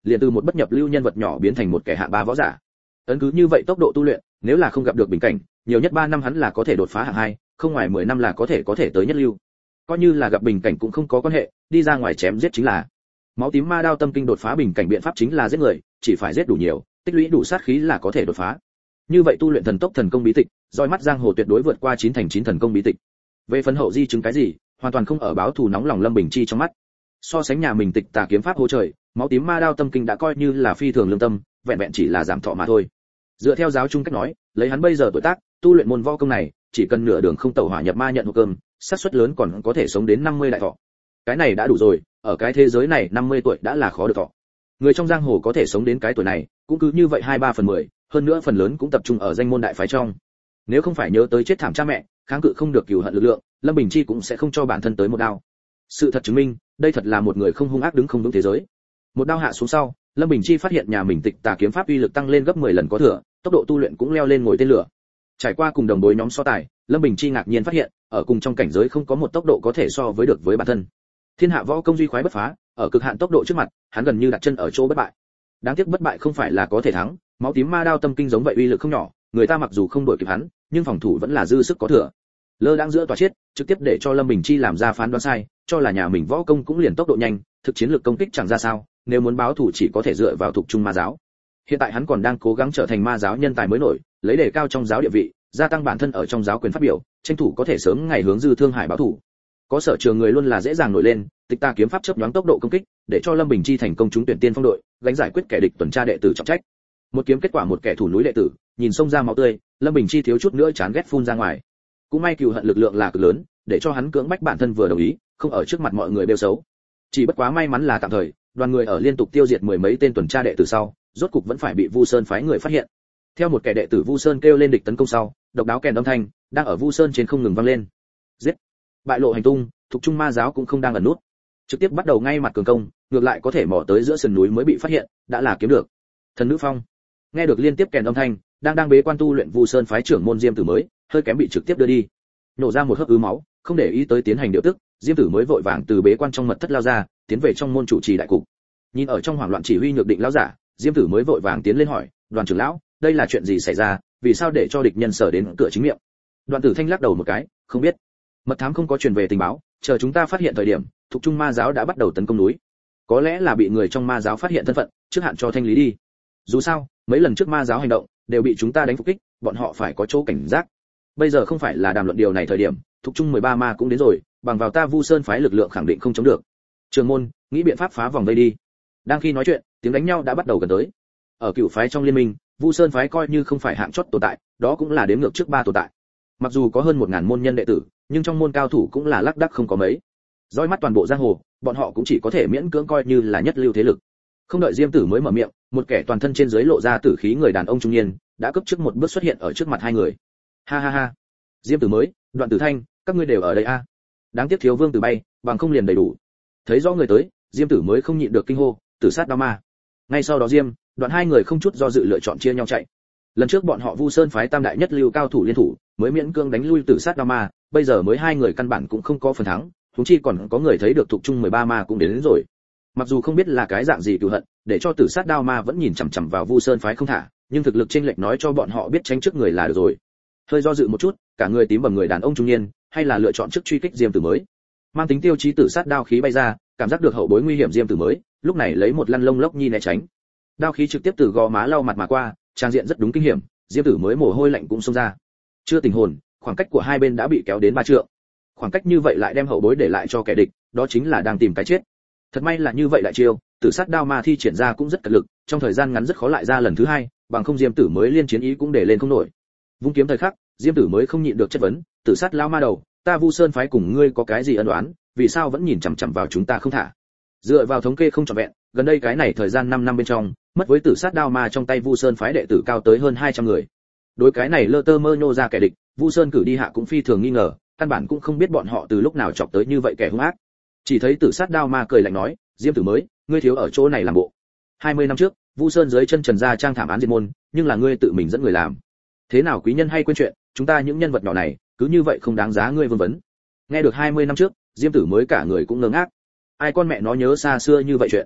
[SPEAKER 1] liền từ một bất nhập lưu nhân vật nhỏ biến thành một kẻ hạng ba võ giả. Ấn cứ như vậy tốc độ tu luyện, nếu là không gặp được bình cảnh, nhiều nhất ba năm hắn là có thể đột phá hạng hai, không ngoài mười năm là có thể có thể tới nhất lưu. Coi như là gặp bình cảnh cũng không có quan hệ, đi ra ngoài chém giết chính là. Máu tím ma đao tâm kinh đột phá bình cảnh biện pháp chính là giết người, chỉ phải giết đủ nhiều, tích lũy đủ sát khí là có thể đột phá. Như vậy tu luyện thần tốc thần công bí tịch, roi mắt giang hồ tuyệt đối vượt qua chín thành chín thần công bí tịch. Về phần hậu di chứng cái gì, hoàn toàn không ở báo thù nóng lòng Lâm Bình Chi trong mắt. So sánh nhà mình tịch tà kiếm pháp hô trời, máu tím ma đao tâm kinh đã coi như là phi thường lương tâm, vẹn vẹn chỉ là giảm thọ mà thôi. Dựa theo giáo trung cách nói, lấy hắn bây giờ tuổi tác, tu luyện môn võ công này, chỉ cần nửa đường không tẩu hỏa nhập ma nhận hộp cơm, xác suất lớn còn có thể sống đến năm mươi đại thọ. Cái này đã đủ rồi, ở cái thế giới này năm mươi tuổi đã là khó được thọ. Người trong giang hồ có thể sống đến cái tuổi này, cũng cứ như vậy hai ba phần mười, hơn nữa phần lớn cũng tập trung ở danh môn đại phái trong. Nếu không phải nhớ tới chết thảm cha mẹ, kháng cự không được cừu hận lực lượng, Lâm Bình Chi cũng sẽ không cho bản thân tới một đao. Sự thật chứng minh, đây thật là một người không hung ác đứng không vững thế giới. Một đao hạ xuống sau, Lâm Bình Chi phát hiện nhà mình tịch tà kiếm pháp uy lực tăng lên gấp mười lần có thừa, tốc độ tu luyện cũng leo lên ngồi tên lửa. Trải qua cùng đồng đối nhóm so tài, Lâm Bình Chi ngạc nhiên phát hiện, ở cùng trong cảnh giới không có một tốc độ có thể so với được với bản thân. Thiên hạ võ công duy khoái bất phá, ở cực hạn tốc độ trước mặt, hắn gần như đặt chân ở chỗ bất bại. Đáng tiếc bất bại không phải là có thể thắng, máu tím ma đao tâm kinh giống vậy uy lực không nhỏ, người ta mặc dù không đuổi kịp hắn, nhưng phòng thủ vẫn là dư sức có thừa. Lơ đang giữa tòa chết, trực tiếp để cho Lâm Bình Chi làm ra phán đoán sai, cho là nhà mình võ công cũng liền tốc độ nhanh, thực chiến lược công kích chẳng ra sao, nếu muốn báo thủ chỉ có thể dựa vào thuộc trung ma giáo. Hiện tại hắn còn đang cố gắng trở thành ma giáo nhân tài mới nổi, lấy đề cao trong giáo địa vị, gia tăng bản thân ở trong giáo quyền phát biểu, tranh thủ có thể sớm ngày hướng Dư Thương Hải báo thủ. Có sở trường người luôn là dễ dàng nổi lên, tịch ta kiếm pháp chớp nhoáng tốc độ công kích, để cho Lâm Bình Chi thành công trúng tuyển tiên phong đội, gánh giải quyết kẻ địch tuần tra đệ tử trọng trách. Một kiếm kết quả một kẻ thủ núi đệ tử, nhìn xông ra máu tươi, Lâm Bình Chi thiếu chút nữa chán ghét phun ra ngoài. Cũng may cừu hận lực lượng là cực lớn, để cho hắn cưỡng bách bản thân vừa đồng ý, không ở trước mặt mọi người bêu xấu. Chỉ bất quá may mắn là tạm thời, đoàn người ở liên tục tiêu diệt mười mấy tên tuần tra đệ tử sau, rốt cục vẫn phải bị Vu Sơn phái người phát hiện. Theo một kẻ đệ tử Vu Sơn kêu lên địch tấn công sau, độc đáo kèn âm thanh đang ở Vu Sơn trên không ngừng vang lên. Giết! Bại lộ hành tung, thuộc trung ma giáo cũng không đang ẩn nút, trực tiếp bắt đầu ngay mặt cường công, ngược lại có thể mò tới giữa sườn núi mới bị phát hiện, đã là kiếm được. Thần nữ phong nghe được liên tiếp kèn âm thanh, đang đang bế quan tu luyện Vu Sơn phái trưởng môn Diêm Tử mới, hơi kém bị trực tiếp đưa đi, nổ ra một hớp ứ máu, không để ý tới tiến hành điều tức, Diêm Tử mới vội vàng từ bế quan trong mật thất lao ra, tiến về trong môn chủ trì đại cục. Nhìn ở trong hoảng loạn chỉ huy nhược định lão giả, Diêm Tử mới vội vàng tiến lên hỏi, đoàn trưởng lão, đây là chuyện gì xảy ra, vì sao để cho địch nhân sở đến cửa chính miệng? Đoàn Tử Thanh lắc đầu một cái, không biết. Mật thám không có truyền về tình báo, chờ chúng ta phát hiện thời điểm, thuộc trung ma giáo đã bắt đầu tấn công núi. Có lẽ là bị người trong ma giáo phát hiện thân phận, trước hạn cho thanh lý đi. Dù sao, mấy lần trước ma giáo hành động đều bị chúng ta đánh phục kích, bọn họ phải có chỗ cảnh giác. Bây giờ không phải là đàm luận điều này thời điểm, thuộc trung mười ba ma cũng đến rồi, bằng vào ta Vu Sơn phái lực lượng khẳng định không chống được. Trường môn, nghĩ biện pháp phá vòng vây đi. Đang khi nói chuyện, tiếng đánh nhau đã bắt đầu gần tới. Ở cựu phái trong liên minh, Vu Sơn phái coi như không phải hạng chót tồn tại, đó cũng là đếm ngược trước ba tồn tại. Mặc dù có hơn một ngàn môn nhân đệ tử, nhưng trong môn cao thủ cũng là lác đác không có mấy. Dõi mắt toàn bộ giang hồ, bọn họ cũng chỉ có thể miễn cưỡng coi như là nhất lưu thế lực. Không đợi Diêm Tử mới mở miệng, một kẻ toàn thân trên dưới lộ ra tử khí người đàn ông trung niên, đã cấp trước một bước xuất hiện ở trước mặt hai người. Ha ha ha. Diêm Tử mới, Đoạn Tử Thanh, các ngươi đều ở đây a. À? Đáng tiếc thiếu Vương Tử bay, bằng không liền đầy đủ. Thấy rõ người tới, Diêm Tử mới không nhịn được kinh hô, Tử sát đao ma. Ngay sau đó Diêm, Đoạn hai người không chút do dự lựa chọn chia nhau chạy. Lần trước bọn họ Vu Sơn phái tam đại nhất lưu cao thủ liên thủ, mới miễn cưỡng đánh lui Tử sát đao ma, bây giờ mới hai người căn bản cũng không có phần thắng, huống chi còn có người thấy được thuộc trung mười ba ma cũng đến, đến rồi. Mặc dù không biết là cái dạng gì cừu hận, để cho Tử sát đao ma vẫn nhìn chằm chằm vào Vu Sơn phái không thả, nhưng thực lực chênh lệch nói cho bọn họ biết tránh trước người là được rồi. Hơi do dự một chút, cả người tím bầm người đàn ông trung niên, hay là lựa chọn trước truy kích Diêm Tử mới. Mang tính tiêu chí Tử sát đao khí bay ra, cảm giác được hậu bối nguy hiểm Diêm Tử mới, lúc này lấy một lăn lông lốc nhi né tránh. Đao khí trực tiếp từ gò má lau mặt mà qua, trang diện rất đúng kinh hiểm, Diêm Tử mới mồ hôi lạnh cũng xông ra. Chưa tỉnh hồn, khoảng cách của hai bên đã bị kéo đến ba trượng. Khoảng cách như vậy lại đem hậu bối để lại cho kẻ địch, đó chính là đang tìm cái chết. Thật may là như vậy đại chiêu, Tử sát đao ma thi triển ra cũng rất cật lực, trong thời gian ngắn rất khó lại ra lần thứ hai, bằng không Diêm Tử mới liên chiến ý cũng để lên không nổi. Vung kiếm thời khắc, Diêm Tử mới không nhịn được chất vấn, Tử sát lao ma đầu, ta Vu Sơn phái cùng ngươi có cái gì ân oán, vì sao vẫn nhìn chằm chằm vào chúng ta không thả? Dựa vào thống kê không trọn vẹn, gần đây cái này thời gian năm năm bên trong, mất với Tử sát đao ma trong tay Vu Sơn phái đệ tử cao tới hơn hai trăm người. Đối cái này lơ tơ mơ nhô ra kẻ địch, Vu Sơn cử đi hạ cũng phi thường nghi ngờ, căn bản cũng không biết bọn họ từ lúc nào chọc tới như vậy kẻ hung ác. Chỉ thấy Tử sát đao ma cười lạnh nói, Diêm Tử mới, ngươi thiếu ở chỗ này làm bộ. hai mươi năm trước, Vu Sơn dưới chân Trần gia trang thảm án diệt môn, nhưng là ngươi tự mình dẫn người làm. Thế nào quý nhân hay quên chuyện, chúng ta những nhân vật nhỏ này, cứ như vậy không đáng giá ngươi vương vấn. Nghe được hai mươi năm trước, Diêm Tử mới cả người cũng ngơ ngác. Ai con mẹ nó nhớ xa xưa như vậy chuyện.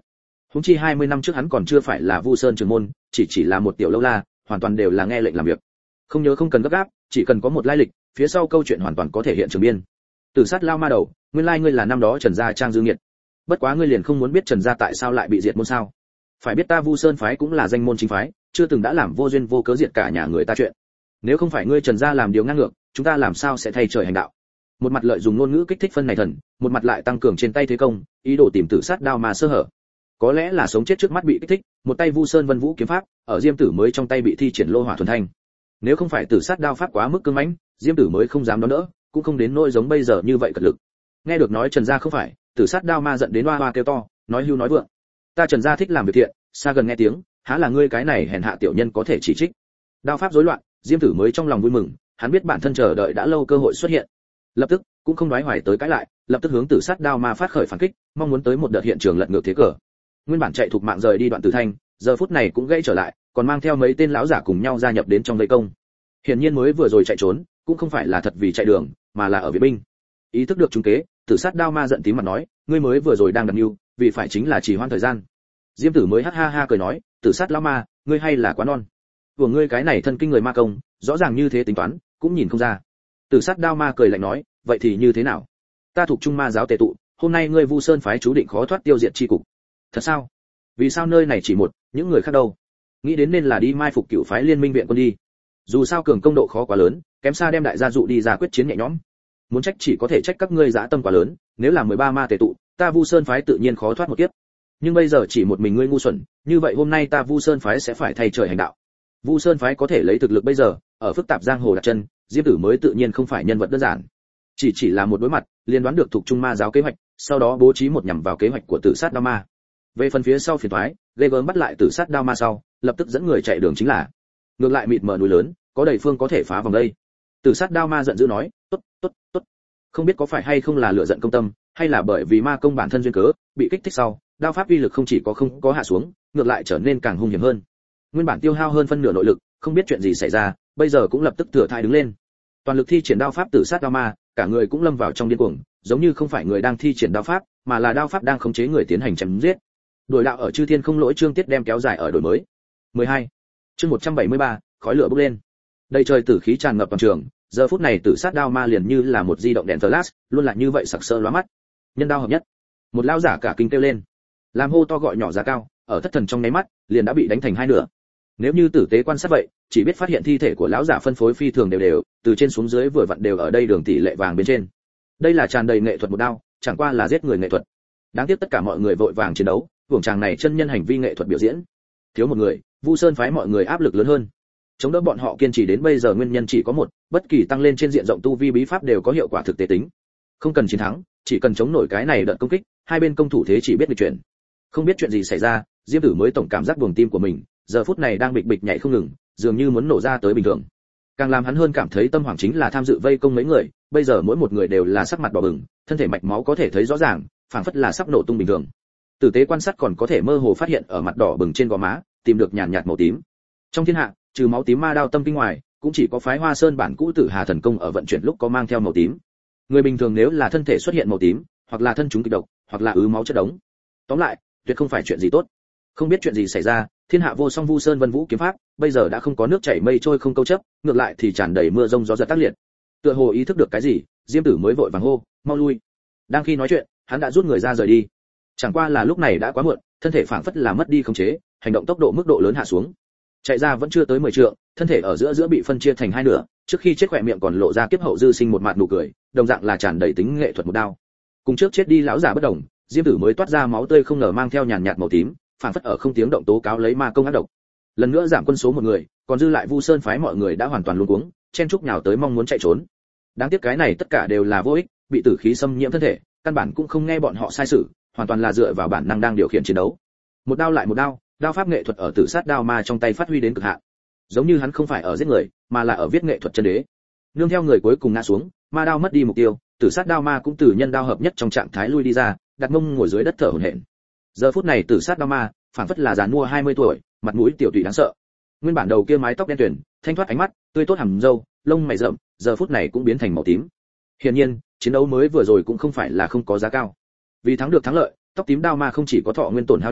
[SPEAKER 1] Huống chi hai mươi năm trước hắn còn chưa phải là Vu Sơn trưởng môn, chỉ chỉ là một tiểu lâu la, hoàn toàn đều là nghe lệnh làm việc. Không nhớ không cần gấp gáp, chỉ cần có một lai lịch, phía sau câu chuyện hoàn toàn có thể hiện trường biên. Tử sát lao ma đầu, nguyên lai ngươi là năm đó Trần gia Trang Dương Nghiệt. Bất quá ngươi liền không muốn biết Trần gia tại sao lại bị diệt môn sao? Phải biết ta Vu Sơn phái cũng là danh môn chính phái, chưa từng đã làm vô duyên vô cớ diệt cả nhà người ta chuyện. Nếu không phải ngươi Trần gia làm điều ngang ngược, chúng ta làm sao sẽ thay trời hành đạo? Một mặt lợi dùng ngôn ngữ kích thích phân này thần, một mặt lại tăng cường trên tay thế công, ý đồ tìm tử sát đao mà sơ hở. Có lẽ là sống chết trước mắt bị kích thích, một tay Vu Sơn Vân Vũ kiếm pháp, ở Diêm Tử mới trong tay bị thi triển lô hỏa thuần thanh. Nếu không phải tử sát đao pháp quá mức cứng mãnh, Diêm Tử mới không dám đón đỡ, cũng không đến nỗi giống bây giờ như vậy cật lực. Nghe được nói Trần gia không phải, tử sát đao ma giận đến oa oa kêu to, nói hưu nói vượng. Ta Trần gia thích làm việc thiện, xa gần nghe tiếng, há là ngươi cái này hèn hạ tiểu nhân có thể chỉ trích. Đao pháp rối loạn, Diêm Tử mới trong lòng vui mừng, hắn biết bản thân chờ đợi đã lâu cơ hội xuất hiện. Lập tức, cũng không nói hoài tới cãi lại, lập tức hướng tử sát đao ma phát khởi phản kích, mong muốn tới một đợt hiện trường lật ngược thế cờ. Nguyên bản chạy thuộc mạng rời đi Đoạn Tử Thanh, giờ phút này cũng gãy trở lại, còn mang theo mấy tên lão giả cùng nhau gia nhập đến trong vây công. Hiển nhiên mới vừa rồi chạy trốn, cũng không phải là thật vì chạy đường, mà là ở viện binh. Ý thức được trúng kế, tử sát đao ma giận tím mặt nói, ngươi mới vừa rồi đang đặt mưu, vì phải chính là trì hoãn thời gian. Diêm Tử mới ha ha ha cười nói, tử sát lão ma, ngươi hay là quá non. Của ngươi cái này thân kinh người ma công, rõ ràng như thế tính toán, cũng nhìn không ra. Tử sát đao ma cười lạnh nói, vậy thì như thế nào? Ta thuộc Trung Ma giáo tề tụ, hôm nay ngươi Vu Sơn phái chú định khó thoát tiêu diệt chi cục. Thật sao? Vì sao nơi này chỉ một, những người khác đâu? Nghĩ đến nên là đi mai phục cựu phái liên minh viện quân đi. Dù sao cường công độ khó quá lớn, kém xa đem đại gia dụ đi ra quyết chiến nhẹ nhõm. Muốn trách chỉ có thể trách các ngươi dã tâm quá lớn, nếu là mười ba ma tề tụ, ta Vu Sơn phái tự nhiên khó thoát một kiếp. Nhưng bây giờ chỉ một mình ngươi ngu xuẩn, như vậy hôm nay ta Vu Sơn phái sẽ phải thay trời hành đạo. Vu Sơn phái có thể lấy thực lực bây giờ, ở phức tạp giang hồ đặt chân, Diêm Tử mới tự nhiên không phải nhân vật đơn giản. Chỉ chỉ là một đối mặt, liền đoán được thuộc Trung Ma giáo kế hoạch, sau đó bố trí một nhằm vào kế hoạch của Tử sát đao ma. Về phần phía sau phiền toái, ghê gớm bắt lại Tử sát đao ma sau, lập tức dẫn người chạy đường chính là. Ngược lại mịt mờ núi lớn, có đầy phương có thể phá vòng đây. Tử sát đao ma giận dữ nói, tốt, tốt, tốt. Không biết có phải hay không là lửa giận công tâm, hay là bởi vì ma công bản thân duyên cớ, bị kích thích sau, đao pháp uy lực không chỉ có không có hạ xuống, ngược lại trở nên càng hung hiểm hơn. Nguyên bản tiêu hao hơn phân nửa nội lực, không biết chuyện gì xảy ra, bây giờ cũng lập tức thừa thai đứng lên. Toàn lực thi triển đao pháp Tử sát đao ma, cả người cũng lâm vào trong điên cuồng, giống như không phải người đang thi triển đao pháp, mà là đao pháp đang khống chế người tiến hành chém giết. Đổi đạo ở chư thiên không lỗi chương tiết đem kéo dài ở đổi mới. mười hai. Chương một trăm bảy mươi ba, khói lửa bốc lên. Đầy trời tử khí tràn ngập toàn trường, giờ phút này Tử sát đao ma liền như là một di động đèn flash, luôn là như vậy sặc sỡ lóa mắt. Nhân đao hợp nhất. Một lão giả cả kinh kêu lên. Làm hô to gọi nhỏ giá cao, ở thất thần trong nháy mắt, liền đã bị đánh thành hai nửa. Nếu như tử tế quan sát vậy, chỉ biết phát hiện thi thể của lão giả phân phối phi thường đều đều, từ trên xuống dưới vừa vặn đều ở đây đường tỷ lệ vàng bên trên. Đây là tràn đầy nghệ thuật một đao, chẳng qua là giết người nghệ thuật. Đáng tiếc tất cả mọi người vội vàng chiến đấu, hưởng tràng này chân nhân hành vi nghệ thuật biểu diễn. Thiếu một người, Vu Sơn phái mọi người áp lực lớn hơn. Chống đỡ bọn họ kiên trì đến bây giờ nguyên nhân chỉ có một, bất kỳ tăng lên trên diện rộng tu vi bí pháp đều có hiệu quả thực tế tính. Không cần chiến thắng, chỉ cần chống nổi cái này đợt công kích, hai bên công thủ thế chỉ biết bị chuyển. Không biết chuyện gì xảy ra, Diêm Tử mới tổng cảm giác buồng tim của mình, giờ phút này đang bịch bịch nhảy không ngừng, dường như muốn nổ ra tới bình thường. Càng làm hắn hơn cảm thấy tâm hoảng chính là tham dự vây công mấy người, bây giờ mỗi một người đều là sắc mặt đỏ bừng, thân thể mạch máu có thể thấy rõ ràng, phảng phất là sắp nổ tung bình thường. Tử tế quan sát còn có thể mơ hồ phát hiện ở mặt đỏ bừng trên gò má, tìm được nhàn nhạt màu tím. Trong thiên hạ, trừ máu tím ma đao tâm kinh ngoài, cũng chỉ có phái Hoa Sơn bản cũ Tử Hà thần công ở vận chuyển lúc có mang theo màu tím. Người bình thường nếu là thân thể xuất hiện màu tím, hoặc là thân chúng kịch độc, hoặc là ứ máu chất đống. Tóm lại, tuyệt không phải chuyện gì tốt. Không biết chuyện gì xảy ra, thiên hạ vô song Vu Sơn Vân Vũ kiếm pháp, bây giờ đã không có nước chảy mây trôi không câu chấp, ngược lại thì tràn đầy mưa rông gió giật tác liệt. Tựa hồ ý thức được cái gì, Diêm Tử mới vội vàng hô, mau lui. Đang khi nói chuyện, hắn đã rút người ra rời đi. Chẳng qua là lúc này đã quá muộn, thân thể phảng phất là mất đi khống chế, hành động tốc độ mức độ lớn hạ xuống. Chạy ra vẫn chưa tới mười trượng, thân thể ở giữa giữa bị phân chia thành hai nửa, trước khi chết khỏe miệng còn lộ ra kiếp hậu dư sinh một mặt nụ cười, đồng dạng là tràn đầy tính nghệ thuật một đao. Cùng trước chết đi lão giả bất đồng, Diêm Tử mới toát ra máu tươi không ngờ mang theo nhàn nhạt màu tím, phảng phất ở không tiếng động tố cáo lấy ma công ác độc. Lần nữa giảm quân số một người, còn dư lại Vu Sơn phái mọi người đã hoàn toàn luống cuống, chen chúc nhào tới mong muốn chạy trốn. Đáng tiếc cái này tất cả đều là vô ích, bị tử khí xâm nhiễm thân thể, căn bản cũng không nghe bọn họ sai sử, hoàn toàn là dựa vào bản năng đang điều khiển chiến đấu. Một đao lại một đao, đao pháp nghệ thuật ở Tử sát đao ma trong tay phát huy đến cực hạn. Giống như hắn không phải ở giết người, mà là ở viết nghệ thuật chân đế. Nương theo người cuối cùng ngã xuống, ma đao mất đi mục tiêu, Tử sát đao ma cũng từ nhân đao hợp nhất trong trạng thái lui đi ra, đặt mông ngồi dưới đất thở hổn hển. Giờ phút này Tử sát đao ma, phảng phất là giàn mua hai mươi tuổi, mặt mũi tiểu tụy đáng sợ. Nguyên bản đầu kia mái tóc đen tuyền, thanh thoát ánh mắt, tươi tốt hằn râu, lông mày rậm, giờ phút này cũng biến thành màu tím. Hiển nhiên, chiến đấu mới vừa rồi cũng không phải là không có giá cao. Vì thắng được thắng lợi, tóc tím đao ma không chỉ có thọ nguyên tổn hao nhiều,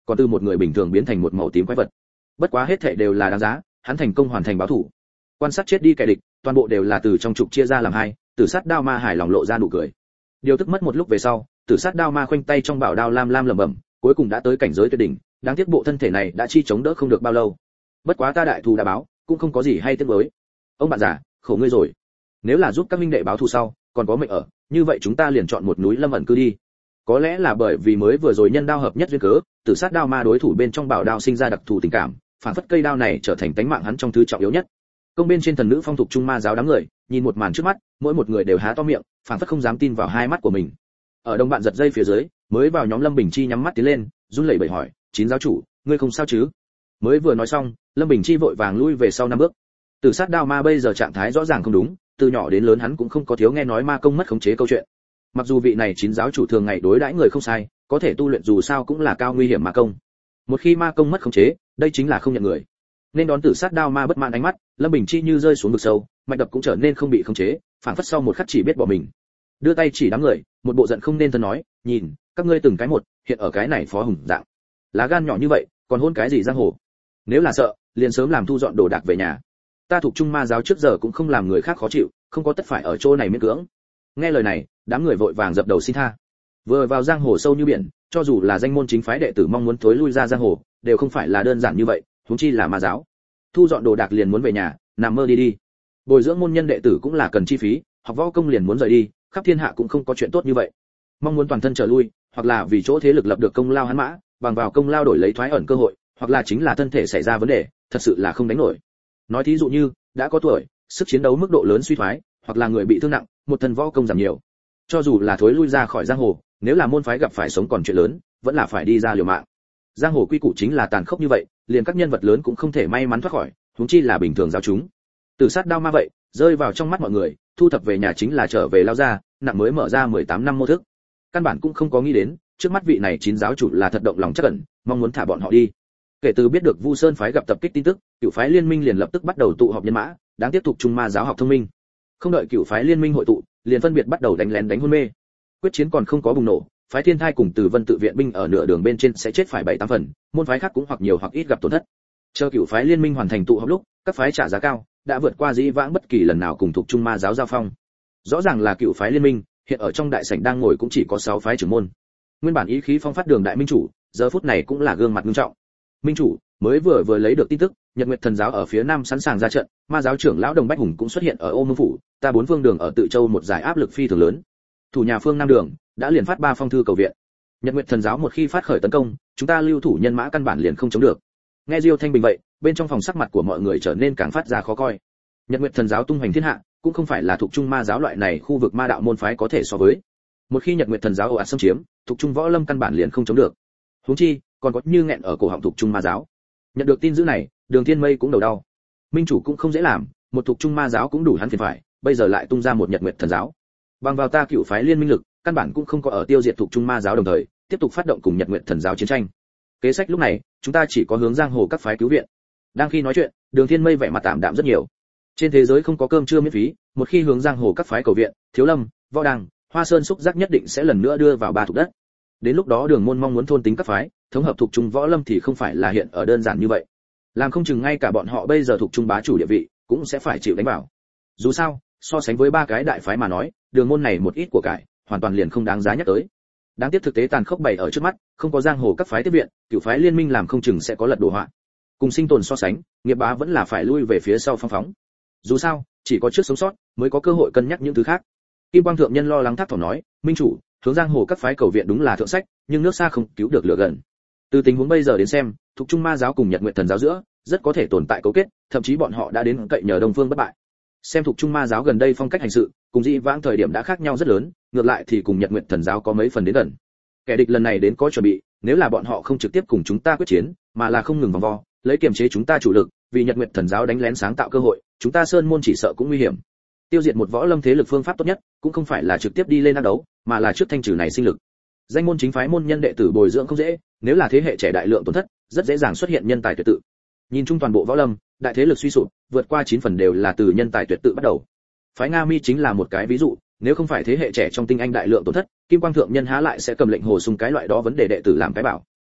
[SPEAKER 1] còn từ một người bình thường biến thành một màu tím quái vật. Bất quá hết thảy đều là đáng giá, hắn thành công hoàn thành báo thủ. Quan sát chết đi kẻ địch, toàn bộ đều là từ trong trục chia ra làm hai, Tử Sát Đao Ma hài lòng lộ ra nụ cười. Điều tức mất một lúc về sau, Tử Sát Đao Ma khoanh tay trong bảo đao lam lam lẩm bẩm, cuối cùng đã tới cảnh giới tuyệt đỉnh, đáng tiếc bộ thân thể này đã chi chống đỡ không được bao lâu. Bất quá ta đại thù đã báo, cũng không có gì hay tiếc nuối. Ông bạn già, khổ ngươi rồi. Nếu là giúp các minh đệ báo thù sau, còn có mệnh ở, như vậy chúng ta liền chọn một núi lâm ẩn cư đi. Có lẽ là bởi vì mới vừa rồi nhân đao hợp nhất duyên cớ, Tử Sát Đao Ma đối thủ bên trong bảo đao sinh ra đặc thù tình cảm, phản phất cây đao này trở thành tánh mạng hắn trong thứ trọng yếu nhất. Công bên trên thần nữ phong tục trung ma giáo đám người, nhìn một màn trước mắt, mỗi một người đều há to miệng, phản phất không dám tin vào hai mắt của mình. Ở đồng bạn giật dây phía dưới, mới vào nhóm Lâm Bình Chi nhắm mắt tiến lên, run lẩy bẩy hỏi, "Chín giáo chủ, ngươi không sao chứ?" Mới vừa nói xong, Lâm Bình Chi vội vàng lui về sau năm bước. Tử Sát Đao Ma bây giờ trạng thái rõ ràng không đúng, từ nhỏ đến lớn hắn cũng không có thiếu nghe nói ma công mất khống chế câu chuyện. Mặc dù vị này chín giáo chủ thường ngày đối đãi người không sai, có thể tu luyện dù sao cũng là cao nguy hiểm ma công. Một khi ma công mất khống chế, đây chính là không nhận người. Nên đón Tử Sát Đao Ma bất mãn ánh mắt, Lâm Bình Chi như rơi xuống vực sâu, mạch đập cũng trở nên không bị khống chế, phản phất sau một khắc chỉ biết bỏ mình. Đưa tay chỉ đám người, một bộ giận không nên thân nói, "Nhìn, các ngươi từng cái một, hiện ở cái này phó hùng dạng. Lá gan nhỏ như vậy, còn hôn cái gì giang hồ? Nếu là sợ, liền sớm làm thu dọn đồ đạc về nhà. Ta thuộc trung ma giáo trước giờ cũng không làm người khác khó chịu, không có tất phải ở chỗ này miễn cưỡng." Nghe lời này, đám người vội vàng dập đầu xin tha. Vừa vào giang hồ sâu như biển, cho dù là danh môn chính phái đệ tử mong muốn thối lui ra giang hồ, đều không phải là đơn giản như vậy, huống chi là ma giáo. Thu dọn đồ đạc liền muốn về nhà, nằm mơ đi đi. Bồi dưỡng môn nhân đệ tử cũng là cần chi phí, học võ công liền muốn rời đi, khắp thiên hạ cũng không có chuyện tốt như vậy. Mong muốn toàn thân trở lui, hoặc là vì chỗ thế lực lập được công lao hắn mã, bằng vào công lao đổi lấy thoái ẩn cơ hội, hoặc là chính là thân thể xảy ra vấn đề, thật sự là không đánh nổi. Nói thí dụ như, đã có tuổi, sức chiến đấu mức độ lớn suy thoái, hoặc là người bị thương nặng, một thân võ công giảm nhiều. Cho dù là thối lui ra khỏi giang hồ, nếu là môn phái gặp phải sống còn chuyện lớn, vẫn là phải đi ra liều mạng. Giang hồ quy củ chính là tàn khốc như vậy, liền các nhân vật lớn cũng không thể may mắn thoát khỏi, huống chi là bình thường giáo chúng. Tử Sát Đao Ma vậy, rơi vào trong mắt mọi người, thu thập về nhà chính là trở về lao ra, nặng mới mở ra mười tám năm mô thức. Căn bản cũng không có nghĩ đến, trước mắt vị này chín giáo chủ là thật động lòng chắc ẩn, mong muốn thả bọn họ đi. Kể từ biết được Vu Sơn phái gặp tập kích tin tức, cửu phái liên minh liền lập tức bắt đầu tụ họp nhân mã, đáng tiếp tục trung ma giáo học thông minh. Không đợi cửu phái liên minh hội tụ, liền phân biệt bắt đầu đánh lén đánh hôn mê. Quyết chiến còn không có bùng nổ, phái Thiên Thai cùng Từ Vân tự viện binh ở nửa đường bên trên sẽ chết phải bảy tám phần, môn phái khác cũng hoặc nhiều hoặc ít gặp tổn thất. Chờ cửu phái liên minh hoàn thành tụ họp lúc, các phái trả giá cao, đã vượt qua dĩ vãng bất kỳ lần nào cùng thuộc trung ma giáo giao phong. Rõ ràng là cửu phái liên minh, hiện ở trong đại sảnh đang ngồi cũng chỉ có sáu phái trưởng môn. Nguyên bản ý khí phong phát đường đại minh chủ, giờ phút này cũng là gương mặt nghiêm trọng. Minh chủ mới vừa vừa lấy được tin tức, Nhật Nguyệt thần giáo ở phía nam sẵn sàng ra trận, ma giáo trưởng lão Đồng Bách Hùng cũng xuất hiện ở Ô Mông phủ, ta bốn phương đường ở Tự Châu một giải áp lực phi thường lớn. Thủ nhà phương Nam đường đã liền phát ba phong thư cầu viện. Nhật Nguyệt thần giáo một khi phát khởi tấn công, chúng ta lưu thủ nhân mã căn bản liền không chống được. Nghe Diêu Thanh Bình vậy, bên trong phòng sắc mặt của mọi người trở nên càng phát ra khó coi. Nhật Nguyệt thần giáo tung hoành thiên hạ, cũng không phải là thuộc trung ma giáo loại này khu vực ma đạo môn phái có thể so với. Một khi Nhật Nguyệt thần giáo ồ ạt xâm chiếm, thuộc trung võ lâm căn bản liền không chống được. Huống chi, còn có như nghẹn ở cổ họng thuộc trung ma giáo. Nhận được tin dữ này, Đường Thiên Mây cũng đầu đau. Minh chủ cũng không dễ làm, một thuộc trung ma giáo cũng đủ hắn phiền phải, bây giờ lại tung ra một Nhật Nguyệt thần giáo. Bằng vào ta cựu phái liên minh lực, căn bản cũng không có ở tiêu diệt thuộc trung ma giáo đồng thời, tiếp tục phát động cùng Nhật Nguyệt thần giáo chiến tranh. Kế sách lúc này, chúng ta chỉ có hướng giang hồ các phái cứu viện. Đang khi nói chuyện, Đường Thiên Mây vẻ mặt tạm đạm rất nhiều. Trên thế giới không có cơm trưa miễn phí, một khi hướng giang hồ các phái cầu viện, Thiếu Lâm, Võ Đăng, Hoa Sơn xúc giác nhất định sẽ lần nữa đưa vào ba thuộc đất. Đến lúc đó Đường môn mong muốn thôn tính các phái, thống hợp thuộc trung võ lâm thì không phải là hiện ở đơn giản như vậy. Làm không chừng ngay cả bọn họ bây giờ thuộc trung bá chủ địa vị, cũng sẽ phải chịu đánh vào. Dù sao, so sánh với ba cái đại phái mà nói, Đường môn này một ít của cải, hoàn toàn liền không đáng giá nhắc tới. Đáng tiếc thực tế tàn khốc bày ở trước mắt, không có giang hồ các phái tiếp viện, cửu phái liên minh làm không chừng sẽ có lật đổ họa. Cùng sinh tồn so sánh, nghiệp bá vẫn là phải lui về phía sau phong phóng. Dù sao, chỉ có trước sống sót mới có cơ hội cân nhắc những thứ khác. Kim Quang thượng nhân lo lắng thác thỏm nói, minh chủ, hướng giang hồ các phái cầu viện đúng là thượng sách, nhưng nước xa không cứu được lửa gần. Từ tình huống bây giờ đến xem, thuộc trung ma giáo cùng Nhật Nguyệt thần giáo giữa rất có thể tồn tại cấu kết, thậm chí bọn họ đã đến cậy nhờ Đông Phương bất bại. Xem thuộc trung ma giáo gần đây phong cách hành sự, cùng dị vãng thời điểm đã khác nhau rất lớn, ngược lại thì cùng Nhật Nguyệt thần giáo có mấy phần đến gần. Kẻ địch lần này đến có chuẩn bị, nếu là bọn họ không trực tiếp cùng chúng ta quyết chiến, mà là không ngừng vòng vo, lấy kiềm chế chúng ta chủ lực, vì Nhật Nguyệt thần giáo đánh lén sáng tạo cơ hội, chúng ta sơn môn chỉ sợ cũng nguy hiểm. Tiêu diệt một võ lâm thế lực phương pháp tốt nhất, cũng không phải là trực tiếp đi lên đắc đấu, mà là trước thanh trừ này sinh lực. Danh môn chính phái môn nhân đệ tử bồi dưỡng không dễ, nếu là thế hệ trẻ đại lượng tổn thất, rất dễ dàng xuất hiện nhân tài tuyệt tự. Nhìn chung toàn bộ võ lâm, đại thế lực suy sụp, vượt qua chín phần đều là từ nhân tài tuyệt tự bắt đầu. Phái Nga Mi chính là một cái ví dụ, nếu không phải thế hệ trẻ trong tinh anh đại lượng tổn thất, Kim Quang thượng nhân há lại sẽ cầm lệnh hồ sung cái loại đó vấn đề đệ tử làm cái bảo.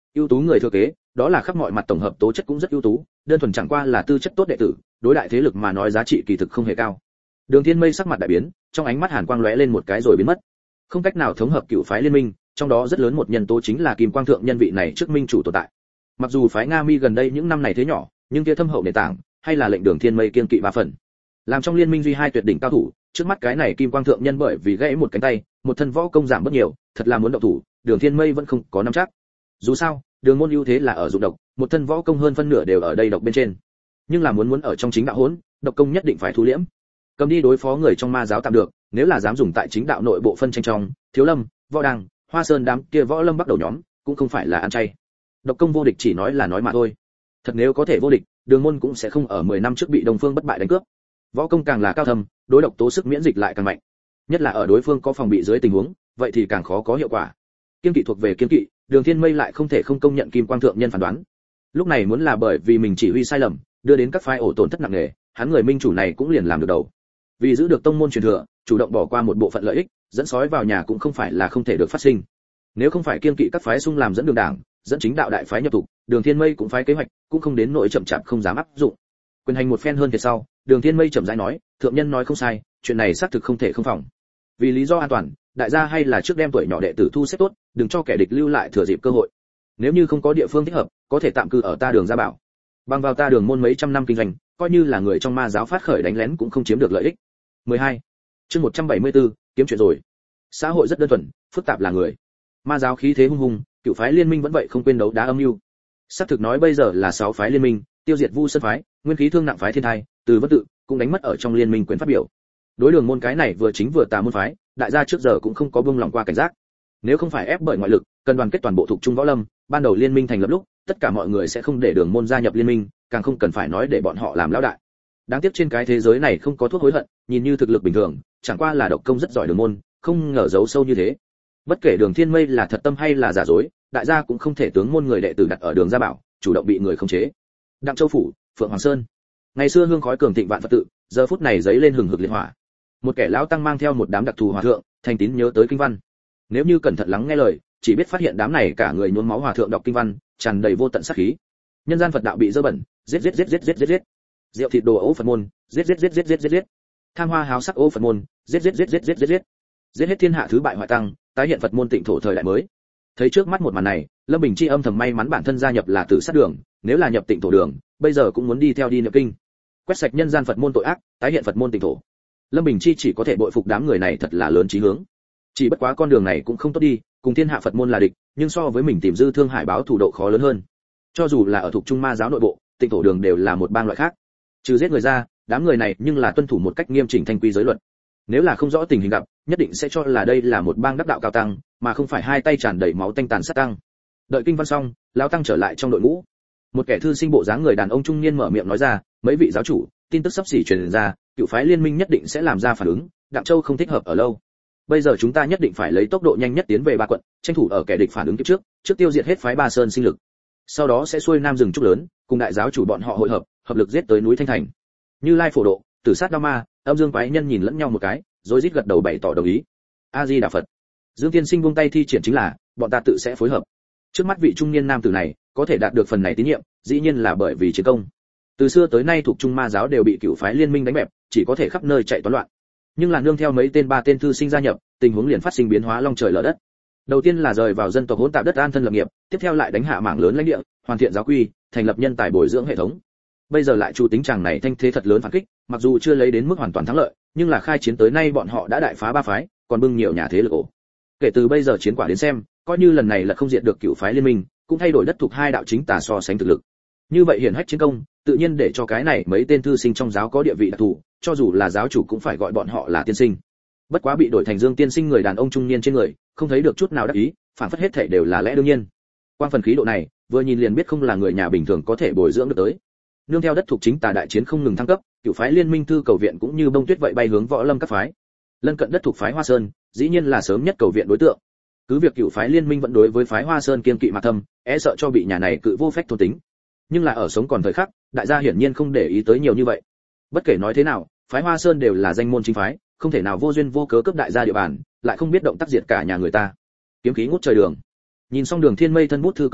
[SPEAKER 1] ưu tú người thừa kế, đó là khắp mọi mặt tổng hợp tố chất cũng rất ưu tú, đơn thuần chẳng qua là tư chất tốt đệ tử, đối đại thế lực mà nói giá trị kỳ thực không hề cao. Đường Thiên Mây sắc mặt đại biến, trong ánh mắt hàn quang lóe lên một cái rồi biến mất. Không cách nào thống hợp cựu phái liên minh, trong đó rất lớn một nhân tố chính là Kim Quang thượng nhân vị này trước minh chủ tồn tại. Mặc dù phái Nga Mi gần đây những năm này thế nhỏ, nhưng kia thâm hậu nền tảng, hay là lệnh Đường Thiên Mây kiên kỵ ba phần. Làm trong liên minh duy hai tuyệt đỉnh cao thủ, trước mắt cái này Kim Quang thượng nhân bởi vì gãy một cánh tay, một thân võ công giảm bất nhiều, thật là muốn động thủ, Đường Thiên Mây vẫn không có nắm chắc. Dù sao, Đường môn ưu thế là ở dụng độc, một thân võ công hơn phân nửa đều ở đây độc bên trên. Nhưng là muốn muốn ở trong chính đạo hỗn, độc công nhất định phải thu liễm. Cầm đi đối phó người trong ma giáo tạm được, nếu là dám dùng tại chính đạo nội bộ phân tranh trong, Thiếu Lâm, Võ Đăng, Hoa Sơn đám kia võ lâm bắt đầu nhóm, cũng không phải là ăn chay. Độc công vô địch chỉ nói là nói mà thôi. Thật nếu có thể vô địch, Đường môn cũng sẽ không ở mười năm trước bị Đông Phương bất bại đánh cướp. Võ công càng là cao thâm, đối độc tố sức miễn dịch lại càng mạnh. Nhất là ở đối phương có phòng bị dưới tình huống, vậy thì càng khó có hiệu quả. Kiên kỵ thuộc về kiên kỵ, Đường Thiên Mây lại không thể không công nhận Kim Quang thượng nhân phán đoán. Lúc này muốn là bởi vì mình chỉ huy sai lầm, đưa đến các phái ổ tổn thất nặng nề, hắn người minh chủ này cũng liền làm được đầu. Vì giữ được tông môn truyền thừa, chủ động bỏ qua một bộ phận lợi ích, dẫn sói vào nhà cũng không phải là không thể được phát sinh. Nếu không phải kiên kỵ các phái xung làm dẫn đường đảng, dẫn chính đạo đại phái nhập tục, Đường Thiên Mây cũng phái kế hoạch, cũng không đến nỗi chậm chạp không dám áp dụng. Quyền hành một phen hơn thiệt sau, Đường Thiên Mây chậm rãi nói, thượng nhân nói không sai, chuyện này xác thực không thể không phòng. Vì lý do an toàn, đại gia hay là trước đem tuổi nhỏ đệ tử thu xếp tốt, đừng cho kẻ địch lưu lại thừa dịp cơ hội. Nếu như không có địa phương thích hợp, có thể tạm cư ở ta Đường gia bảo. Bằng vào ta Đường môn mấy trăm năm kinh doanh, coi như là người trong ma giáo phát khởi đánh lén cũng không chiếm được lợi ích. mười hai. Chương một trăm bảy mươi tư, kiếm chuyện rồi. Xã hội rất đơn thuần, phức tạp là người. Ma giáo khí thế hung hùng, cựu phái liên minh vẫn vậy không quên đấu đá âm mưu. Sắp thực nói bây giờ là sáu phái liên minh, tiêu diệt Vu Sơn phái, nguyên khí thương nặng phái Thiên Thai, Từ Vân tự cũng đánh mất ở trong liên minh quyền phát biểu. Đối Đường môn cái này vừa chính vừa tà môn phái, đại gia trước giờ cũng không có buông lòng qua cảnh giác. Nếu không phải ép bởi ngoại lực, cần đoàn kết toàn bộ thuộc trung võ lâm, ban đầu liên minh thành lập lúc, tất cả mọi người sẽ không để Đường môn gia nhập liên minh, càng không cần phải nói để bọn họ làm lão đại. Đáng tiếc trên cái thế giới này không có thuốc hối hận, nhìn như thực lực bình thường, chẳng qua là độc công rất giỏi Đường môn, không ngờ giấu sâu như thế. Bất kể Đường Thiên Mây là thật tâm hay là giả dối, đại gia cũng không thể tướng môn người đệ tử đặt ở Đường gia bảo, chủ động bị người khống chế. Đặng Châu phủ, Phượng Hoàng Sơn. Ngày xưa hương khói cường thịnh vạn Phật tự, giờ phút này giấy lên hừng hực liệt hỏa. Một kẻ lão tăng mang theo một đám đặc thù hòa thượng, thành tín nhớ tới kinh văn. Nếu như cẩn thận lắng nghe lời, chỉ biết phát hiện đám này cả người nhuốm máu hòa thượng đọc kinh văn, tràn đầy vô tận sát khí. Nhân gian Phật đạo bị dơ bẩn, giết giết giết giết giết giết giết. Rượu thịt đồ ấu Phật môn, giết giết giết giết giết giết giết. Tham hoa háo sắc ô Phật môn, giết giết giết giết giết giết giết. Giết hết thiên hạ thứ bại hoại tăng, tái hiện Phật môn tịnh thổ thời đại mới. Thấy trước mắt một màn này, Lâm Bình Chi âm thầm may mắn bản thân gia nhập là tử sát đường, nếu là nhập tịnh thổ đường, bây giờ cũng muốn đi theo đi niệm kinh. Quét sạch nhân gian Phật môn tội ác, tái hiện Phật môn tịnh thổ. Lâm Bình Chi chỉ có thể bội phục đám người này thật là lớn chí hướng. Chỉ bất quá con đường này cũng không tốt đi, cùng thiên hạ Phật môn là địch, nhưng so với mình tìm dư thương hải báo thủ độ khó lớn hơn. Cho dù là ở thuộc trung ma giáo nội bộ, tịnh thổ đường đều là một bang loại khác. Trừ giết người ra, đám người này nhưng là tuân thủ một cách nghiêm chỉnh thanh quy giới luật. Nếu là không rõ tình hình gặp, nhất định sẽ cho là đây là một bang đắc đạo cao tăng, mà không phải hai tay tràn đầy máu tanh tàn sát tăng. Đợi kinh văn xong, lão tăng trở lại trong đội ngũ. Một kẻ thư sinh bộ dáng người đàn ông trung niên mở miệng nói ra, mấy vị giáo chủ, tin tức sắp xỉ truyền ra, cựu phái liên minh nhất định sẽ làm ra phản ứng, Đặng Châu không thích hợp ở lâu. Bây giờ chúng ta nhất định phải lấy tốc độ nhanh nhất tiến về ba quận, tranh thủ ở kẻ địch phản ứng kịp trước, trước tiêu diệt hết phái Ba Sơn sinh lực. Sau đó sẽ xuôi nam rừng trúc lớn, cùng đại giáo chủ bọn họ hội hợp, hợp lực giết tới núi Thanh Thành. Như Lai Phổ Độ, Tử Sát Đao Ma, Âm Dương Quái Nhân nhìn lẫn nhau một cái, rồi rít gật đầu bày tỏ đồng ý. A Di Đà Phật. Dương Tiên Sinh buông tay thi triển chính là, bọn ta tự sẽ phối hợp. Trước mắt vị trung niên nam tử này, có thể đạt được phần này tín nhiệm, dĩ nhiên là bởi vì chiến công. Từ xưa tới nay thuộc trung ma giáo đều bị cựu phái liên minh đánh bẹp, chỉ có thể khắp nơi chạy toán loạn. Nhưng là nương theo mấy tên ba tên thư sinh gia nhập, tình huống liền phát sinh biến hóa long trời lở đất. Đầu tiên là rời vào dân tộc hỗn tạp đất an thân lập nghiệp, tiếp theo lại đánh hạ mảng lớn lãnh địa, hoàn thiện giáo quy, thành lập nhân tài bồi dưỡng hệ thống. Bây giờ lại chủ tính chàng này thanh thế thật lớn phản kích, mặc dù chưa lấy đến mức hoàn toàn thắng lợi, nhưng là khai chiến tới nay bọn họ đã đại phá ba phái, còn bưng nhiều nhà thế lực ổ. Kể từ bây giờ chiến quả đến xem, coi như lần này là không diệt được cựu phái liên minh, cũng thay đổi đất thuộc hai đạo chính tà so sánh thực lực. Như vậy hiển hách chiến công, tự nhiên để cho cái này mấy tên thư sinh trong giáo có địa vị đặc thù, cho dù là giáo chủ cũng phải gọi bọn họ là tiên sinh. Bất quá bị đổi thành Dương tiên sinh người đàn ông trung niên trên người, không thấy được chút nào đắc ý, phản phất hết thảy đều là lẽ đương nhiên. Quang phần khí độ này, vừa nhìn liền biết không là người nhà bình thường có thể bồi dưỡng được tới. Nương theo đất thuộc chính tà đại chiến không ngừng thăng cấp, cựu phái liên minh thư cầu viện cũng như bông tuyết vậy bay hướng võ lâm các phái. Lân cận đất thuộc phái Hoa Sơn, dĩ nhiên là sớm nhất cầu viện đối tượng. Cứ việc cựu phái liên minh vẫn đối với phái Hoa Sơn kiên kỵ mà thâm, e sợ cho bị nhà này cự vô phách thôn tính. Nhưng là ở sống còn thời khắc, đại gia hiển nhiên không để ý tới nhiều như vậy. Bất kể nói thế nào, phái Hoa Sơn đều là danh môn chính phái, không thể nào vô duyên vô cớ cướp đại gia địa bàn, lại không biết động tác diệt cả nhà người ta. Kiếm khí ngút trời đường. Nhìn xong Đường Thiên Mây thân bút thư cầu viện,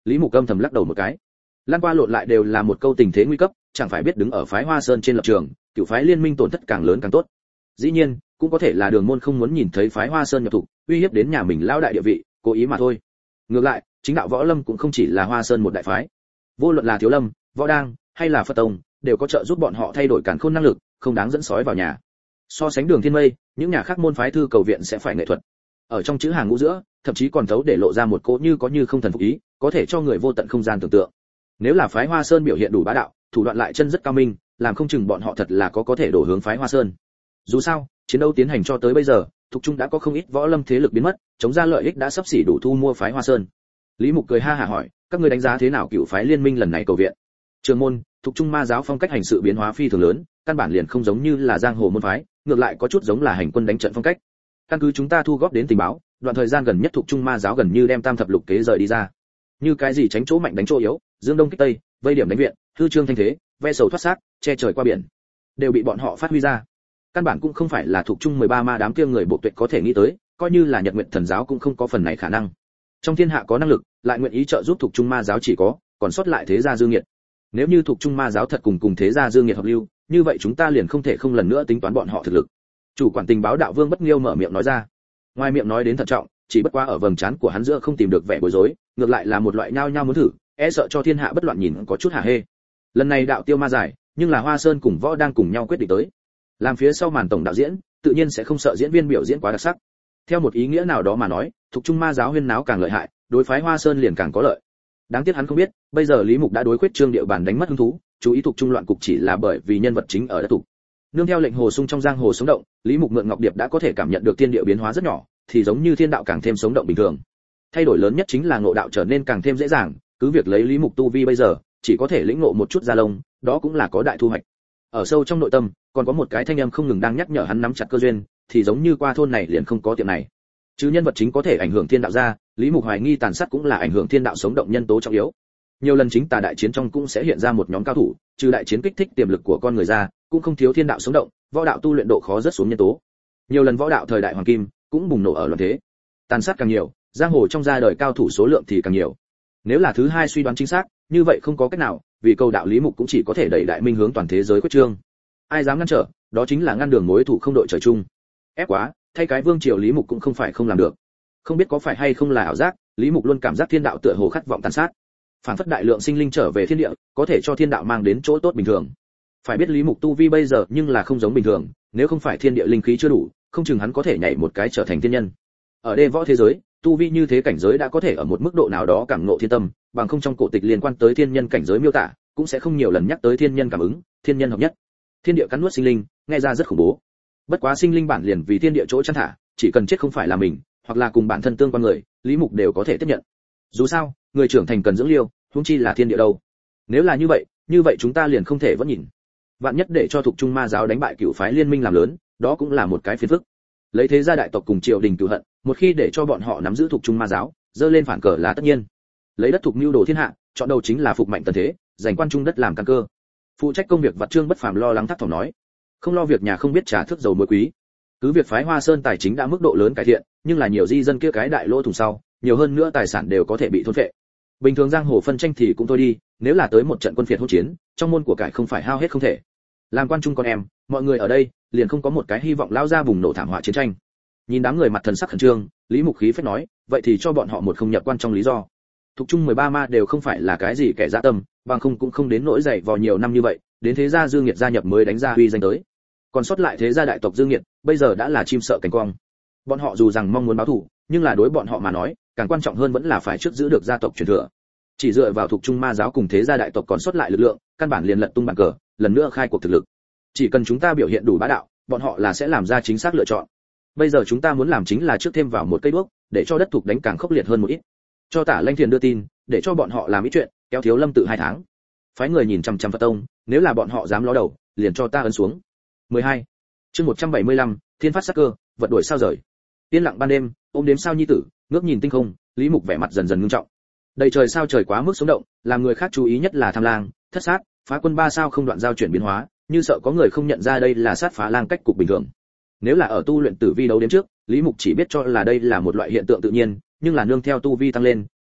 [SPEAKER 1] Lý Mục âm thầm lắc đầu một cái. Lan qua lộn lại đều là một câu tình thế nguy cấp, chẳng phải biết đứng ở phái Hoa Sơn trên lập trường, cựu phái liên minh tổn thất càng lớn càng tốt. Dĩ nhiên, cũng có thể là Đường môn không muốn nhìn thấy phái Hoa Sơn nhập thủ, uy hiếp đến nhà mình lão đại địa vị, cố ý mà thôi. Ngược lại, chính đạo Võ Lâm cũng không chỉ là Hoa Sơn một đại phái. Vô luận là Thiếu Lâm, Võ Đang hay là Phật Tông, đều có trợ giúp bọn họ thay đổi càn khôn năng lực, không đáng dẫn sói vào nhà. So sánh Đường Thiên Mây, những nhà khác môn phái thư cầu viện sẽ phải nghệ thuật. Ở trong chữ hàng ngũ giữa, thậm chí còn thấu để lộ ra một cỗ như có như không thần phục ý, có thể cho người vô tận không gian tưởng tượng. Nếu là phái Hoa Sơn biểu hiện đủ bá đạo, thủ đoạn lại chân rất cao minh, làm không chừng bọn họ thật là có có thể đổ hướng phái Hoa Sơn. Dù sao, chiến đấu tiến hành cho tới bây giờ, thuộc trung đã có không ít võ lâm thế lực biến mất, chống ra lợi ích đã sắp xỉ đủ thu mua phái Hoa Sơn. Lý Mục cười ha hả hỏi, các ngươi đánh giá thế nào cựu phái liên minh lần này cầu viện? Trường môn, thuộc trung ma giáo phong cách hành sự biến hóa phi thường lớn, căn bản liền không giống như là giang hồ môn phái, ngược lại có chút giống là hành quân đánh trận phong cách. Căn cứ chúng ta thu góp đến tình báo, đoạn thời gian gần nhất thuộc trung ma giáo gần như đem tam thập lục kế rời đi ra. Như cái gì tránh chỗ mạnh đánh chỗ yếu, dương đông kích tây, vây điểm đánh viện, hư trương thanh thế, ve sầu thoát xác, che trời qua biển, đều bị bọn họ phát huy ra. Căn bản cũng không phải là thuộc trung mười ba ma đám kia người bộ tuyệt có thể nghĩ tới, coi như là Nhật Nguyệt Thần giáo cũng không có phần này khả năng. Trong thiên hạ có năng lực, lại nguyện ý trợ giúp thuộc trung ma giáo chỉ có, còn sót lại thế gia dương nghiệt. Nếu như thuộc trung ma giáo thật cùng cùng thế gia dương nghiệt hợp lưu, như vậy chúng ta liền không thể không lần nữa tính toán bọn họ thực lực. Chủ quản tình báo đạo Vương Bất Nghiêu mở miệng nói ra. Ngoài miệng nói đến thận trọng, chỉ bất quá ở vầng trán của hắn giữa không tìm được vẻ bối rối, ngược lại là một loại nhao nhao muốn thử, e sợ cho thiên hạ bất loạn nhìn có chút hả hê. Lần này đạo tiêu ma giải, nhưng là Hoa Sơn cùng Võ đang cùng nhau quyết định tới. Làm phía sau màn tổng đạo diễn, tự nhiên sẽ không sợ diễn viên biểu diễn quá đặc sắc. Theo một ý nghĩa nào đó mà nói, thuộc trung ma giáo huyên náo càng lợi hại, đối phái Hoa Sơn liền càng có lợi. Đáng tiếc hắn không biết, bây giờ Lý Mục đã đối khuyết trương địa bàn đánh mất hứng thú, chú ý thuộc trung loạn cục chỉ là bởi vì nhân vật chính ở đất tục. Nương theo lệnh hồ sung trong giang hồ sống động, Lý Mục mượn ngọc điệp đã có thể cảm nhận được thiên địa biến hóa rất nhỏ, thì giống như thiên đạo càng thêm sống động bình thường. Thay đổi lớn nhất chính là ngộ đạo trở nên càng thêm dễ dàng, cứ việc lấy Lý Mục tu vi bây giờ, chỉ có thể lĩnh ngộ một chút gia lông, đó cũng là có đại thu hoạch. Ở sâu trong nội tâm, còn có một cái thanh âm không ngừng đang nhắc nhở hắn nắm chặt cơ duyên, thì giống như qua thôn này liền không có tiệm này. Chứ nhân vật chính có thể ảnh hưởng thiên đạo ra, Lý Mục hoài nghi tàn sát cũng là ảnh hưởng thiên đạo sống động nhân tố trọng yếu. Nhiều lần chính tà đại chiến trong cũng sẽ hiện ra một nhóm cao thủ, trừ đại chiến kích thích tiềm lực của con người ra, cũng không thiếu thiên đạo sống động, võ đạo tu luyện độ khó rất xuống nhân tố. Nhiều lần võ đạo thời đại hoàng kim cũng bùng nổ ở loạn thế. Tàn sát càng nhiều, giang hồ trong gia đời cao thủ số lượng thì càng nhiều. Nếu là thứ hai suy đoán chính xác, như vậy không có cách nào, vì câu đạo Lý Mục cũng chỉ có thể đẩy đại minh hướng toàn thế giới quyết trương. Ai dám ngăn trở, đó chính là ngăn đường mối thủ không đội trời chung. Ép quá, thay cái vương triều Lý Mục cũng không phải không làm được. Không biết có phải hay không là ảo giác, Lý Mục luôn cảm giác thiên đạo tựa hồ khát vọng tàn sát. Phản phất đại lượng sinh linh trở về thiên địa, có thể cho thiên đạo mang đến chỗ tốt bình thường. Phải biết Lý Mục tu vi bây giờ nhưng là không giống bình thường, nếu không phải thiên địa linh khí chưa đủ, không chừng hắn có thể nhảy một cái trở thành thiên nhân. Ở đê võ thế giới, tu vi như thế cảnh giới đã có thể ở một mức độ nào đó cảm ngộ thiên tâm, bằng không trong cổ tịch liên quan tới thiên nhân cảnh giới miêu tả, cũng sẽ không nhiều lần nhắc tới thiên nhân cảm ứng, thiên nhân hợp nhất. Thiên địa cắn nuốt sinh linh, nghe ra rất khủng bố. Bất quá sinh linh bản liền vì thiên địa chỗ chăn thả, chỉ cần chết không phải là mình, hoặc là cùng bản thân tương quan người, Lý Mục đều có thể tiếp nhận. Dù sao, người trưởng thành cần dưỡng liêu, huống chi là thiên địa đâu. Nếu là như vậy, như vậy chúng ta liền không thể vẫn nhìn. Vạn nhất để cho thuộc trung ma giáo đánh bại cửu phái liên minh làm lớn, đó cũng là một cái phiền phức. Lấy thế gia đại tộc cùng triều đình cửu hận, một khi để cho bọn họ nắm giữ thuộc trung ma giáo, dơ lên phản cờ là tất nhiên. Lấy đất thuộc mưu đồ thiên hạ, chọn đầu chính là phục mạnh tần thế, giành quan trung đất làm căn cơ. Phụ trách công việc vặt Trương Bất Phàm lo lắng thắc thỏm nói, không lo việc nhà không biết trả thước dầu muối quý. Cứ việc phái Hoa Sơn tài chính đã mức độ lớn cải thiện, nhưng là nhiều di dân kia cái đại lỗ thủng sau, nhiều hơn nữa tài sản đều có thể bị thôn phệ. Bình thường giang hồ phân tranh thì cũng thôi đi, nếu là tới một trận quân phiệt hỗn chiến, trong môn của cải không phải hao hết không thể. Làm quan trung con em, mọi người ở đây liền không có một cái hy vọng lao ra bùng nổ thảm họa chiến tranh. Nhìn đám người mặt thần sắc khẩn trương, Lý Mục khí phách nói, vậy thì cho bọn họ một không nhập quan trong lý do. Thuộc trung mười ba ma đều không phải là cái gì kẻ dã tâm, bằng không cũng không đến nỗi dày vò nhiều năm như vậy, đến thế gia Dương Nghiệt gia nhập mới đánh ra uy danh tới. Còn sót lại thế gia đại tộc Dương Nghiệt, bây giờ đã là chim sợ cánh quang. Bọn họ dù rằng mong muốn báo thù, nhưng là đối bọn họ mà nói, càng quan trọng hơn vẫn là phải trước giữ được gia tộc truyền thừa. Chỉ dựa vào thuộc trung ma giáo cùng thế gia đại tộc còn sót lại lực lượng, căn bản liền lật tung bàn cờ, lần nữa khai cuộc thực lực. Chỉ cần chúng ta biểu hiện đủ bá đạo, bọn họ là sẽ làm ra chính xác lựa chọn. Bây giờ chúng ta muốn làm chính là trước thêm vào một cây đuốc, để cho đất thuộc đánh càng khốc liệt hơn một ít. Cho Tả Lanh Thiền đưa tin, để cho bọn họ làm ít chuyện, kéo Thiếu Lâm tự hai tháng. Phái người nhìn chằm chằm Phật tông, nếu là bọn họ dám ló đầu, liền cho ta ấn xuống. mười hai. Chương một trăm bảy mươi lăm, Thiên phát sắc cơ, vật đuổi sao rời. Yên lặng ban đêm, ôm đếm sao nhi tử, ngước nhìn tinh không, Lý Mục vẻ mặt dần dần ngưng trọng. Đầy trời sao trời quá mức sống động, làm người khác chú ý nhất là tham lang, thất sát, phá quân ba sao không đoạn giao chuyển biến hóa, như sợ có người không nhận ra đây là sát phá lang cách cục bình thường. Nếu là ở tu luyện tử vi đấu đến trước, Lý Mục chỉ biết cho là đây là một loại hiện tượng tự nhiên, nhưng là nương theo tu vi tăng lên,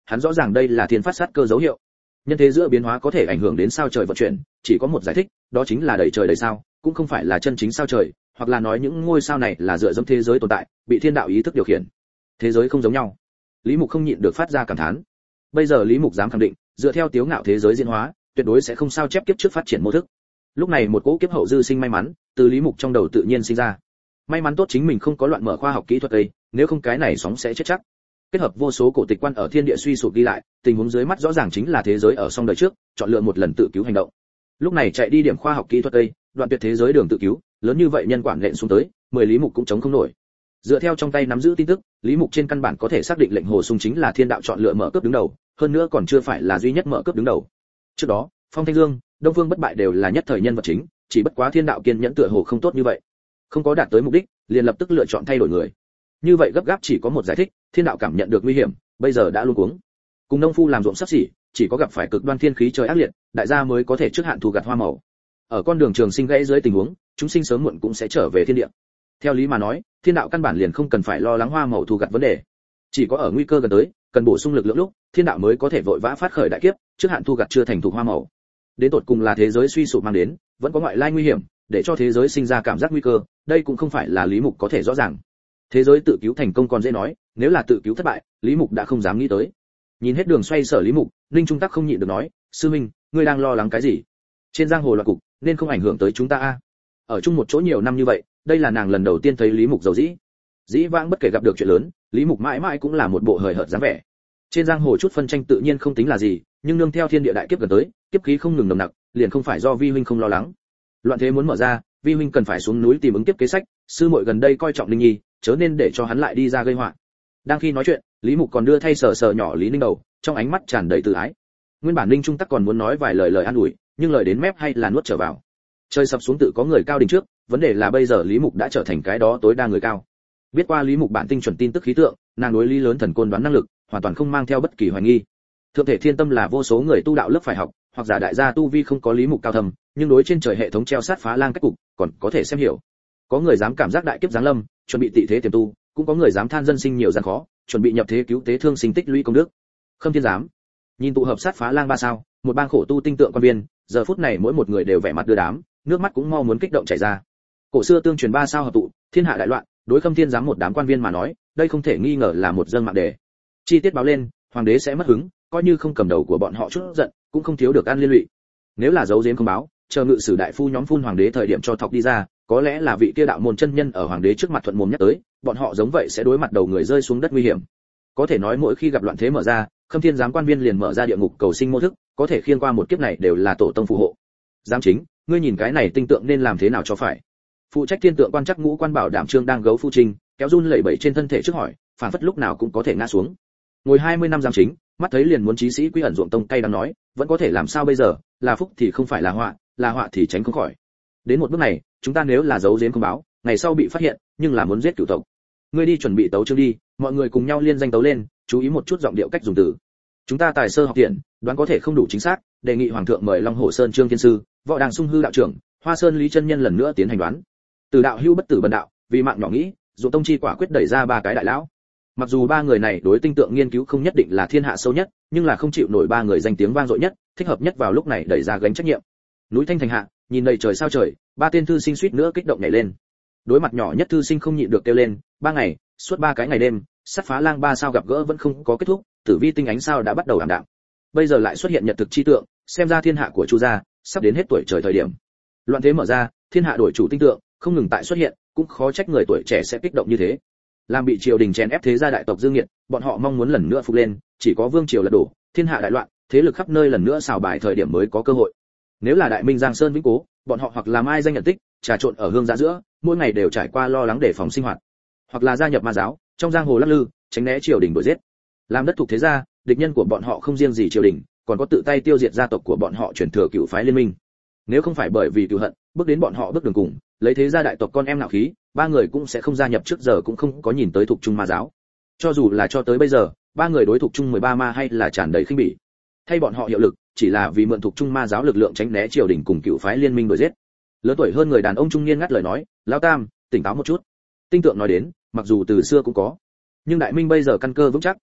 [SPEAKER 1] hắn rõ ràng đây là thiên phát sát cơ dấu hiệu. Nhân thế giữa biến hóa có thể ảnh hưởng đến sao trời vận chuyển, chỉ có một giải thích, đó chính là đầy trời đầy sao, cũng không phải là chân chính sao trời, hoặc là nói những ngôi sao này là dựa dẫm thế giới tồn tại, bị thiên đạo ý thức điều khiển. Thế giới không giống nhau. Lý Mục không nhịn được phát ra cảm thán. Bây giờ Lý Mục dám khẳng định, dựa theo tiếu ngạo thế giới diễn hóa, tuyệt đối sẽ không sao chép kiếp trước phát triển mô thức. Lúc này một cỗ kiếp hậu dư sinh may mắn, từ Lý Mục trong đầu tự nhiên sinh ra. May mắn tốt chính mình không có loạn mở khoa học kỹ thuật ấy, nếu không cái này sóng sẽ chết chắc. Kết hợp vô số cổ tịch quan ở thiên địa suy sụp ghi lại, tình huống dưới mắt rõ ràng chính là thế giới ở song đời trước, chọn lựa một lần tự cứu hành động. Lúc này chạy đi điểm khoa học kỹ thuật ấy, đoạn tuyệt thế giới đường tự cứu, lớn như vậy nhân quản lệnh xuống tới, mười Lý Mục cũng chống không nổi. Dựa theo trong tay nắm giữ tin tức, Lý Mục trên căn bản có thể xác định lệnh hồ sung chính là thiên đạo chọn lựa mở cướp đứng đầu, hơn nữa còn chưa phải là duy nhất mở cướp đứng đầu. Trước đó, Phong Thanh Dương, Đông Phương Bất Bại đều là nhất thời nhân vật chính, chỉ bất quá thiên đạo kiên nhẫn tựa hồ không tốt như vậy. Không có đạt tới mục đích, liền lập tức lựa chọn thay đổi người. Như vậy gấp gáp chỉ có một giải thích, thiên đạo cảm nhận được nguy hiểm, bây giờ đã luống cuống. Cùng nông phu làm ruộng sắp xỉ, chỉ có gặp phải cực đoan thiên khí trời ác liệt, đại gia mới có thể trước hạn thu gặt hoa màu. Ở con đường trường sinh gãy dưới tình huống, chúng sinh sớm muộn cũng sẽ trở về thiên địa. Theo lý mà nói, thiên đạo căn bản liền không cần phải lo lắng hoa màu thu gặt vấn đề. Chỉ có ở nguy cơ gần tới, cần bổ sung lực lượng lúc, thiên đạo mới có thể vội vã phát khởi đại kiếp, trước hạn thu gặt chưa thành thục hoa màu. Đến tột cùng là thế giới suy sụp mang đến, vẫn có ngoại lai nguy hiểm, để cho thế giới sinh ra cảm giác nguy cơ, đây cũng không phải là Lý Mục có thể rõ ràng. Thế giới tự cứu thành công còn dễ nói, nếu là tự cứu thất bại, Lý Mục đã không dám nghĩ tới. Nhìn hết đường xoay sở Lý Mục, Ninh Trung Tắc không nhịn được nói, sư minh, ngươi đang lo lắng cái gì? Trên giang hồ loạn cục, nên không ảnh hưởng tới chúng ta a. Ở chung một chỗ nhiều năm như vậy, đây là nàng lần đầu tiên thấy Lý Mục giàu dĩ. Dĩ vãng bất kể gặp được chuyện lớn, Lý Mục mãi mãi cũng là một bộ hời hợt dáng vẻ. Trên giang hồ chút phân tranh tự nhiên không tính là gì, nhưng nương theo thiên địa đại kiếp gần tới, kiếp khí không ngừng nồng nặc, liền không phải do vi huynh không lo lắng. Loạn thế muốn mở ra, vi huynh cần phải xuống núi tìm ứng kiếp kế sách, sư muội gần đây coi trọng Linh Nhi, chớ nên để cho hắn lại đi ra gây họa. Đang khi nói chuyện, Lý Mục còn đưa thay sờ sờ nhỏ Lý Ninh đầu, trong ánh mắt tràn đầy từ ái. Nguyên bản Ninh Trung Tắc còn muốn nói vài lời lời an ủi, nhưng lời đến mép hay là nuốt trở vào. Trời sập xuống tự có người cao đỉnh trước, vấn đề là bây giờ Lý Mục đã trở thành cái đó tối đa người cao. Biết qua Lý Mục bản tinh chuẩn tin tức khí tượng, nàng đối lý lớn thần côn đoán năng lực, hoàn toàn không mang theo bất kỳ hoài nghi. Thượng thể thiên tâm là vô số người tu đạo lớp phải học, hoặc giả đại gia tu vi không có Lý Mục cao thầm, nhưng đối trên trời hệ thống treo sát phá lang cách cục, còn có thể xem hiểu. Có người dám cảm giác đại kiếp giáng lâm, chuẩn bị tị thế tiềm tu, cũng có người dám than dân sinh nhiều gian khó, chuẩn bị nhập thế cứu tế thương sinh tích lũy công đức. Khâm Thiên dám. Nhìn tụ hợp sát phá lang ba sao, một bang khổ tu tinh tượng quan viên, giờ phút này mỗi một người đều vẻ mặt đưa đám, nước mắt cũng mau muốn kích động chảy ra. Cổ xưa tương truyền ba sao hợp tụ, thiên hạ đại loạn, đối Khâm Thiên dám một đám quan viên mà nói, đây không thể nghi ngờ là một dâng mạng đề. Chi tiết báo lên, hoàng đế sẽ mất hứng, coi như không cầm đầu của bọn họ chút giận, cũng không thiếu được ăn liên lụy. Nếu là giấu giếm không báo, chờ ngự sử đại phu nhóm phun hoàng đế thời điểm cho thọc đi ra, có lẽ là vị kia đạo môn chân nhân ở hoàng đế trước mặt thuận mồm nhắc tới, bọn họ giống vậy sẽ đối mặt đầu người rơi xuống đất nguy hiểm. Có thể nói mỗi khi gặp loạn thế mở ra, Khâm Thiên giám quan viên liền mở ra địa ngục cầu sinh mô thức, có thể khiên qua một kiếp này đều là tổ tông phù hộ. Giám chính, ngươi nhìn cái này tinh tượng nên làm thế nào cho phải? Phụ trách thiên tượng quan chắc ngũ quan bảo đảm trương đang gấu phu trình, kéo run lẩy bẩy trên thân thể trước hỏi, phản phất lúc nào cũng có thể ngã xuống. Ngồi hai mươi năm giám chính, mắt thấy liền muốn chí sĩ quy ẩn ruộng tông cay đang nói, vẫn có thể làm sao bây giờ, là phúc thì không phải là họa, là họa thì tránh không khỏi. Đến một bước này, chúng ta nếu là giấu giếm không báo, ngày sau bị phát hiện, nhưng là muốn giết cửu tộc. Ngươi đi chuẩn bị tấu chương đi, mọi người cùng nhau liên danh tấu lên, chú ý một chút giọng điệu cách dùng từ. Chúng ta tài sơ học tiện, đoán có thể không đủ chính xác, đề nghị hoàng thượng mời Long Hồ Sơn Trương Thiên sư, Võ Đàng Sung Hư đạo trưởng, Hoa Sơn Lý chân nhân lần nữa tiến hành đoán. Từ đạo hưu bất tử bần đạo, vì mạng nhỏ nghĩ, ruộng tông chi quả quyết đẩy ra ba cái đại lão. Mặc dù ba người này đối tinh tượng nghiên cứu không nhất định là thiên hạ sâu nhất, nhưng là không chịu nổi ba người danh tiếng vang dội nhất, thích hợp nhất vào lúc này đẩy ra gánh trách nhiệm. Núi Thanh thành hạ, nhìn đầy trời sao trời, ba tên thư sinh suýt nữa kích động nhảy lên. Đối mặt nhỏ nhất thư sinh không nhịn được kêu lên, ba ngày, suốt ba cái ngày đêm, sát phá lang ba sao gặp gỡ vẫn không có kết thúc, tử vi tinh ánh sao đã bắt đầu ảm đạm. Bây giờ lại xuất hiện nhật thực chi tượng, xem ra thiên hạ của Chu gia sắp đến hết tuổi trời thời điểm. Loạn thế mở ra, thiên hạ đổi chủ tinh tượng, không ngừng tại xuất hiện, cũng khó trách người tuổi trẻ sẽ kích động như thế. Làm bị triều đình chèn ép thế gia đại tộc dương nghiệt, bọn họ mong muốn lần nữa phục lên, chỉ có vương triều lật đổ, thiên hạ đại loạn, thế lực khắp nơi lần nữa xào bài thời điểm mới có cơ hội. Nếu là đại minh giang sơn vĩnh cố, bọn họ hoặc làm ai danh nhận tích, trà trộn ở hương giã giữa, mỗi ngày đều trải qua lo lắng để phòng sinh hoạt, hoặc là gia nhập ma giáo, trong giang hồ lắc lư, tránh né triều đình đuổi giết. Làm đất thuộc thế gia, địch nhân của bọn họ không riêng gì triều đình, còn có tự tay tiêu diệt gia tộc của bọn họ truyền thừa cựu phái liên minh. Nếu không phải bởi vì cừu hận, bước đến bọn họ bước đường cùng, lấy thế gia đại tộc con em nạo khí, ba người cũng sẽ không gia nhập trước giờ cũng không có nhìn tới thuộc trung ma giáo. Cho dù là cho tới bây giờ, ba người đối thuộc trung mười ba ma hay là tràn đầy khinh bỉ. Thay bọn họ hiệu lực, chỉ là vì mượn thuộc trung ma giáo lực lượng tránh né triều đình cùng cựu phái liên minh đuổi giết. Lớn tuổi hơn người đàn ông trung niên ngắt lời nói, lão tam, tỉnh táo một chút. Tinh tượng nói đến, mặc dù từ xưa cũng có, nhưng đại minh bây giờ căn cơ vững chắc,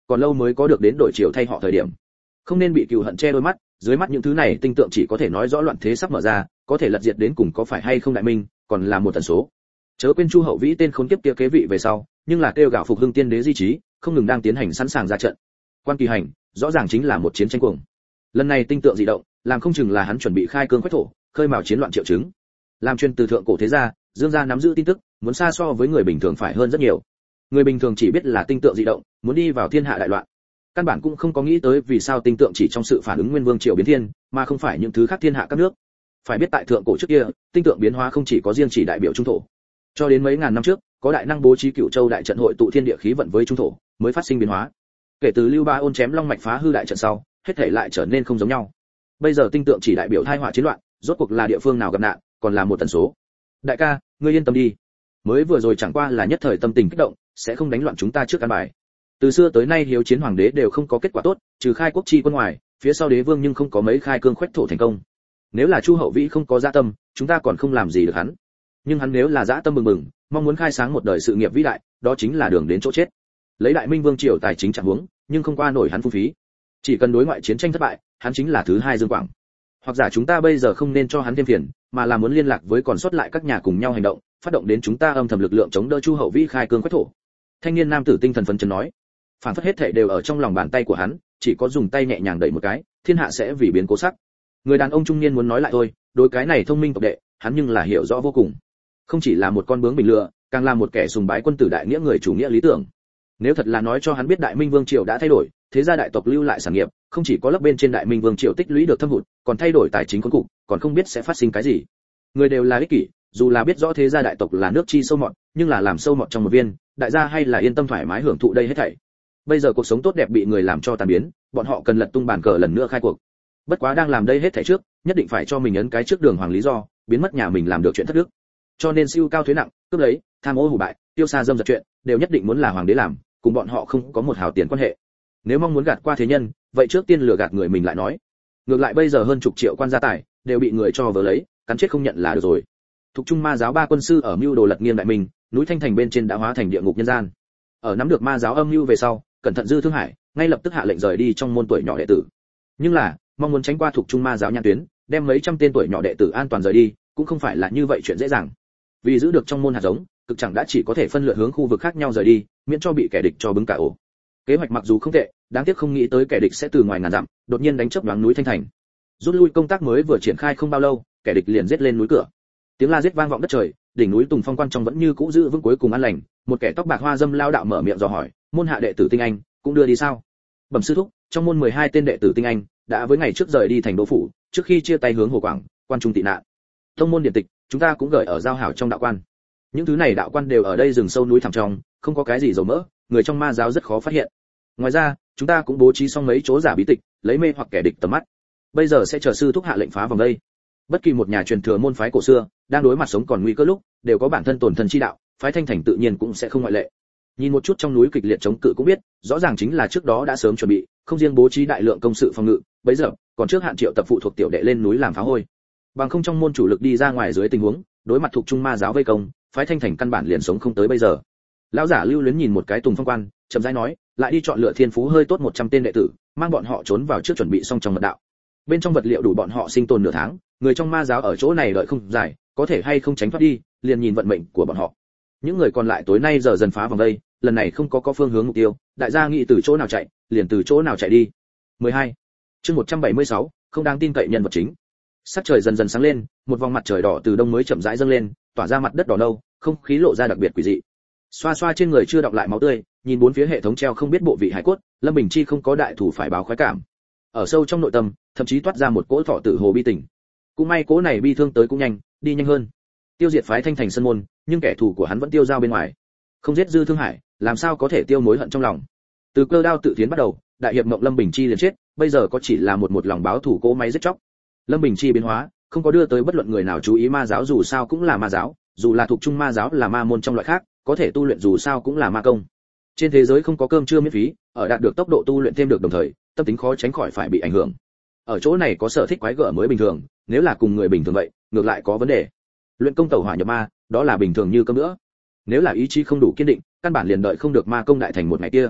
[SPEAKER 1] còn lâu mới có được đến đổi chiều thay họ thời điểm. Không nên bị cừu hận che đôi mắt, dưới mắt những thứ này tinh tượng chỉ có thể nói rõ loạn thế sắp mở ra, có thể lật diệt đến cùng có phải hay không đại minh, còn là một tần số. Chớ quên Chu Hậu Vĩ tên khốn kiếp kia kế vị về sau, nhưng là kêu gạo phục hưng tiên đế di trí, không ngừng đang tiến hành sẵn sàng ra trận. Quan Kỳ Hành, rõ ràng chính là một chiến tranh cuồng. Lần này tinh tượng dị động, làm không chừng là hắn chuẩn bị khai cương quách thổ, khơi mào chiến loạn triệu chứng. Làm truyền từ thượng cổ thế gia, Dương gia nắm giữ tin tức, muốn xa so với người bình thường phải hơn rất nhiều. Người bình thường chỉ biết là tinh tượng dị động, muốn đi vào thiên hạ đại loạn. Căn bản cũng không có nghĩ tới vì sao tinh tượng chỉ trong sự phản ứng nguyên vương triều biến thiên, mà không phải những thứ khác thiên hạ các nước. Phải biết tại thượng cổ trước kia, tinh tượng biến hóa không chỉ có riêng chỉ đại biểu trung thổ. Cho đến mấy ngàn năm trước, có đại năng bố trí Cửu Châu đại trận hội tụ thiên địa khí vận với trung thổ, mới phát sinh biến hóa. Kể từ Lưu Ba Ôn chém long mạch phá hư đại trận sau, hết thảy lại trở nên không giống nhau. Bây giờ tinh tượng chỉ đại biểu tai họa chiến loạn, rốt cuộc là địa phương nào gặp nạn, còn là một tần số. Đại ca, ngươi yên tâm đi. Mới vừa rồi chẳng qua là nhất thời tâm tình kích động, sẽ không đánh loạn chúng ta trước căn bài. Từ xưa tới nay hiếu chiến hoàng đế đều không có kết quả tốt, trừ khai quốc chi quân ngoài, phía sau đế vương nhưng không có mấy khai cương khoách thổ thành công. Nếu là Chu Hậu Vĩ không có dạ tâm, chúng ta còn không làm gì được hắn. Nhưng hắn nếu là dạ tâm bừng bừng, mong muốn khai sáng một đời sự nghiệp vĩ đại, đó chính là đường đến chỗ chết. Lấy đại minh vương triều tài chính trạng huống, nhưng không qua nổi hắn phung phí. Chỉ cần đối ngoại chiến tranh thất bại, hắn chính là thứ hai Dương Quảng. Hoặc giả chúng ta bây giờ không nên cho hắn thêm phiền, mà là muốn liên lạc với còn sót lại các nhà cùng nhau hành động, phát động đến chúng ta âm thầm lực lượng chống đỡ Chu Hậu Vĩ khai cương quách thổ. Thanh niên nam tử tinh thần phấn chấn nói, phản phất hết thảy đều ở trong lòng bàn tay của hắn, chỉ có dùng tay nhẹ nhàng đẩy một cái, thiên hạ sẽ vì biến cố sắc. Người đàn ông trung niên muốn nói lại thôi, đối cái này thông minh tộc đệ, hắn nhưng là hiểu rõ vô cùng. Không chỉ là một con bướm bình lừa, càng là một kẻ sùng bái quân tử đại nghĩa người chủ nghĩa lý tưởng. Nếu thật là nói cho hắn biết đại minh vương triều đã thay đổi, thế gia đại tộc lưu lại sản nghiệp, không chỉ có lấp bên trên đại minh vương triều tích lũy được thâm hụt, còn thay đổi tài chính khốn cục, còn không biết sẽ phát sinh cái gì. Người đều là ích kỷ, dù là biết rõ thế gia đại tộc là nước chi sâu mọt, nhưng là làm sâu mọt trong một viên, đại gia hay là yên tâm thoải mái hưởng thụ đây hết thảy. Bây giờ cuộc sống tốt đẹp bị người làm cho tan biến, bọn họ cần lật tung bàn cờ lần nữa khai cuộc. Bất quá đang làm đây hết thảy trước, nhất định phải cho mình ấn cái trước đường hoàng lý do, biến mất nhà mình làm được chuyện thất đức. Cho nên siêu cao thuế nặng, cướp lấy, tham ô hủ bại, tiêu xa dâm dật chuyện, đều nhất định muốn là hoàng đế làm, cùng bọn họ không có một hào tiền quan hệ. Nếu mong muốn gạt qua thế nhân, vậy trước tiên lừa gạt người mình lại nói. Ngược lại bây giờ hơn chục triệu quan gia tài đều bị người cho vớ lấy, cắn chết không nhận là được rồi. Thục Trung ma giáo ba quân sư ở mưu đồ lật nghiêng đại minh, núi Thanh Thành bên trên đã hóa thành địa ngục nhân gian. Ở nắm được ma giáo âm mưu về sau, cẩn thận Dư Thương Hải, ngay lập tức hạ lệnh rời đi trong môn tuổi nhỏ đệ tử. Nhưng là, mong muốn tránh qua Thục Trung ma giáo nhãn tuyến, đem mấy trăm tên tuổi nhỏ đệ tử an toàn rời đi, cũng không phải là như vậy chuyện dễ dàng. Vì giữ được trong môn hạt giống, cực chẳng đã chỉ có thể phân lượt hướng khu vực khác nhau rời đi, miễn cho bị kẻ địch cho bứng cả ổ. Kế hoạch mặc dù không tệ, đáng tiếc không nghĩ tới kẻ địch sẽ từ ngoài ngàn dặm, đột nhiên đánh chớp nhoáng núi Thanh Thành. Rút lui công tác mới vừa triển khai không bao lâu, kẻ địch liền giết lên núi cửa. Tiếng la giết vang vọng đất trời, đỉnh núi Tùng Phong quan trong vẫn như cũ giữ vững cuối cùng an lành, một kẻ tóc bạc hoa dâm lao đạo mở miệng dò hỏi, môn hạ đệ tử tinh anh cũng đưa đi sao? Bẩm sư thúc, trong môn mười hai tên đệ tử tinh anh đã với ngày trước rời đi thành đô phủ, trước khi chia tay hướng Hồ Quảng, quan trung tị nạn. Thông môn điện tịch, chúng ta cũng gửi ở giao hảo trong đạo quan. Những thứ này đạo quan đều ở đây rừng sâu núi thẳm trong, không có cái gì dầu mỡ, người trong ma giáo rất khó phát hiện. Ngoài ra, chúng ta cũng bố trí xong mấy chỗ giả bí tịch, lấy mê hoặc kẻ địch tầm mắt. Bây giờ sẽ chờ sư thúc hạ lệnh phá vòng đây. Bất kỳ một nhà truyền thừa môn phái cổ xưa, đang đối mặt sống còn nguy cơ lúc, đều có bản thân tổn thân chi đạo, phái Thanh Thành tự nhiên cũng sẽ không ngoại lệ. Nhìn một chút trong núi kịch liệt chống cự cũng biết, rõ ràng chính là trước đó đã sớm chuẩn bị, không riêng bố trí đại lượng công sự phòng ngự, bấy giờ, còn trước hạn triệu tập phụ thuộc tiểu đệ lên núi làm phá hôi. Bằng không trong môn chủ lực đi ra ngoài dưới tình huống, đối mặt thuộc trung ma giáo vây công, phái Thanh Thành căn bản liền sống không tới bây giờ. Lão giả Lưu Luyến nhìn một cái Tùng Phong quan, chậm rãi nói, lại đi chọn lựa thiên phú hơi tốt một trăm tên đệ tử, mang bọn họ trốn vào trước chuẩn bị xong trong mật đạo. Bên trong vật liệu đủ bọn họ sinh tồn nửa tháng, người trong ma giáo ở chỗ này đợi không dài, có thể hay không tránh thoát đi, liền nhìn vận mệnh của bọn họ. Những người còn lại tối nay giờ dần phá vòng đây, lần này không có có phương hướng mục tiêu, đại gia nghĩ từ chỗ nào chạy, liền từ chỗ nào chạy đi. mười hai. Chương một trăm bảy mươi sáu, không đáng tin cậy nhân vật chính. Sắc trời dần dần sáng lên, một vòng mặt trời đỏ từ đông mới chậm rãi dâng lên, tỏa ra mặt đất đỏ nâu, không khí lộ ra đặc biệt quỷ dị. Xoa xoa trên người chưa đọng lại máu tươi, nhìn bốn phía hệ thống treo không biết bộ vị hải cốt, Lâm Bình Chi không có đại thủ phải báo khoái cảm. Ở sâu trong nội tâm, thậm chí toát ra một cỗ thọ tử hồ bi tình. Cũng may cỗ này bi thương tới cũng nhanh, đi nhanh hơn. Tiêu diệt phái Thanh Thành sân môn, nhưng kẻ thù của hắn vẫn tiêu dao bên ngoài. Không giết Dư Thương Hải, làm sao có thể tiêu mối hận trong lòng. Từ cơ đao tự tiến bắt đầu, đại hiệp mộng Lâm Bình Chi liền chết, bây giờ có chỉ là một một lòng báo thù cỗ máy giết chóc. Lâm Bình Chi biến hóa, không có đưa tới bất luận người nào chú ý ma giáo dù sao cũng là ma giáo, dù là thuộc trung ma giáo là ma môn trong loại khác, có thể tu luyện dù sao cũng là ma công. Trên thế giới không có cơm trưa miễn phí, ở đạt được tốc độ tu luyện thêm được đồng thời, tâm tính khó tránh khỏi phải bị ảnh hưởng. Ở chỗ này có sở thích quái gở mới bình thường, nếu là cùng người bình thường vậy, ngược lại có vấn đề. Luyện công tẩu hỏa nhập ma, đó là bình thường như cơm nữa. Nếu là ý chí không đủ kiên định, căn bản liền đợi không được ma công đại thành một ngày kia.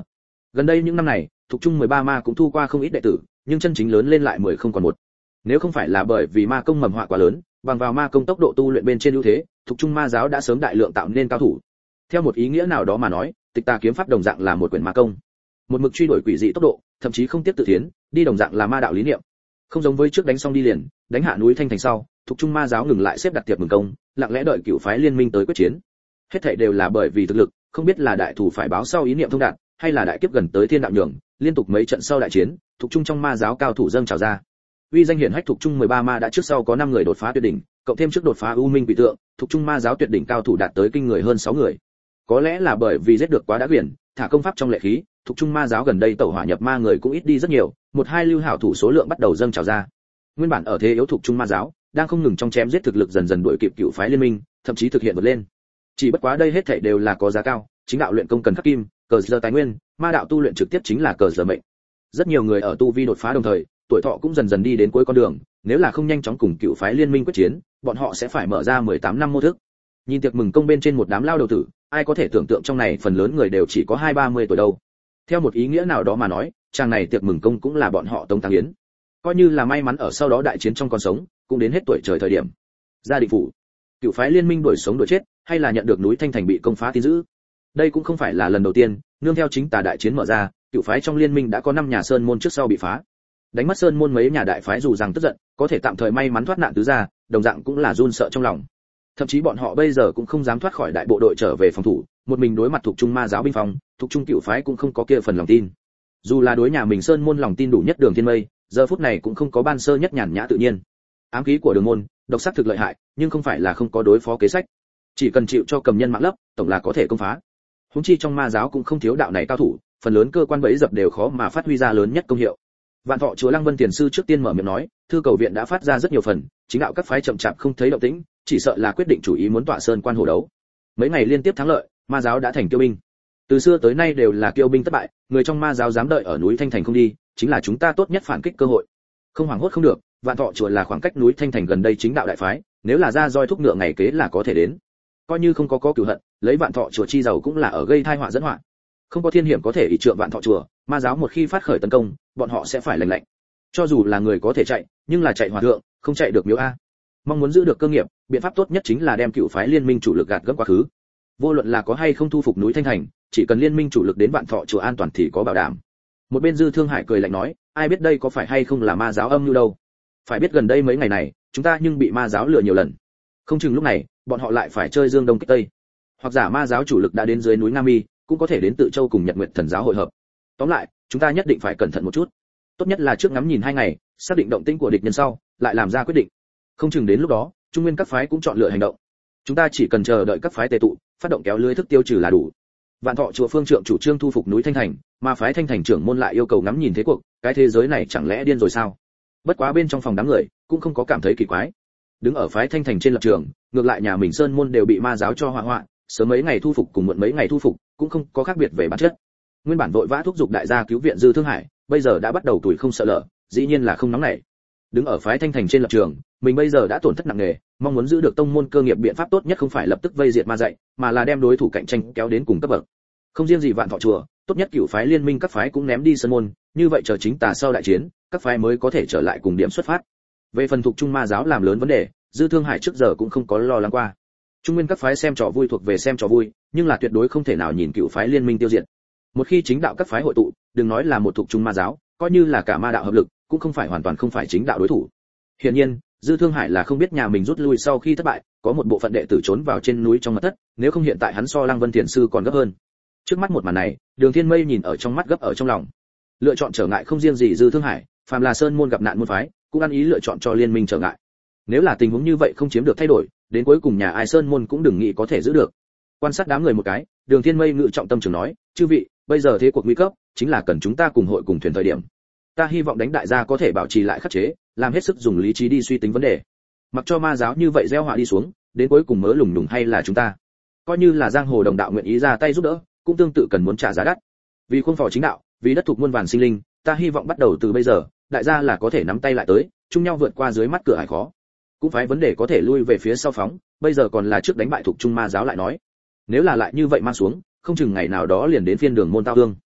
[SPEAKER 1] Gần đây những năm này, thuộc trung mười ba ma cũng thu qua không ít đệ tử, nhưng chân chính lớn lên lại mười không còn một. Nếu không phải là bởi vì ma công mầm họa quá lớn, bằng vào ma công tốc độ tu luyện bên trên ưu thế, thuộc trung ma giáo đã sớm đại lượng tạo nên cao thủ. Theo một ý nghĩa nào đó mà nói, Tịch Tà kiếm pháp đồng dạng là một quyển ma công. Một mực truy đuổi quỷ dị tốc độ, thậm chí không tiếp tự tiến, đi đồng dạng là ma đạo lý niệm. Không giống với trước đánh xong đi liền, đánh hạ núi Thanh Thành sau, thuộc trung ma giáo ngừng lại xếp đặt tiệc mừng công, lặng lẽ đợi cựu phái liên minh tới quyết chiến. Hết thảy đều là bởi vì thực lực, không biết là đại thủ phải báo sau ý niệm thông đạt, hay là đại kiếp gần tới thiên đạo nhường, liên tục mấy trận sau đại chiến, thuộc trung trong ma giáo cao thủ dâng trào ra. Uy danh hiển hách thuộc trung mười ba ma đã trước sau có năm người đột phá tuyệt đỉnh, cộng thêm trước đột phá u minh quỷ tượng, thuộc trung ma giáo tuyệt đỉnh cao thủ đạt tới kinh người hơn sáu người. Có lẽ là bởi vì giết được quá đã quyển, thả công pháp trong lệ khí, thuộc trung ma giáo gần đây tẩu hỏa nhập ma người cũng ít đi rất nhiều, một hai lưu hảo thủ số lượng bắt đầu dâng trào ra. Nguyên bản ở thế yếu thuộc trung ma giáo, đang không ngừng trong chém giết thực lực dần dần đuổi kịp cựu phái liên minh, thậm chí thực hiện vượt lên. Chỉ bất quá đây hết thảy đều là có giá cao, chính đạo luyện công cần khắc kim, cờ giờ tài nguyên, ma đạo tu luyện trực tiếp chính là cờ giờ mệnh. Rất nhiều người ở tu vi đột phá đồng thời, tuổi thọ cũng dần dần đi đến cuối con đường, nếu là không nhanh chóng cùng cựu phái liên minh quyết chiến, bọn họ sẽ phải mở ra mười tám năm mô thức. Nhìn tiệc mừng công bên trên một đám lao đầu tử, ai có thể tưởng tượng trong này phần lớn người đều chỉ có hai ba mươi tuổi đâu. Theo một ý nghĩa nào đó mà nói, chàng này tiệc mừng công cũng là bọn họ tông tăng yến. Coi như là may mắn ở sau đó đại chiến trong còn sống, cũng đến hết tuổi trời thời điểm. Gia định phủ, cựu phái liên minh đuổi sống đuổi chết, hay là nhận được núi Thanh Thành bị công phá tin dữ. Đây cũng không phải là lần đầu tiên, nương theo chính tà đại chiến mở ra, cựu phái trong liên minh đã có năm nhà sơn môn trước sau bị phá. Đánh mất sơn môn mấy nhà đại phái dù rằng tức giận, có thể tạm thời may mắn thoát nạn tứ gia, đồng dạng cũng là run sợ trong lòng. Thậm chí bọn họ bây giờ cũng không dám thoát khỏi đại bộ đội trở về phòng thủ, một mình đối mặt thuộc trung ma giáo binh phòng, thuộc trung cựu phái cũng không có kia phần lòng tin. Dù là đối nhà mình sơn môn lòng tin đủ nhất Đường Thiên Mây, giờ phút này cũng không có ban sơ nhất nhàn nhã tự nhiên. Ám khí của Đường môn, độc sắc thực lợi hại, nhưng không phải là không có đối phó kế sách. Chỉ cần chịu cho cầm nhân mạng lấp, tổng là có thể công phá. Huống chi trong ma giáo cũng không thiếu đạo này cao thủ, phần lớn cơ quan bẫy dập đều khó mà phát huy ra lớn nhất công hiệu. Vạn Thọ Chúa Lăng Vân Tiền sư trước tiên mở miệng nói, thư cầu viện đã phát ra rất nhiều phần, chính đạo các phái chậm chạp không thấy động tĩnh, chỉ sợ là quyết định chủ ý muốn tọa sơn quan hồ đấu. Mấy ngày liên tiếp thắng lợi, ma giáo đã thành kiêu binh. Từ xưa tới nay đều là kiêu binh thất bại, người trong ma giáo dám đợi ở núi Thanh Thành không đi, chính là chúng ta tốt nhất phản kích cơ hội. Không hoảng hốt không được, Vạn Thọ Chùa là khoảng cách núi Thanh Thành gần đây chính đạo đại phái, nếu là ra roi thúc ngựa ngày kế là có thể đến. Coi như không có có cửu hận, lấy Vạn Thọ Chùa chi giàu cũng là ở gây tai họa dẫn họa. Không có thiên hiểm có thể ỷ trượng Vạn Thọ Chùa, ma giáo một khi phát khởi tấn công, bọn họ sẽ phải lành lạnh. Cho dù là người có thể chạy, nhưng là chạy hòa thượng, không chạy được miếu a. Mong muốn giữ được cơ nghiệp, biện pháp tốt nhất chính là đem cựu phái liên minh chủ lực gạt gấp quá khứ. Vô luận là có hay không thu phục núi Thanh Thành, chỉ cần liên minh chủ lực đến Vạn Thọ Chùa an toàn thì có bảo đảm. Một bên Dư Thương Hải cười lạnh nói, ai biết đây có phải hay không là ma giáo âm mưu đâu. Phải biết gần đây mấy ngày này, chúng ta nhưng bị ma giáo lừa nhiều lần. Không chừng lúc này, bọn họ lại phải chơi dương đông kích tây. Hoặc giả ma giáo chủ lực đã đến dưới núi Nam Mi, cũng có thể đến Tự Châu cùng Nhật Nguyệt Thần giáo hội hợp. Tóm lại, chúng ta nhất định phải cẩn thận một chút. Tốt nhất là trước ngắm nhìn hai ngày, xác định động tĩnh của địch nhân sau, lại làm ra quyết định. Không chừng đến lúc đó, trung nguyên các phái cũng chọn lựa hành động. Chúng ta chỉ cần chờ đợi các phái tề tụ, phát động kéo lưới thức tiêu trừ là đủ. Vạn Thọ Chùa phương trượng chủ trương thu phục núi Thanh Thành, mà phái Thanh Thành trưởng môn lại yêu cầu ngắm nhìn thế cuộc, cái thế giới này chẳng lẽ điên rồi sao? Bất quá bên trong phòng đám người cũng không có cảm thấy kỳ quái. Đứng ở phái Thanh Thành trên lập trường, ngược lại nhà mình sơn môn đều bị ma giáo cho hỏa hoạn, sớm mấy ngày thu phục cùng muộn mấy ngày thu phục, cũng không có khác biệt về bản chất. Nguyên bản vội vã thúc giục đại gia cứu viện Dư Thương Hải, bây giờ đã bắt đầu tuổi không sợ lở, dĩ nhiên là không nóng nảy. Đứng ở phái Thanh Thành trên lập trường, mình bây giờ đã tổn thất nặng nề, mong muốn giữ được tông môn cơ nghiệp biện pháp tốt nhất không phải lập tức vây diệt ma dạy, mà là đem đối thủ cạnh tranh kéo đến cùng cấp bậc. Không riêng gì Vạn Thọ Chùa, tốt nhất cửu phái liên minh các phái cũng ném đi sơn môn, như vậy chờ chính tà sau đại chiến, các phái mới có thể trở lại cùng điểm xuất phát. Về phần thuộc trung ma giáo làm lớn vấn đề, Dư Thương Hải trước giờ cũng không có lo lắng qua. Trung nguyên các phái xem trò vui thuộc về xem trò vui, nhưng là tuyệt đối không thể nào nhìn cửu phái liên minh tiêu diệt. Một khi chính đạo các phái hội tụ, đừng nói là một thuộc trung ma giáo, coi như là cả ma đạo hợp lực, cũng không phải hoàn toàn không phải chính đạo đối thủ. Hiển nhiên, Dư Thương Hải là không biết nhà mình rút lui sau khi thất bại, có một bộ phận đệ tử trốn vào trên núi trong mật thất, nếu không hiện tại hắn so Lăng Vân Thiền sư còn gấp hơn. Trước mắt một màn này, Đường Thiên Mây nhìn ở trong mắt gấp ở trong lòng. Lựa chọn trở ngại không riêng gì Dư Thương Hải, phàm là sơn môn gặp nạn môn phái, cũng ăn ý lựa chọn cho liên minh trở ngại. Nếu là tình huống như vậy không chiếm được thay đổi, đến cuối cùng nhà ai sơn môn cũng đừng nghĩ có thể giữ được. Quan sát đám người một cái, Đường Thiên Mây ngự trọng tâm trường nói, chư vị, bây giờ thế cuộc nguy cấp, chính là cần chúng ta cùng hội cùng thuyền thời điểm. Ta hy vọng đánh đại gia có thể bảo trì lại khắc chế, làm hết sức dùng lý trí đi suy tính vấn đề. Mặc cho ma giáo như vậy gieo họa đi xuống, đến cuối cùng mớ lùng lùng hay là chúng ta. Coi như là giang hồ đồng đạo nguyện ý ra tay giúp đỡ, cũng tương tự cần muốn trả giá đắt. Vì khuôn phò chính đạo, vì đất thuộc muôn vàn sinh linh, ta hy vọng bắt đầu từ bây giờ, đại gia là có thể nắm tay lại tới, chung nhau vượt qua dưới mắt cửa ải khó. Cũng phải vấn đề có thể lui về phía sau phóng, bây giờ còn là trước đánh bại thuộc trung ma giáo lại nói. Nếu là lại như vậy mang xuống, không chừng ngày nào đó liền đến phiên đường môn tao hương.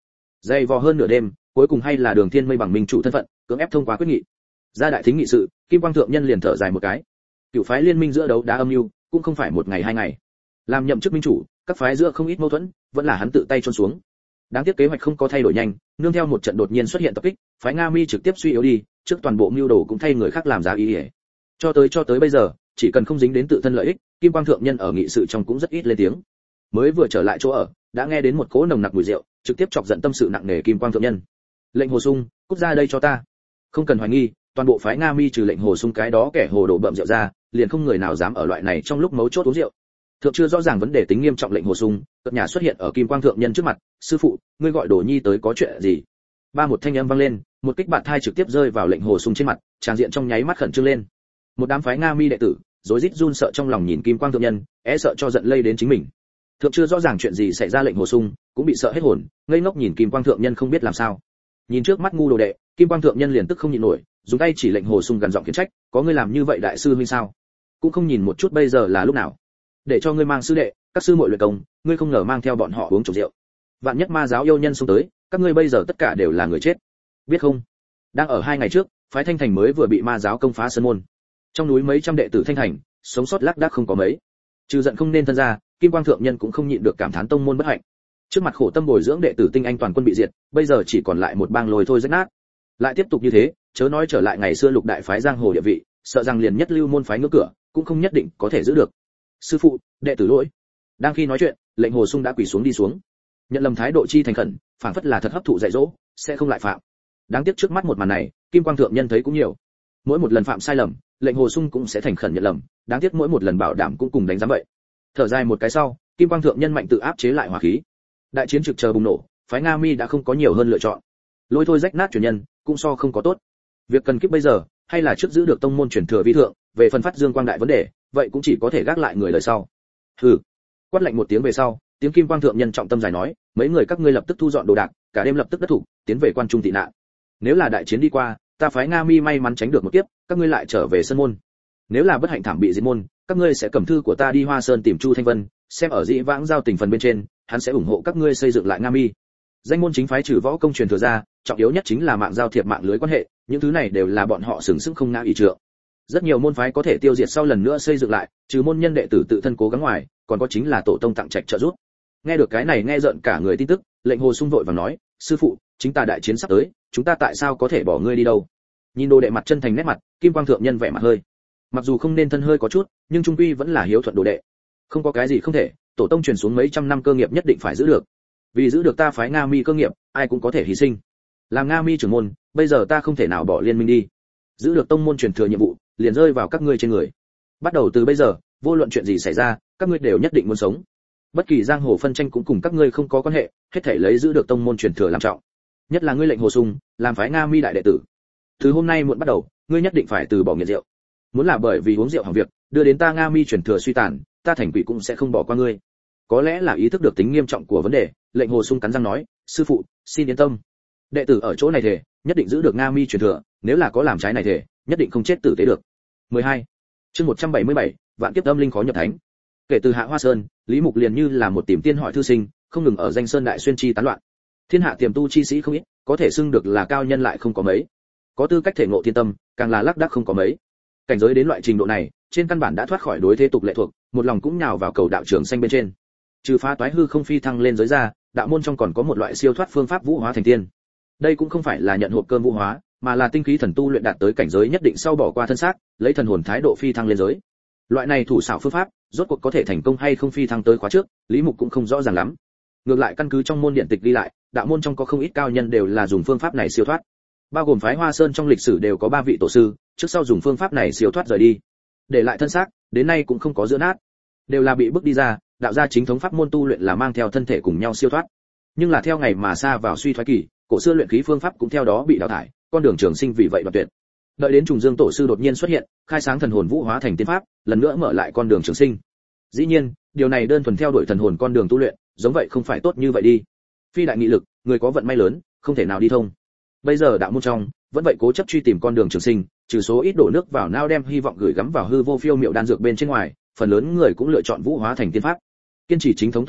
[SPEAKER 1] Dày vò hơn nửa đêm, cuối cùng hay là Đường Thiên Mây bằng minh chủ thân phận, cưỡng ép thông qua quyết nghị. Ra đại thính nghị sự, Kim Quang thượng nhân liền thở dài một cái. Cựu phái liên minh giữa đấu đá âm mưu, cũng không phải một ngày hai ngày. Làm nhậm chức minh chủ, các phái giữa không ít mâu thuẫn, vẫn là hắn tự tay chôn xuống. Đáng tiếc kế hoạch không có thay đổi nhanh, nương theo một trận đột nhiên xuất hiện tập kích, phái Nga Mi trực tiếp suy yếu đi, trước toàn bộ mưu đồ cũng thay người khác làm giá ý ý. Cho tới cho tới bây giờ, chỉ cần không dính đến tự thân lợi ích, Kim Quang thượng nhân ở nghị sự trong cũng rất ít lên tiếng. Mới vừa trở lại chỗ ở, đã nghe đến một cỗ nồng nặc mùi rượu, trực tiếp chọc giận tâm sự nặng nề Kim Quang thượng nhân. Lệnh Hồ Sung, cút ra đây cho ta. Không cần hoài nghi, toàn bộ phái Nga Mi trừ Lệnh Hồ Sung cái đó kẻ hồ đồ bậm rượu ra, liền không người nào dám ở loại này trong lúc mấu chốt uống rượu. Thượng chưa rõ ràng vấn đề tính nghiêm trọng Lệnh Hồ Sung, cất nhà xuất hiện ở Kim Quang thượng nhân trước mặt, sư phụ, ngươi gọi Đồ Nhi tới có chuyện gì? Ba một thanh âm vang lên, một kích bạt thai trực tiếp rơi vào Lệnh Hồ Sung trên mặt, tràng diện trong nháy mắt khẩn trương lên. Một đám phái Nga Mi đệ tử, rối rít run sợ trong lòng nhìn Kim Quang thượng nhân, e sợ cho giận lây đến chính mình. Thượng chưa rõ ràng chuyện gì xảy ra Lệnh Hồ Sung, cũng bị sợ hết hồn, ngây ngốc nhìn Kim Quang thượng nhân không biết làm sao. Nhìn trước mắt ngu đồ đệ, Kim Quang thượng nhân liền tức không nhịn nổi, dùng tay chỉ Lệnh Hồ Sung gần giọng khiển trách, có ngươi làm như vậy đại sư huynh sao? Cũng không nhìn một chút bây giờ là lúc nào. Để cho ngươi mang sư đệ, các sư muội luyện công, ngươi không ngờ mang theo bọn họ uống trộm rượu. Vạn nhất ma giáo yêu nhân xông tới, các ngươi bây giờ tất cả đều là người chết. Biết không? Đang ở hai ngày trước, phái Thanh Thành mới vừa bị ma giáo công phá sơn môn. Trong núi mấy trăm đệ tử Thanh Thành, sống sót lác đác không có mấy. Trừ giận không nên thân ra, Kim Quang thượng nhân cũng không nhịn được cảm thán tông môn bất hạnh. Trước mặt khổ tâm bồi dưỡng đệ tử tinh anh toàn quân bị diệt, bây giờ chỉ còn lại một bang lồi thôi rách nát. Lại tiếp tục như thế, chớ nói trở lại ngày xưa lục đại phái giang hồ địa vị, sợ rằng liền nhất lưu môn phái ngưỡng cửa, cũng không nhất định có thể giữ được. Sư phụ, đệ tử lỗi. Đang khi nói chuyện, Lệnh Hồ Sung đã quỳ xuống đi xuống, nhận lầm thái độ chi thành khẩn, phảng phất là thật hấp thụ dạy dỗ, sẽ không lại phạm. Đáng tiếc trước mắt một màn này, Kim Quang thượng nhân thấy cũng nhiều. Mỗi một lần phạm sai lầm, Lệnh Hồ Sung cũng sẽ thành khẩn nhận lầm, đáng tiếc mỗi một lần bảo đảm cũng cùng đánh giám vậy. Thở dài một cái sau, Kim Quang thượng nhân mạnh tự áp chế lại hỏa khí. Đại chiến trực chờ bùng nổ, phái Nga Mi đã không có nhiều hơn lựa chọn. Lôi thôi rách nát truyền nhân, cũng so không có tốt. Việc cần kiếp bây giờ, hay là trước giữ được tông môn truyền thừa vi thượng, về phần phát dương quang đại vấn đề, vậy cũng chỉ có thể gác lại người đời sau. Hừ. Quát lạnh một tiếng về sau, tiếng Kim Quang thượng nhân trọng tâm dài nói, mấy người các ngươi lập tức thu dọn đồ đạc, cả đêm lập tức đất thủ, tiến về quan trung tị nạn. Nếu là đại chiến đi qua, ta phái Nga Mi may mắn tránh được một kiếp, các ngươi lại trở về sân môn. Nếu là bất hạnh thảm bị diệt môn, các ngươi sẽ cầm thư của ta đi Hoa Sơn tìm Chu Thanh Vân, xem ở dĩ vãng giao tình phần bên trên, hắn sẽ ủng hộ các ngươi xây dựng lại Nga Mi. Danh môn chính phái trừ võ công truyền thừa ra, trọng yếu nhất chính là mạng giao thiệp mạng lưới quan hệ, những thứ này đều là bọn họ sừng sững không ngã ý trượng. Rất nhiều môn phái có thể tiêu diệt sau lần nữa xây dựng lại, trừ môn nhân đệ tử tự thân cố gắng ngoài, còn có chính là tổ tông tặng trạch trợ giúp. Nghe được cái này nghe giận cả người tin tức, Lệnh Hồ Sung vội vàng nói, sư phụ, chính ta đại chiến sắp tới, chúng ta tại sao có thể bỏ ngươi đi đâu? Nhìn đồ đệ mặt chân thành nét mặt, Kim Quang thượng nhân vẻ mặt hơi. Mặc dù không nên thân hơi có chút, nhưng trung quy vẫn là hiếu thuận đồ đệ. Không có cái gì không thể, tổ tông truyền xuống mấy trăm năm cơ nghiệp nhất định phải giữ được. Vì giữ được ta phái Nga Mi cơ nghiệp, ai cũng có thể hy sinh. Làm Nga Mi trưởng môn, bây giờ ta không thể nào bỏ liên minh đi. Giữ được tông môn truyền thừa nhiệm vụ, liền rơi vào các ngươi trên người. Bắt đầu từ bây giờ, vô luận chuyện gì xảy ra, các ngươi đều nhất định muốn sống. Bất kỳ giang hồ phân tranh cũng cùng các ngươi không có quan hệ, hết thảy lấy giữ được tông môn truyền thừa làm trọng. Nhất là ngươi Lệnh Hồ Sung, làm phái Nga Mi đại đệ tử. Từ hôm nay muộn bắt đầu, ngươi nhất định phải từ bỏ nghiện rượu. Muốn là bởi vì uống rượu hỏng việc, đưa đến ta Nga Mi truyền thừa suy tàn, ta Thành Quỷ cũng sẽ không bỏ qua ngươi. Có lẽ là ý thức được tính nghiêm trọng của vấn đề, Lệnh Hồ Sung cắn răng nói, sư phụ, xin yên tâm. Đệ tử ở chỗ này thể, nhất định giữ được Nga Mi truyền thừa, nếu là có làm trái này thể, nhất định không chết tử tế được. mười hai. Chương một trăm bảy mươi bảy, vạn kiếp âm linh khó nhập thánh. Kể từ Hạ Hoa Sơn, Lý Mục liền như là một tìm tiên hỏi thư sinh, không ngừng ở danh sơn đại xuyên chi tán loạn. Thiên hạ tiềm tu chi sĩ không ít, có thể xưng được là cao nhân lại không có mấy. Có tư cách thể ngộ thiên tâm, càng là lác đác không có mấy. Cảnh giới đến loại trình độ này, trên căn bản đã thoát khỏi đối thế tục lệ thuộc, một lòng cũng nhào vào cầu đạo trường xanh bên trên. Trừ phá toái hư không phi thăng lên giới ra, đạo môn trong còn có một loại siêu thoát phương pháp vũ hóa thành tiên. Đây cũng không phải là nhận hộp cơm vũ hóa, mà là tinh khí thần tu luyện đạt tới cảnh giới nhất định sau bỏ qua thân xác, lấy thần hồn thái độ phi thăng lên giới. Loại này thủ xảo phương pháp, rốt cuộc có thể thành công hay không phi thăng tới khóa trước, Lý Mục cũng không rõ ràng lắm. Ngược lại căn cứ trong môn điện tịch ghi lại, đạo môn trong có không ít cao nhân đều là dùng phương pháp này siêu thoát. Bao gồm phái Hoa Sơn trong lịch sử đều có ba vị tổ sư, trước sau dùng phương pháp này siêu thoát rời đi. Để lại thân xác, đến nay cũng không có giữa nát. Đều là bị bước đi ra, đạo gia chính thống pháp môn tu luyện là mang theo thân thể cùng nhau siêu thoát. Nhưng là theo ngày mà xa vào suy thoái kỳ, cổ xưa luyện khí phương pháp cũng theo đó bị đào thải, con đường trường sinh vì vậy đoạn tuyệt. Đợi đến Trùng Dương tổ sư đột nhiên xuất hiện, khai sáng thần hồn vũ hóa thành tiên pháp, lần nữa mở lại con đường trường sinh. Dĩ nhiên, điều này đơn thuần theo đuổi thần hồn con đường tu luyện, giống vậy không phải tốt như vậy đi. Phi đại nghị lực, người có vận may lớn, không thể nào đi thông. Bây giờ đạo môn trong, vẫn vậy cố chấp truy tìm con đường trường sinh, trừ số ít đổ nước vào nao đem hy vọng gửi gắm vào hư vô phiêu miệu đan dược bên trên ngoài, phần lớn người cũng lựa chọn vũ hóa thành tiên pháp. Kiên trì chính thống tu luyện,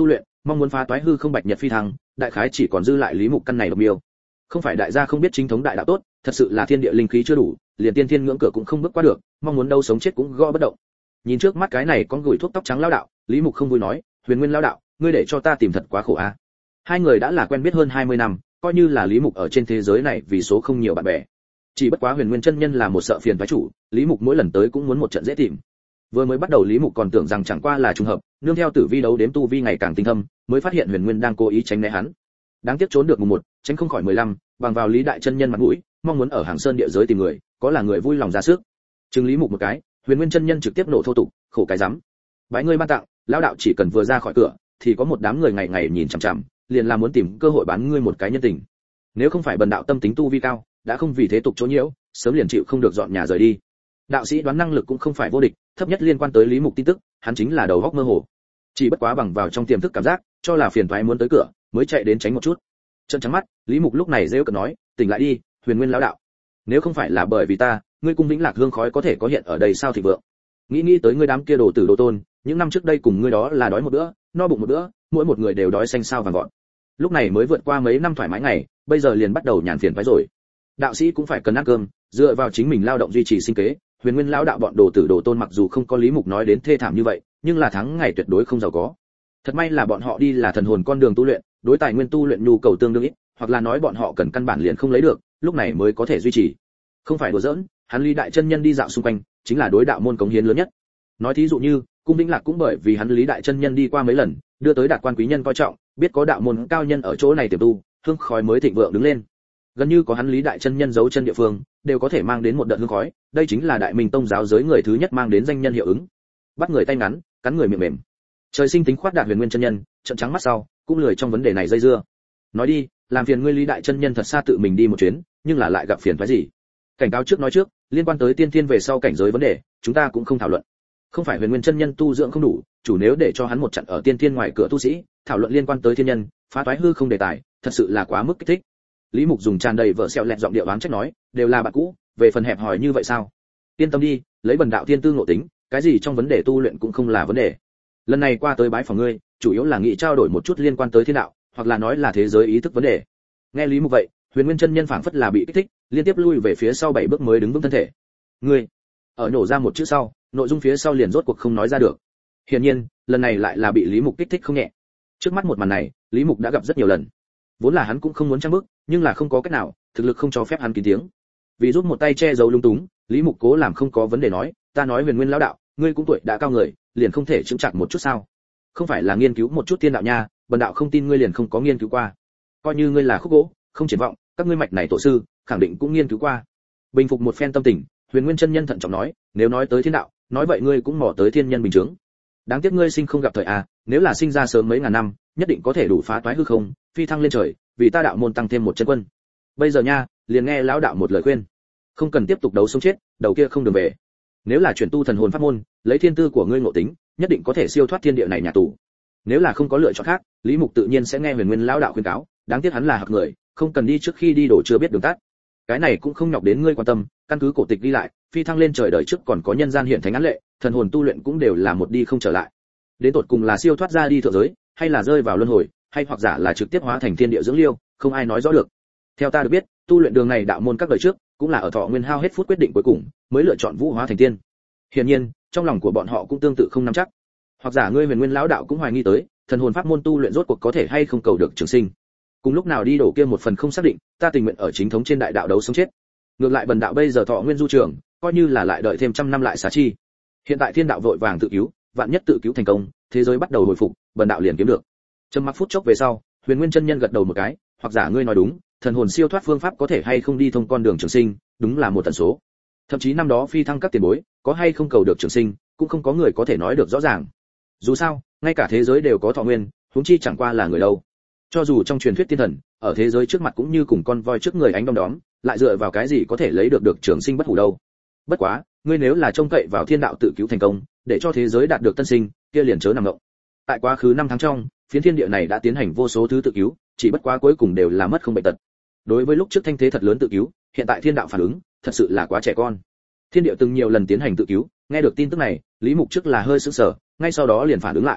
[SPEAKER 1] mong muốn phá toái hư không bạch nhật phi thăng, đại khái chỉ còn dư lại Lý Mục căn này độc miêu. Không phải đại gia không biết chính thống đại đạo tốt, thật sự là thiên địa linh khí chưa đủ, liền tiên thiên ngưỡng cửa cũng không bước qua được, mong muốn đâu sống chết cũng gõ bất động. Nhìn trước mắt cái này con gửi thuốc tóc trắng lão đạo, Lý Mục không vui nói, Huyền Nguyên lão đạo, ngươi để cho ta tìm thật quá khổ a. Hai người đã là quen biết hơn hai mươi năm, coi như là Lý Mục ở trên thế giới này vì số không nhiều bạn bè. Chỉ bất quá Huyền Nguyên chân nhân là một sợ phiền phái chủ, Lý Mục mỗi lần tới cũng muốn một trận dễ tìm. Vừa mới bắt đầu Lý Mục còn tưởng rằng chẳng qua là trùng hợp, nương theo tử vi đấu đếm tu vi ngày càng tinh thâm, mới phát hiện Huyền Nguyên đang cố ý tránh né hắn. Đáng tiếc trốn được mùng một, tránh không khỏi mười lăm, bằng vào Lý đại chân nhân mặt mũi, mong muốn ở Hàng Sơn địa giới tìm người, có là người vui lòng ra sức. Trừng Lý Mục một cái, Huyền Nguyên chân nhân trực tiếp nổ thô tục, khổ cái rắm. Bái ngươi ban tặng, lão đạo chỉ cần vừa ra khỏi cửa, thì có một đám người ngày ngày nhìn chằm chằm, liền là muốn tìm cơ hội bán ngươi một cái nhân tình. Nếu không phải bần đạo tâm tính tu vi cao, đã không vì thế tục chỗ nhiễu, sớm liền chịu không được dọn nhà rời đi. Đạo sĩ đoán năng lực cũng không phải vô địch, thấp nhất liên quan tới Lý Mục tin tức, hắn chính là đầu óc mơ hồ. Chỉ bất quá bằng vào trong tiềm thức cảm giác, cho là phiền toái muốn tới cửa, mới chạy đến tránh một chút. Trợn trắng mắt, Lý Mục lúc này rêu cợt nói, tỉnh lại đi, Huyền Nguyên lão đạo. Nếu không phải là bởi vì ta, ngươi cung Vĩnh Lạc hương khói có thể có hiện ở đây sao thì vượng. Nghĩ nghĩ tới ngươi đám kia đồ tử đồ tôn, những năm trước đây cùng ngươi đó là đói một bữa, no bụng một bữa, mỗi một người đều đói xanh sao vàng gọn. Lúc này mới vượt qua mấy năm thoải mái ngày, bây giờ liền bắt đầu nhàn phiền phái rồi. Đạo sĩ cũng phải cần ăn cơm, dựa vào chính mình lao động duy trì sinh kế. Huyền Nguyên lão đạo bọn đồ tử đồ tôn mặc dù không có Lý Mục nói đến thê thảm như vậy, nhưng là tháng ngày tuyệt đối không giàu có. Thật may là bọn họ đi là thần hồn con đường tu luyện, đối tài nguyên tu luyện nhu cầu tương đương ít, hoặc là nói bọn họ cần căn bản liền không lấy được, lúc này mới có thể duy trì. Không phải đùa giỡn, hắn Lý đại chân nhân đi dạo xung quanh, chính là đối đạo môn cống hiến lớn nhất. Nói thí dụ như, cung Vĩnh Lạc cũng bởi vì hắn Lý đại chân nhân đi qua mấy lần, đưa tới đạt quan quý nhân coi trọng, biết có đạo môn cao nhân ở chỗ này tiềm tu, hương khói mới thịnh vượng đứng lên. Gần như có hắn Lý đại chân nhân giấu chân địa phương, đều có thể mang đến một đợt hương khói, đây chính là Đại Minh Tông giáo giới người thứ nhất mang đến danh nhân hiệu ứng. Bắt người tay ngắn, cắn người miệng mềm. Trời sinh tính khoát đạt Huyền Nguyên chân nhân, trợn trắng mắt sau, cũng lười trong vấn đề này dây dưa. Nói đi, làm phiền ngươi Lý đại chân nhân thật xa tự mình đi một chuyến, nhưng là lại gặp phiền phức gì? Cảnh cáo trước nói trước, liên quan tới tiên thiên về sau cảnh giới vấn đề, chúng ta cũng không thảo luận. Không phải Huyền Nguyên chân nhân tu dưỡng không đủ, chủ nếu để cho hắn một trận ở tiên thiên ngoài cửa tu sĩ, thảo luận liên quan tới thiên nhân, phá toái hư không đề tài, thật sự là quá mức kích thích. Lý Mục dùng tràn đầy vợ sẹo lẹt giọng điệu oán trách nói, đều là bạn cũ, về phần hẹp hòi như vậy sao? Yên tâm đi, lấy bần đạo thiên tư ngộ tính, cái gì trong vấn đề tu luyện cũng không là vấn đề. Lần này qua tới bái phòng ngươi, chủ yếu là nghĩ trao đổi một chút liên quan tới thiên đạo, hoặc là nói là thế giới ý thức vấn đề. Nghe Lý Mục vậy, Huyền Nguyên chân nhân phảng phất là bị kích thích, liên tiếp lui về phía sau bảy bước mới đứng vững thân thể. Ngươi, ở nổ ra một chữ sau, nội dung phía sau liền rốt cuộc không nói ra được. Hiển nhiên, lần này lại là bị Lý Mục kích thích không nhẹ. Trước mắt một màn này, Lý Mục đã gặp rất nhiều lần. Vốn là hắn cũng không muốn trang bức, nhưng là không có cách nào, thực lực không cho phép hắn kín tiếng. Vì rút một tay che giấu lung túng, Lý Mục cố làm không có vấn đề nói, ta nói Huyền Nguyên lão đạo, ngươi cũng tuổi đã cao người, liền không thể chững chạc một chút sao? Không phải là nghiên cứu một chút tiên đạo nha, bần đạo không tin ngươi liền không có nghiên cứu qua. Coi như ngươi là khúc gỗ, không triển vọng, các ngươi mạch này tổ sư, khẳng định cũng nghiên cứu qua. Bình phục một phen tâm tình, Huyền Nguyên chân nhân thận trọng nói, nếu nói tới thiên đạo, nói vậy ngươi cũng mò tới thiên nhân bình chứng. Đáng tiếc ngươi sinh không gặp thời à, nếu là sinh ra sớm mấy ngàn năm, nhất định có thể đủ phá toái hư không, phi thăng lên trời, vì ta đạo môn tăng thêm một chân quân. Bây giờ nha, liền nghe lão đạo một lời khuyên, không cần tiếp tục đấu sống chết, đầu kia không đường về. Nếu là chuyển tu thần hồn pháp môn, lấy thiên tư của ngươi ngộ tính, nhất định có thể siêu thoát thiên địa này nhà tù. Nếu là không có lựa chọn khác, Lý Mục tự nhiên sẽ nghe Huyền Nguyên lão đạo khuyên cáo, đáng tiếc hắn là hạc người, không cần đi trước khi đi đổ chưa biết đường tắt. Cái này cũng không nhọc đến ngươi quan tâm, căn cứ cổ tịch đi lại, phi thăng lên trời đời trước còn có nhân gian hiện thánh án lệ, thần hồn tu luyện cũng đều là một đi không trở lại. Đến tột cùng là siêu thoát ra đi thượng giới, hay là rơi vào luân hồi, hay hoặc giả là trực tiếp hóa thành thiên địa dưỡng liêu, không ai nói rõ được. Theo ta được biết, tu luyện đường này đạo môn các đời trước, cũng là ở thọ nguyên hao hết phút quyết định cuối cùng, mới lựa chọn vũ hóa thành tiên. Hiển nhiên, trong lòng của bọn họ cũng tương tự không nắm chắc. Hoặc giả ngươi Huyền Nguyên lão đạo cũng hoài nghi tới, thần hồn pháp môn tu luyện rốt cuộc có thể hay không cầu được trường sinh. Cùng lúc nào đi đổ kia một phần không xác định, ta tình nguyện ở chính thống trên đại đạo đấu sống chết. Ngược lại bần đạo bây giờ thọ nguyên du trường, coi như là lại đợi thêm trăm năm lại xá chi. Hiện tại thiên đạo vội vàng tự cứu, vạn nhất tự cứu thành công, thế giới bắt đầu hồi phục, bần đạo liền kiếm được. Trầm mặc phút chốc về sau, Huyền Nguyên chân nhân gật đầu một cái, hoặc giả ngươi nói đúng, thần hồn siêu thoát phương pháp có thể hay không đi thông con đường trường sinh, đúng là một tần số. Thậm chí năm đó phi thăng các tiền bối, có hay không cầu được trường sinh, cũng không có người có thể nói được rõ ràng. Dù sao, ngay cả thế giới đều có thọ nguyên, huống chi chẳng qua là người đâu. Cho dù trong truyền thuyết tiên thần, ở thế giới trước mặt cũng như cùng con voi trước người ánh đom đóm, lại dựa vào cái gì có thể lấy được được trường sinh bất hủ đâu. Bất quá, ngươi nếu là trông cậy vào thiên đạo tự cứu thành công, để cho thế giới đạt được tân sinh, kia liền chớ nằm ngộng. Tại quá khứ năm tháng trong, phiến thiên địa này đã tiến hành vô số thứ tự cứu, chỉ bất quá cuối cùng đều là mất không bệnh tật. Đối với lúc trước thanh thế thật lớn tự cứu, hiện tại thiên đạo phản ứng, thật sự là quá trẻ con. Thiên địa từng nhiều lần tiến hành tự cứu, nghe được tin tức này, Lý Mục trước là hơi sững sờ, ngay sau đó liền phản ứng lại.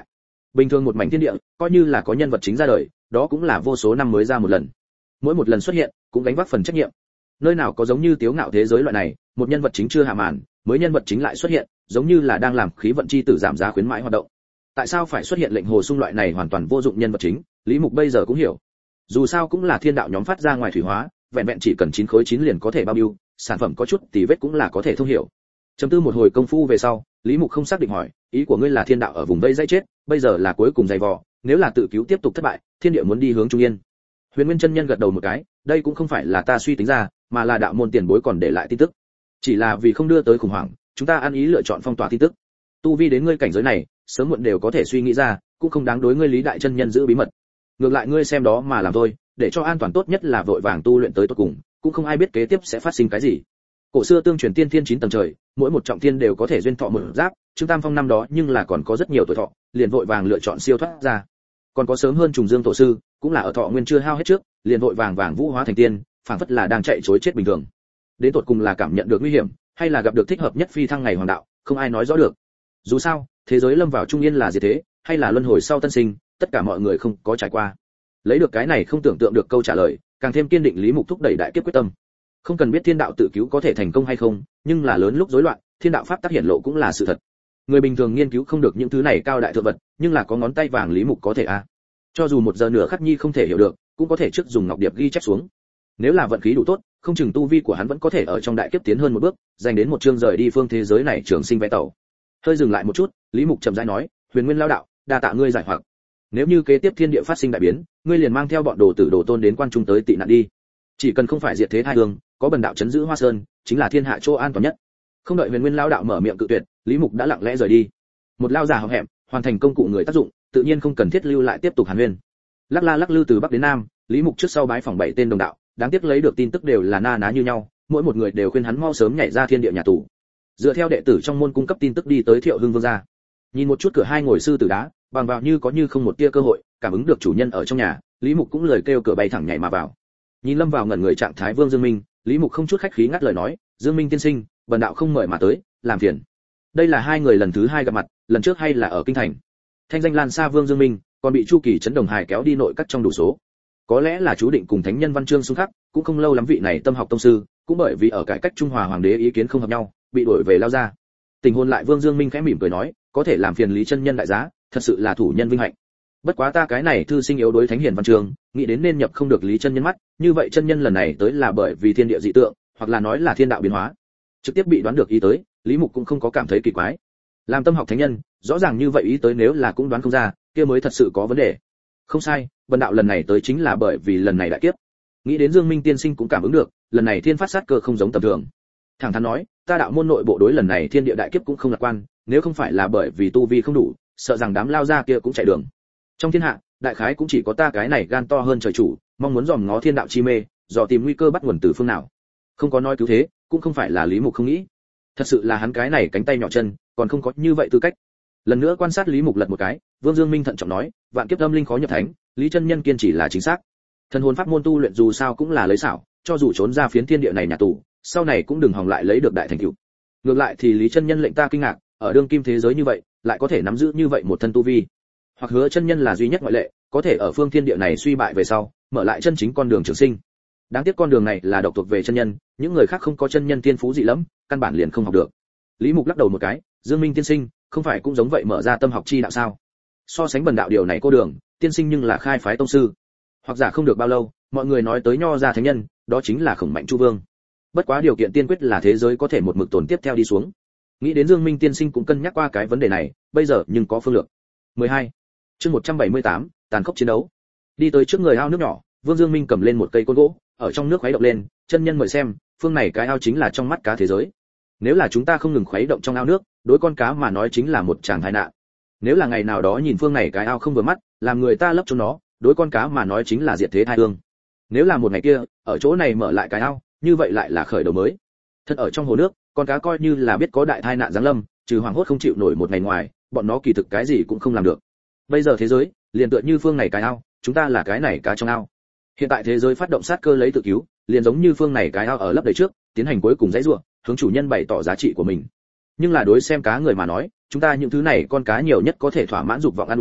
[SPEAKER 1] Bình thường một mảnh thiên địa, coi như là có nhân vật chính ra đời, đó cũng là vô số năm mới ra một lần. Mỗi một lần xuất hiện, cũng gánh vác phần trách nhiệm. Nơi nào có giống như Tiếu Ngạo thế giới loại này, một nhân vật chính chưa hạ màn, mới nhân vật chính lại xuất hiện, giống như là đang làm khí vận chi tử giảm giá khuyến mãi hoạt động. Tại sao phải xuất hiện lệnh hồ sung loại này hoàn toàn vô dụng nhân vật chính, Lý Mục bây giờ cũng hiểu. Dù sao cũng là thiên đạo nhóm phát ra ngoài thủy hóa, vẹn vẹn chỉ cần chín khối chín liền có thể bao nhiêu, sản phẩm có chút tì vết cũng là có thể thông hiểu. Chấm tư một hồi công phu về sau, Lý Mục không xác định hỏi, ý của ngươi là thiên đạo ở vùng vây dây chết, bây giờ là cuối cùng dày vò, nếu là tự cứu tiếp tục thất bại, thiên địa muốn đi hướng trung yên. Huyền Nguyên chân nhân gật đầu một cái, đây cũng không phải là ta suy tính ra, mà là đạo môn tiền bối còn để lại tin tức. Chỉ là vì không đưa tới khủng hoảng, chúng ta ăn ý lựa chọn phong tỏa tin tức. Tu vi đến ngươi cảnh giới này, sớm muộn đều có thể suy nghĩ ra, cũng không đáng đối ngươi Lý đại chân nhân giữ bí mật. Ngược lại ngươi xem đó mà làm thôi, để cho an toàn tốt nhất là vội vàng tu luyện tới tận cùng, cũng không ai biết kế tiếp sẽ phát sinh cái gì. Cổ xưa tương truyền tiên thiên chín tầng trời, mỗi một trọng thiên đều có thể duyên thọ một giáp, Trương Tam Phong năm đó nhưng là còn có rất nhiều tuổi thọ, liền vội vàng lựa chọn siêu thoát ra. Còn có sớm hơn Trùng Dương tổ sư, cũng là ở thọ nguyên chưa hao hết trước, liền vội vàng vàng vũ hóa thành tiên, phảng phất là đang chạy trối chết bình thường. Đến tột cùng là cảm nhận được nguy hiểm, hay là gặp được thích hợp nhất phi thăng ngày hoàng đạo, không ai nói rõ được. Dù sao, thế giới lâm vào trung yên là gì thế, hay là luân hồi sau tân sinh, tất cả mọi người không có trải qua. Lấy được cái này không tưởng tượng được câu trả lời, càng thêm kiên định Lý Mục thúc đẩy đại kiếp quyết tâm. Không cần biết thiên đạo tự cứu có thể thành công hay không, nhưng là lớn lúc rối loạn, thiên đạo pháp tác hiển lộ cũng là sự thật. Người bình thường nghiên cứu không được những thứ này cao đại thượng vật, nhưng là có ngón tay vàng Lý Mục có thể a. À. Cho dù một giờ nửa khắc nhi không thể hiểu được, cũng có thể trước dùng ngọc điệp ghi chép xuống. Nếu là vận khí đủ tốt, không chừng tu vi của hắn vẫn có thể ở trong đại kiếp tiến hơn một bước, giành đến một chương rời đi phương thế giới này trường sinh vẽ tàu. Hơi dừng lại một chút, Lý Mục chậm rãi nói, Huyền Nguyên lão đạo, đa tạ ngươi giải hoặc. Nếu như kế tiếp thiên địa phát sinh đại biến, ngươi liền mang theo bọn đồ tử đồ tôn đến quan trung tới tị nạn đi. Chỉ cần không phải diệt thế thai hương, có bần đạo chấn giữ Hoa Sơn, chính là thiên hạ chỗ an toàn nhất. Không đợi Huyền Nguyên lão đạo mở miệng cự tuyệt, Lý Mục đã lặng lẽ rời đi. Một lao già hậm hẹm, hoàn thành công cụ người tác dụng, tự nhiên không cần thiết lưu lại tiếp tục hàn huyên. Lắc la lắc lư từ bắc đến nam, Lý Mục trước sau bái phỏng bảy tên đồng đạo, đáng tiếc lấy được tin tức đều là na ná như nhau, mỗi một người đều khuyên hắn mau sớm nhảy ra thiên địa nhà tù. Dựa theo đệ tử trong môn cung cấp tin tức đi tới Thiệu Hưng Vương gia. Nhìn một chút cửa hai ngồi sư tử đá, bằng vào như có như không một tia cơ hội, cảm ứng được chủ nhân ở trong nhà, Lý Mục cũng lời kêu cửa bay thẳng nhảy mà vào. Nhìn lâm vào ngẩn người trạng thái Vương Dương Minh, Lý Mục không chút khách khí ngắt lời nói, Dương Minh tiên sinh, bần đạo không mời mà tới, làm phiền. Đây là hai người lần thứ hai gặp mặt, lần trước hay là ở kinh thành. Thanh danh lan xa Vương Dương Minh, còn bị Chu Kỳ Trấn Đồng Hải kéo đi nội các trong đủ số. Có lẽ là chú định cùng thánh nhân văn chương xung khắc, cũng không lâu lắm vị này tâm học tông sư, cũng bởi vì ở cải cách Trung Hòa hoàng đế ý kiến không hợp nhau, bị đuổi về lao ra. Tình hôn lại Vương Dương Minh khẽ mỉm cười nói, có thể làm phiền Lý chân nhân đại giá, thật sự là thủ nhân vinh hạnh. Bất quá ta cái này thư sinh yếu đối thánh hiền văn chương, nghĩ đến nên nhập không được Lý chân nhân mắt, như vậy chân nhân lần này tới là bởi vì thiên địa dị tượng, hoặc là nói là thiên đạo biến hóa. Trực tiếp bị đoán được ý tới, Lý Mục cũng không có cảm thấy kỳ quái. Làm tâm học thánh nhân, rõ ràng như vậy ý tới nếu là cũng đoán không ra, kia mới thật sự có vấn đề. Không sai, bần đạo lần này tới chính là bởi vì lần này đại kiếp. Nghĩ đến Dương Minh tiên sinh cũng cảm ứng được, lần này thiên phát sát cơ không giống tầm thường. Thẳng thắn nói, ta đạo môn nội bộ đối lần này thiên địa đại kiếp cũng không lạc quan, nếu không phải là bởi vì tu vi không đủ, sợ rằng đám lao ra kia cũng chạy đường. Trong thiên hạ, đại khái cũng chỉ có ta cái này gan to hơn trời chủ, mong muốn dòm ngó thiên đạo chi mê, dò tìm nguy cơ bắt nguồn từ phương nào. Không có nói cứu thế, cũng không phải là Lý Mục không nghĩ. Thật sự là hắn cái này cánh tay nhỏ chân, còn không có như vậy tư cách. Lần nữa quan sát Lý Mục lật một cái, Vương Dương Minh thận trọng nói, vạn kiếp âm linh khó nhập thánh, Lý chân nhân kiên trì là chính xác. Thần hồn pháp môn tu luyện dù sao cũng là lấy xảo, cho dù trốn ra phiến thiên địa này nhà tù, sau này cũng đừng hòng lại lấy được đại thành tựu. Ngược lại thì Lý chân nhân lệnh ta kinh ngạc, ở đương kim thế giới như vậy, lại có thể nắm giữ như vậy một thân tu vi. Hoặc Hứa chân nhân là duy nhất ngoại lệ, có thể ở phương thiên địa này suy bại về sau, mở lại chân chính con đường trường sinh. Đáng tiếc con đường này là độc thuộc về chân nhân, những người khác không có chân nhân tiên phú dị lắm, căn bản liền không học được. Lý Mục lắc đầu một cái, Dương Minh tiên sinh, không phải cũng giống vậy mở ra tâm học chi đạo sao? So sánh bần đạo điều này cô đường, tiên sinh nhưng là khai phái tông sư. Hoặc giả không được bao lâu, mọi người nói tới nho ra thánh nhân, đó chính là Khổng Mạnh Chu Vương. Bất quá điều kiện tiên quyết là thế giới có thể một mực tồn tiếp theo đi xuống. Nghĩ đến Dương Minh tiên sinh cũng cân nhắc qua cái vấn đề này, bây giờ nhưng có phương lược. mười hai. Chương một trăm bảy mươi tám, tàn khốc chiến đấu. Đi tới trước người ao nước nhỏ, Vương Dương Minh cầm lên một cây côn gỗ, ở trong nước khuấy động lên, chân nhân mời xem, phương này cái ao chính là trong mắt cá thế giới. Nếu là chúng ta không ngừng khuấy động trong ao nước, đối con cá mà nói chính là một tràng tai nạn. Nếu là ngày nào đó nhìn phương này cái ao không vừa mắt, làm người ta lấp cho nó, đối con cá mà nói chính là diệt thế tai ương. Nếu là một ngày kia, ở chỗ này mở lại cái ao, như vậy lại là khởi đầu mới. Thật ở trong hồ nước, con cá coi như là biết có đại tai nạn giáng lâm, trừ hoảng hốt không chịu nổi một ngày ngoài, bọn nó kỳ thực cái gì cũng không làm được. Bây giờ thế giới, liền tựa như phương này cái ao, chúng ta là cái này cá trong ao. Hiện tại thế giới phát động sát cơ lấy tự cứu, liền giống như phương này cái ao ở lấp đầy trước, tiến hành cuối cùng dãy rủa, hướng chủ nhân bày tỏ giá trị của mình. Nhưng là đối xem cá người mà nói, chúng ta những thứ này con cá nhiều nhất có thể thỏa mãn dục vọng ăn uống,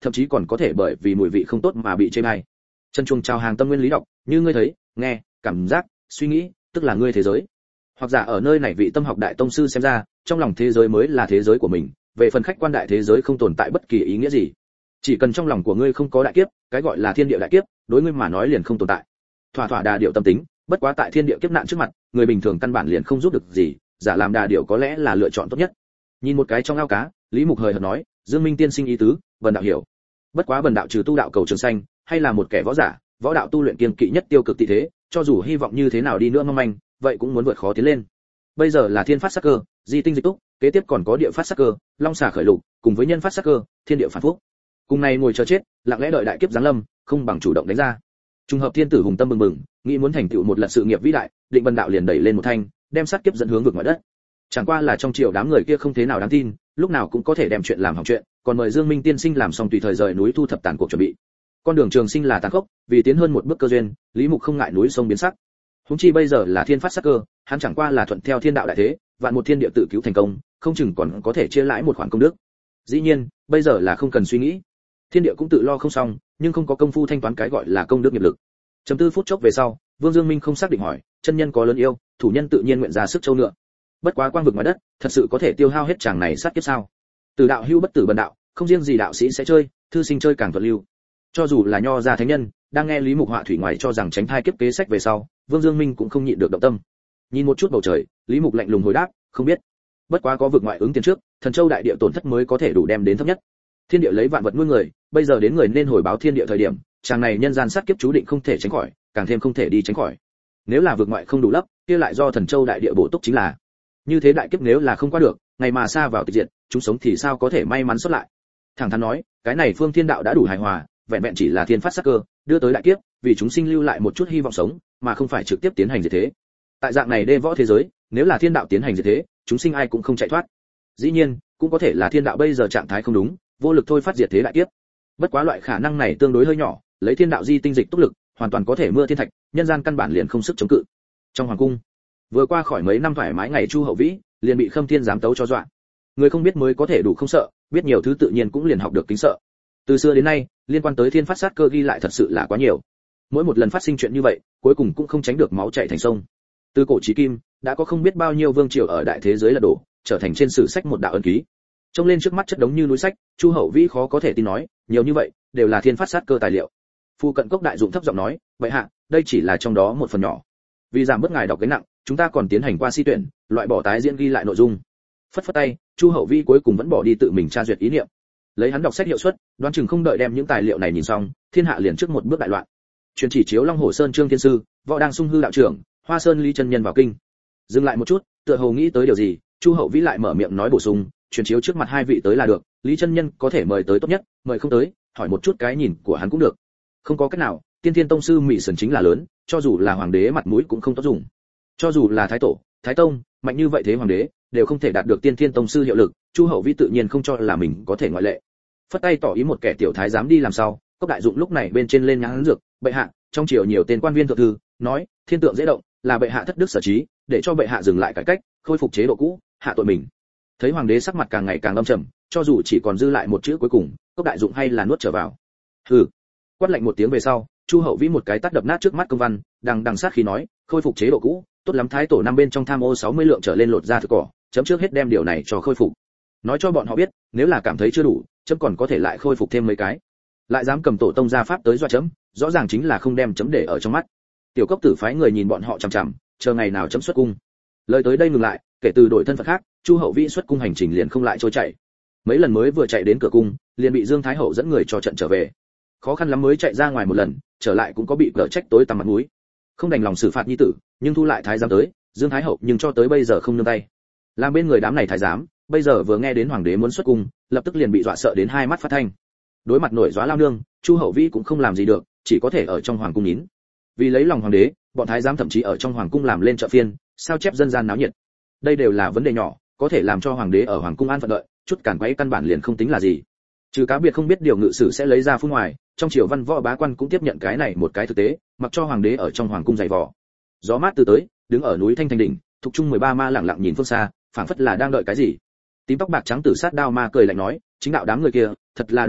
[SPEAKER 1] thậm chí còn có thể bởi vì mùi vị không tốt mà bị chê bai. Chân chuông chào hàng tâm nguyên lý đọc, như ngươi thấy, nghe, cảm giác, suy nghĩ, tức là ngươi thế giới. Hoặc giả ở nơi này vị tâm học đại tông sư xem ra, trong lòng thế giới mới là thế giới của mình, về phần khách quan đại thế giới không tồn tại bất kỳ ý nghĩa gì. Chỉ cần trong lòng của ngươi không có đại kiếp, cái gọi là thiên địa đại kiếp, đối ngươi mà nói liền không tồn tại. Thỏa thỏa đà điệu tâm tính, bất quá tại thiên địa kiếp nạn trước mặt, người bình thường căn bản liền không giúp được gì, giả làm đà điệu có lẽ là lựa chọn tốt nhất. Nhìn một cái trong ao cá, Lý Mục hời hợt nói, Dương Minh tiên sinh ý tứ, Vân đạo hiểu. Bất quá Vân đạo trừ tu đạo cầu trường xanh, hay là một kẻ võ giả, võ đạo tu luyện kiên kỵ nhất tiêu cực tị thế, cho dù hy vọng như thế nào đi nữa mong manh, vậy cũng muốn vượt khó tiến lên. Bây giờ là thiên phát sắc cơ, di tinh dịch túc, kế tiếp còn có địa phát sắc cơ, long xà khởi lục, cùng với nhân phát sắc cơ, thiên địa phản phúc. Cùng này ngồi chờ chết, lặng lẽ đợi đại kiếp giáng lâm, không bằng chủ động đánh ra. Trùng hợp thiên tử hùng tâm bừng bừng, nghĩ muốn thành tựu một lần sự nghiệp vĩ đại, định Vân đạo liền đẩy lên một thanh, đem sát kiếp dẫn hướng vực ngoại đất. Chẳng qua là trong triều đám người kia không thế nào đáng tin, lúc nào cũng có thể đem chuyện làm hỏng chuyện, còn mời Dương Minh tiên sinh làm xong tùy thời rời núi thu thập tàn cuộc chuẩn bị. Con đường trường sinh là tàn khốc, vì tiến hơn một bước cơ duyên, Lý Mục không ngại núi sông biến sắc. Huống chi bây giờ là thiên phát sắc cơ, hắn chẳng qua là thuận theo thiên đạo đại thế, vạn một thiên địa tự cứu thành công, không chừng còn có thể chia lãi một khoản công đức. Dĩ nhiên, bây giờ là không cần suy nghĩ. Thiên địa cũng tự lo không xong, nhưng không có công phu thanh toán cái gọi là công đức nghiệp lực. Chấm tư phút chốc về sau, Vương Dương Minh không xác định hỏi, chân nhân có lớn yêu, thủ nhân tự nhiên nguyện ra sức châu ngựa. Bất quá quang vực ngoài đất, thật sự có thể tiêu hao hết chàng này sát kiếp sao? Từ đạo hưu bất tử bần đạo, không riêng gì đạo sĩ sẽ chơi, thư sinh chơi càng thuận lưu. Cho dù là nho gia thánh nhân, đang nghe Lý Mục họa thủy ngoài cho rằng tránh thai kiếp kế sách về sau, Vương Dương Minh cũng không nhịn được động tâm. Nhìn một chút bầu trời, Lý Mục lạnh lùng hồi đáp, không biết. Bất quá có vực ngoại ứng tiền trước, Thần Châu đại địa tổn thất mới có thể đủ đem đến thấp nhất. Thiên địa lấy vạn vật nuôi người, bây giờ đến người nên hồi báo thiên địa thời điểm, chàng này nhân gian sát kiếp chú định không thể tránh khỏi, càng thêm không thể đi tránh khỏi. Nếu là vực ngoại không đủ lấp, kia lại do Thần Châu đại địa bổ túc chính là. Như thế đại kiếp nếu là không qua được, ngày mà xa vào tịch diệt, chúng sống thì sao có thể may mắn xuất lại. Thẳng thắn nói, cái này phương thiên đạo đã đủ hài hòa, vẹn vẹn chỉ là thiên phát sát cơ, đưa tới đại kiếp, vì chúng sinh lưu lại một chút hy vọng sống, mà không phải trực tiếp tiến hành diệt thế. Tại dạng này đê võ thế giới, nếu là thiên đạo tiến hành diệt thế, chúng sinh ai cũng không chạy thoát. Dĩ nhiên, cũng có thể là thiên đạo bây giờ trạng thái không đúng, vô lực thôi phát diệt thế đại kiếp. Bất quá loại khả năng này tương đối hơi nhỏ, lấy thiên đạo di tinh dịch tốc lực, hoàn toàn có thể mưa thiên thạch, nhân gian căn bản liền không sức chống cự. Trong hoàng cung, vừa qua khỏi mấy năm thoải mái ngày Chu Hậu Vĩ, liền bị Khâm Thiên giám tấu cho dọa. Người không biết mới có thể đủ không sợ, biết nhiều thứ tự nhiên cũng liền học được kính sợ. Từ xưa đến nay, liên quan tới thiên phát sát cơ ghi lại thật sự là quá nhiều. Mỗi một lần phát sinh chuyện như vậy, cuối cùng cũng không tránh được máu chảy thành sông. Từ cổ chí kim, đã có không biết bao nhiêu vương triều ở đại thế giới là đổ, trở thành trên sử sách một đạo ân ký. Trông lên trước mắt chất đống như núi sách, Chu Hậu Vĩ khó có thể tin nói, nhiều như vậy, đều là thiên phát sát cơ tài liệu. Phu cận cốc đại dụng thấp giọng nói, vậy hạ, đây chỉ là trong đó một phần nhỏ. Vì giảm bớt ngài đọc gánh nặng, chúng ta còn tiến hành qua si tuyển, loại bỏ tái diễn ghi lại nội dung. Phất phất tay, Chu Hậu Vĩ cuối cùng vẫn bỏ đi tự mình tra duyệt ý niệm. Lấy hắn đọc sách hiệu suất, đoán chừng không đợi đem những tài liệu này nhìn xong, thiên hạ liền trước một bước đại loạn. Truyền chỉ chiếu Long Hồ Sơn Trương Thiên Sư, võ đang sung hư đạo trưởng, Hoa Sơn Lý chân nhân vào kinh. Dừng lại một chút, tựa hồ nghĩ tới điều gì, Chu Hậu Vĩ lại mở miệng nói bổ sung, truyền chiếu trước mặt hai vị tới là được, Lý chân nhân có thể mời tới tốt nhất, mời không tới, hỏi một chút cái nhìn của hắn cũng được. Không có cách nào, Tiên Thiên tông sư Mị Sần chính là lớn, cho dù là hoàng đế mặt mũi cũng không tốt dùng. Cho dù là thái tổ, thái tông, mạnh như vậy thế hoàng đế, đều không thể đạt được Tiên Thiên tông sư hiệu lực, Chu Hậu Vĩ tự nhiên không cho là mình có thể ngoại lệ. Phất tay tỏ ý một kẻ tiểu thái dám đi làm sao, Cốc đại dụng lúc này bên trên lên nhãn dược, bệ hạ, trong triều nhiều tên quan viên thượng thư, nói, thiên tượng dễ động, là bệ hạ thất đức sở trí, để cho bệ hạ dừng lại cải cách, khôi phục chế độ cũ, hạ tội mình. Thấy hoàng đế sắc mặt càng ngày càng âm trầm, cho dù chỉ còn dư lại một chữ cuối cùng, Cốc đại dụng hay là nuốt trở vào. Hừ. Quát lạnh một tiếng về sau, Chu Hậu Vĩ một cái tát đập nát trước mắt công văn, đằng đằng sát khí nói, khôi phục chế độ cũ, tốt lắm thái tổ năm bên trong tham ô sáu mươi lượng trở lên lột ra thực cỏ, chấm trước hết đem điều này cho khôi phục. Nói cho bọn họ biết, nếu là cảm thấy chưa đủ, chấm còn có thể lại khôi phục thêm mấy cái. Lại dám cầm tổ tông gia pháp tới dọa chấm, rõ ràng chính là không đem chấm để ở trong mắt. Tiểu Cốc Tử phái người nhìn bọn họ chằm chằm, chờ ngày nào chấm xuất cung. Lời tới đây ngừng lại, kể từ đổi thân phận khác, Chu Hậu Vĩ xuất cung hành trình liền không lại trôi chảy. Mấy lần mới vừa chạy đến cửa cung, liền bị Dương Thái Hậu dẫn người cho trận trở về. Khó khăn lắm mới chạy ra ngoài một lần, trở lại cũng có bị cở trách tối tăm mặt mũi. Không đành lòng xử phạt nhi tử, nhưng thu lại thái giám tới, Dương Thái Hậu nhưng cho tới bây giờ không nương tay. Làm bên người đám này thái giám, bây giờ vừa nghe đến hoàng đế muốn xuất cung, lập tức liền bị dọa sợ đến hai mắt phát thanh. Đối mặt nổi gió lao nương, Chu Hậu Vĩ cũng không làm gì được, chỉ có thể ở trong hoàng cung nín. Vì lấy lòng hoàng đế, bọn thái giám thậm chí ở trong hoàng cung làm lên chợ phiên, sao chép dân gian náo nhiệt. Đây đều là vấn đề nhỏ, có thể làm cho hoàng đế ở hoàng cung an phận đợi, chút cản quấy căn bản liền không tính là gì. Trừ cá biệt không biết điều ngự sử sẽ lấy ra phun ngoài, trong triều văn võ bá quan cũng tiếp nhận cái này một cái thực tế, mặc cho hoàng đế ở trong hoàng cung dày vò. Gió mát từ tới, đứng ở núi Thanh Thành đỉnh, thuộc trung mười ba ma lặng lặng nhìn phương xa, phảng phất là đang đợi cái gì. Tím tóc bạc trắng tử sát đao ma cười lạnh nói, chính đạo đám người kia, thật là đủ chậm,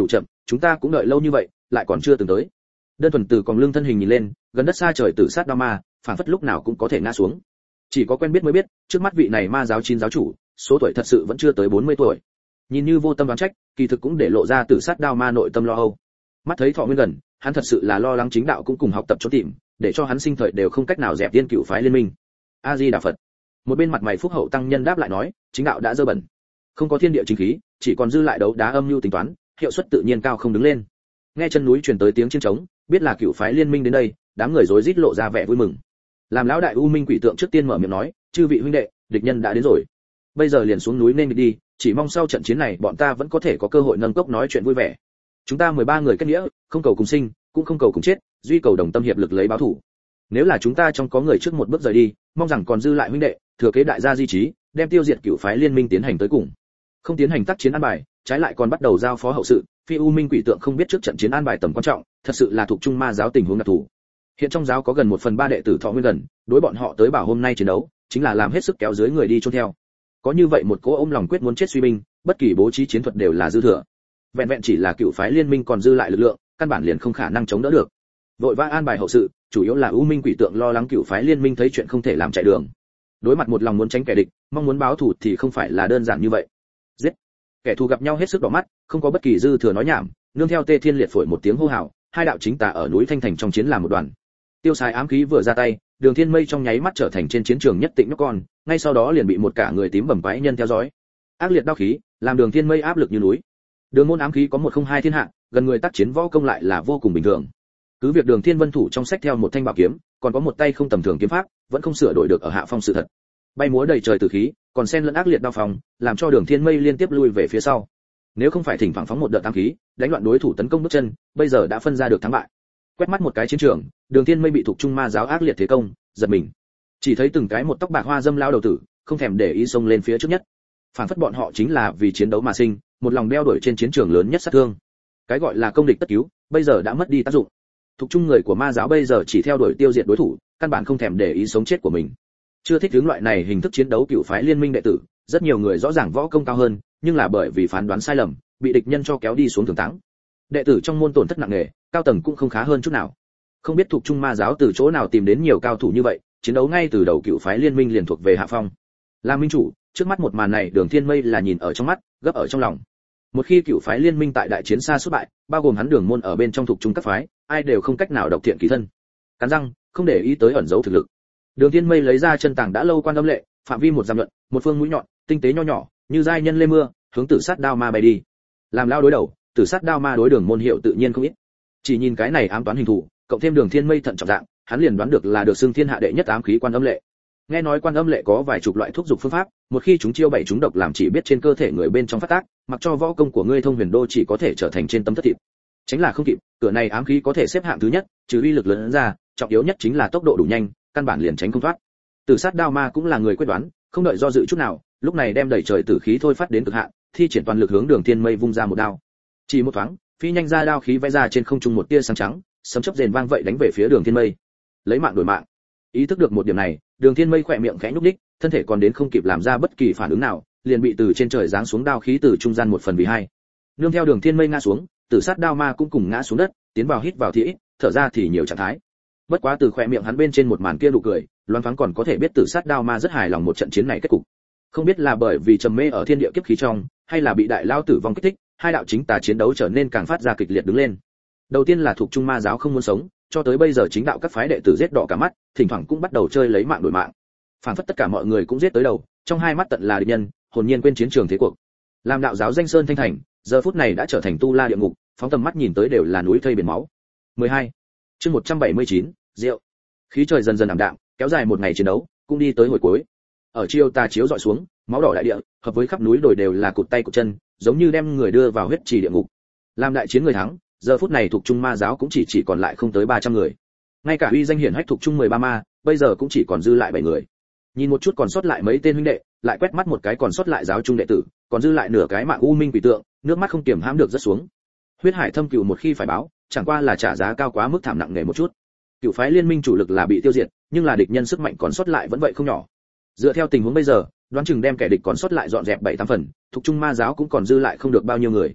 [SPEAKER 1] chúng ta cũng đợi lâu như vậy lại còn chưa từng tới. Đơn thuần từ còn lưng thân hình nhìn lên, gần đất xa trời tử sát đao ma, phảng phất lúc nào cũng có thể ngã xuống. Chỉ có quen biết mới biết, trước mắt vị này ma giáo chín giáo chủ, số tuổi thật sự vẫn chưa tới bốn mươi tuổi. Nhìn như vô tâm đoán trách, kỳ thực cũng để lộ ra tử sát đao ma nội tâm lo âu. Mắt thấy Thọ Nguyên gần, hắn thật sự là lo lắng chính đạo cũng cùng học tập trốn tìm, để cho hắn sinh thời đều không cách nào dẹp tiên cửu phái liên minh. A Di Đà Phật. Một bên mặt mày phúc hậu tăng nhân đáp lại nói, chính đạo đã dơ bẩn, không có thiên địa chính khí, chỉ còn dư lại đấu đá âm mưu tính toán, hiệu suất tự nhiên cao không đứng lên. Nghe chân núi truyền tới tiếng chiến trống, biết là cửu phái liên minh đến đây, đám người rối rít lộ ra vẻ vui mừng. Làm lão đại u minh quỷ tượng trước tiên mở miệng nói, chư vị huynh đệ, địch nhân đã đến rồi, bây giờ liền xuống núi nên đi, chỉ mong sau trận chiến này bọn ta vẫn có thể có cơ hội nâng cốc nói chuyện vui vẻ. Chúng ta mười ba người kết nghĩa, không cầu cùng sinh, cũng không cầu cùng chết, duy cầu đồng tâm hiệp lực lấy báo thủ. Nếu là chúng ta trong có người trước một bước rời đi, mong rằng còn dư lại huynh đệ, thừa kế đại gia di trí, đem tiêu diệt cửu phái liên minh tiến hành tới cùng. Không tiến hành tác chiến an bài, trái lại còn bắt đầu giao phó hậu sự, phi u minh quỷ tượng không biết trước trận chiến an bài tầm quan trọng, thật sự là thuộc trung ma giáo tình huống đặc thù. Hiện trong giáo có gần một phần ba đệ tử Thọ Nguyên gần, đối bọn họ tới bảo hôm nay chiến đấu, chính là làm hết sức kéo dưới người đi chôn theo. Có như vậy một cố ôm lòng quyết muốn chết suy binh, bất kỳ bố trí chiến thuật đều là dư thừa. Vẹn vẹn chỉ là cựu phái liên minh còn dư lại lực lượng, căn bản liền không khả năng chống đỡ được. Vội vã an bài hậu sự, chủ yếu là u minh quỷ tượng lo lắng cựu phái liên minh thấy chuyện không thể làm chạy đường. Đối mặt một lòng muốn tránh kẻ địch, mong muốn báo thù thì không phải là đơn giản như vậy. Giết! Kẻ thù gặp nhau hết sức đỏ mắt, không có bất kỳ dư thừa nói nhảm, nương theo Tê Thiên Liệt phổi một tiếng hô hào, hai đạo chính tà ở núi Thanh Thành trong chiến làm một đoàn. Tiêu Sái ám khí vừa ra tay, Đường Thiên Mây trong nháy mắt trở thành trên chiến trường nhất tịnh nhóc con, ngay sau đó liền bị một cả người tím bầm quái nhân theo dõi. Ác liệt đao khí, làm Đường Thiên Mây áp lực như núi. Đường môn ám khí có một không hai thiên hạ, gần người tác chiến võ công lại là vô cùng bình thường. Cứ việc Đường Thiên Vân thủ trong sách theo một thanh bảo kiếm, còn có một tay không tầm thường kiếm pháp, vẫn không sửa đổi được ở hạ phong sự thật. Bay múa đầy trời tử khí, còn xen lẫn ác liệt đao phòng, làm cho Đường Thiên Mây liên tiếp lui về phía sau. Nếu không phải thỉnh thoảng phóng một đợt ám khí, đánh loạn đối thủ tấn công bước chân, bây giờ đã phân ra được thắng bại. Quét mắt một cái chiến trường, Đường Thiên Mây bị thuộc trung ma giáo ác liệt thế công, giật mình. Chỉ thấy từng cái một tóc bạc hoa dâm lao đầu tử, không thèm để ý xông lên phía trước nhất. Phản phất bọn họ chính là vì chiến đấu mà sinh, một lòng đeo đuổi trên chiến trường lớn nhất sát thương. Cái gọi là công địch tất cứu, bây giờ đã mất đi tác dụng. Thuộc trung người của ma giáo bây giờ chỉ theo đuổi tiêu diệt đối thủ, căn bản không thèm để ý sống chết của mình. Chưa thích hướng loại này hình thức chiến đấu cựu phái liên minh đệ tử, rất nhiều người rõ ràng võ công cao hơn, nhưng là bởi vì phán đoán sai lầm, bị địch nhân cho kéo đi xuống thường táng. Đệ tử trong môn tổn thất nặng nề, cao tầng cũng không khá hơn chút nào. Không biết thuộc trung ma giáo từ chỗ nào tìm đến nhiều cao thủ như vậy, chiến đấu ngay từ đầu cựu phái liên minh liền thuộc về hạ phong. Làm minh chủ, trước mắt một màn này Đường Thiên Mây là nhìn ở trong mắt, gấp ở trong lòng. Một khi cựu phái liên minh tại đại chiến xa xuất bại, bao gồm hắn Đường môn ở bên trong thuộc trung các phái, ai đều không cách nào độc thiện kỳ thân. Cắn răng, không để ý tới ẩn giấu thực lực. Đường Thiên Mây lấy ra chân tàng đã lâu quan âm lệ, phạm vi một dặm luận, một phương mũi nhọn, tinh tế nho nhỏ, như giai nhân lê mưa, hướng tử sát đao ma bay đi. Làm lao đối đầu, tử sát đao ma đối Đường môn hiệu tự nhiên không ít. Chỉ nhìn cái này ám toán hình thủ, cộng thêm Đường Thiên Mây thận trọng dạng, hắn liền đoán được là được xưng thiên hạ đệ nhất ám khí quan âm lệ. Nghe nói quan âm lệ có vài chục loại thuốc dục phương pháp, một khi chúng chiêu bảy chúng độc làm chỉ biết trên cơ thể người bên trong phát tác, mặc cho võ công của ngươi thông huyền đô chỉ có thể trở thành trên tấm thất thịt. Tránh là không kịp, cửa này ám khí có thể xếp hạng thứ nhất, trừ uy lực lớn ra, trọng yếu nhất chính là tốc độ đủ nhanh, căn bản liền tránh không thoát. Tử sát đao ma cũng là người quyết đoán, không đợi do dự chút nào, lúc này đem đẩy trời tử khí thôi phát đến cực hạn, thi triển toàn lực hướng Đường Thiên Mây vung ra một đao. Chỉ một thoáng, phi nhanh ra đao khí vẽ ra trên không trung một tia sáng trắng, sấm chớp rền vang vậy đánh về phía Đường Thiên Mây. Lấy mạng đổi mạng. Ý thức được một điểm này, Đường Thiên Mây khỏe miệng khẽ nhúc nhích, thân thể còn đến không kịp làm ra bất kỳ phản ứng nào, liền bị từ trên trời giáng xuống đao khí từ trung gian một phần vì hai. Nương theo Đường Thiên Mây ngã xuống, tử sát đao ma cũng cùng ngã xuống đất, tiến vào hít vào thì ít, thở ra thì nhiều trạng thái. Bất quá từ khỏe miệng hắn bên trên một màn kia nụ cười, loáng thoáng còn có thể biết tử sát đao ma rất hài lòng một trận chiến này kết cục. Không biết là bởi vì trầm mê ở thiên địa kiếp khí trong, hay là bị đại lao tử vong kích thích, hai đạo chính tà chiến đấu trở nên càng phát ra kịch liệt đứng lên. Đầu tiên là thuộc trung ma giáo không muốn sống, cho tới bây giờ chính đạo các phái đệ tử giết đỏ cả mắt, thỉnh thoảng cũng bắt đầu chơi lấy mạng đổi mạng. Phản phất tất cả mọi người cũng giết tới đầu, trong hai mắt tận là địch nhân, hồn nhiên quên chiến trường thế cuộc. Làm đạo giáo danh sơn thanh thành, giờ phút này đã trở thành tu la địa ngục, phóng tầm mắt nhìn tới đều là núi thây biển máu. mười hai. Chương một trăm bảy mươi chín, rượu. Khí trời dần dần ảm đạm, kéo dài một ngày chiến đấu, cũng đi tới hồi cuối. Ở chiều tà chiếu dọi xuống, máu đỏ đại địa, hợp với khắp núi đồi đều là cụt tay cụt chân, giống như đem người đưa vào huyết trì địa ngục. Làm đại chiến người thắng, giờ phút này thuộc trung ma giáo cũng chỉ chỉ còn lại không tới ba trăm người. Ngay cả uy danh hiển hách thuộc trung mười ba ma, bây giờ cũng chỉ còn dư lại bảy người. Nhìn một chút còn sót lại mấy tên huynh đệ, lại quét mắt một cái còn sót lại giáo trung đệ tử, còn dư lại nửa cái mạng u minh quỷ tượng, nước mắt không kiềm hãm được rất xuống. Huyết hải thâm cừu một khi phải báo, chẳng qua là trả giá cao quá mức thảm nặng nề một chút. Cựu phái liên minh chủ lực là bị tiêu diệt, nhưng là địch nhân sức mạnh còn sót lại vẫn vậy không nhỏ. Dựa theo tình huống bây giờ, đoán chừng đem kẻ địch còn sót lại dọn dẹp bảy tám phần, thuộc trung ma giáo cũng còn dư lại không được bao nhiêu người.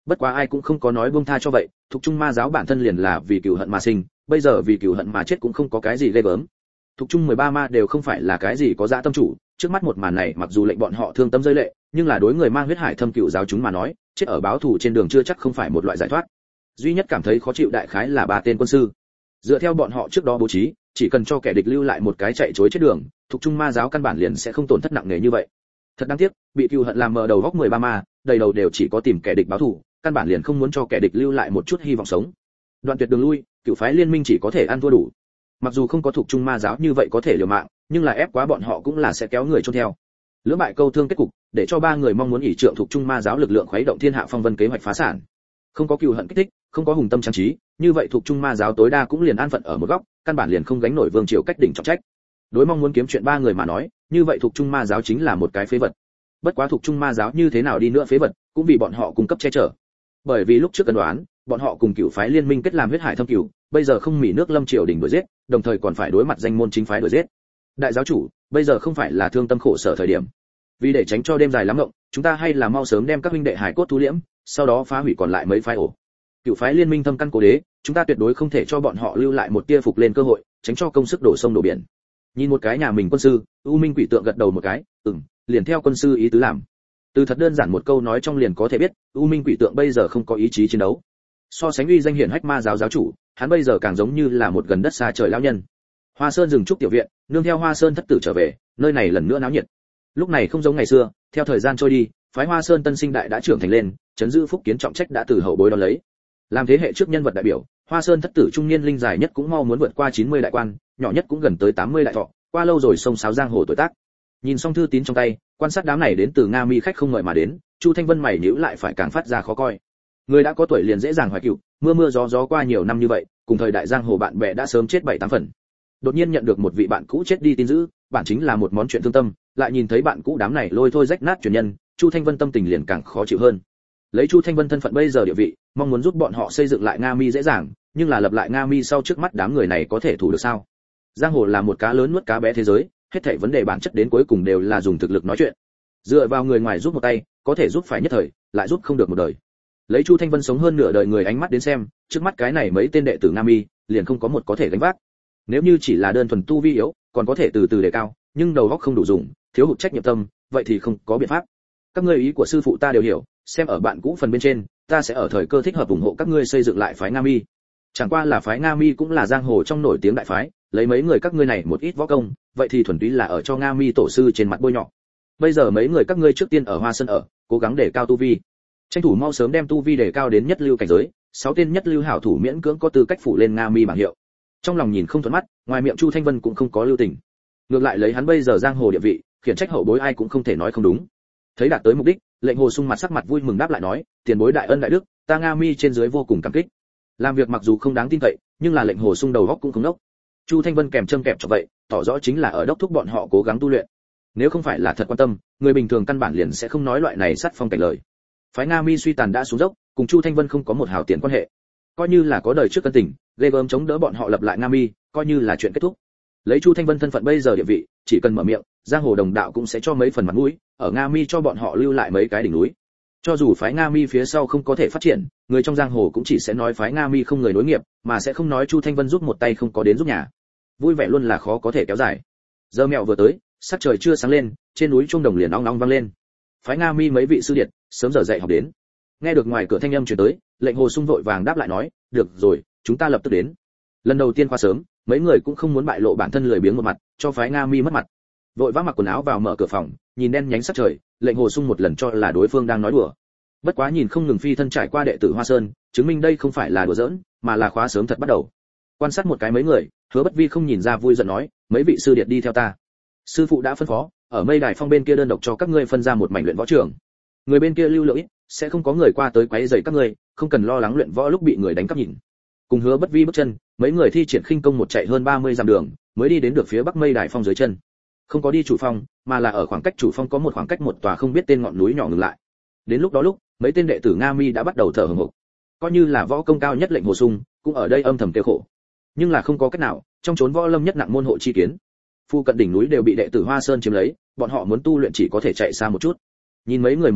[SPEAKER 1] Bất quá ai cũng không có nói buông tha cho vậy, Thục Trung Ma giáo bản thân liền là vì cừu hận mà sinh, bây giờ vì cừu hận mà chết cũng không có cái gì ghê gớm. Thục Trung mười ba ma đều không phải là cái gì có dạ tâm chủ, trước mắt một màn này mặc dù lệnh bọn họ thương tâm rơi lệ, nhưng là đối người mang huyết hải thâm cừu giáo chúng mà nói, chết ở báo thù trên đường chưa chắc không phải một loại giải thoát. Duy nhất cảm thấy khó chịu đại khái là ba tên quân sư. Dựa theo bọn họ trước đó bố trí, chỉ cần cho kẻ địch lưu lại một cái chạy trối chết đường, Thục Trung Ma giáo căn bản liền sẽ không tổn thất nặng nề như vậy. Thật đáng tiếc, bị cừu hận làm mờ đầu góc mười ba ma, đầy đầu đều chỉ có tìm kẻ địch báo thù, căn bản liền không muốn cho kẻ địch lưu lại một chút hy vọng sống. Đoạn tuyệt đường lui, cựu phái liên minh chỉ có thể ăn thua đủ. Mặc dù không có Thục Trung Ma giáo như vậy có thể liều mạng, nhưng là ép quá bọn họ cũng là sẽ kéo người chôn theo. Lưỡng bại câu thương kết cục, để cho ba người mong muốn ỷ trượng Thục Trung Ma giáo lực lượng khuấy động thiên hạ phong vân kế hoạch phá sản. Không có cừu hận kích thích, không có hùng tâm trang trí, như vậy Thục Trung Ma giáo tối đa cũng liền an phận ở một góc, căn bản liền không gánh nổi vương triều cách đỉnh trọng trách. Đối mong muốn kiếm chuyện ba người mà nói, như vậy Thục Trung Ma giáo chính là một cái phế vật. Bất quá Thục Trung Ma giáo như thế nào đi nữa phế vật, cũng vì bọn họ cung cấp che chở. Bởi vì lúc trước cân đoán, bọn họ cùng cựu phái liên minh kết làm huyết hải thâm cửu, bây giờ không mỉ nước lâm triều đỉnh đuổi giết, đồng thời còn phải đối mặt danh môn chính phái đuổi giết. Đại giáo chủ, bây giờ không phải là thương tâm khổ sở thời điểm. Vì để tránh cho đêm dài lắm ngộng, chúng ta hay là mau sớm đem các huynh đệ hải cốt thu liễm, sau đó phá hủy còn lại mấy phái ổ. Cựu phái liên minh thâm căn cố đế, chúng ta tuyệt đối không thể cho bọn họ lưu lại một tia phục lên cơ hội, tránh cho công sức đổ sông đổ biển. Nhìn một cái nhà mình quân sư, U Minh Quỷ Tượng gật đầu một cái, ừm, liền theo quân sư ý tứ làm. Từ thật đơn giản một câu nói trong liền có thể biết, U Minh Quỷ Tượng bây giờ không có ý chí chiến đấu. So sánh uy danh hiển hách ma giáo giáo chủ, hắn bây giờ càng giống như là một gần đất xa trời lão nhân. Hoa Sơn dừng trúc tiểu viện, nương theo Hoa Sơn thất tử trở về, nơi này lần nữa náo nhiệt. Lúc này không giống ngày xưa, theo thời gian trôi đi, phái Hoa Sơn tân sinh đại đã trưởng thành lên, trấn giữ phúc kiến trọng trách đã từ hậu bối đón lấy. Làm thế hệ trước nhân vật đại biểu, Hoa Sơn thất tử trung niên linh dài nhất cũng mau muốn vượt qua chín mươi đại quan, nhỏ nhất cũng gần tới tám mươi đại thọ, qua lâu rồi sông sáo giang hồ tuổi tác. Nhìn xong thư tín trong tay, quan sát đám này đến từ Nga Mi khách không mời mà đến, Chu Thanh Vân mày nhíu lại phải càng phát ra khó coi. Người đã có tuổi liền dễ dàng hoài cựu, mưa mưa gió gió qua nhiều năm như vậy, cùng thời đại giang hồ bạn bè đã sớm chết bảy tám phần. Đột nhiên nhận được một vị bạn cũ chết đi tin dữ, bản chính là một món chuyện thương tâm, lại nhìn thấy bạn cũ đám này lôi thôi rách nát truyền nhân, Chu Thanh Vân tâm tình liền càng khó chịu hơn. Lấy Chu Thanh Vân thân phận bây giờ địa vị, mong muốn giúp bọn họ xây dựng lại Nga Mi dễ dàng, nhưng là lập lại Nga Mi sau trước mắt đám người này có thể thủ được sao? Giang hồ là một cá lớn nuốt cá bé thế giới, hết thảy vấn đề bản chất đến cuối cùng đều là dùng thực lực nói chuyện. Dựa vào người ngoài giúp một tay, có thể giúp phải nhất thời, lại giúp không được một đời. Lấy Chu Thanh Vân sống hơn nửa đời người ánh mắt đến xem, trước mắt cái này mấy tên đệ tử Nga Mi, liền không có một có thể gánh vác. Nếu như chỉ là đơn thuần tu vi yếu, còn có thể từ từ đề cao, nhưng đầu óc không đủ dùng, thiếu hụt trách nhiệm tâm, vậy thì không có biện pháp. Các ngươi ý của sư phụ ta đều hiểu, xem ở bạn cũ phần bên trên, ta sẽ ở thời cơ thích hợp ủng hộ các ngươi xây dựng lại phái Nga Mi. Chẳng qua là phái Nga Mi cũng là giang hồ trong nổi tiếng đại phái, lấy mấy người các ngươi này một ít võ công, vậy thì thuần túy là ở cho Nga Mi tổ sư trên mặt bôi nhọ. Bây giờ mấy người các ngươi trước tiên ở Hoa Sơn ở, cố gắng để cao tu vi. Tranh thủ mau sớm đem tu vi để cao đến nhất lưu cảnh giới, sáu tên nhất lưu hảo thủ miễn cưỡng có tư cách phủ lên Nga Mi bảng hiệu. Trong lòng nhìn không thuận mắt, ngoài miệng Chu Thanh Vân cũng không có lưu tình. Ngược lại lấy hắn bây giờ giang hồ địa vị, khiển trách hậu bối ai cũng không thể nói không đúng. Thấy đạt tới mục đích, Lệnh Hồ Sung mặt sắc mặt vui mừng đáp lại nói, tiền bối đại ân đại đức, ta Nga Mi trên dưới vô cùng cảm kích. Làm việc mặc dù không đáng tin cậy, nhưng là Lệnh Hồ Sung đầu óc cũng không đốc. Chu Thanh Vân kèm châm kẹp cho vậy, tỏ rõ chính là ở đốc thúc bọn họ cố gắng tu luyện. Nếu không phải là thật quan tâm, người bình thường căn bản liền sẽ không nói loại này sát phong cảnh lời. Phái Nga Mi suy tàn đã xuống dốc, cùng Chu Thanh Vân không có một hào tiền quan hệ. Coi như là có đời trước cân tình, ghê gớm chống đỡ bọn họ lập lại Nga Mi, coi như là chuyện kết thúc. Lấy Chu Thanh Vân thân phận bây giờ địa vị, chỉ cần mở miệng, giang hồ đồng đạo cũng sẽ cho mấy phần mặt mũi, ở Nga Mi cho bọn họ lưu lại mấy cái đỉnh núi. Cho dù phái Nga Mi phía sau không có thể phát triển, người trong giang hồ cũng chỉ sẽ nói phái Nga Mi không người nối nghiệp, mà sẽ không nói Chu Thanh Vân giúp một tay không có đến giúp nhà. Vui vẻ luôn là khó có thể kéo dài. Giờ mẹo vừa tới, sắc trời chưa sáng lên, trên núi chuông đồng liền ong ong vang lên. Phái Nga Mi mấy vị sư điệt sớm giờ dậy học đến. Nghe được ngoài cửa thanh âm truyền tới, Lệnh Hồ Sung vội vàng đáp lại nói, được rồi, chúng ta lập tức đến. Lần đầu tiên qua sớm, mấy người cũng không muốn bại lộ bản thân lười biếng một mặt, cho phái Nga Mi mất mặt. Vội vã mặc quần áo vào mở cửa phòng, nhìn đen nhánh sắc trời, Lệnh Hồ Sung một lần cho là đối phương đang nói đùa. Bất quá nhìn không ngừng phi thân trải qua đệ tử Hoa Sơn, chứng minh đây không phải là đùa giỡn, mà là khóa sớm thật bắt đầu. Quan sát một cái mấy người, Hứa Bất Vi không nhìn ra vui giận nói, mấy vị sư điệt đi theo ta. Sư phụ đã phân phó, ở Mây Đài Phong bên kia đơn độc cho các ngươi phân ra một mảnh luyện võ trường. Người bên kia lưu lượng ít, sẽ không có người qua tới quấy rầy các ngươi, không cần lo lắng luyện võ lúc bị người đánh cắp nhìn. Cùng Hứa Bất Vi bước chân, mấy người thi triển khinh công một chạy hơn ba mươi dặm đường, mới đi đến được phía bắc Mây Đài Phong dưới chân. Không có đi chủ phong, mà là ở khoảng cách chủ phong có một khoảng cách một tòa không biết tên ngọn núi nhỏ ngừng lại. Đến lúc đó lúc, mấy tên đệ tử Nga Mi đã bắt đầu thở hổn hộc. Coi như là võ công cao nhất Lệnh Hồ Sung, cũng ở đây âm thầm kêu khổ. Nhưng là không có cách nào, trong chốn võ lâm nhất nặng môn hộ chi kiến, phu cận đỉnh núi đều bị đệ tử Hoa Sơn chiếm lấy, bọn họ muốn tu luyện chỉ có thể chạy xa một chút. Nhìn mấy người một cái,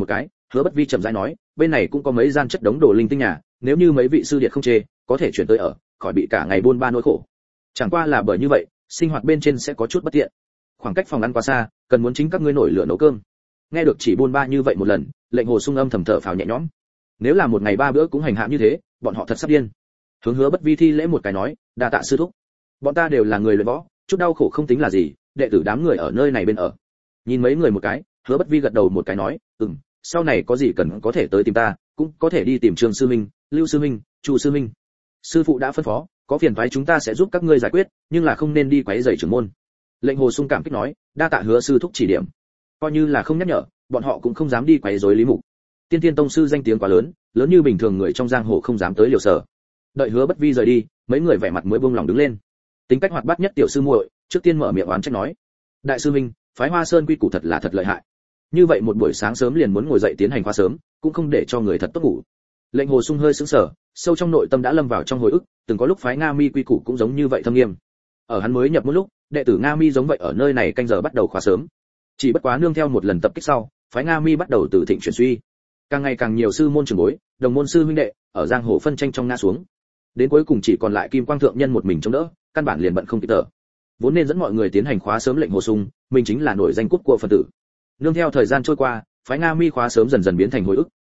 [SPEAKER 1] Hứa Bất Vi chậm rãi nói, bên này cũng có mấy gian chất đống đồ linh tinh nhà, nếu như mấy vị sư điệt không chê, có thể chuyển tới ở, khỏi bị cả ngày buôn ba nỗi khổ. Chẳng qua là bởi như vậy, sinh hoạt bên trên sẽ có chút bất tiện. Khoảng cách phòng ăn quá xa, cần muốn chính các ngươi nổi lửa nấu cơm. Nghe được chỉ buôn ba như vậy một lần, Lệnh Hồ Sung âm thầm thở phào nhẹ nhõm. Nếu là một ngày ba bữa cũng hành hạ như thế, bọn họ thật sắp điên. Hướng Hứa Bất Vi thi lễ một cái nói, đa tạ sư thúc. Bọn ta đều là người luyện võ, chút đau khổ không tính là gì, đệ tử đám người ở nơi này bên ở. Nhìn mấy người một cái, Hứa Bất Vi gật đầu một cái nói, ừm, sau này có gì cần có thể tới tìm ta, cũng có thể đi tìm Trương sư minh, Lưu sư minh, Chu sư minh. Sư phụ đã phân phó, có phiền toái chúng ta sẽ giúp các ngươi giải quyết, nhưng là không nên đi quấy rầy trưởng môn. Lệnh Hồ Sung cảm kích nói, đa tạ Hứa sư thúc chỉ điểm. Coi như là không nhắc nhở, bọn họ cũng không dám đi quấy rối Lý Mục. Tiên Tiên tông sư danh tiếng quá lớn, lớn như bình thường người trong giang hồ không dám tới liều sở. Đợi Hứa Bất Vi rời đi, mấy người vẻ mặt mới buông lòng đứng lên. Tính cách hoạt bát nhất tiểu sư muội, trước tiên mở miệng oán trách nói, đại sư huynh, phái Hoa Sơn quy củ thật là thật lợi hại. Như vậy một buổi sáng sớm liền muốn ngồi dậy tiến hành khóa sớm, cũng không để cho người thật tốt ngủ. Lệnh Hồ Sung hơi sững sờ, sâu trong nội tâm đã lâm vào trong hồi ức, từng có lúc phái Nga Mi quy củ cũng giống như vậy thâm nghiêm. Ở hắn mới nhập một lúc, đệ tử Nga Mi giống vậy ở nơi này canh giờ bắt đầu khóa sớm. Chỉ bất quá nương theo một lần tập kích sau, phái Nga Mi bắt đầu từ thịnh chuyển suy. Càng ngày càng nhiều sư môn trưởng bối, đồng môn sư huynh đệ, ở giang hồ phân tranh trong ngã xuống. Đến cuối cùng chỉ còn lại Kim Quang thượng nhân một mình chống đỡ, căn bản liền bận không kịp thở. Vốn nên dẫn mọi người tiến hành khóa sớm Lệnh Hồ Sung, mình chính là nổi danh cút của phân tử. Nương theo thời gian trôi qua, phái Nga Mi khóa sớm dần dần biến thành hồi ức,